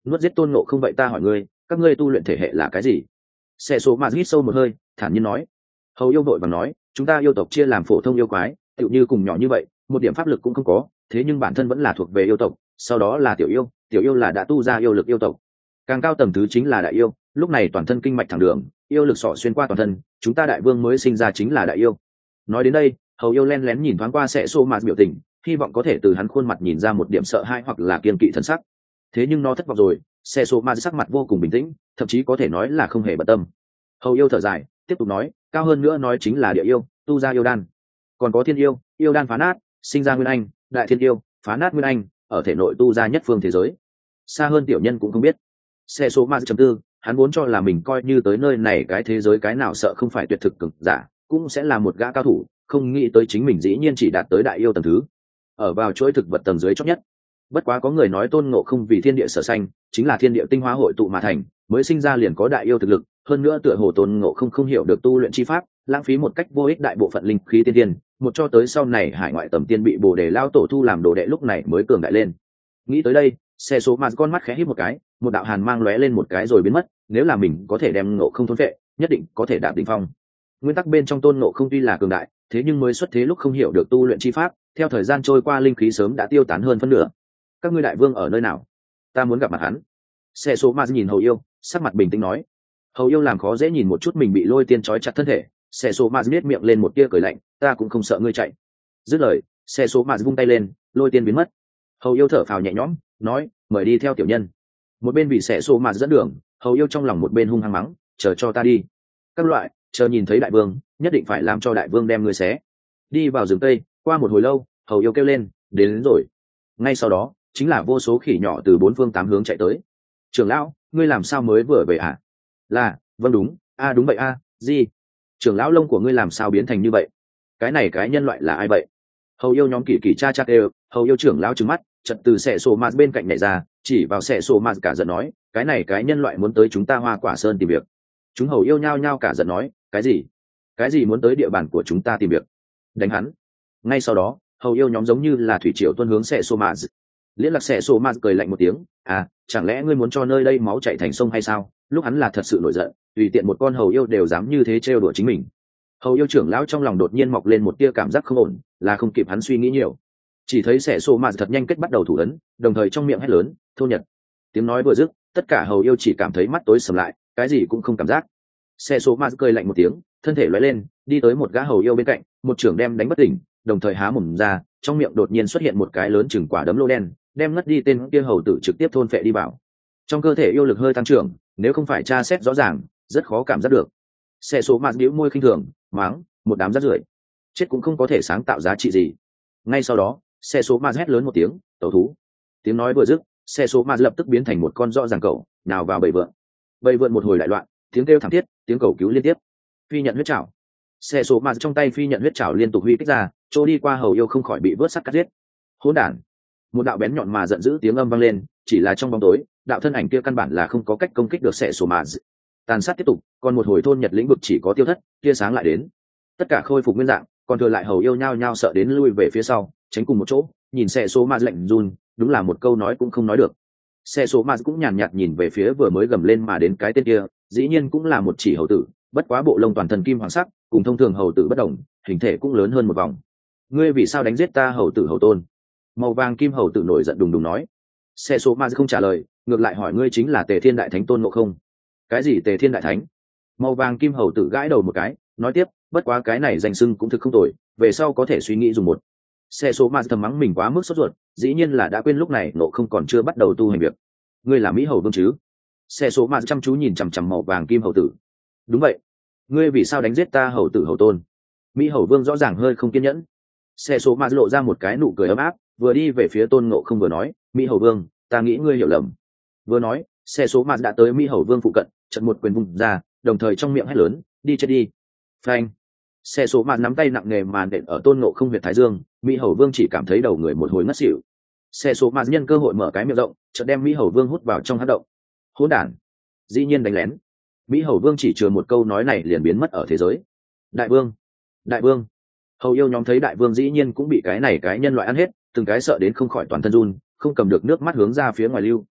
nuốt giết tôn ngộ không. Vậy ta hỏi ngươi, các ngươi tu luyện thể hệ là cái gì? Xe số mà hít sâu một hơi, thản nhiên nói. Hầu yêu vội vàng nói, chúng ta yêu tộc chia làm phổ thông yêu quái, tựu như cùng nhỏ như vậy, một điểm pháp lực cũng không có, thế nhưng bản thân vẫn là thuộc về yêu tộc, sau đó là tiểu yêu là đã tu ra yêu lực yêu tộc, càng cao tầng thứ chính là đại yêu, lúc này toàn thân kinh mạch thẳng đường, yêu lực xỏ xuyên qua toàn thân, chúng ta đại vương mới sinh ra chính là đại yêu. Nói đến đây, hầu yêu len lén nhìn thoáng qua Sẽ Xô Mạt biểu tình, hy vọng có thể từ hắn khuôn mặt nhìn ra một điểm sợ hãi hoặc là kiên kỵ thân sắc. Thế nhưng nó thất vọng rồi, Sẽ Xô Mạt sắc mặt vô cùng bình tĩnh, thậm chí có thể nói là không hề bận tâm. Hầu yêu thở dài, tiếp tục nói, cao hơn nữa nói chính là địa yêu, tu ra yêu đan, còn có thiên yêu, yêu đan phá nát, sinh ra nguyên anh, đại thiên yêu, phá nát nguyên anh, ở thể nội tu ra nhất phương thế giới. Xa hơn tiểu nhân cũng không biết. Xe số ma chấm tư, hắn vốn cho là mình coi như tới nơi này cái thế giới cái nào sợ không phải tuyệt thực cực giả, cũng sẽ là một gã cao thủ, không nghĩ tới chính mình dĩ nhiên chỉ đạt tới đại yêu tầng thứ, ở vào chuỗi thực vật tầng dưới chót nhất. Bất quá có người nói tôn ngộ không vì thiên địa sở sanh, chính là thiên địa tinh hoa hội tụ mà thành, mới sinh ra liền có đại yêu thực lực, hơn nữa tựa hồ tôn ngộ không hiểu được tu luyện chi pháp, lãng phí một cách vô ích đại bộ phận linh khí tiên tiên, một cho tới sau này hải ngoại tầm tiên bị bồ đề lao tổ thu làm đồ đệ lúc này mới cường đại lên. Nghĩ tới đây, xe số mà con mắt khẽ híp một cái, một đạo hàn mang lóe lên một cái rồi biến mất, nếu là mình có thể đem ngộ không thôn vệ, nhất định có thể đạt đỉnh phong. Nguyên tắc bên trong tôn ngộ không tuy là cường đại, thế nhưng mới xuất thế lúc không hiểu được tu luyện chi pháp, theo thời gian trôi qua linh khí sớm đã tiêu tán hơn phân nửa. Các ngươi đại vương ở nơi nào? Ta muốn gặp mặt hắn. Xe số mà nhìn hầu yêu, sắc mặt bình tĩnh nói. Hầu yêu làm khó dễ nhìn một chút mình bị lôi tiên trói chặt thân thể, xe số mà nhếch miệng lên một tia cười lạnh, ta cũng không sợ ngươi chạy. Dứt lời, xe số mà vung tay lên, lôi tiên biến mất. Hầu yêu thở phào nhẹ nhõm, nói, mời đi theo tiểu nhân. Một bên bị xe số mà dẫn đường, hầu yêu trong lòng một bên hung hăng mắng, chờ cho ta đi. Các loại, chờ nhìn thấy đại vương, nhất định phải làm cho đại vương đem ngươi xé. Đi vào rừng tây, qua một hồi lâu, hầu yêu kêu lên, đến rồi. Ngay sau đó, chính là vô số khỉ nhỏ từ bốn phương tám hướng chạy tới. Trưởng lão, ngươi làm sao mới vừa về hả? Là, vâng đúng, đúng vậy gì? Trưởng lão lông của ngươi làm sao biến thành như vậy? Cái này cái nhân loại là ai vậy? Hầu yêu nhóm kỳ kỳ cha cha đều, hầu yêu trưởng lão trừng mắt, chợt từ xẻ sổ mạt bên cạnh nhảy ra, chỉ vào xẻ sổ mạt cả giận nói, cái này cái nhân loại muốn tới chúng ta Hoa Quả Sơn tìm việc. Chúng hầu yêu nhao nhao cả giận nói, cái gì? Cái gì muốn tới địa bàn của chúng ta tìm việc? Đánh hắn! Ngay sau đó, hầu yêu nhóm giống như là thủy triều tuôn hướng xẻ sổ mạt. Liễn Lạc xẻ sổ mạt cười lạnh một tiếng, chẳng lẽ ngươi muốn cho nơi đây máu chảy thành sông hay sao? Lúc hắn là thật sự nổi giận, tùy tiện một con hầu yêu đều dám như thế trêu đùa chính mình. Hầu yêu trưởng lão trong lòng đột nhiên mọc lên một tia cảm giác không ổn, là không kịp hắn suy nghĩ nhiều, chỉ thấy xẻ sổ mạt thật nhanh kết bắt đầu thủ ấn, đồng thời trong miệng hét lớn, thôn nhật. Tiếng nói vừa dứt, tất cả hầu yêu chỉ cảm thấy mắt tối sầm lại, cái gì cũng không cảm giác. Xẻ sổ mạt cười lạnh một tiếng, thân thể lóe lên, đi tới một gã hầu yêu bên cạnh, một trưởng đem đánh bất tỉnh, đồng thời há mồm ra, trong miệng đột nhiên xuất hiện một cái lớn chừng quả đấm lô đen, đem ngất đi tên kia hầu tử trực tiếp thôn phệ đi vào. Trong cơ thể yêu lực hơi tăng trưởng, nếu không phải tra xét rõ ràng, rất khó cảm giác được. Xẻ sổ mạt nhíu môi khinh thường, mắng, một đám rác rưởi, chết cũng không có thể sáng tạo giá trị gì. Ngay sau đó, xe số ma hét lớn một tiếng, tẩu thú. Tiếng nói vừa dứt, xe số ma lập tức biến thành một con rõ ràng cẩu, nào vào bầy vượn. Bầy vượn một hồi đại loạn, tiếng kêu thảm thiết, tiếng cầu cứu liên tiếp. Phi nhận huyết trảo. Xe số ma trong tay phi nhận huyết trảo liên tục huy kích ra, chỗ đi qua hầu yêu không khỏi bị vớt sắt cắt giết. Hỗn đản! Một đạo bén nhọn mà giận dữ tiếng âm vang lên, chỉ là trong bóng tối, đạo thân ảnh kia căn bản là không có cách công kích được xe số ma. Tàn sát tiếp tục, còn một hồi thôn nhật lĩnh vực chỉ có tiêu thất, tia sáng lại đến. Tất cả khôi phục nguyên dạng, còn thừa lại hầu yêu nhao nhao sợ đến lui về phía sau, tránh cùng một chỗ, nhìn xe số ma lạnh run, đúng là một câu nói cũng không nói được. Xe số ma cũng nhàn nhạt nhìn về phía vừa mới gầm lên mà đến cái tên kia, dĩ nhiên cũng là một chỉ hầu tử, bất quá bộ lông toàn thân kim hoàng sắc, cùng thông thường hầu tử bất đồng, hình thể cũng lớn hơn một vòng. Ngươi vì sao đánh giết ta hầu tử hầu tôn? Màu vàng kim hầu tử nổi giận đùng đùng nói. Xe số ma không trả lời, ngược lại hỏi ngươi chính là Tề Thiên Đại Thánh Tôn Ngộ Không? Cái gì Tề Thiên Đại Thánh? Màu vàng kim hầu tử gãi đầu một cái, nói tiếp, bất quá cái này danh xưng cũng thực không tồi, về sau có thể suy nghĩ dùng một. Xe số ma thầm mắng mình quá mức sốt ruột, dĩ nhiên là đã quên lúc này Ngộ Không còn chưa bắt đầu tu hành việc. Ngươi là Mỹ hầu vương chứ? Xe số ma chăm chú nhìn chằm chằm màu vàng kim hầu tử. Đúng vậy. Ngươi vì sao đánh giết ta hầu tử hầu tôn? Mỹ hầu vương rõ ràng hơi không kiên nhẫn. Xe số ma lộ ra một cái nụ cười ấm áp, vừa đi về phía Tôn Ngộ Không vừa nói, Mỹ hầu vương, ta nghĩ ngươi hiểu lầm. Vừa nói, xe số ma đã tới Mỹ hầu vương phụ cận, chợt một quyền vung ra, đồng thời trong miệng hét lớn, đi chết đi. Phanh. Xe số ma nắm tay nặng nề mà nện ở Tôn Ngộ Không huyệt thái dương, Mỹ hầu vương chỉ cảm thấy đầu người một hồi ngất xỉu. Xe số ma nhân cơ hội mở cái miệng rộng, chợt đem Mỹ hầu vương hút vào trong hắc động. Hỗn đản, dĩ nhiên đánh lén. Mỹ hầu vương chỉ chừa một câu nói này liền biến mất ở thế giới. Đại vương, đại vương. Hầu yêu nhóm thấy đại vương dĩ nhiên cũng bị cái này cái nhân loại ăn hết, từng cái sợ đến không khỏi toàn thân run, không cầm được nước mắt hướng ra phía ngoài lưu.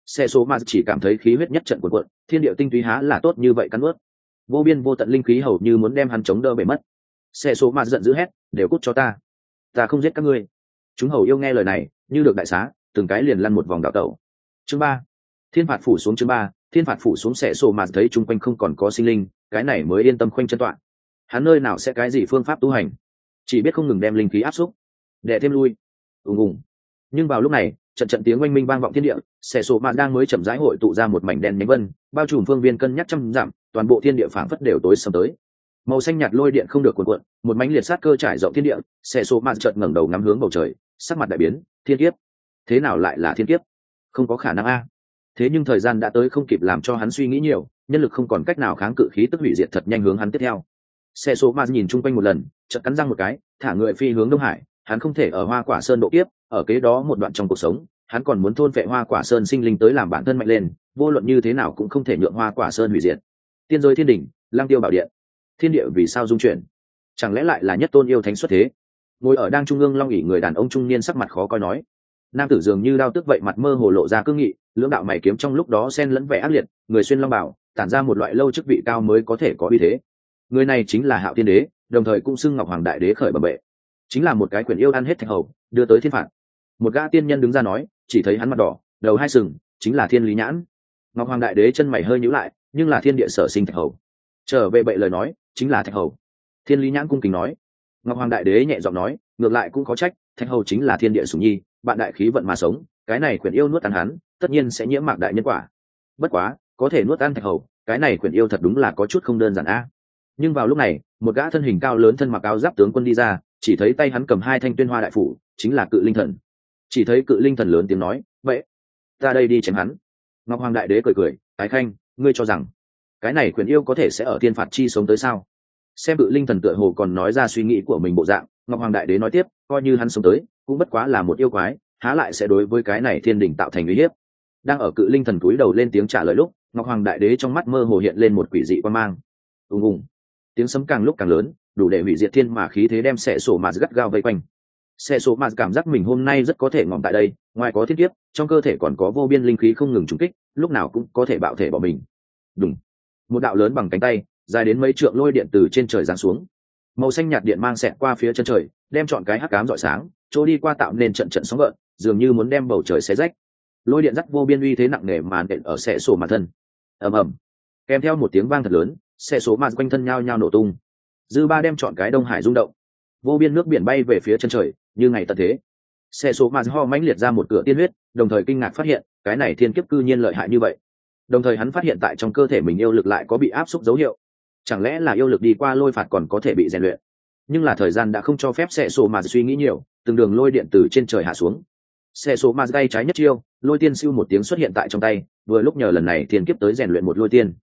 Xe số mà chỉ cảm thấy khí huyết nhất trận cuộn cuộn, thiên địa tinh túy há là tốt như vậy cắn ướt. Vô biên vô tận linh khí hầu như muốn đem hắn chống đỡ bể mất. Xe số mà giận dữ hét, đều cút cho ta, ta không giết các ngươi. Chúng hầu yêu nghe lời này, như được đại xá, từng cái liền lăn một vòng đạo tẩu. Chương 3. Thiên phạt phủ xuống. Chương 3. Thiên phạt phủ xuống. Xe số mà thấy chung quanh không còn có sinh linh, cái này mới yên tâm khoanh chân tọa. Hắn nơi nào sẽ cái gì phương pháp tu hành, chỉ biết không ngừng đem linh khí áp xúc, đè thêm lui. Ùng. Nhưng vào lúc này, trận tiếng oanh minh vang vọng thiên địa, xẻ sổ mạn đang mới chậm rãi hội tụ ra một mảnh đen nhánh vân, bao trùm phương viên cân nhắc trăm dặm, toàn bộ thiên địa phảng phất đều tối sầm tới. Màu xanh nhạt lôi điện không được cuộn cuộn, một mảnh liệt sát cơ trải rộng thiên địa, xẻ sổ mạn chợt ngẩng đầu ngắm hướng bầu trời, sắc mặt đại biến, thiên kiếp. Thế nào lại là thiên kiếp? Không có khả năng a. Thế nhưng thời gian đã tới không kịp làm cho hắn suy nghĩ nhiều, nhân lực không còn cách nào kháng cự khí tức hủy diệt thật nhanh hướng hắn tiếp theo. Xẻ sổ mạn nhìn chung quanh một lần, chợt cắn răng một cái, thả người phi hướng Đông Hải, hắn không thể ở Hoa Quả Sơn độ kiếp, ở kế đó một đoạn trong cuộc sống, hắn còn muốn thôn phệ Hoa Quả Sơn sinh linh tới làm bản thân mạnh lên, vô luận như thế nào cũng không thể nhượng Hoa Quả Sơn hủy diệt. Tiên giới thiên đỉnh, lang tiêu bảo điện, thiên địa vì sao dung chuyển? Chẳng lẽ lại là nhất tôn yêu thánh xuất thế? Ngồi ở đang trung ương long ỷ người đàn ông trung niên sắc mặt khó coi nói. Nam tử dường như đao tức vậy, mặt mơ hồ lộ ra cương nghị, lưỡng đạo mày kiếm trong lúc đó xen lẫn vẻ ác liệt, người xuyên long bảo, tản ra một loại lâu chức vị cao mới có thể có uy thế. Người này chính là Hạo Thiên Đế, đồng thời cũng xưng Ngọc Hoàng Đại Đế khởi bẩm bệ, chính là một cái quyền yêu ăn hết thạch hầu, đưa tới thiên phạt. Một gã tiên nhân đứng ra nói, chỉ thấy hắn mặt đỏ, đầu hai sừng, chính là Thiên Lý Nhãn. Ngọc Hoàng Đại Đế chân mày hơi nhíu lại, nhưng là thiên địa sở sinh thạch hầu. Trở về bệ lời nói, chính là thạch hầu. Thiên Lý Nhãn cung kính nói. Ngọc Hoàng Đại Đế nhẹ giọng nói, ngược lại cũng có trách, thạch hầu chính là thiên địa sủng nhi, bạn đại khí vận mà sống, cái này quyền yêu nuốt ăn hắn, tất nhiên sẽ nhiễm mạc đại nhân quả. Bất quá, có thể nuốt ăn thạch hầu, cái này quyền yêu thật đúng là có chút không đơn giản a. Nhưng vào lúc này, một gã thân hình cao lớn thân mặc áo giáp tướng quân đi ra, chỉ thấy tay hắn cầm hai thanh tuyên hoa đại phủ, chính là Cự Linh Thần. Chỉ thấy Cự Linh Thần lớn tiếng nói, vậy ta đây đi chém hắn. Ngọc Hoàng Đại Đế cười cười, Ái Khanh, ngươi cho rằng cái này quyền yêu có thể sẽ ở thiên phạt chi sống tới sao? Xem Cự Linh Thần tựa hồ còn nói ra suy nghĩ của mình bộ dạng, Ngọc Hoàng Đại Đế nói tiếp, coi như hắn sống tới, cũng bất quá là một yêu quái, há lại sẽ đối với cái này thiên đình tạo thành uy hiếp. Đang ở Cự Linh Thần cúi đầu lên tiếng trả lời lúc, Ngọc Hoàng Đại Đế trong mắt mơ hồ hiện lên một quỷ dị quan mang. Ùng. Tiếng sấm càng lúc càng lớn, đủ để hủy diệt thiên mà khí thế đem xẻ sổ mà gắt gao vây quanh. Xẻ sổ mà cảm giác mình hôm nay rất có thể ngỏm tại đây, ngoài có thiên kiếp, trong cơ thể còn có vô biên linh khí không ngừng trúng kích, lúc nào cũng có thể bạo thể bỏ mình. Đùng. Một đạo lớn bằng cánh tay, dài đến mấy trượng lôi điện từ trên trời giáng xuống. Màu xanh nhạt điện mang xẹt qua phía chân trời, đem trọn cái hắc ám rọi sáng, chỗ đi qua tạo nên trận trận sóng gợn, dường như muốn đem bầu trời xé rách. Lôi điện dắt vô biên uy thế nặng nề màn đện ở xẻ sổ mà thân. Ầm ầm. Kèm theo một tiếng vang thật lớn, xe số màn quanh thân nhao nhao nổ tung, dư ba đem chọn cái Đông Hải rung động, vô biên nước biển bay về phía chân trời như ngày tận thế. Xe số màn ho mãnh liệt ra một cửa tiên huyết, đồng thời kinh ngạc phát hiện cái này thiên kiếp cư nhiên lợi hại như vậy. Đồng thời hắn phát hiện tại trong cơ thể mình yêu lực lại có bị áp xúc dấu hiệu, chẳng lẽ là yêu lực đi qua lôi phạt còn có thể bị rèn luyện? Nhưng là thời gian đã không cho phép xe số màn suy nghĩ nhiều, từng đường lôi điện từ trên trời hạ xuống. Xe số màn tay trái nhất chiêu, lôi tiên siêu một tiếng xuất hiện tại trong tay, vừa lúc nhờ lần này thiên kiếp tới rèn luyện một lôi tiên.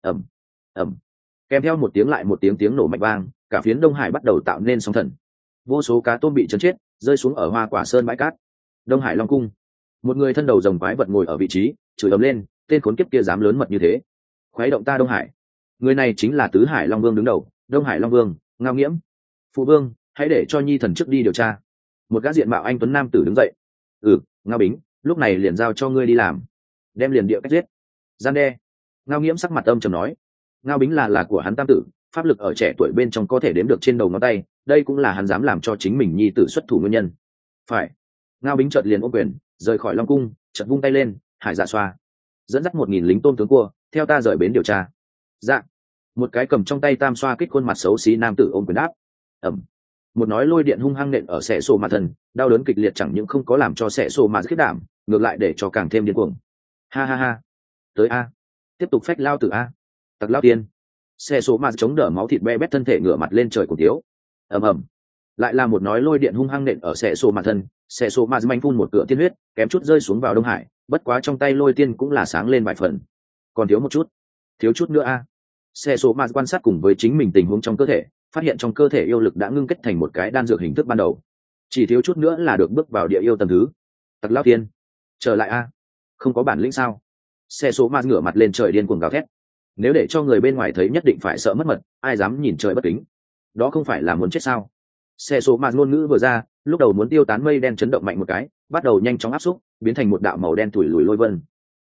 Ầm. Kèm theo một tiếng lại một tiếng nổ mạnh vang, cả phiến Đông Hải bắt đầu tạo nên sóng thần, vô số cá tôm bị chấn chết, rơi xuống ở Hoa Quả Sơn bãi cát. Đông Hải Long Cung, một người thân đầu rồng quái vật ngồi ở vị trí, chửi ầm lên, tên khốn kiếp kia dám lớn mật như thế, khuấy động ta Đông Hải. Người này chính là Tứ Hải Long Vương đứng đầu, Đông Hải Long Vương Ngao Nghiễm. Phụ vương, hãy để cho nhi thần trước đi điều tra. Một gã diện mạo anh tuấn nam tử đứng dậy. Ngao Bính, lúc này liền giao cho ngươi đi làm, đem liền địa cách giết. Gian đe. Ngao Nghiễm sắc mặt âm trầm nói. Ngao Bính là của hắn tam tử, pháp lực ở trẻ tuổi bên trong có thể đếm được trên đầu ngón tay, đây cũng là hắn dám làm cho chính mình nhi tử xuất thủ nguyên nhân. Phải. Ngao Bính chợt liền ôm quyền, rời khỏi Long Cung, chợt vung tay lên, hải dạ xoa, dẫn dắt 1000 lính tôn tướng cua, theo ta rời bến điều tra. Dạ. Một cái cầm trong tay tam xoa kích khuôn mặt xấu xí nam tử ôm quyền đáp. Ẩm. Một nói lôi điện hung hăng nện ở xẻ sổ mà thần, đau đớn kịch liệt chẳng những không có làm cho xẻ sổ mà khiết đảm, ngược lại để cho càng thêm điên cuồng. Ha ha ha. Tới a. Tiếp tục phách lao tử a. Tặc lao tiên. Xe số mà chống đỡ máu thịt be bét thân thể ngửa mặt lên trời cùng thiếu. Ầm. Lại là một nói lôi điện hung hăng nện ở xe số mà thân, xe số mà manh phun một cửa tiên huyết, kém chút rơi xuống vào Đông Hải, bất quá trong tay lôi tiên cũng là sáng lên vài phần. Còn thiếu một chút, thiếu chút nữa a. Xe số mà quan sát cùng với chính mình tình huống trong cơ thể, phát hiện trong cơ thể yêu lực đã ngưng kết thành một cái đan dược hình thức ban đầu, chỉ thiếu chút nữa là được bước vào địa yêu tầng thứ. Tặc lao tiên, trở lại a. Không có bản lĩnh sao? Xe số mà ngửa mặt lên trời điên cuồng gào thét. Nếu để cho người bên ngoài thấy nhất định phải sợ mất mật, ai dám nhìn trời bất kính, đó không phải là muốn chết sao? Xe số mà ngôn ngữ vừa ra, lúc đầu muốn tiêu tán mây đen chấn động mạnh một cái, bắt đầu nhanh chóng áp xúc, biến thành một đạo màu đen tủi lùi lôi vân.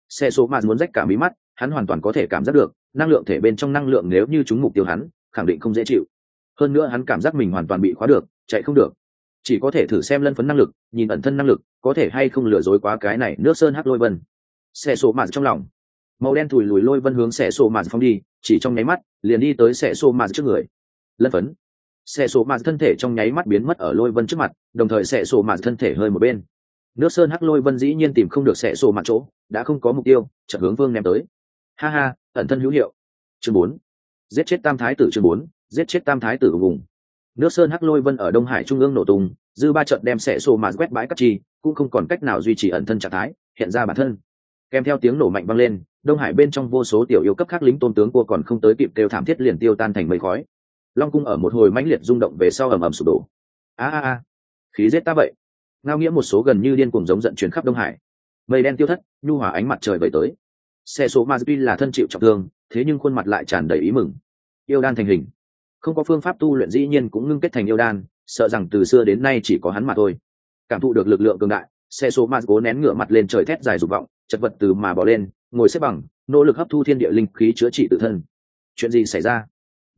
Xe số mà muốn rách cả mí mắt, hắn hoàn toàn có thể cảm giác được năng lượng thể bên trong năng lượng nếu như chúng mục tiêu hắn khẳng định không dễ chịu. Hơn nữa hắn cảm giác mình hoàn toàn bị khóa được, chạy không được. Chỉ có thể thử xem lân phấn năng lực, nhìn ẩn thân năng lực có thể hay không lừa dối quá cái này nước sơn hắc lôi vân. Xe số mà trong lòng màu đen thùi lùi lôi vân hướng xe số mà phóng đi, chỉ trong nháy mắt liền đi tới xe số mà trước người. Lân phấn. Xe số mà thân thể trong nháy mắt biến mất ở lôi vân trước mặt, đồng thời xe số mà thân thể hơi một bên. Nước sơn hắc lôi vân dĩ nhiên tìm không được xe số mà chỗ, đã không có mục tiêu, chợt hướng vương ném tới. Ha ha, ẩn thân hữu hiệu. Chương 4. Giết chết tam thái tử. Chương 4. Giết chết tam thái tử vùng. Nước sơn hắc lôi vân ở Đông Hải trung ương nổ tung, dư ba trận đem xe số mà quét bãi cắt chi, cũng không còn cách nào duy trì ẩn thân trạng thái, hiện ra bản thân. Kèm theo tiếng nổ mạnh vang lên, Đông Hải bên trong vô số tiểu yêu cấp khác lính tôn tướng cua còn không tới kịp kêu thảm thiết liền tiêu tan thành mây khói. Long cung ở một hồi mãnh liệt rung động về sau ầm ầm sụp đổ. A, khí giết ta vậy. Ngao Nghĩa một số gần như điên cuồng giống giận truyền khắp Đông Hải. Mây đen tiêu thất, nhu hòa ánh mặt trời vẩy tới. Xe số ma tuy là thân chịu trọng thương, thế nhưng khuôn mặt lại tràn đầy ý mừng. Yêu đan thành hình. Không có phương pháp tu luyện dĩ nhiên cũng ngưng kết thành yêu đan, sợ rằng từ xưa đến nay chỉ có hắn mà thôi. Cảm thụ được lực lượng cường đại, xe số ma cố nén ngửa mặt lên trời thét dài dục vọng, chật vật từ mà bỏ lên, ngồi xếp bằng, nỗ lực hấp thu thiên địa linh khí chữa trị tự thân. Chuyện gì xảy ra?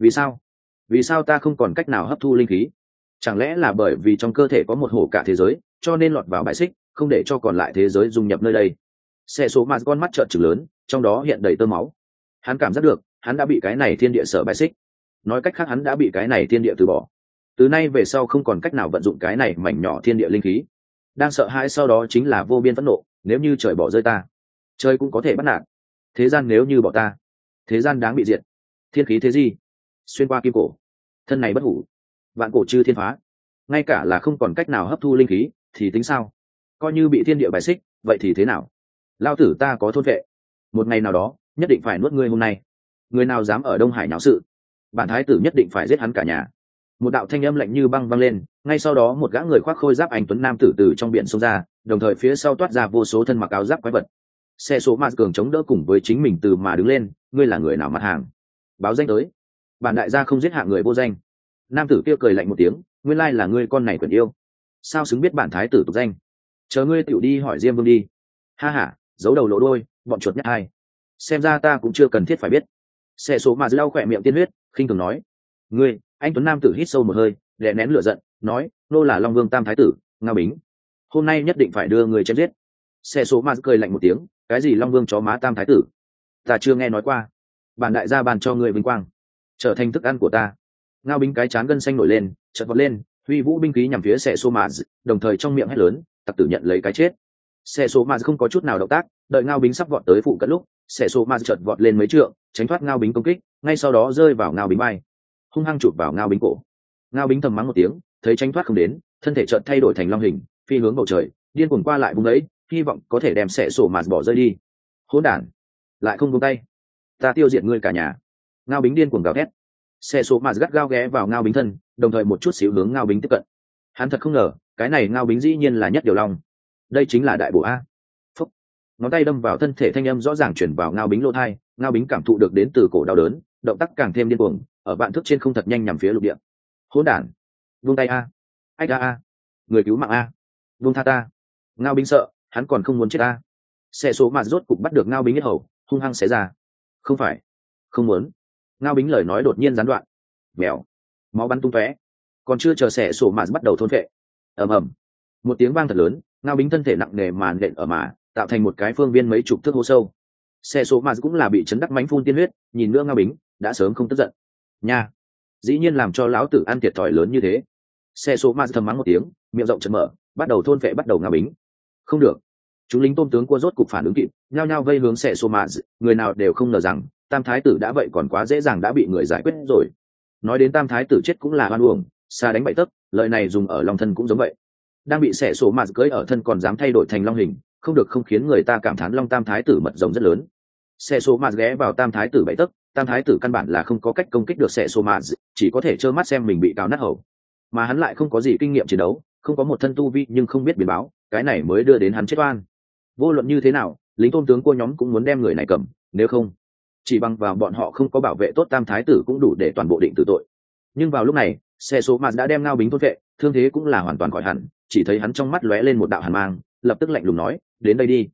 Vì sao ta không còn cách nào hấp thu linh khí? Chẳng lẽ là bởi vì trong cơ thể có một hổ cả thế giới, cho nên lọt vào bãi xích, không để cho còn lại thế giới dung nhập nơi đây? Xe số ma con mắt trợn trừng lớn, trong đó hiện đầy tơ máu. Hắn cảm giác được, hắn đã bị cái này thiên địa sở bãi xích. Nói cách khác hắn đã bị cái này thiên địa từ bỏ. Từ nay về sau không còn cách nào vận dụng cái này mảnh nhỏ thiên địa linh khí. Đang sợ hãi sau đó chính là vô biên phẫn nộ, nếu như trời bỏ rơi ta, trời cũng có thể bắt nạt. Thế gian nếu như bỏ ta, thế gian đáng bị diệt. Thiên khí thế gì? Xuyên qua kim cổ, thân này bất hủ, vạn cổ chư thiên phá. Ngay cả là không còn cách nào hấp thu linh khí thì tính sao? Coi như bị thiên địa bài xích, vậy thì thế nào? Lao tử ta có thôn vệ, một ngày nào đó nhất định phải nuốt ngươi hôm nay. Người nào dám ở Đông Hải náo sự, bản thái tử nhất định phải giết hắn cả nhà. Một đạo thanh âm lạnh như băng vang lên, ngay sau đó một gã người khoác khôi giáp anh tuấn nam tử từ trong biển xông ra, đồng thời phía sau toát ra vô số thân mặc áo giáp quái vật. Xe số ma cường chống đỡ cùng với chính mình từ mà đứng lên. Ngươi là người nào mặt hàng? Báo danh tới. Bản đại gia không giết hạ người vô danh. Nam tử kia cười lạnh một tiếng, nguyên lai là ngươi con này quyền yêu, sao xứng biết bản thái tử tục danh? Chờ ngươi tiểu đi hỏi Diêm Vương đi. Ha ha, giấu đầu lộ đôi, bọn chuột nhất hai. Xem ra ta cũng chưa cần thiết phải biết. Xe số mà lau khỏe miệng tiên huyết, khinh thường nói. Ngươi, anh tuấn nam tử hít sâu một hơi, đè nén lửa giận, nói, nô là Long Vương tam thái tử, Ngao Bính. Hôm nay nhất định phải đưa người chém giết. Xe số mà cười lạnh một tiếng, cái gì Long Vương chó má tam thái tử? Ta chưa nghe nói qua. Bản đại gia bàn cho người vinh quang, trở thành thức ăn của ta. Ngao Bính cái chán gân xanh nổi lên, chợt vọt lên, huy vũ binh khí nhằm phía xe số mà, đồng thời trong miệng hét lớn, tặc tử nhận lấy cái chết. Xe số mà không có chút nào động tác, đợi Ngao Bính sắp vọt tới phụ cận lúc, xe số mà chợt vọt lên mấy trượng, tránh thoát Ngao Bính công kích, ngay sau đó rơi vào Ngao Bính bay, hung hăng chụp vào Ngao Bính cổ. Ngao Bính thầm mắng một tiếng, thấy tránh thoát không đến, thân thể chợt thay đổi thành long hình, phi hướng bầu trời, điên cuồng qua lại vùng ấy, hy vọng có thể đem xe số mà bỏ rơi đi. Hỗn đản, lại không buông tay, ta tiêu diệt ngươi cả nhà. Ngao Bính điên cuồng gào thét. Xe số mà gắt gao ghé vào Ngao Bính thân, đồng thời một chút xíu hướng Ngao Bính tiếp cận. Hắn thật không ngờ, cái này Ngao Bính dĩ nhiên là nhất điều long. Đây chính là đại bổ a. Phúc. Ngón tay đâm vào thân thể, thanh âm rõ ràng chuyển vào Ngao Bính lỗ tai. Ngao Bính cảm thụ được đến từ cổ đau đớn, động tác càng thêm điên cuồng, ở vạn thước trên không thật nhanh nhằm phía lục địa. Hỗn đản, buông tay a. Ách a, người cứu mạng a, buông tha ta. Ngao Bính sợ, hắn còn không muốn chết a. Xe số mà rốt cục bắt được Ngao Bính hết hầu, hung hăng xé ra. Không phải, không muốn. Ngao Bính lời nói đột nhiên gián đoạn. Mèo, máu bắn tung tóe, còn chưa chờ xẻ sổ mà bắt đầu thôn vệ. Ầm ầm, một tiếng vang thật lớn, Ngao Bính thân thể nặng nề màn nện ở mà, tạo thành một cái phương viên mấy chục thước hố sâu. Xẻ sổ mà cũng là bị chấn đắc mánh phun tiên huyết, nhìn nữa Ngao Bính đã sớm không tức giận. Nha, dĩ nhiên làm cho lão tử ăn thiệt thòi lớn như thế. Xẻ sổ mà thầm mắng một tiếng, miệng rộng chợt mở, bắt đầu thôn vệ bắt đầu Ngao Bính. Không được, chúng lính tôm tướng cua rốt cục phản ứng kịp, nhao nhao vây hướng xẻ sổ mà, người nào đều không ngờ rằng tam thái tử đã vậy còn quá dễ dàng đã bị người giải quyết rồi. Nói đến tam thái tử chết cũng là oan uổng, xa đánh bậy tấc, lợi này dùng ở long thân cũng giống vậy. Đang bị xẻ sổ mà cưỡi ở thân còn dám thay đổi thành long hình, không được không khiến người ta cảm thán long tam thái tử mật rồng rất lớn. Xẻ sổ mà ghé vào tam thái tử bậy tấc, tam thái tử căn bản là không có cách công kích được xẻ sổ mà, chỉ có thể trơ mắt xem mình bị cào nát hầu. Mà hắn lại không có gì kinh nghiệm chiến đấu, không có một thân tu vi nhưng không biết biến báo, cái này mới đưa đến hắn chết oan. Vô luận như thế nào, lính tôm tướng cua nhóm cũng muốn đem người này cầm, nếu không chỉ bằng vào bọn họ không có bảo vệ tốt tam thái tử cũng đủ để toàn bộ định tử tội. Nhưng vào lúc này xe số mạt đã đem Ngao Bính thôn vệ, thương thế cũng là hoàn toàn khỏi hẳn, chỉ thấy hắn trong mắt lóe lên một đạo hàn mang, lập tức lạnh lùng nói, đến đây đi.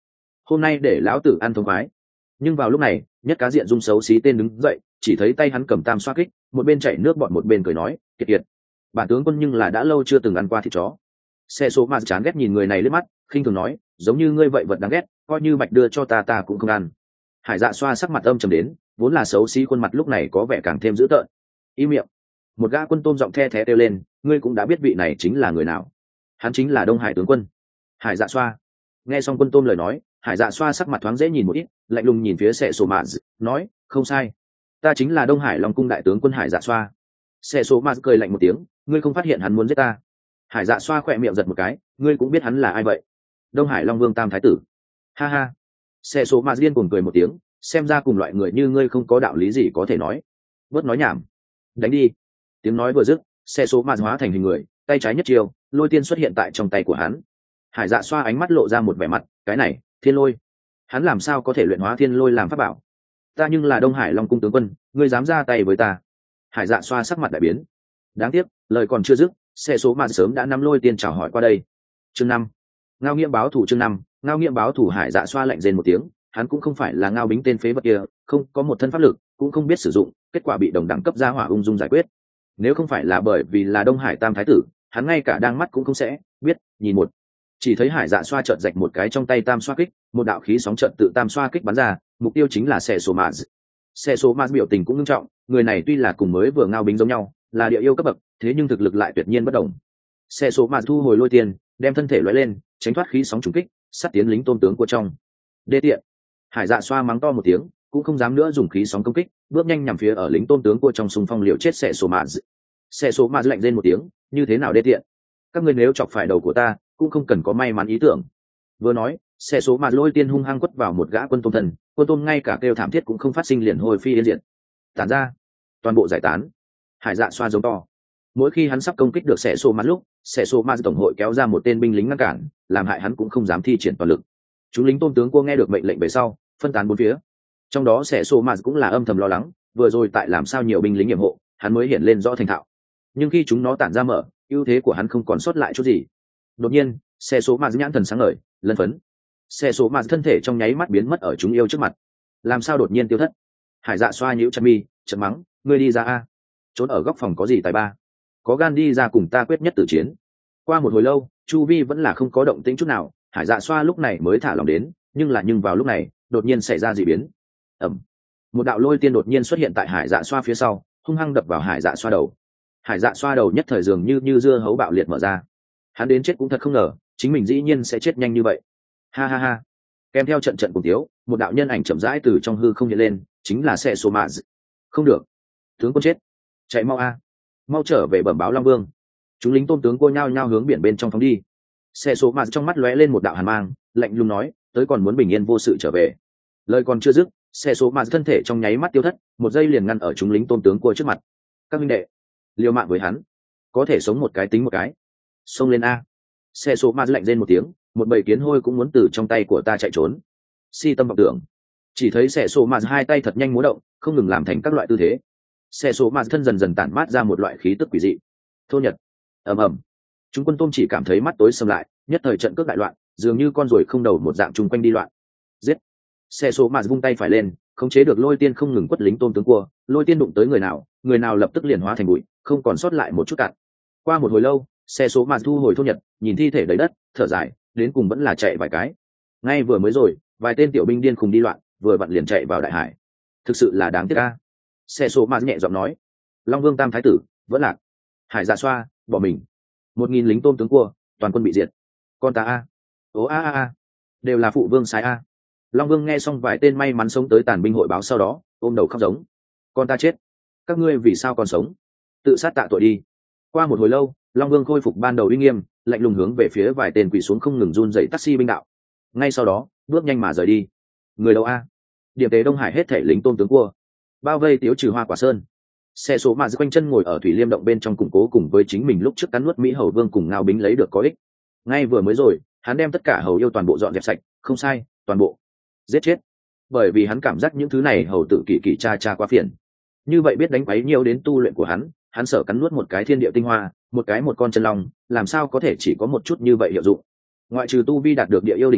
hôm nay để lão tử ăn thống khoái. Nhưng vào lúc này nhất cá diện dung xấu xí tên đứng dậy, chỉ thấy tay hắn cầm tam xoa kích, một bên chảy nước bọn một bên cười nói, kiệt kiệt, bản tướng quân nhưng là đã lâu chưa từng ăn qua thịt chó. Xe số mà chán ghét nhìn người này liếc mắt, khinh thường nói, giống như ngươi vậy vật đáng ghét, coi như bạch đưa cho ta cũng không ăn. Hải Dạ xoa sắc mặt âm trầm đến, vốn là xấu xí khuôn mặt lúc này có vẻ càng thêm dữ tợn. Im miệng. Một gã quân tôm giọng the thé kêu lên, ngươi cũng đã biết vị này chính là người nào. Hắn chính là Đông Hải tướng quân. Hải Dạ xoa. Nghe xong quân tôm lời nói, Hải Dạ xoa sắc mặt thoáng dễ nhìn một ít, lạnh lùng nhìn phía Sệ Sổ Mạ, nói, không sai, ta chính là Đông Hải Long cung đại tướng quân Hải Dạ xoa. Sệ Sổ Mạ cười lạnh một tiếng, ngươi không phát hiện hắn muốn giết ta? Hải Dạ xoa khỏe miệng giật một cái, ngươi cũng biết hắn là ai vậy? Đông Hải Long Vương Tam Thái tử. Ha ha. Sệ Sổ Mạ điên cuồng cười một tiếng, xem ra cùng loại người như ngươi không có đạo lý gì có thể nói. Bớt nói nhảm, đánh đi. Tiếng nói vừa dứt, Sệ Sổ Mạ hóa thành hình người, tay trái nhất chiều, lôi tiên xuất hiện tại trong tay của hắn. Hải Dạ xoa ánh mắt lộ ra một vẻ mặt, cái này, thiên lôi, hắn làm sao có thể luyện hóa thiên lôi làm pháp bảo? Ta nhưng là Đông Hải Long cung tướng quân, ngươi dám ra tay với ta? Hải Dạ xoa sắc mặt đại biến. Đáng tiếc, lời còn chưa dứt, Sệ Số Mạt sớm đã nắm lôi tiên chào hỏi qua đây. Chương 5. Ngao Nghiễm báo thủ. Chương 5. Ngao Nghiễm báo thủ. Hải Dạ xoa lạnh rên một tiếng, hắn cũng không phải là Ngao Bính tên phế vật kia, không có một thân pháp lực, cũng không biết sử dụng, kết quả bị đồng đẳng cấp gia hỏa ung dung giải quyết. Nếu không phải là bởi vì là Đông Hải Tam Thái tử, hắn ngay cả đang mắt cũng không sẽ biết. Nhìn một, chỉ thấy Hải Dạ xoa chợt rạch một cái trong tay tam xoa kích, một đạo khí sóng chợt tự tam xoa kích bắn ra, mục tiêu chính là Sệ Số Mạt. Sệ Số Mạt biểu tình cũng nghiêm trọng, người này tuy là cùng mới vừa Ngao Bính giống nhau, là địa yêu cấp bậc, thế nhưng thực lực lại tuyệt nhiên bất đồng. Sệ Số Mạt thu hồi lôi tiền, đem thân thể lóe lên, tránh thoát khí sóng trùng kích, sát tiến lính tôn tướng của trong. Đê tiện. Hải Dạ xoa mắng to một tiếng, cũng không dám nữa dùng khí sóng công kích, bước nhanh nhằm phía ở lính tôn tướng của trong xung phong liều chết Sệ Số Mạt. Sệ Số Mạt lạnh rên một tiếng, như thế nào đê tiện? Các ngươi nếu chọc phải đầu của ta, cũng không cần có may mắn ý tưởng. Vừa nói, Sệ Số Mạt lôi tiên hung hăng quất vào một gã quân tôm thần, quân tôm ngay cả kêu thảm thiết cũng không phát sinh, liền hồi phi yên diệt. Tản ra, toàn bộ giải tán. Hải Dạ xoa giống to. Mỗi khi hắn sắp công kích được Sệ Số Mạt lúc, Sệ Số Mạt tổng hội kéo ra một tên binh lính ngăn cản, làm hại hắn cũng không dám thi triển toàn lực. Chúng lính tôn tướng cô nghe được mệnh lệnh về sau, phân tán bốn phía. Trong đó Sệ Số Mạt cũng là âm thầm lo lắng, vừa rồi tại làm sao nhiều binh lính nhiệm hộ, hắn mới hiện lên rõ thành thạo. Nhưng khi chúng nó tản ra mở, ưu thế của hắn không còn sót lại chút gì. Đột nhiên, Sệ Số Mạt nhãn thần sáng ngời, lân phấn. Sệ Số Mạt thân thể trong nháy mắt biến mất ở chúng yêu trước mặt. Làm sao đột nhiên tiêu thất? Hải Dạ xoa nhíu chặt mi, chợt mắng, ngươi đi ra a, trốn ở góc phòng có gì tài ba, có gan đi ra cùng ta quyết nhất tử chiến. Qua một hồi lâu, chu vi vẫn là không có động tĩnh chút nào, Hải Dạ xoa lúc này mới thả lòng đến, nhưng vào lúc này đột nhiên xảy ra dị biến. Ầm, một đạo lôi tiên đột nhiên xuất hiện tại Hải Dạ xoa phía sau, hung hăng đập vào Hải Dạ xoa đầu. Hải Dạ xoa đầu nhất thời dường như dưa hấu bạo liệt mở ra. Hắn đến chết cũng thật không ngờ, chính mình dĩ nhiên sẽ chết nhanh như vậy. Ha ha ha. Kèm theo trận cùng tiếu, một đạo nhân ảnh chậm rãi từ trong hư không hiện lên, chính là Sệ Số Mạt. Không được, tướng quân chết, chạy mau a, mau trở về bẩm báo Long Vương. Chúng lính tôn tướng cô nhao nhao hướng biển bên trong phóng đi. Sệ Số Mạt trong mắt lóe lên một đạo hàn mang, lạnh lùng nói, tới còn muốn bình yên vô sự trở về. Lời còn chưa dứt, Sệ Số Mạt thân thể trong nháy mắt tiêu thất, một giây liền ngăn ở chúng lính tôn tướng cô trước mặt. Các minh đệ, liều mạng với hắn, có thể sống một cái tính một cái. Xông lên a. Sệ Số Mạt lạnh rên một tiếng, một bầy kiến hôi cũng muốn từ trong tay của ta chạy trốn. Si tâm vọng tưởng. Chỉ thấy Sệ Số Mạt hai tay thật nhanh múa động, không ngừng làm thành các loại tư thế. Sệ Số Mạt thân dần dần tản mát ra một loại khí tức quỷ dị. Thô nhật. Ầm ầm. Chúng quân tôm chỉ cảm thấy mắt tối sầm lại, nhất thời trận cước đại loạn, dường như con ruồi không đầu một dạng chung quanh đi loạn. Giết. Sệ Số Mạt vung tay phải lên, khống chế được lôi tiên không ngừng quất lính tôm tướng cua, lôi tiên đụng tới người nào lập tức liền hóa thành bụi, không còn sót lại một chút cạn. Qua một hồi lâu, Sệ Số Mạt thu hồi thô nhật, nhìn thi thể đầy đất, thở dài, đến cùng vẫn là chạy vài cái. Ngay vừa mới rồi, vài tên tiểu binh điên cùng đi loạn, vừa vặn liền chạy vào đại hải. Thực sự là đáng tiếc a. Sệ Số Mạt nhẹ giọng nói, Long Vương Tam Thái tử vẫn lạc. Hải Dạ xoa bỏ mình, 1000 lính tôm tướng cua, toàn quân bị diệt. Con ta a, ố a, đều là phụ vương sai a. Long Vương nghe xong vài tên may mắn sống tới tàn binh hội báo sau đó, ôm đầu khóc giống, con ta chết, các ngươi vì sao còn sống? Tự sát tạ tội đi. Qua một hồi lâu, Long Vương khôi phục ban đầu uy nghiêm, lạnh lùng hướng về phía vài tên quỳ xuống không ngừng run dậy taxi binh đạo. Ngay sau đó, bước nhanh mà rời đi. Người đâu a? Điểm tế Đông Hải hết thể lính tôm tướng cua, bao vây tiếu trừ Hoa Quả Sơn. Sệ Số Mạt quanh chân ngồi ở thủy liêm động bên trong củng cố cùng với chính mình lúc trước cắn nuốt Mỹ Hầu Vương cùng Ngao Bính lấy được có ích. Ngay vừa mới rồi, hắn đem tất cả hầu yêu toàn bộ dọn dẹp sạch, không sai, toàn bộ giết chết. Bởi vì hắn cảm giác những thứ này hầu tự kỷ cha quá phiền. Như vậy biết đánh quấy nhiều đến tu luyện của hắn sợ cắn nuốt một cái thiên địa tinh hoa, một con chân long, làm sao có thể chỉ có một chút như vậy hiệu dụng. Ngoại trừ tu vi đạt được địa yêu đỉnh phong,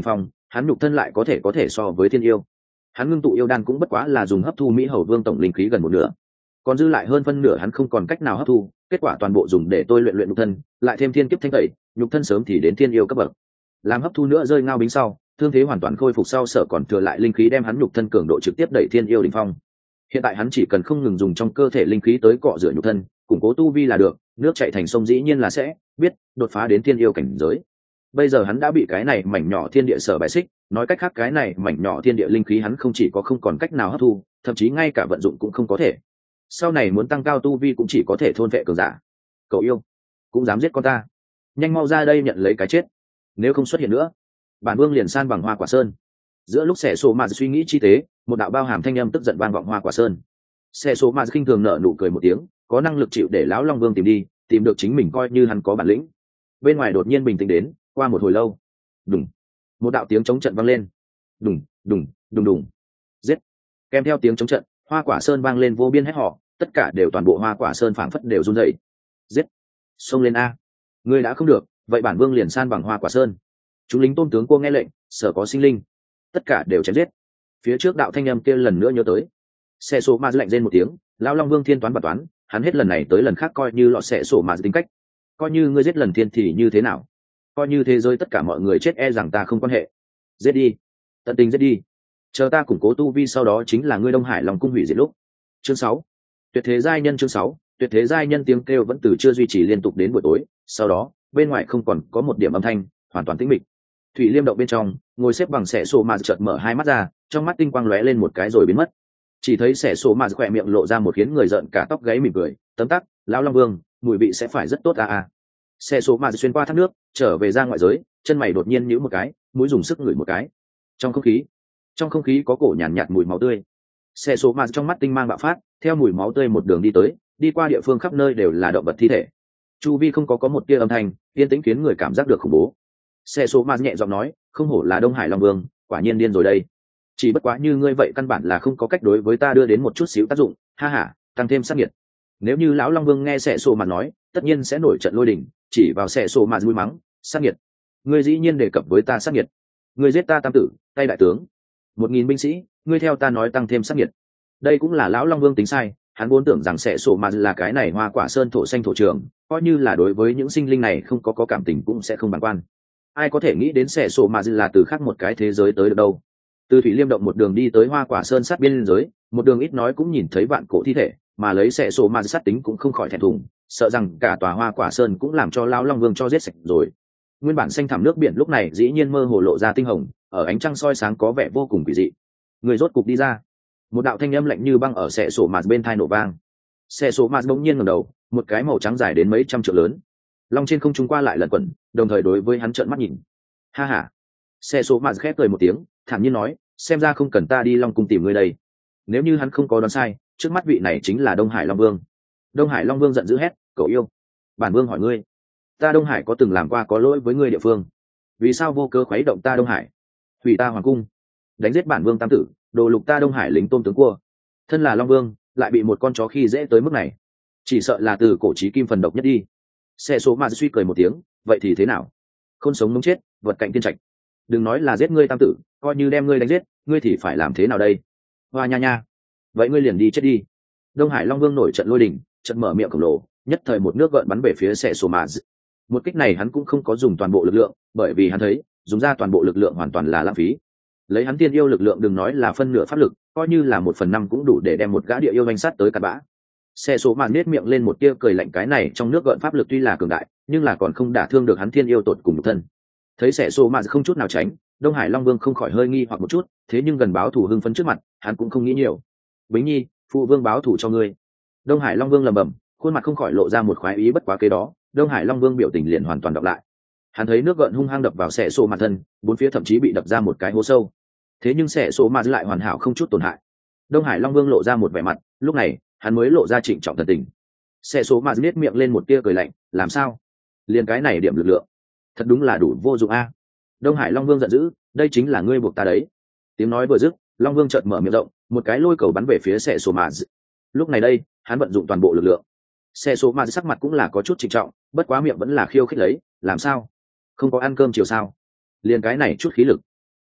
hắn nhục thân lại có thể so với thiên yêu. Hắn ngưng tụ yêu đan cũng bất quá là dùng hấp thu Mỹ Hầu Vương tổng linh khí gần một nửa, còn dư lại hơn phân nửa hắn không còn cách nào hấp thu, kết quả toàn bộ dùng để tôi luyện nhục thân, lại thêm thiên kiếp thanh tẩy, nhục thân sớm thì đến thiên yêu cấp bậc. Làm hấp thu nữa rơi ngao bính sau, thương thế hoàn toàn khôi phục sau, sở còn thừa lại linh khí đem hắn nhục thân cường độ trực tiếp đẩy thiên yêu đỉnh phong. Hiện tại hắn chỉ cần không ngừng dùng trong cơ thể linh khí tới cọ rửa nhục thân, củng cố tu vi là được, nước chảy thành sông dĩ nhiên là sẽ biết đột phá đến thiên yêu cảnh giới. Bây giờ hắn đã bị cái này mảnh nhỏ thiên địa sở bài xích, nói cách khác cái này mảnh nhỏ thiên địa linh khí hắn không chỉ có không còn cách nào hấp thu, thậm chí ngay cả vận dụng cũng không có thể. Sau này muốn tăng cao tu vi cũng chỉ có thể thôn vệ cường giả. Cậu yêu cũng dám giết con ta, nhanh mau ra đây nhận lấy cái chết, nếu không xuất hiện nữa bản vương liền san bằng Hoa Quả Sơn. Giữa lúc xẻ sổ mà suy nghĩ chi tế, một đạo bao hàm thanh âm tức giận vang vọng Hoa Quả Sơn. Xẻ sổ mà khinh thường nở nụ cười một tiếng, có năng lực chịu để lão Long Vương tìm đi, tìm được chính mình coi như hắn có bản lĩnh. Bên ngoài đột nhiên bình tĩnh đến, qua một hồi lâu, đùng, một đạo tiếng chống trận vang lên, đùng đùng đùng đùng, giết. Kèm theo tiếng chống trận, Hoa Quả Sơn vang lên vô biên hét họ, tất cả đều toàn bộ Hoa Quả Sơn phảng phất đều run rẩy. Giết, xông lên a, ngươi đã không được, vậy bản vương liền san bằng Hoa Quả Sơn. Chúng lính tôn tướng cô nghe lệnh, sở có sinh linh tất cả đều chém giết. Phía trước đạo thanh âm kia lần nữa nhớ tới. Xe số ma lạnh rên một tiếng, lão Long Vương thiên toán bạt toán, hắn hết lần này tới lần khác coi như lọt xe sổ mà tính cách. Coi như ngươi giết lần thiên thì như thế nào, coi như thế giới tất cả mọi người chết e rằng ta không quan hệ. Giết đi, tận tình giết đi, chờ ta củng cố tu vi, sau đó chính là ngươi Đông Hải Long cung hủy diệt lúc. Chương 6, tuyệt thế giai nhân. Chương 6, tuyệt thế giai nhân. Tiếng kêu vẫn từ chưa duy trì liên tục đến buổi tối, sau đó bên ngoài không còn có một điểm âm thanh, hoàn toàn tĩnh mịch. Thủy Liêm động bên trong, ngồi xếp bằng xẻ sổ mà chợt mở hai mắt ra, trong mắt tinh quang lóe lên một cái rồi biến mất. Chỉ thấy xẻ sổ mà khỏe miệng lộ ra một khiến người giận cả tóc gáy mỉm cười, tấm tắc, lão Long Vương, mùi vị sẽ phải rất tốt à. Xẻ sổ mà xuyên qua thác nước, trở về ra ngoại giới, chân mày đột nhiên nhíu một cái, mũi dùng sức ngửi một cái. Trong không khí có cổ nhàn nhạt mùi máu tươi. Xẻ sổ mà trong mắt tinh mang bạo phát, theo mùi máu tươi một đường đi tới, đi qua địa phương khắp nơi đều là động vật thi thể. Chu vi không có một tia âm thanh, yên tĩnh khiến người cảm giác được khủng bố. Xe số ma nhẹ giọng nói, không hổ là Đông Hải Long Vương, quả nhiên điên rồi đây. Chỉ bất quá như ngươi vậy căn bản là không có cách đối với ta đưa đến một chút xíu tác dụng, ha ha, tăng thêm sát nhiệt. Nếu như lão Long Vương nghe xe số ma nói, tất nhiên sẽ nổi trận lôi đình, chỉ vào xe số ma vui mắng, sát nhiệt. Ngươi dĩ nhiên đề cập với ta sát nhiệt. Ngươi giết ta tam tử, tay đại tướng, 1000 binh sĩ, ngươi theo ta nói tăng thêm sát nhiệt. Đây cũng là lão Long Vương tính sai, hắn vốn tưởng rằng sẽ sổ mà là cái này Hoa Quả Sơn thổ xanh thổ trường, coi như là đối với những sinh linh này không có cảm tình cũng sẽ không bàng quan. Ai có thể nghĩ đến sẽ sổ mà là từ khác một cái thế giới tới được đâu. Từ Thủy Liêm động một đường đi tới Hoa Quả Sơn sát biên giới, một đường ít nói cũng nhìn thấy vạn cổ thi thể, mà lấy sẽ sổ mà sát tính cũng không khỏi thẹn thùng, sợ rằng cả tòa Hoa Quả Sơn cũng làm cho lão Long Vương cho giết sạch rồi. Nguyên bản xanh thẳm nước biển lúc này dĩ nhiên mơ hồ lộ ra tinh hồng, ở ánh trăng soi sáng có vẻ vô cùng kỳ dị. Người rốt cục đi ra. Một đạo thanh âm lạnh như băng ở xẻ sổ mạt bên thai nổ vang. Xẻ sổ mạt bỗng nhiên ngẩng đầu, một cái màu trắng dài đến mấy trăm trượng lớn long trên không trung qua lại lẩn quẩn, đồng thời đối với hắn trợn mắt nhìn. Ha ha. Xẻ sổ mạt khép cười một tiếng, thản nhiên nói, xem ra không cần ta đi Long cung tìm ngươi đây. Nếu như hắn không có đoán sai, trước mắt vị này chính là Đông Hải Long Vương. Đông Hải Long Vương giận dữ hét, cậu yêu, bản vương hỏi ngươi, ta Đông Hải có từng làm qua có lỗi với ngươi địa phương, vì sao vô cơ khuấy động ta Đông Hải, hủy ta hoàng cung, đánh giết bản vương tam tử, đồ lục ta Đông Hải lính tôm tướng cua, thân là Long Vương lại bị một con chó khi dễ tới mức này, chỉ sợ là từ cổ chí kim phần độc nhất đi. Xe số mà suy cười một tiếng, vậy thì thế nào, không sống muốn chết, vật cạnh tiên trạch, đừng nói là giết ngươi tam tử, coi như đem ngươi đánh giết, ngươi thì phải làm thế nào đây? Hoa nha nha, vậy ngươi liền đi chết đi. Đông Hải Long Vương nổi trận lôi đình, trận mở miệng khổng lồ, nhất thời một nước gợn bắn về phía xe số mà. Một kích này hắn cũng không có dùng toàn bộ lực lượng, bởi vì hắn thấy dùng ra toàn bộ lực lượng hoàn toàn là lãng phí. Lấy hắn tiên yêu lực lượng đừng nói là phân nửa pháp lực, coi như là 1/5 cũng đủ để đem một gã địa yêu danh sát tới cặn bã. Xe số màn nết miệng lên một tia cười lạnh, cái này trong nước gợn pháp lực tuy là cường đại, nhưng là còn không đả thương được hắn thiên yêu tột cùng nhục thân. Thấy xe số màn không chút nào tránh, Đông Hải Long Vương không khỏi hơi nghi hoặc một chút, thế nhưng gần báo thù hưng phấn trước mặt, hắn cũng không nghĩ nhiều. Bính nhi, phụ vương báo thù cho ngươi. Đông Hải Long Vương lẩm bẩm, khuôn mặt không khỏi lộ ra một khoái ý, bất quá kế đó, Đông Hải Long Vương biểu tình liền hoàn toàn đọc lại. Hắn thấy nước gợn hung hăng đập vào xe số mặt thân, bốn phía thậm chí bị đập ra một cái hố sâu. Thế nhưng xe số mặt lại hoàn hảo không chút tổn hại. Đông Hải Long Vương lộ ra một vẻ mặt, lúc này hắn mới lộ ra trịnh trọng thần tình. Xe số mặt nết miệng lên một tia cười lạnh, làm sao? Liền cái này điểm lực lượng, thật đúng là đủ vô dụng a. Đông Hải Long Vương giận dữ, đây chính là ngươi buộc ta đấy. Tiếng nói vừa dứt, Long Vương chợt mở miệng rộng, một cái lôi cầu bắn về phía xe số mặt. Lúc này đây, hắn vận dụng toàn bộ lực lượng. Xe số mặt sắc mặt cũng là có chút trịnh trọng, bất quá miệng vẫn là khiêu khích lấy, làm sao? Không có ăn cơm chiều sao? Liền cái này chút khí lực,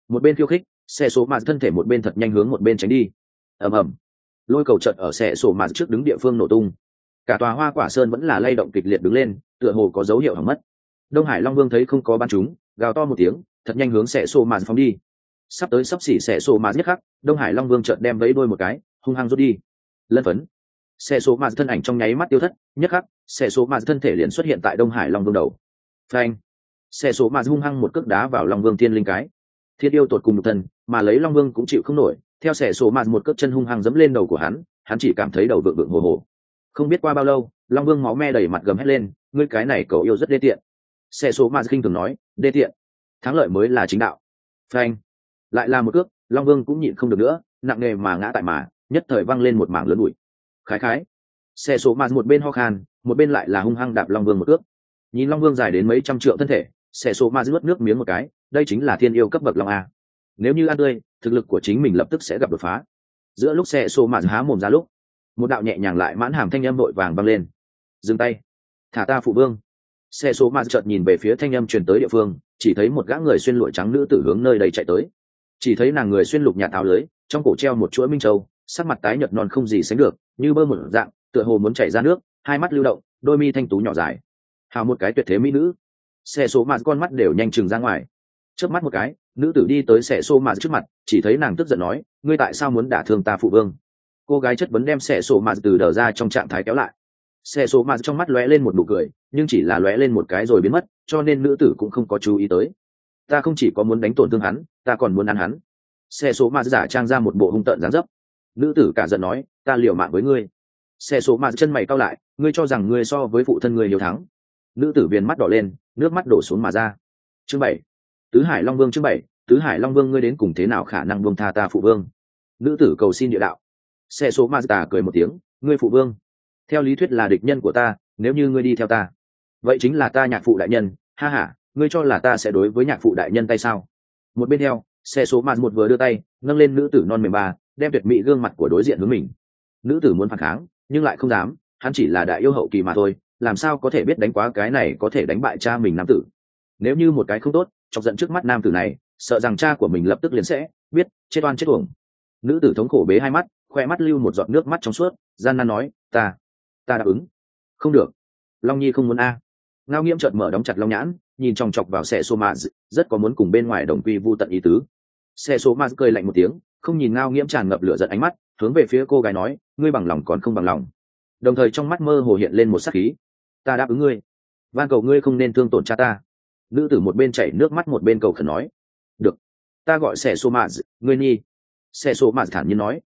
một bên khiêu khích, xe số mà thân thể một bên thật nhanh hướng một bên tránh đi. Ầm ầm, lôi cầu chợt ở xe số mà trước đứng địa phương nổ tung, cả tòa hoa quả sơn vẫn là lay động kịch liệt đứng lên, tựa hồ có dấu hiệu hỏng mất. Đông Hải Long Vương thấy không có bắn trúng, gào to một tiếng, thật nhanh hướng xe số mà phóng đi. Sắp tới sắp xỉ xe số mà nhất khắc, Đông Hải Long Vương chợt đem vẫy đuôi một cái, hung hăng rút đi. Lân phấn, xe số mà thân ảnh trong nháy mắt tiêu thất, nhất khắc, xe số mà thân thể liền xuất hiện tại Đông Hải Long Vương đầu. Phanh, xe số mà hung hăng một cước đá vào Long Vương thiên linh cái. Thiên yêu tột cùng nhục thân, mà lấy Long Vương cũng chịu không nổi, theo xe số mà một cước chân hung hăng giẫm lên đầu của hắn chỉ cảm thấy đầu vượng vượng hồ hồ. Không biết qua bao lâu, Long Vương máu me đầy mặt gầm hét lên, ngươi cái này cậu yêu rất đê tiện. Xe số mà khinh thường nói, đê tiện, thắng lợi mới là chính đạo. Phanh, lại là một cước, Long Vương cũng nhịn không được nữa, nặng nề mà ngã tại mà, nhất thời văng lên một mảng lớn bụi. Khái khái, xe số mà một bên ho khan, một bên lại là hung hăng đạp Long Vương một cước. Nhìn Long Vương dài đến mấy trăm trượng thân thể, xe số mà nuốt nước miếng một cái, đây chính là thiên yêu cấp bậc Long a. Nếu như ăn tươi, thực lực của chính mình lập tức sẽ gặp đột phá. Giữa lúc xe số mà há mồm ra lúc, một đạo nhẹ nhàng lại mãn hàm thanh âm vội vàng vang lên. Dừng tay, thả ta phụ vương. Xe số mà chợt nhìn về phía thanh âm truyền tới địa phương, chỉ thấy một gã người xuyên lụa trắng nữ tử hướng nơi đây chạy tới. Chỉ thấy nàng người xuyên lục nhạt áo lưới, trong cổ treo một chuỗi minh châu, sắc mặt tái nhợt non không gì sánh được, như bơ một dạng, tựa hồ muốn chảy ra nước, hai mắt lưu động, đôi mi thanh tú nhỏ dài. Hào một cái tuyệt thế mỹ nữ. Xe số mà con mắt đều nhanh chừng ra ngoài. Chớp mắt một cái, nữ tử đi tới xe số mà trước mặt, chỉ thấy nàng tức giận nói, ngươi tại sao muốn đả thương ta phụ vương? Cô gái chất vấn đem xe số mà từ đờ ra trong trạng thái kéo lại. Xe số mà trong mắt lóe lên một nụ cười, nhưng chỉ là lóe lên một cái rồi biến mất, cho nên nữ tử cũng không có chú ý tới. Ta không chỉ có muốn đánh tổn thương hắn, ta còn muốn ăn hắn. Xe số mà giả trang ra một bộ hung tợn dáng dấp. Nữ tử cả giận nói, ta liều mạng với ngươi. Xe số mà chân mày cau lại, ngươi cho rằng ngươi so với phụ thân ngươi hiếu thắng? Nữ tử viền mắt đỏ lên, nước mắt đổ xuống mà ra. Chương 7, Tứ Hải Long Vương. Chương 7, Tứ Hải Long Vương, ngươi đến cùng thế nào khả năng buông tha ta phụ vương? Nữ tử cầu xin địa đạo. Xe số mà tà cười một tiếng, ngươi phụ vương theo lý thuyết là địch nhân của ta, nếu như ngươi đi theo ta, vậy chính là ta nhạc phụ đại nhân. Ha ha, ngươi cho là ta sẽ đối với nhạc phụ đại nhân tay sao? Một bên theo, xe số mà một vừa đưa tay nâng lên nữ tử non mềm ba, đem tuyệt mỹ gương mặt của đối diện hướng mình. Nữ tử muốn phản kháng nhưng lại không dám, hắn chỉ là đại yêu hậu kỳ mà thôi, làm sao có thể biết đánh quá cái này có thể đánh bại cha mình nam tử. Nếu như một cái không tốt chọc giận trước mắt nam tử này, sợ rằng cha của mình lập tức liền sẽ biết chết oan chết uổng. Nữ tử thống khổ bế hai mắt, khoe mắt lưu một giọt nước mắt trong suốt, gian nan nói, ta đáp ứng. Không được, Long Nhi không muốn a. Ngao Nghiễm chợt mở đóng chặt long nhãn, nhìn chòng chọc vào xe số mà, rất có muốn cùng bên ngoài đồng quy vu tận ý tứ. Xe số mà cười lạnh một tiếng, không nhìn Ngao Nghiễm tràn ngập lửa giận ánh mắt, hướng về phía cô gái nói, ngươi bằng lòng còn không bằng lòng? Đồng thời trong mắt mơ hồ hiện lên một sắc khí. Ta đáp ứng ngươi, van cầu ngươi không nên thương tổn cha ta. Nữ tử một bên chảy nước mắt một bên cầu khẩn nói. Được, ta gọi xe số mà, ngươi Nhi. Xe số mà thản nhiên nói,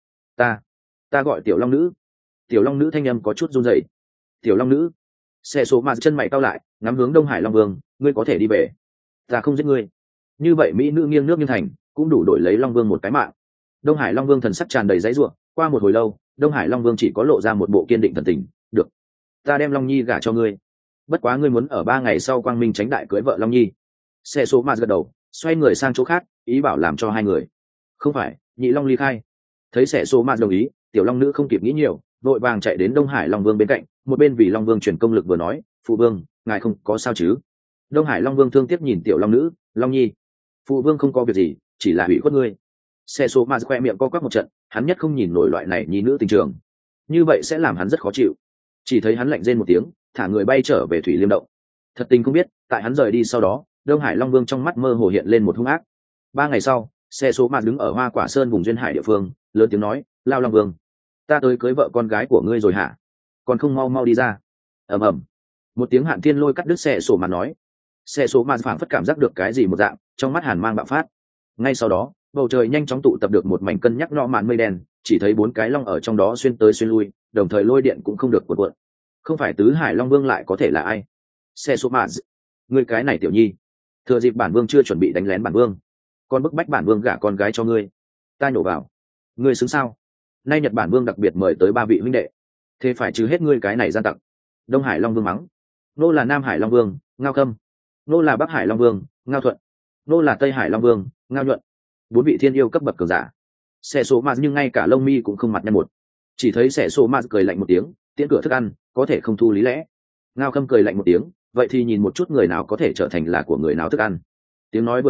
ta gọi tiểu long nữ. Tiểu long nữ thanh âm có chút run rẩy. Tiểu long nữ. Xe số mà chân mày cau lại, ngắm hướng Đông Hải Long Vương, ngươi có thể đi về, ta không giết ngươi. Như vậy mỹ nữ nghiêng nước nghiêng thành, cũng đủ đổi lấy Long Vương một cái mạng. Đông Hải Long Vương thần sắc tràn đầy giãy giụa, qua một hồi lâu, Đông Hải Long Vương chỉ có lộ ra một bộ kiên định thần tình. Được, ta đem Long Nhi gả cho ngươi, bất quá ngươi muốn ở 3 ngày sau quang minh tránh đại cưới vợ Long Nhi. Xe số mà gật đầu, xoay người sang chỗ khác, ý bảo làm cho hai người. Không phải, nhị long ly khai. Thấy xe số mà đồng ý, tiểu long nữ không kịp nghĩ nhiều, vội vàng chạy đến Đông Hải Long Vương bên cạnh, một bên vì Long Vương truyền công lực vừa nói, phụ vương, ngài không có sao chứ? Đông Hải Long Vương thương tiếc nhìn tiểu long nữ, Long Nhi, phụ vương không có việc gì, chỉ là hủy khuất ngươi. Xe số mà khoe miệng co quắp một trận, hắn nhất không nhìn nổi loại này nhi nữ tình trường, như vậy sẽ làm hắn rất khó chịu. Chỉ thấy hắn lạnh rên một tiếng, thả người bay trở về thủy liêm động. Thật tình không biết, tại hắn rời đi sau đó, Đông Hải Long Vương trong mắt mơ hồ hiện lên một hung ác. 3 ngày sau, xe số mà đứng ở Hoa Quả Sơn vùng duyên hải địa phương, lớn tiếng nói, lao Long Vương, ta tới cưới vợ con gái của ngươi rồi hả? Còn không mau mau đi ra. Ầm ầm, một tiếng Hạn Thiên Lôi cắt đứt xe số mà nói. Xe số mà phảng phất cảm giác được cái gì một dạng, trong mắt hàn mang bạo phát. Ngay sau đó, bầu trời nhanh chóng tụ tập được một mảnh cân nhắc nọ màn mây đen, chỉ thấy 4 cái long ở trong đó xuyên tới xuyên lui, đồng thời lôi điện cũng không được cuộn cuộn. Không phải Tứ Hải Long Vương lại có thể là ai? Xe số mà, ngươi cái này tiểu nhi, thừa dịp bản vương chưa chuẩn bị đánh lén bản vương, con bức bách bản vương gả con gái cho ngươi, ta nhổ vào, ngươi xứng sao? Nay Nhật Bản vương đặc biệt mời tới 3 vị huynh đệ, thế phải trừ hết ngươi cái này gian tặc. Đông Hải Long Vương mắng, nô là Nam Hải Long Vương, Ngao Khâm, nô là Bắc Hải Long Vương, Ngao Thuận, nô là Tây Hải Long Vương, Ngao Nhuận. 4 vị thiên yêu cấp bậc cường giả. Xe số mà nhưng ngay cả lông mi cũng không mặt nhăn một. Chỉ thấy xe số mà cười lạnh một tiếng, tiễn cửa thức ăn, có thể không thu lý lẽ. Ngao Khâm cười lạnh một tiếng, vậy thì nhìn một chút người nào có thể trở thành là của người nào thức ăn. Tiếng nói vừa dứt,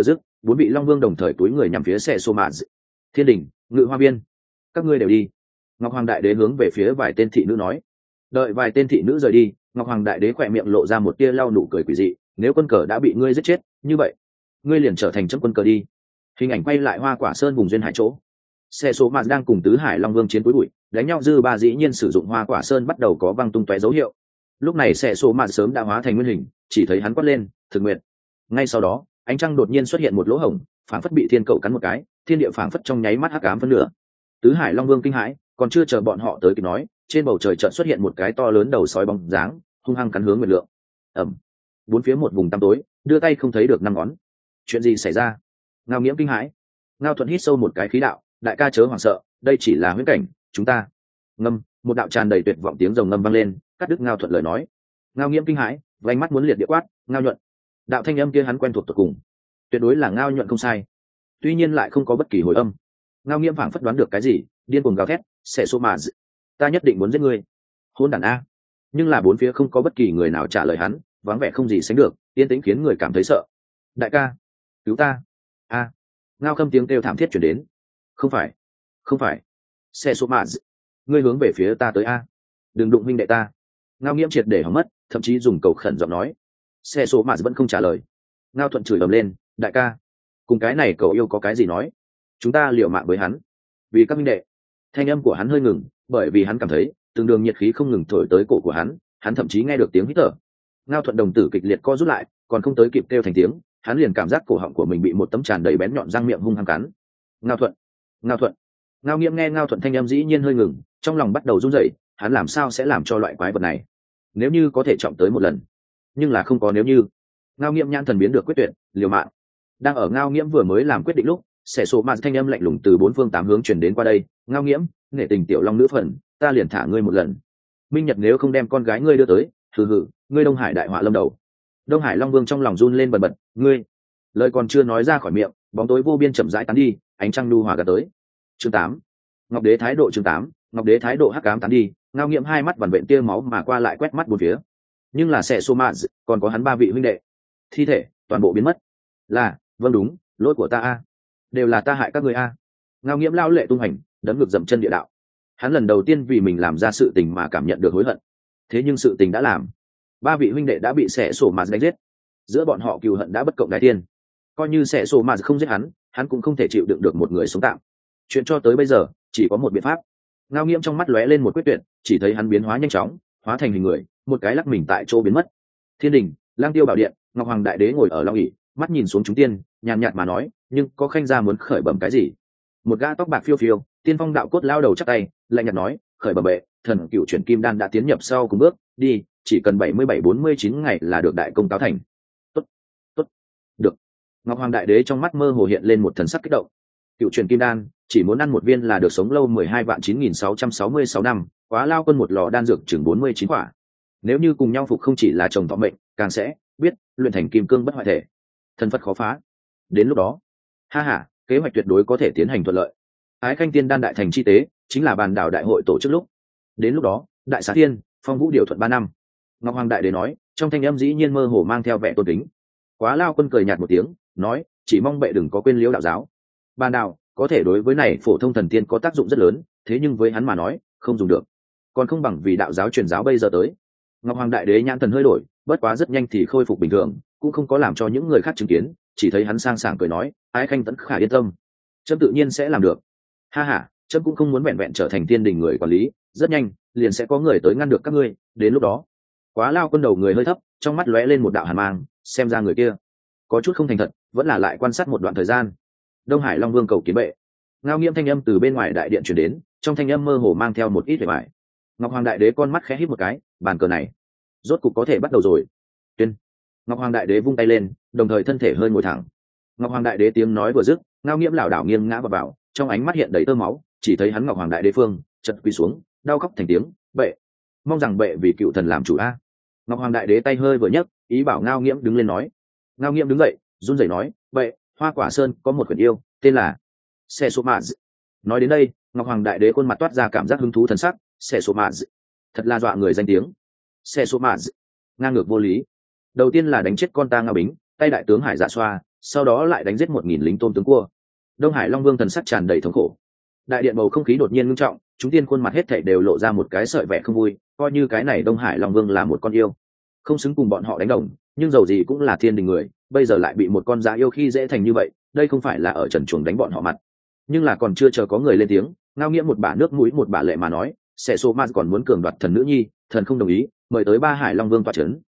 4 vị long vương đồng thời túi người nhằm phía xe sô mạ. Thiên đình, Ngự Hoa Viên, các ngươi đều đi. Ngọc Hoàng Đại Đế hướng về phía vài tên thị nữ nói. Đợi vài tên thị nữ rời đi, Ngọc Hoàng Đại Đế khỏe miệng lộ ra một tia lau nụ cười quỷ dị. Nếu quân cờ đã bị ngươi giết chết, như vậy ngươi liền trở thành chấm quân cờ đi. Hình ảnh quay lại Hoa Quả Sơn vùng duyên hải chỗ. Xe số mạt đang cùng tứ hải long vương chiến cuối bụi, đánh nhau dư ba dĩ nhiên sử dụng Hoa Quả Sơn bắt đầu có văng tung tóe dấu hiệu. Lúc này xe số mạt sớm đã hóa thành nguyên hình, chỉ thấy hắn quát lên, thực nguyện. Ngay sau đó, ánh trăng đột nhiên xuất hiện một lỗ hổng, phảng phất bị thiên cậu cắn một cái, thiên địa phảng phất trong nháy mắt hắc ám phân nửa. Tứ hải long vương kinh hãi, còn chưa chờ bọn họ tới kịp nói, trên bầu trời chợt xuất hiện một cái to lớn đầu sói bóng dáng, hung hăng cắn hướng Nguyệt Lượng. Ầm. Bốn phía một vùng tăm tối, đưa tay không thấy được năm ngón. Chuyện gì xảy ra? Ngao Nghiễm kinh hãi. Ngao Thuận hít sâu một cái khí đạo, đại ca chớ hoảng sợ, đây chỉ là huyễn cảnh, chúng ta. Ngâm, một đạo tràn đầy tuyệt vọng tiếng rồng ngâm vang lên, cắt đứt Ngao Thuận lời nói. Ngao Nghiễm kinh hãi, vành mắt muốn liệt địa quát, Ngao Nhuận. Đạo thanh âm kia hắn quen thuộc tột cùng, tuyệt đối là Ngao Nhuận không sai. Tuy nhiên lại không có bất kỳ hồi âm. Ngao Nghiễm phảng phất đoán được cái gì, điên cuồng gào thét, "Sẽ số mà, ta nhất định muốn giết ngươi." Hôn đản a. Nhưng là bốn phía không có bất kỳ người nào trả lời hắn, vắng vẻ không gì sánh được, yên tĩnh khiến người cảm thấy sợ. "Đại ca, cứu ta." A. Ngao Khâm tiếng kêu thảm thiết truyền đến. "Không phải, không phải. Sẽ số mà, ngươi hướng về phía ta tới a. Đừng đụng huynh đệ ta." Ngao Nghiễm triệt để hỏng mất, thậm chí dùng cầu khẩn giọng nói. Sẽ số mà vẫn không trả lời. Ngao Thuận chửi ầm lên, "Đại ca, cùng cái này cậu yêu có cái gì nói? Chúng ta liều mạng với hắn, vì các minh đệ." Thanh âm của hắn hơi ngừng, bởi vì hắn cảm thấy từng đường nhiệt khí không ngừng thổi tới cổ của hắn thậm chí nghe được tiếng hít thở. Ngao Thuận đồng tử kịch liệt co rút lại, còn không tới kịp kêu thành tiếng, hắn liền cảm giác cổ họng của mình bị một tấm tràn đầy bén nhọn răng miệng hung hăng cắn. Ngao Thuận, Ngao Thuận. Ngao Nghiễm nghe Ngao Thuận thanh âm dĩ nhiên hơi ngừng, trong lòng bắt đầu run rẩy, hắn làm sao sẽ làm cho loại quái vật này? Nếu như có thể trọng tới một lần, nhưng là không có nếu như. Ngao Nghiễm nhãn thần biến được quyết tuyệt, liều mạng. Đang ở Ngao Nghiễm vừa mới làm quyết định lúc, xẻ số mạt thanh âm lạnh lùng từ bốn phương tám hướng truyền đến qua đây. "Ngao Nghiễm, nghệ tình tiểu long nữ phần, ta liền thả ngươi một lần. Minh Nhật nếu không đem con gái ngươi đưa tới, hừ hừ, ngươi Đông Hải đại họa lâm đầu." Đông Hải long vương trong lòng run lên bần bật, "Ngươi." Lời còn chưa nói ra khỏi miệng, bóng tối vô biên chậm rãi tán đi, ánh trăng nhu hòa gạt tới. Chương 8. Ngọc Đế thái độ. Chương 8. Ngọc Đế thái độ hắc ám tán đi. Ngao Nghiễm hai mắt vằn vện tia máu mà qua lại quét mắt bốn phía. Nhưng là xẻ số mạt, còn có hắn ba vị huynh đệ, thi thể toàn bộ biến mất. Là, vâng đúng, lỗi của ta a, đều là ta hại các người a. Ngao Nghiễm lao lệ tung hành, đấm ngược dậm chân địa đạo. Hắn lần đầu tiên vì mình làm ra sự tình mà cảm nhận được hối hận. Thế nhưng sự tình đã làm, ba vị huynh đệ đã bị xẻ sổ mà đánh giết, giữa bọn họ cừu hận đã bất cộng đái thiên. Coi như xẻ sổ mà không giết hắn cũng không thể chịu đựng được một người sống tạm. Chuyện cho tới bây giờ chỉ có một biện pháp. Ngao Nghiễm trong mắt lóe lên một quyết tuyệt, chỉ thấy hắn biến hóa nhanh chóng, hóa thành hình người, một cái lắc mình tại chỗ biến mất. Thiên đình, Lang Tiêu bảo điện, Ngọc Hoàng Đại Đế ngồi ở long ỷ, mắt nhìn xuống chúng tiên, nhàn nhạt mà nói, "Nhưng có khanh gia muốn khởi bẩm cái gì?" Một gã tóc bạc phiêu phiêu, tiên phong đạo cốt lao đầu chắp tay, lạnh nhạt nói, "Khởi bẩm bệ, thần cựu chuyển kim đan đã tiến nhập sau cùng bước, đi, chỉ cần 77-49 ngày là được đại công cáo thành." Tốt, tốt, được. Ngọc Hoàng Đại Đế trong mắt mơ hồ hiện lên một thần sắc kích động. Cựu chuyển kim đan, chỉ muốn ăn một viên là được sống lâu 12.9666 năm, quá lao quân một lò đan dược chừng 49 quả. Nếu như cùng nhau phục không chỉ là chồng thọ mệnh, càng sẽ biết luyện thành kim cương bất hoại thể, thần phật khó phá. Đến lúc đó, ha ha, kế hoạch tuyệt đối có thể tiến hành thuận lợi. Ái Khanh tiên đan đại thành chi tế, chính là bàn đảo đại hội tổ chức lúc. Đến lúc đó, đại xá thiên, phong vũ điều thuận 3 năm. Ngọc Hoàng Đại Đế nói, trong thanh âm dĩ nhiên mơ hồ mang theo vẻ tôn kính. Quá lao quân cười nhạt một tiếng, nói, "Chỉ mong bệ đừng có quên liễu đạo giáo. Bàn đảo có thể đối với này phổ thông thần tiên có tác dụng rất lớn, thế nhưng với hắn mà nói, không dùng được. Còn không bằng vì đạo giáo truyền giáo bây giờ tới." Ngọc Hoàng Đại Đế nhãn thần hơi đổi, bất quá rất nhanh thì khôi phục bình thường, cũng không có làm cho những người khác chứng kiến, chỉ thấy hắn sang sảng cười nói, "Ái Khanh tẫn khả yên tâm, trẫm tự nhiên sẽ làm được. Ha ha, trẫm cũng không muốn vẹn vẹn trở thành tiên đình người quản lý, rất nhanh liền sẽ có người tới ngăn được các ngươi, đến lúc đó." Quá lao quân đầu người hơi thấp, trong mắt lóe lên một đạo hàn mang, xem ra người kia có chút không thành thật, vẫn là lại quan sát một đoạn thời gian. Đông Hải Long Vương cầu kiến bệ. Ngao Nghiễm thanh âm từ bên ngoài đại điện truyền đến, trong thanh âm mơ hồ mang theo một ít vẻ vải. Ngọc Hoàng Đại Đế con mắt khẽ híp một cái, bàn cờ này rốt cục có thể bắt đầu rồi. Tuyên. Ngọc Hoàng Đại Đế vung tay lên, đồng thời thân thể hơi ngồi thẳng. Ngọc Hoàng Đại Đế tiếng nói vừa dứt, Ngao Nghiễm lảo đảo nghiêng ngã vào, trong ánh mắt hiện đầy tơ máu, chỉ thấy hắn Ngọc Hoàng Đại Đế phương chật quỳ xuống, đau khóc thành tiếng, "Bệ, mong rằng bệ vì cựu thần làm chủ a." Ngọc Hoàng Đại Đế tay hơi vừa nhấc, ý bảo Ngao Nghiễm đứng lên nói. Ngao Nghiễm đứng dậy, run rẩy nói, "Bệ, Hoa Quả Sơn có một quyển yêu, tên là Xe Số Mạ." Nói đến đây, Ngọc Hoàng Đại Đế khuôn mặt toát ra cảm giác hứng thú thần sắc, Xe Số Mạ, thật là dọa người danh tiếng. Xe Số Mạ, ngang ngược vô lý. Đầu tiên là đánh chết con ta Ngao Bính, tay đại tướng Hải Dạ Xoa, sau đó lại đánh giết 1.000 lính tôm tướng cua. Đông Hải Long Vương thần sắc tràn đầy thống khổ. Đại điện bầu không khí đột nhiên ngưng trọng, chúng tiên khuôn mặt hết thảy đều lộ ra một cái sợi vẻ không vui, coi như cái này Đông Hải Long Vương là một con yêu, không xứng cùng bọn họ đánh đồng, nhưng dầu gì cũng là thiên đình người, bây giờ lại bị một con dã yêu khi dễ thành như vậy, đây không phải là ở trần chuồng đánh bọn họ mặt. Nhưng là còn chưa chờ có người lên tiếng, Ngao Nghĩa một bả nước mũi một bả lệ mà nói, sẽ số ma còn muốn cường đoạt thần nữ nhi, thần không đồng ý, mời tới Ba Hải Long Vương tọa trấn.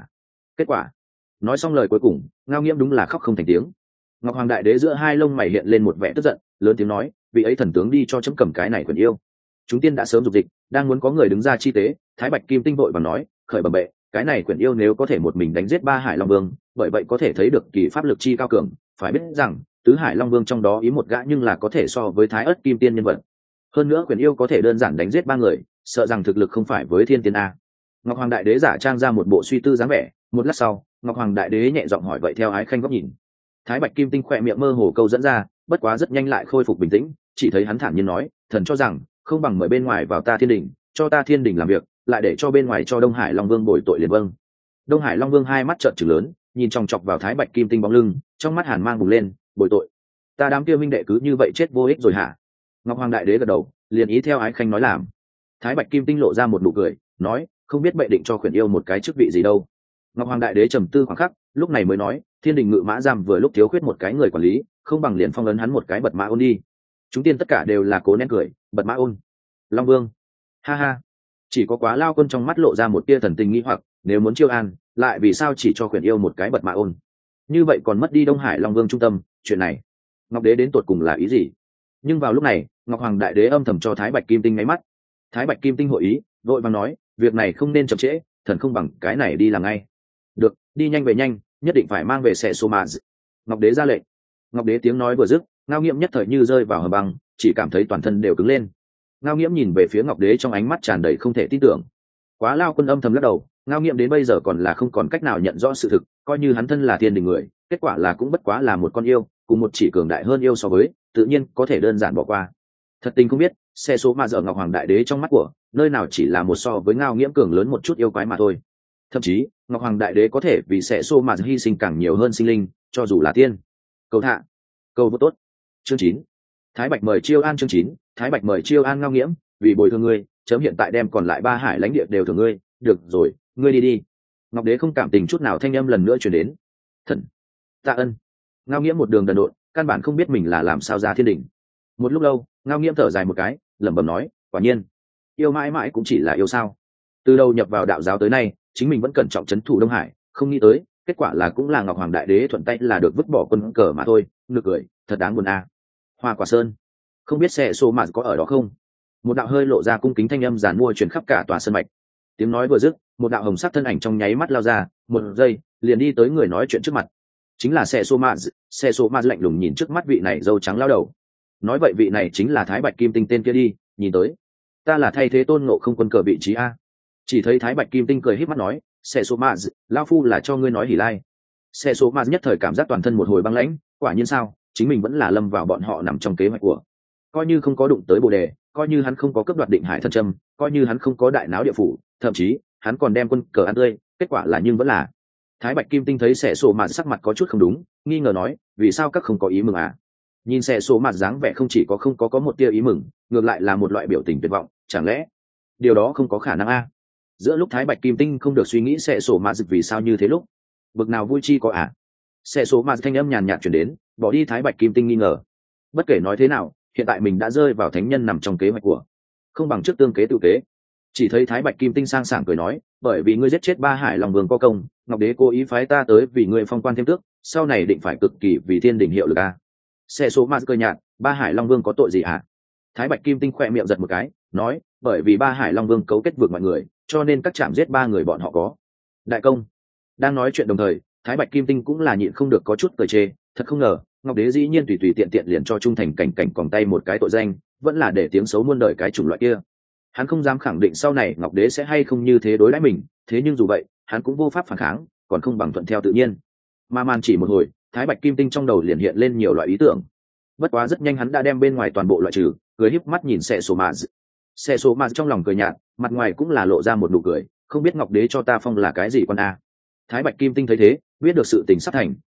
Kết quả. Nói xong lời cuối cùng, Ngao Nghĩa đúng là khóc không thành tiếng. Ngọc Hoàng Đại Đế giữa hai lông mày hiện lên một vẻ tức giận, lớn tiếng nói, vị ấy thần tướng đi cho chấm cầm cái này quyền yêu. Chúng tiên đã sớm dục dịch, đang muốn có người đứng ra chi tế, Thái Bạch Kim Tinh vội và nói, khởi bẩm bệ, cái này quyền yêu nếu có thể một mình đánh giết Ba Hải Long Vương, bởi vậy có thể thấy được kỳ pháp lực chi cao cường, phải biết rằng Tứ Hải Long Vương trong đó ý một gã nhưng là có thể so với Thái Ức Kim Tiên nhân vật. Hơn nữa quyền yêu có thể đơn giản đánh giết 3 người, sợ rằng thực lực không phải với Thiên Tiên a. Ngọc Hoàng Đại Đế giả trang ra một bộ suy tư dáng vẻ, một lát sau, Ngọc Hoàng Đại Đế nhẹ giọng hỏi vậy theo ái khanh góc nhìn. Thái Bạch Kim Tinh khỏe miệng mơ hồ câu dẫn ra, bất quá rất nhanh lại khôi phục bình tĩnh, chỉ thấy hắn thản nhiên nói, thần cho rằng không bằng mời bên ngoài vào ta Thiên Đình, cho ta Thiên Đình làm việc, lại để cho bên ngoài cho Đông Hải Long Vương bồi tội liền vâng. Đông Hải Long Vương hai mắt trợn trừng lớn, nhìn chòng chọc vào Thái Bạch Kim Tinh bóng lưng, trong mắt hàn mang bùng lên, bồi tội. Ta đám kia minh đệ cứ như vậy chết vô ích rồi hả? Ngọc Hoàng Đại Đế gật đầu, liền ý theo ái khanh nói làm. Thái Bạch Kim Tinh lộ ra một nụ cười, nói, không biết bệ định cho khuyển yêu một cái chức vị gì đâu. Ngọc Hoàng Đại Đế trầm tư khoảng khắc, lúc này mới nói, Thiên Đình ngự mã giam vừa lúc thiếu khuyết một cái người quản lý, không bằng liền phong ấn hắn một cái bật mã ôn đi. Chúng tiên tất cả đều là cố nén cười, bật mã ôn, Long Vương, ha ha. Chỉ có Quá Lao Quân trong mắt lộ ra một tia thần tình nghi hoặc, nếu muốn chiêu an, lại vì sao chỉ cho khuyển yêu một cái bật mã ôn? Như vậy còn mất đi Đông Hải Long Vương trung tâm, chuyện này, Ngọc Đế đến tột cùng là ý gì? Nhưng vào lúc này, Ngọc Hoàng Đại Đế âm thầm cho Thái Bạch Kim Tinh ngáy mắt. Thái Bạch Kim Tinh hội ý, vội vàng nói, việc này không nên chậm trễ, thần không bằng cái này đi làm ngay. Được, đi nhanh về nhanh, nhất định phải mang về Sẻ Sô Ma. Ngọc Đế ra lệnh. Ngọc Đế tiếng nói vừa dứt, Ngao Nghiễm nhất thời như rơi vào hầm băng, chỉ cảm thấy toàn thân đều cứng lên. Ngao Nghiễm nhìn về phía Ngọc Đế trong ánh mắt tràn đầy không thể tin tưởng. Quá Lao Quân âm thầm lắc đầu, Ngao Nghiễm đến bây giờ còn là không còn cách nào nhận rõ sự thực, coi như hắn thân là Thiên Đình người, kết quả là cũng bất quá là một con yêu, cùng một chỉ cường đại hơn yêu so với, tự nhiên có thể đơn giản bỏ qua. Thật tình không biết, Sẻ Sô Ma giờ Ngọc Hoàng Đại Đế trong mắt của, nơi nào chỉ là một so với Ngao Nghiễm cường lớn một chút yêu quái mà thôi. Thậm chí, Ngọc Hoàng Đại Đế có thể vì Sẻ Sô Ma hy sinh càng nhiều hơn sinh linh, cho dù là tiên. Cầu thạ, cầu vô tốt. Chương 9. Thái Bạch mời chiêu an chương 9, Thái Bạch mời chiêu an Ngao Nghiễm, vì bồi thường ngươi, chấm hiện tại đem còn lại 3 hải lãnh địa đều thưởng ngươi, được rồi, ngươi đi đi. Ngọc Đế không cảm tình chút nào thanh âm lần nữa truyền đến. Thần, tạ ân. Ngao Nghiễm một đường đần độn, căn bản không biết mình là làm sao ra Thiên Đình. Một lúc lâu, Ngao Nghiễm thở dài một cái, lẩm bẩm nói, quả nhiên, yêu mãi mãi cũng chỉ là yêu sao? Từ đầu nhập vào đạo giáo tới nay, chính mình vẫn cẩn trọng trấn thủ Đông Hải, không nghĩ tới, kết quả là cũng là Ngọc Hoàng Đại Đế thuận tay là được vứt bỏ quân cờ mà thôi, nực cười, thật đáng buồn a. Hoa Quả Sơn, không biết Sẻ Sô Ma có ở đó không? Một đạo hơi lộ ra cung kính thanh âm giàn mua truyền khắp cả tòa sơn mạch. Tiếng nói vừa dứt, một đạo hồng sắc thân ảnh trong nháy mắt lao ra, một giây, liền đi tới người nói chuyện trước mặt. Chính là Sẻ Sô Ma. Sẻ Sô Ma lạnh lùng nhìn trước mắt vị này râu trắng lao đầu. Nói vậy vị này chính là Thái Bạch Kim Tinh tên kia đi, nhìn tới, ta là thay thế Tôn Ngộ Không quân cờ vị trí a. Chỉ thấy Thái Bạch Kim Tinh cười híp mắt nói, Sẻ Sô Ma, lao phu là cho ngươi nói hỉ lai. Sẻ Sô Ma nhất thời cảm giác toàn thân một hồi băng lãnh, quả nhiên sao, chính mình vẫn là lâm vào bọn họ nằm trong kế hoạch của. Coi như không có đụng tới Bồ Đề, coi như hắn không có cướp đoạt Định Hải thần châm, coi như hắn không có đại náo địa phủ, thậm chí hắn còn đem quân cờ ăn tươi, kết quả là nhưng vẫn là. Thái Bạch Kim Tinh thấy Sẻ Sô Ma sắc mặt có chút không đúng, nghi ngờ nói, vì sao các không có ý mừng à? Nhìn Sẻ Sô Ma dáng vẻ không chỉ có không có một tia ý mừng, ngược lại là một loại biểu tình tuyệt vọng, chẳng lẽ điều đó không có khả năng a? Giữa lúc Thái Bạch Kim Tinh không được suy nghĩ Sẻ Sô Ma vì sao như thế lúc, bực nào vui chi có à? Sẻ Sô Ma thanh âm nhàn nhạt truyền đến, bỏ đi Thái Bạch Kim Tinh nghi ngờ. Bất kể nói thế nào, hiện tại mình đã rơi vào thánh nhân nằm trong kế hoạch của, không bằng trước tương kế tự kế. Chỉ thấy Thái Bạch Kim Tinh sang sảng cười nói, bởi vì ngươi giết chết 3 hải Long Vương có công, Ngọc Đế cố ý phái ta tới vì ngươi phong quan thêm tước, sau này định phải cực kỳ vì Thiên Đình hiệu lực a. Sẻ Sô Ma cười nhạt, 3 hải Long Vương có tội gì hả? Thái Bạch Kim Tinh khỏe miệng giật một cái, nói, bởi vì 3 hải Long Vương cấu kết vượt mọi người, cho nên các trạm giết 3 người bọn họ có đại công. Đang nói chuyện đồng thời, Thái Bạch Kim Tinh cũng là nhịn không được có chút cười chê, thật không ngờ, Ngọc Đế dĩ nhiên tùy tùy tiện tiện liền cho trung thành cảnh cảnh còn tay một cái tội danh, vẫn là để tiếng xấu muôn đời cái chủng loại kia. Hắn không dám khẳng định sau này Ngọc Đế sẽ hay không như thế đối đãi mình, thế nhưng dù vậy, hắn cũng vô pháp phản kháng, còn không bằng thuận theo tự nhiên. Mà màn chỉ một hồi, Thái Bạch Kim Tinh trong đầu liền hiện lên nhiều loại ý tưởng. Bất quá rất nhanh hắn đã đem bên ngoài toàn bộ loại trừ, cười híp mắt nhìn Sẻ Sô Ma. Sẻ Sô Ma trong lòng cười nhạt, mặt ngoài cũng là lộ ra một nụ cười, không biết Ngọc Đế cho ta phong là cái gì con a. Thái Bạch Kim Tinh thấy thế, biết được sự tình sắp thành,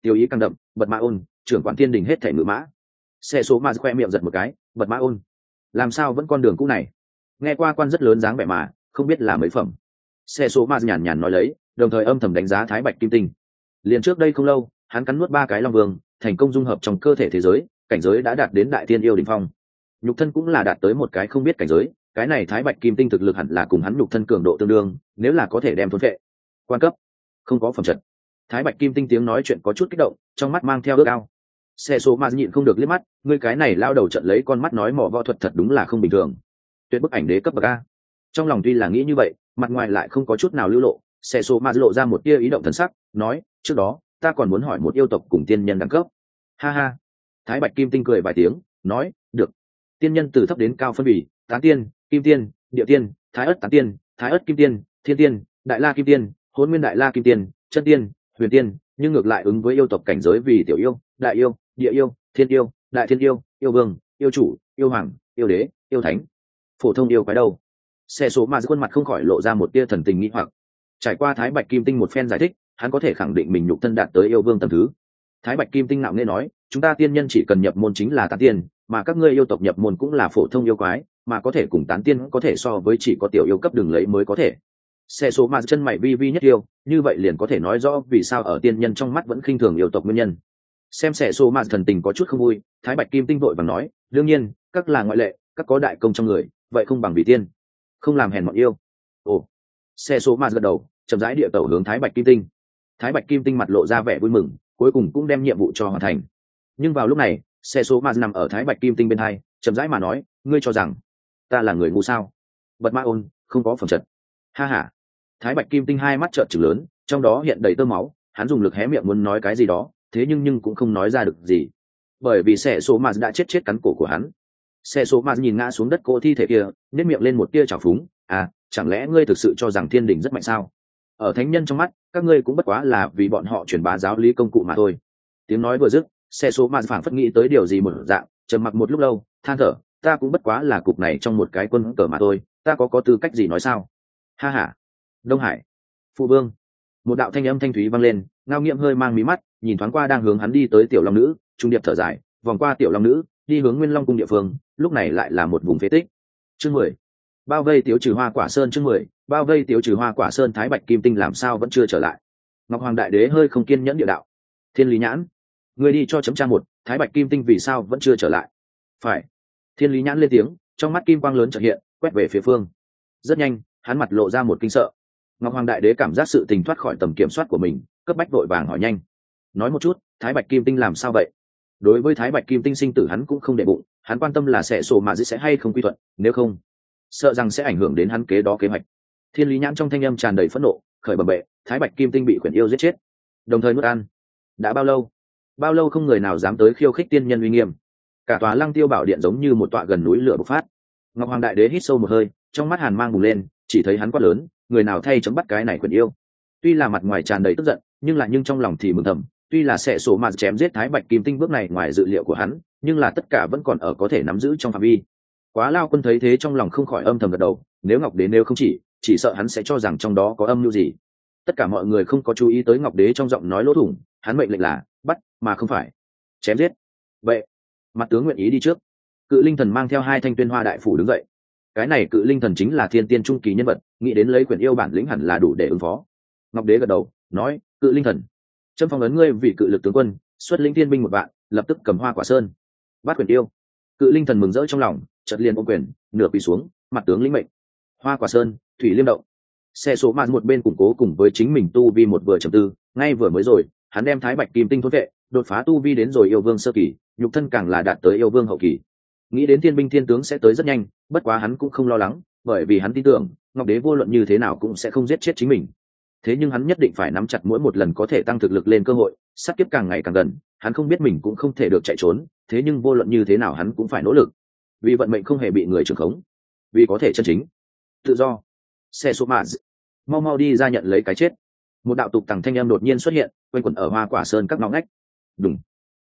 tiêu ý càng đậm, bật mã ôn, trưởng quản tiên đình hết thể ngự mã. Xe số ma khoe miệng giật một cái, bật mã ôn, làm sao vẫn con đường cũ này? Nghe qua quan rất lớn dáng vẻ mà, không biết là mấy phẩm. Xe số ma nhàn nhàn nói lấy, đồng thời âm thầm đánh giá Thái Bạch Kim Tinh. Liền trước đây không lâu, hắn cắn nuốt 3 cái long vương, thành công dung hợp trong cơ thể thế giới, cảnh giới đã đạt đến đại tiên yêu đỉnh phong. Nhục thân cũng là đạt tới một cái không biết cảnh giới, cái này Thái Bạch Kim Tinh thực lực hẳn là cùng hắn nhục thân cường độ tương đương, nếu là có thể đem thôn phệ. Quan cấp, không có phẩm chất. Thái Bạch Kim Tinh tiếng nói chuyện có chút kích động, trong mắt mang theo ước ao. Xe số ma nhịn không được liếc mắt, ngươi cái này lao đầu trận lấy con mắt nói mỏ võ thuật thật đúng là không bình thường. Tuyệt bức ảnh đế cấp bậc a. Trong lòng tuy là nghĩ như vậy, mặt ngoài lại không có chút nào lưu lộ. Xe số ma lộ ra một tia ý động thần sắc, nói, trước đó ta còn muốn hỏi một yêu tộc cùng tiên nhân đẳng cấp. Ha ha. Thái Bạch Kim Tinh cười vài tiếng, nói, được. Tiên nhân từ thấp đến cao phân bì, tán tiên, kim tiên, địa tiên, thái ất tán tiên, thái ất kim tiên, thiên tiên, đại la kim tiên, hỗn nguyên đại la kim tiên, chân tiên, huyền tiên, nhưng ngược lại ứng với yêu tộc cảnh giới vì tiểu yêu, đại yêu, địa yêu, thiên yêu, đại thiên yêu, yêu vương, yêu chủ, yêu hoàng, yêu đế, yêu thánh. Phổ thông yêu quái đâu? Xe số mà khuôn mặt không khỏi lộ ra một tia thần tình nghi hoặc. Trải qua Thái Bạch Kim Tinh một phen giải thích, hắn có thể khẳng định mình nhục thân đạt tới yêu vương tầm thứ. Thái Bạch Kim Tinh ngạo nghễ nói, chúng ta tiên nhân chỉ cần nhập môn chính là tán tiên, mà các ngươi yêu tộc nhập môn cũng là phổ thông yêu quái, mà có thể cùng tán tiên có thể so với chỉ có tiểu yêu cấp đường lấy mới có thể. Xe số mà chân mày vi vi nhất yêu, như vậy liền có thể nói rõ vì sao ở tiên nhân trong mắt vẫn khinh thường yêu tộc nguyên nhân. Xem xe số mà thần tình có chút không vui, Thái Bạch Kim Tinh vội vàng nói, đương nhiên, các là ngoại lệ, các có đại công trong người, vậy không bằng vị tiên, không làm hèn mọn yêu. Ồ. Xe số mà gật đầu, chậm rãi địa tẩu hướng Thái Bạch Kim Tinh. Thái Bạch Kim Tinh mặt lộ ra vẻ vui mừng, cuối cùng cũng đem nhiệm vụ cho hoàn thành. Nhưng vào lúc này, xe số mà nằm ở Thái Bạch Kim Tinh bên hai, chậm rãi mà nói, ngươi cho rằng ta là người ngu sao? Bật mã ôn, không có phẩm chất. Ha ha. Thái Bạch Kim Tinh hai mắt trợn trừng lớn, trong đó hiện đầy tơ máu, hắn dùng lực hé miệng muốn nói cái gì đó, thế nhưng cũng không nói ra được gì, bởi vì xe số mà đã chết cắn cổ của hắn. Xe số mà nhìn ngã xuống đất cô thi thể kia, nếp miệng lên một tia trào phúng, à, chẳng lẽ ngươi thực sự cho rằng thiên đình rất mạnh sao? Ở thánh nhân trong mắt, các ngươi cũng bất quá là vì bọn họ truyền bá giáo lý công cụ mà thôi. Tiếng nói vừa dứt, xe số mà phảng phất nghĩ tới điều gì một dạng, trầm mặc một lúc lâu, than thở, ta cũng bất quá là cục này trong một cái quân cờ mà thôi, ta có tư cách gì nói sao? Ha ha. Đông Hải, phụ vương. Một đạo thanh âm thanh thúy vang lên, Ngao Nghiệm hơi mang mí mắt, nhìn thoáng qua đang hướng hắn đi tới tiểu long nữ, trung điệp thở dài, vòng qua tiểu long nữ, đi hướng Nguyên Long cung địa phương, lúc này lại là một vùng phế tích. Chương 10. Bao vây Tiếu Trừ Hoa Quả Sơn. Chương 10. Bao vây Tiếu Trừ Hoa Quả Sơn. Thái Bạch Kim Tinh làm sao vẫn chưa trở lại? Ngọc Hoàng Đại Đế hơi không kiên nhẫn địa đạo. Thiên Lý Nhãn, người đi cho chấm tra một, Thái Bạch Kim Tinh vì sao vẫn chưa trở lại? Phải. Thiên Lý Nhãn lên tiếng, trong mắt kim quang lớn chợt hiện, quét về phía phương. Rất nhanh, hắn mặt lộ ra một kinh sợ. Ngọc Hoàng Đại Đế cảm giác sự tình thoát khỏi tầm kiểm soát của mình, cấp bách vội vàng hỏi nhanh. Nói một chút, Thái Bạch Kim Tinh làm sao vậy? Đối với Thái Bạch Kim Tinh sinh tử hắn cũng không để bụng, hắn quan tâm là sẽ sổ mà dĩ sẽ hay không quy thuận, nếu không, sợ rằng sẽ ảnh hưởng đến hắn kế hoạch. Thiên Lý Nhãn trong thanh âm tràn đầy phẫn nộ, khởi bẩm bệ, Thái Bạch Kim Tinh bị khuyển yêu giết chết, đồng thời nuốt ăn. Đã bao lâu không người nào dám tới khiêu khích tiên nhân uy nghiêm. Cả tòa Lăng Tiêu Bảo Điện giống như một tọa gần núi lửa bộc phát. Ngọc Hoàng Đại Đế hít sâu một hơi, trong mắt hàn mang bùng lên, chỉ thấy hắn quát lớn, người nào thay chấm bắt cái này khuyển yêu. Tuy là mặt ngoài tràn đầy tức giận, nhưng trong lòng thì mừng thầm, tuy là sẽ sổ mà chém giết Thái Bạch Kim Tinh bước này ngoài dự liệu của hắn, nhưng là tất cả vẫn còn ở có thể nắm giữ trong phạm vi. Quá Lao Quân thấy thế trong lòng không khỏi âm thầm gật đầu, nếu Ngọc Đế nếu không chỉ sợ hắn sẽ cho rằng trong đó có âm mưu gì. Tất cả mọi người không có chú ý tới Ngọc Đế trong giọng nói lỗ thủng, hắn mệnh lệnh là bắt mà không phải chém giết. Vậy, mặt tướng nguyện ý đi trước. Cự Linh Thần mang theo 2 thanh tuyên hoa đại phủ đứng dậy. Cái này Cự Linh Thần chính là thiên tiên trung kỳ nhân vật, nghĩ đến lấy quyển yêu bản lĩnh hẳn là đủ để ứng phó. Ngọc Đế gật đầu, nói, Cự Linh Thần, trâm phong ấn ngươi vì cự lực tướng quân, xuất lĩnh thiên binh 1 vạn, lập tức cầm Hoa Quả Sơn, bắt quyển yêu. Cự Linh Thần mừng rỡ trong lòng, chợt liền ôm quyền, nửa quỳ xuống, mặt tướng lĩnh mệnh. Hoa Quả Sơn, Thủy Liêm Động. Xe số mạn một bên củng cố cùng với chính mình tu vi một vừa trầm tư, ngay vừa mới rồi, hắn đem Thái Bạch Kim Tinh thôn vệ, đột phá tu vi đến rồi yêu vương sơ kỳ, nhục thân càng là đạt tới yêu vương hậu kỳ. Nghĩ đến thiên binh thiên tướng sẽ tới rất nhanh, bất quá hắn cũng không lo lắng, bởi vì hắn tin tưởng Ngọc Đế vô luận như thế nào cũng sẽ không giết chết chính mình. Thế nhưng hắn nhất định phải nắm chặt mỗi một lần có thể tăng thực lực lên cơ hội, sát kiếp càng ngày càng gần, hắn không biết mình cũng không thể được chạy trốn, thế nhưng vô luận như thế nào hắn cũng phải nỗ lực, vì vận mệnh không hề bị người trưởng khống, vì có thể chân chính tự do. Xe số mạn, mau đi ra nhận lấy cái chết. Một đạo tục tằng thanh âm đột nhiên xuất hiện, quanh quẩn ở Hoa Quả Sơn các ngõ ngách. Đùng,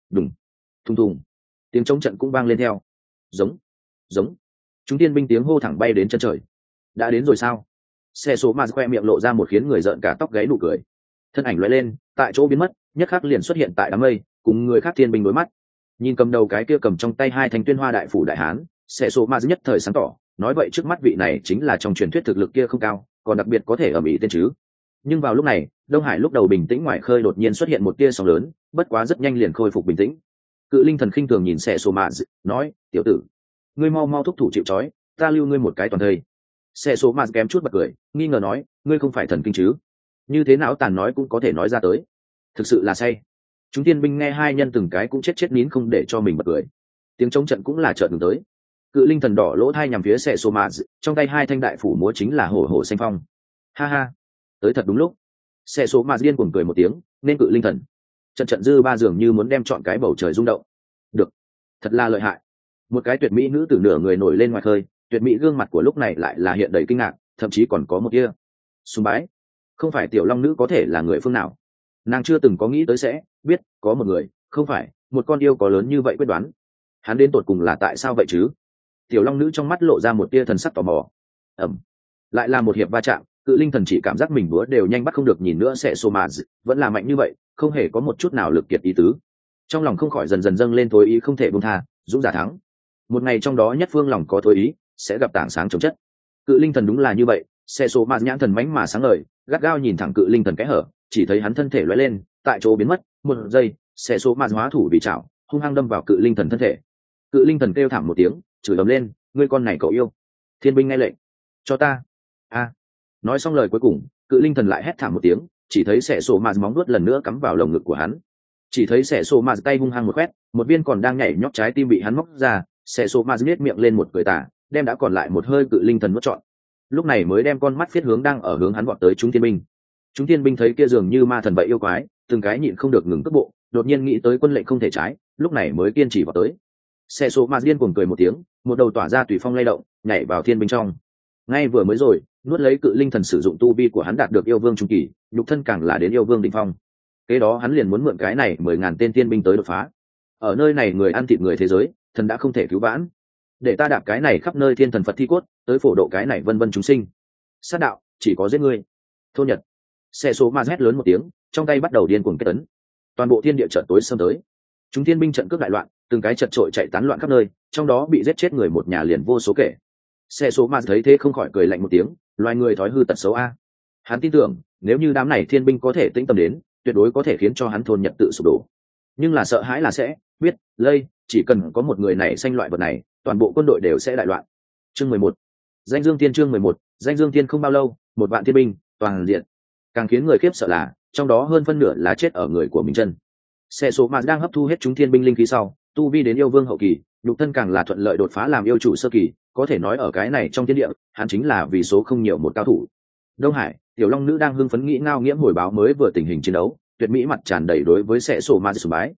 thùng thùng, tiếng chống trận cũng vang lên theo. Giống, chúng tiên binh tiếng hô thẳng bay đến chân trời. Đã đến rồi sao? Xe số mạn khoe miệng lộ ra một khiến người giận cả tóc gáy nụ cười. thân ảnh loại lên tại chỗ biến mất, nhất khắc liền xuất hiện tại đám mây, cùng người khác thiên binh đối mắt. Nhìn cầm đầu cái kia cầm trong tay hai thanh tuyên hoa đại phủ đại hán, sẽ số ma nhất thời sáng tỏ, nói vậy trước mắt vị này chính là trong truyền thuyết thực lực kia không cao, còn đặc biệt có thể ở mỹ tên chứ. Nhưng vào lúc này, Đông Hải lúc đầu bình tĩnh ngoài khơi đột nhiên xuất hiện một tia sóng lớn, bất quá rất nhanh liền khôi phục bình tĩnh. Cự linh thần khinh thường nhìn sẽ số ma nói, tiểu tử, ngươi mau mau thúc thủ chịu trói, ta lưu ngươi một cái toàn thây. Sẽ số ma kém chút bật cười, nghi ngờ nói, ngươi không phải thần kinh chứ? Như thế nào tàn nói cũng có thể nói ra tới, thực sự là say. Chúng tiên binh nghe hai nhân từng cái cũng chết nín không để cho mình bật cười. Tiếng chống trận cũng là chợt ngừng tới. Cự linh thần đỏ lỗ thai nhằm phía Sẻ Sô Mạ, trong tay hai thanh đại phủ múa chính là hổ hổ xanh phong. Ha ha, tới thật đúng lúc. Sẻ Sô Mạ điên cuồng cười một tiếng, nên cự linh thần. Trận dư ba dường như muốn đem trọn cái bầu trời rung động. Được, thật là lợi hại. Một cái tuyệt mỹ nữ tử nửa người nổi lên ngoài khơi, tuyệt mỹ gương mặt của lúc này lại là hiện đầy kinh ngạc, thậm chí còn có một tia sùng bái. Không phải tiểu long nữ có thể là người phương nào? Nàng chưa từng có nghĩ tới sẽ biết có một người, không phải một con yêu có lớn như vậy quyết đoán. Hắn đến tột cùng là tại sao vậy chứ? Tiểu long nữ trong mắt lộ ra một tia thần sắc tò mò. Lại là một hiệp va chạm, cự linh thần chỉ cảm giác mình búa đều nhanh bắt không được, nhìn nữa sẽ xô mà vẫn là mạnh như vậy, không hề có một chút nào lực kiệt ý tứ. Trong lòng không khỏi dần dần dâng lên thối ý không thể buông tha, dũng giả thắng. Một ngày trong đó nhất phương lòng có thối ý, sẽ gặp tảng sáng chống chất. Cự linh thần đúng là như vậy, sẽ xô mà nhãn thần mánh mà sáng ngời, gắt gao nhìn thẳng cự linh thần kẽ hở, chỉ thấy hắn thân thể lóe lên, tại chỗ biến mất, một giây, sẽ xô mà hóa thủ bị chảo, hung hăng đâm vào cự linh thần thân thể. Cự linh thần kêu thảm một tiếng, chửi ầm lên, ngươi con này cậu yêu. Thiên binh nghe lệnh, cho ta. Nói xong lời cuối cùng, cự linh thần lại hét thảm một tiếng, chỉ thấy sẻ sổ mạt móng vuốt lần nữa cắm vào lồng ngực của hắn. Chỉ thấy sẻ sổ mạt tay hung hăng một quét, một viên còn đang nhảy nhót trái tim bị hắn móc ra, sẻ sổ mạt nhếch miệng lên một cười tà, đem đã còn lại một hơi cự linh thần nuốt trọn. Lúc này mới đem con mắt phiết hướng đang ở hướng hắn vọt tới chúng thiên binh. Chúng thiên binh thấy kia dường như ma thần vậy yêu quái, từng cái nhịn không được ngừng cước bộ, đột nhiên nghĩ tới quân lệnh không thể trái, lúc này mới kiên trì vào tới. Sẻ sổ mạt điên cuồng cười một tiếng, một đầu tỏa ra tùy phong lay động, nhảy vào thiên binh trong. Ngay vừa mới rồi, nuốt lấy cự linh thần sử dụng tu vi của hắn đạt được yêu vương trung kỳ, nhục thân càng là đến yêu vương đỉnh phong. Kế đó hắn liền muốn mượn cái này 10.000 tên tiên binh tới đột phá. Ở nơi này người ăn thịt người thế giới, thần đã không thể cứu vãn. Để ta đạp cái này khắp nơi thiên thần Phật thi cốt, tới phổ độ cái này vân vân chúng sinh. Sát đạo, chỉ có giết ngươi. Thôn Nhật. Xe số ma hét lớn một tiếng, trong tay bắt đầu điên cuồng kết tấn. Toàn bộ thiên địa chợt tối sớm tới. Chúng thiên binh trận cướp đại loạn, từng cái chật trội chạy tán loạn khắp nơi, trong đó bị giết chết người một nhà liền vô số kể. Xe số ma thấy thế không khỏi cười lạnh một tiếng, loài người thói hư tật xấu a. Hắn tin tưởng, nếu như đám này thiên binh có thể tĩnh tâm đến, tuyệt đối có thể khiến cho hắn Thôn Nhật tự sụp đổ. Nhưng là sợ hãi là sẽ biết lây, chỉ cần có một người này sanh loại vật này, toàn bộ quân đội đều sẽ đại loạn. Chương 11. Danh Dương Tiên chương 11, Danh Dương Tiên không bao lâu, 1.000 thiên binh, toàn diện. Càng khiến người khiếp sợ là, trong đó hơn phân nửa là chết ở người của mình chân. Xe số mà đang hấp thu hết chúng thiên binh linh khí sau, tu vi đến yêu vương hậu kỳ, nhục thân càng là thuận lợi đột phá làm yêu chủ sơ kỳ, có thể nói ở cái này trong thiên địa, hắn chính là vì số không nhiều một cao thủ. Đông Hải, tiểu long nữ đang hưng phấn nghĩ Ngao Nghiễm hồi báo mới vừa tình hình chiến đấu, tuyệt mỹ mặt tràn đầy đối với sẽ sổ ma sùng bái.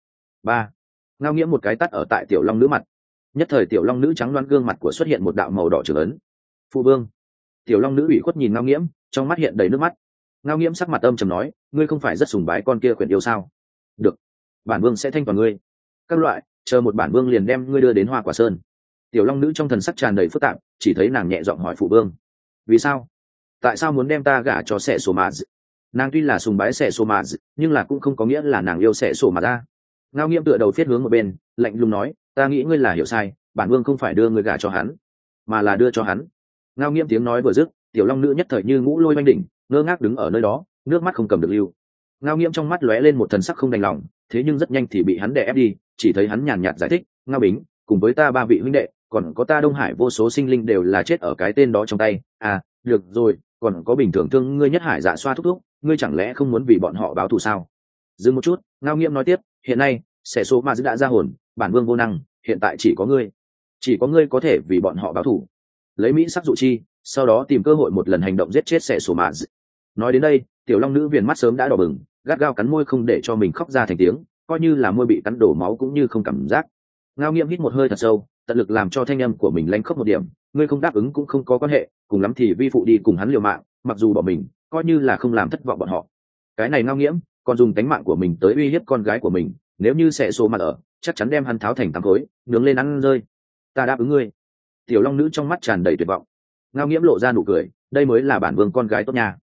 Ngao Nghiễm một cái tát ở tại tiểu long nữ mặt. Nhất thời tiểu long nữ trắng loáng gương mặt của xuất hiện một đạo màu đỏ trưởng ấn. Phụ vương. Tiểu long nữ ủy khuất nhìn Ngao Nghiễm, trong mắt hiện đầy nước mắt. Ngao Nghiễm sắc mặt âm trầm nói, ngươi không phải rất sùng bái con kia quyển yêu sao? Được, bản vương sẽ thanh toàn ngươi. Các loại, chờ một bản vương liền đem ngươi đưa đến Hoa Quả Sơn. Tiểu long nữ trong thần sắc tràn đầy phức tạp, chỉ thấy nàng nhẹ giọng hỏi phụ vương, vì sao? Tại sao muốn đem ta gả cho Sẻ Sổ Mạ? Nàng tuy là sùng bái Sẻ Sổ Mạ, nhưng là cũng không có nghĩa là nàng yêu Sẻ Sổ Mạ ra. Ngao Nghiễm tựa đầu phiết hướng một bên, lạnh lùng nói, ta nghĩ ngươi là hiểu sai, bản vương không phải đưa ngươi gả cho hắn, mà là đưa cho hắn. Ngao Nghiễm tiếng nói vừa dứt, tiểu long nữ nhất thời như ngũ lôi oanh đỉnh, ngơ ngác đứng ở nơi đó, nước mắt không cầm được lưu. Ngao Nghiễm trong mắt lóe lên một thần sắc không đành lòng, thế nhưng rất nhanh thì bị hắn đè ép đi, chỉ thấy hắn nhàn nhạt giải thích, Ngao Bính, cùng với ta 3 vị huynh đệ, còn có ta Đông Hải vô số sinh linh đều là chết ở cái tên đó trong tay. Được rồi, còn có bình thường thương ngươi Nhất Hải Dạ Xoa thúc thúc, ngươi chẳng lẽ không muốn vì bọn họ báo thù sao? Dừng một chút, Ngao Nghiễm nói tiếp, hiện nay Sẻ Số Ma đã ra hồn, bản vương vô năng, hiện tại chỉ có ngươi có thể vì bọn họ báo thù. Lấy mỹ sắc dụ chi, sau đó tìm cơ hội một lần hành động giết chết Sẻ Số Ma. Nói đến đây, tiểu long nữ viền mắt sớm đã đỏ bừng, gắt gao cắn môi không để cho mình khóc ra thành tiếng, coi như là môi bị cắn đổ máu cũng như không cảm giác. Ngao Nghiễm hít một hơi thật sâu, tận lực làm cho thanh âm của mình lánh khóc một điểm, ngươi không đáp ứng cũng không có quan hệ, cùng lắm thì vi phụ đi cùng hắn liều mạng, mặc dù bỏ mình, coi như là không làm thất vọng bọn họ. Cái này Ngao Nghiễm còn dùng tánh mạng của mình tới uy hiếp con gái của mình, nếu như Sẻ Số Mạ ở, chắc chắn đem hắn tháo thành tám khối, nướng lên ăn rơi. Ta đáp ứng ngươi. Tiểu long nữ trong mắt tràn đầy tuyệt vọng. Ngao Nghiễm lộ ra nụ cười, đây mới là bản vương con gái tốt nha.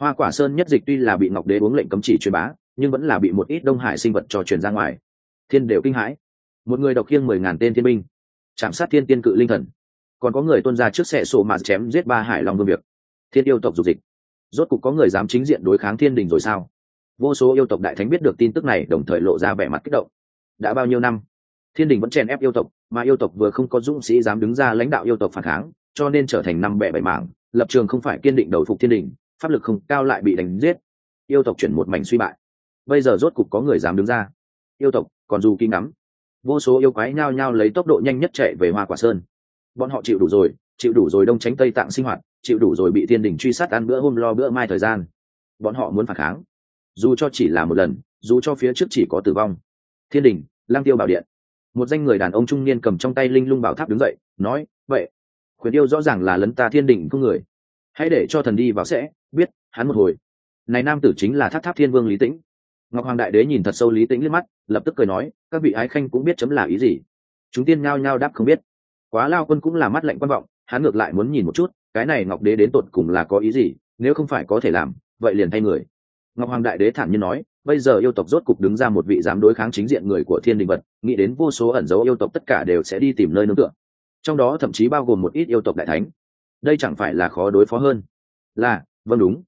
Hoa Quả Sơn nhất dịch tuy là bị Ngọc Đế uống lệnh cấm chỉ truyền bá, nhưng vẫn là bị một ít Đông Hải sinh vật trò truyền ra ngoài. Thiên đều kinh hãi, một người độc khiêng 10.000 tên thiên binh, chạm sát thiên tiên cự linh thần, còn có người tuôn ra trước xe sổ mà chém giết 3 hải long vương việc. Thiên yêu tộc dục dịch, rốt cục có người dám chính diện đối kháng thiên đình rồi sao? Vô số yêu tộc đại thánh biết được tin tức này, đồng thời lộ ra vẻ mặt kích động. Đã bao nhiêu năm, thiên đình vẫn chèn ép yêu tộc, mà yêu tộc vừa không có dũng sĩ dám đứng ra lãnh đạo yêu tộc phản kháng, cho nên trở thành năm bè bảy mảng, lập trường không phải kiên định đầu phục thiên đình, pháp lực không cao lại bị đánh giết, yêu tộc chuyển một mảnh suy bại. Bây giờ rốt cục có người dám đứng ra. Yêu tộc còn dù kinh ngắm, vô số yêu quái nhao nhao lấy tốc độ nhanh nhất chạy về Hoa Quả Sơn. Bọn họ chịu đủ rồi đông tránh tây tạng sinh hoạt, chịu đủ rồi bị thiên đình truy sát ăn bữa hôm lo bữa mai thời gian. Bọn họ muốn phản kháng, dù cho chỉ là một lần, dù cho phía trước chỉ có tử vong. Thiên đình, Lang Tiêu Bảo Điện, một danh người đàn ông trung niên cầm trong tay linh lung bảo tháp đứng dậy nói, vậy khuyển yêu rõ ràng là lấn ta thiên đình không người, hãy để cho thần đi vào sẽ biết hắn một hồi. Này nam tử chính là Tháp Tháp Thiên Vương Lý Tĩnh. Ngọc Hoàng Đại Đế nhìn thật sâu Lý Tĩnh liếc mắt, lập tức cười nói, các vị ái khanh cũng biết chấm là ý gì. Chúng tiên nhao nhao đáp không biết. Quá Lao Quân cũng là mắt lạnh quan vọng, hắn ngược lại muốn nhìn một chút cái này Ngọc Đế đến tột cùng là có ý gì, nếu không phải có thể làm vậy liền thay người. Ngọc Hoàng Đại Đế thản nhiên nói, bây giờ yêu tộc rốt cục đứng ra một vị dám đối kháng chính diện người của thiên đình vật, nghĩ đến vô số ẩn dấu yêu tộc tất cả đều sẽ đi tìm nơi nương tựa, trong đó thậm chí bao gồm một ít yêu tộc đại thánh. Đây chẳng phải là khó đối phó hơn? Là, vâng đúng,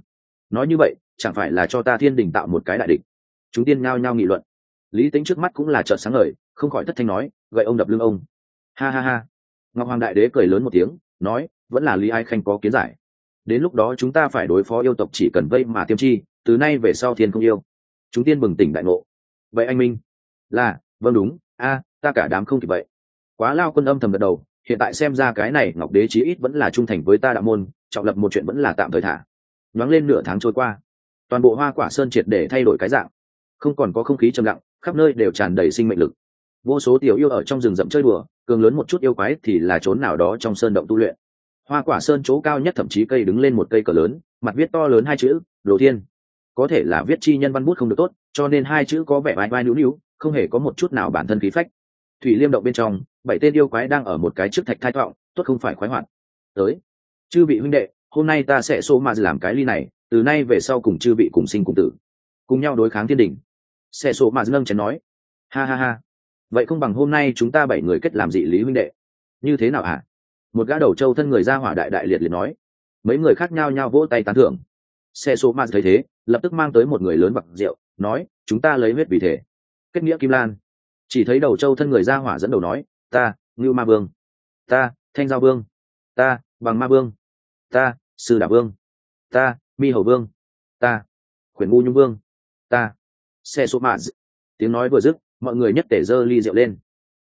nói như vậy chẳng phải là cho ta thiên đình tạo một cái đại địch? Chúng tiên nhao nhao nghị luận. Lý Tĩnh trước mắt cũng là trợn sáng ngời, không khỏi thất thanh nói, gậy ông đập lưng ông. Ha ha ha. Ngọc Hoàng Đại Đế cười lớn một tiếng, nói, vẫn là Lý Ái Khanh có kiến giải. Đến lúc đó chúng ta phải đối phó yêu tộc chỉ cần vây mà tiêm chi, từ nay về sau thiên không yêu. Chúng tiên bừng tỉnh đại ngộ. Vậy anh minh? Là, vâng đúng, ta cả đám không kịp vậy. Quá Lao Quân âm thầm gật đầu, hiện tại xem ra cái này Ngọc Đế chí ít vẫn là trung thành với ta đạo môn, trọng lập một chuyện vẫn là tạm thời thả. Nhoáng lên nửa tháng trôi qua, toàn bộ Hoa Quả Sơn triệt để thay đổi cái dạng, không còn có không khí trầm lặng, khắp nơi đều tràn đầy sinh mệnh lực. Vô số tiểu yêu ở trong rừng rậm chơi đùa, cường lớn một chút yêu quái thì là trốn nào đó trong sơn động tu luyện. Hoa Quả Sơn chỗ cao nhất thậm chí cây đứng lên một cây cờ lớn, mặt viết to lớn 2 chữ Đồ Thiên. Có thể là viết chi nhân văn bút không được tốt, cho nên 2 chữ có vẻ vai vai nữu nữu, không hề có một chút nào bản thân khí phách. Thủy Liêm động bên trong, 7 tên yêu quái đang ở một cái trước thạch thai thọng, tốt không phải khoái hoạt. Tới, chư vị huynh đệ, hôm nay ta sẽ số mà làm cái ly này, từ nay về sau cùng chư vị cùng sinh cùng tử, cùng nhau đối kháng thiên đình. Sẽ số mà nâng chén nói, ha ha ha, vậy không bằng hôm nay chúng ta 7 người kết làm dị lý huynh đệ, như thế nào hả? Một gã đầu trâu thân người ra hỏa đại đại liệt liệt nói. Mấy người khác nhao nhao vỗ tay tán thưởng. Xe số mà thấy thế, lập tức mang tới một người lớn vặc rượu, nói, chúng ta lấy huyết vì thể, kết nghĩa kim lan. Chỉ thấy đầu trâu thân người ra hỏa dẫn đầu nói, ta Ngưu Ma Vương, ta Thanh Giao Vương, ta Bằng Ma Vương, ta Sư Đà Vương, ta Mi Hầu Vương, ta Khuyển Ngu Nhung Vương, ta. Xe số mà tiếng nói vừa dứt, mọi người nhất tể giơ ly rượu lên.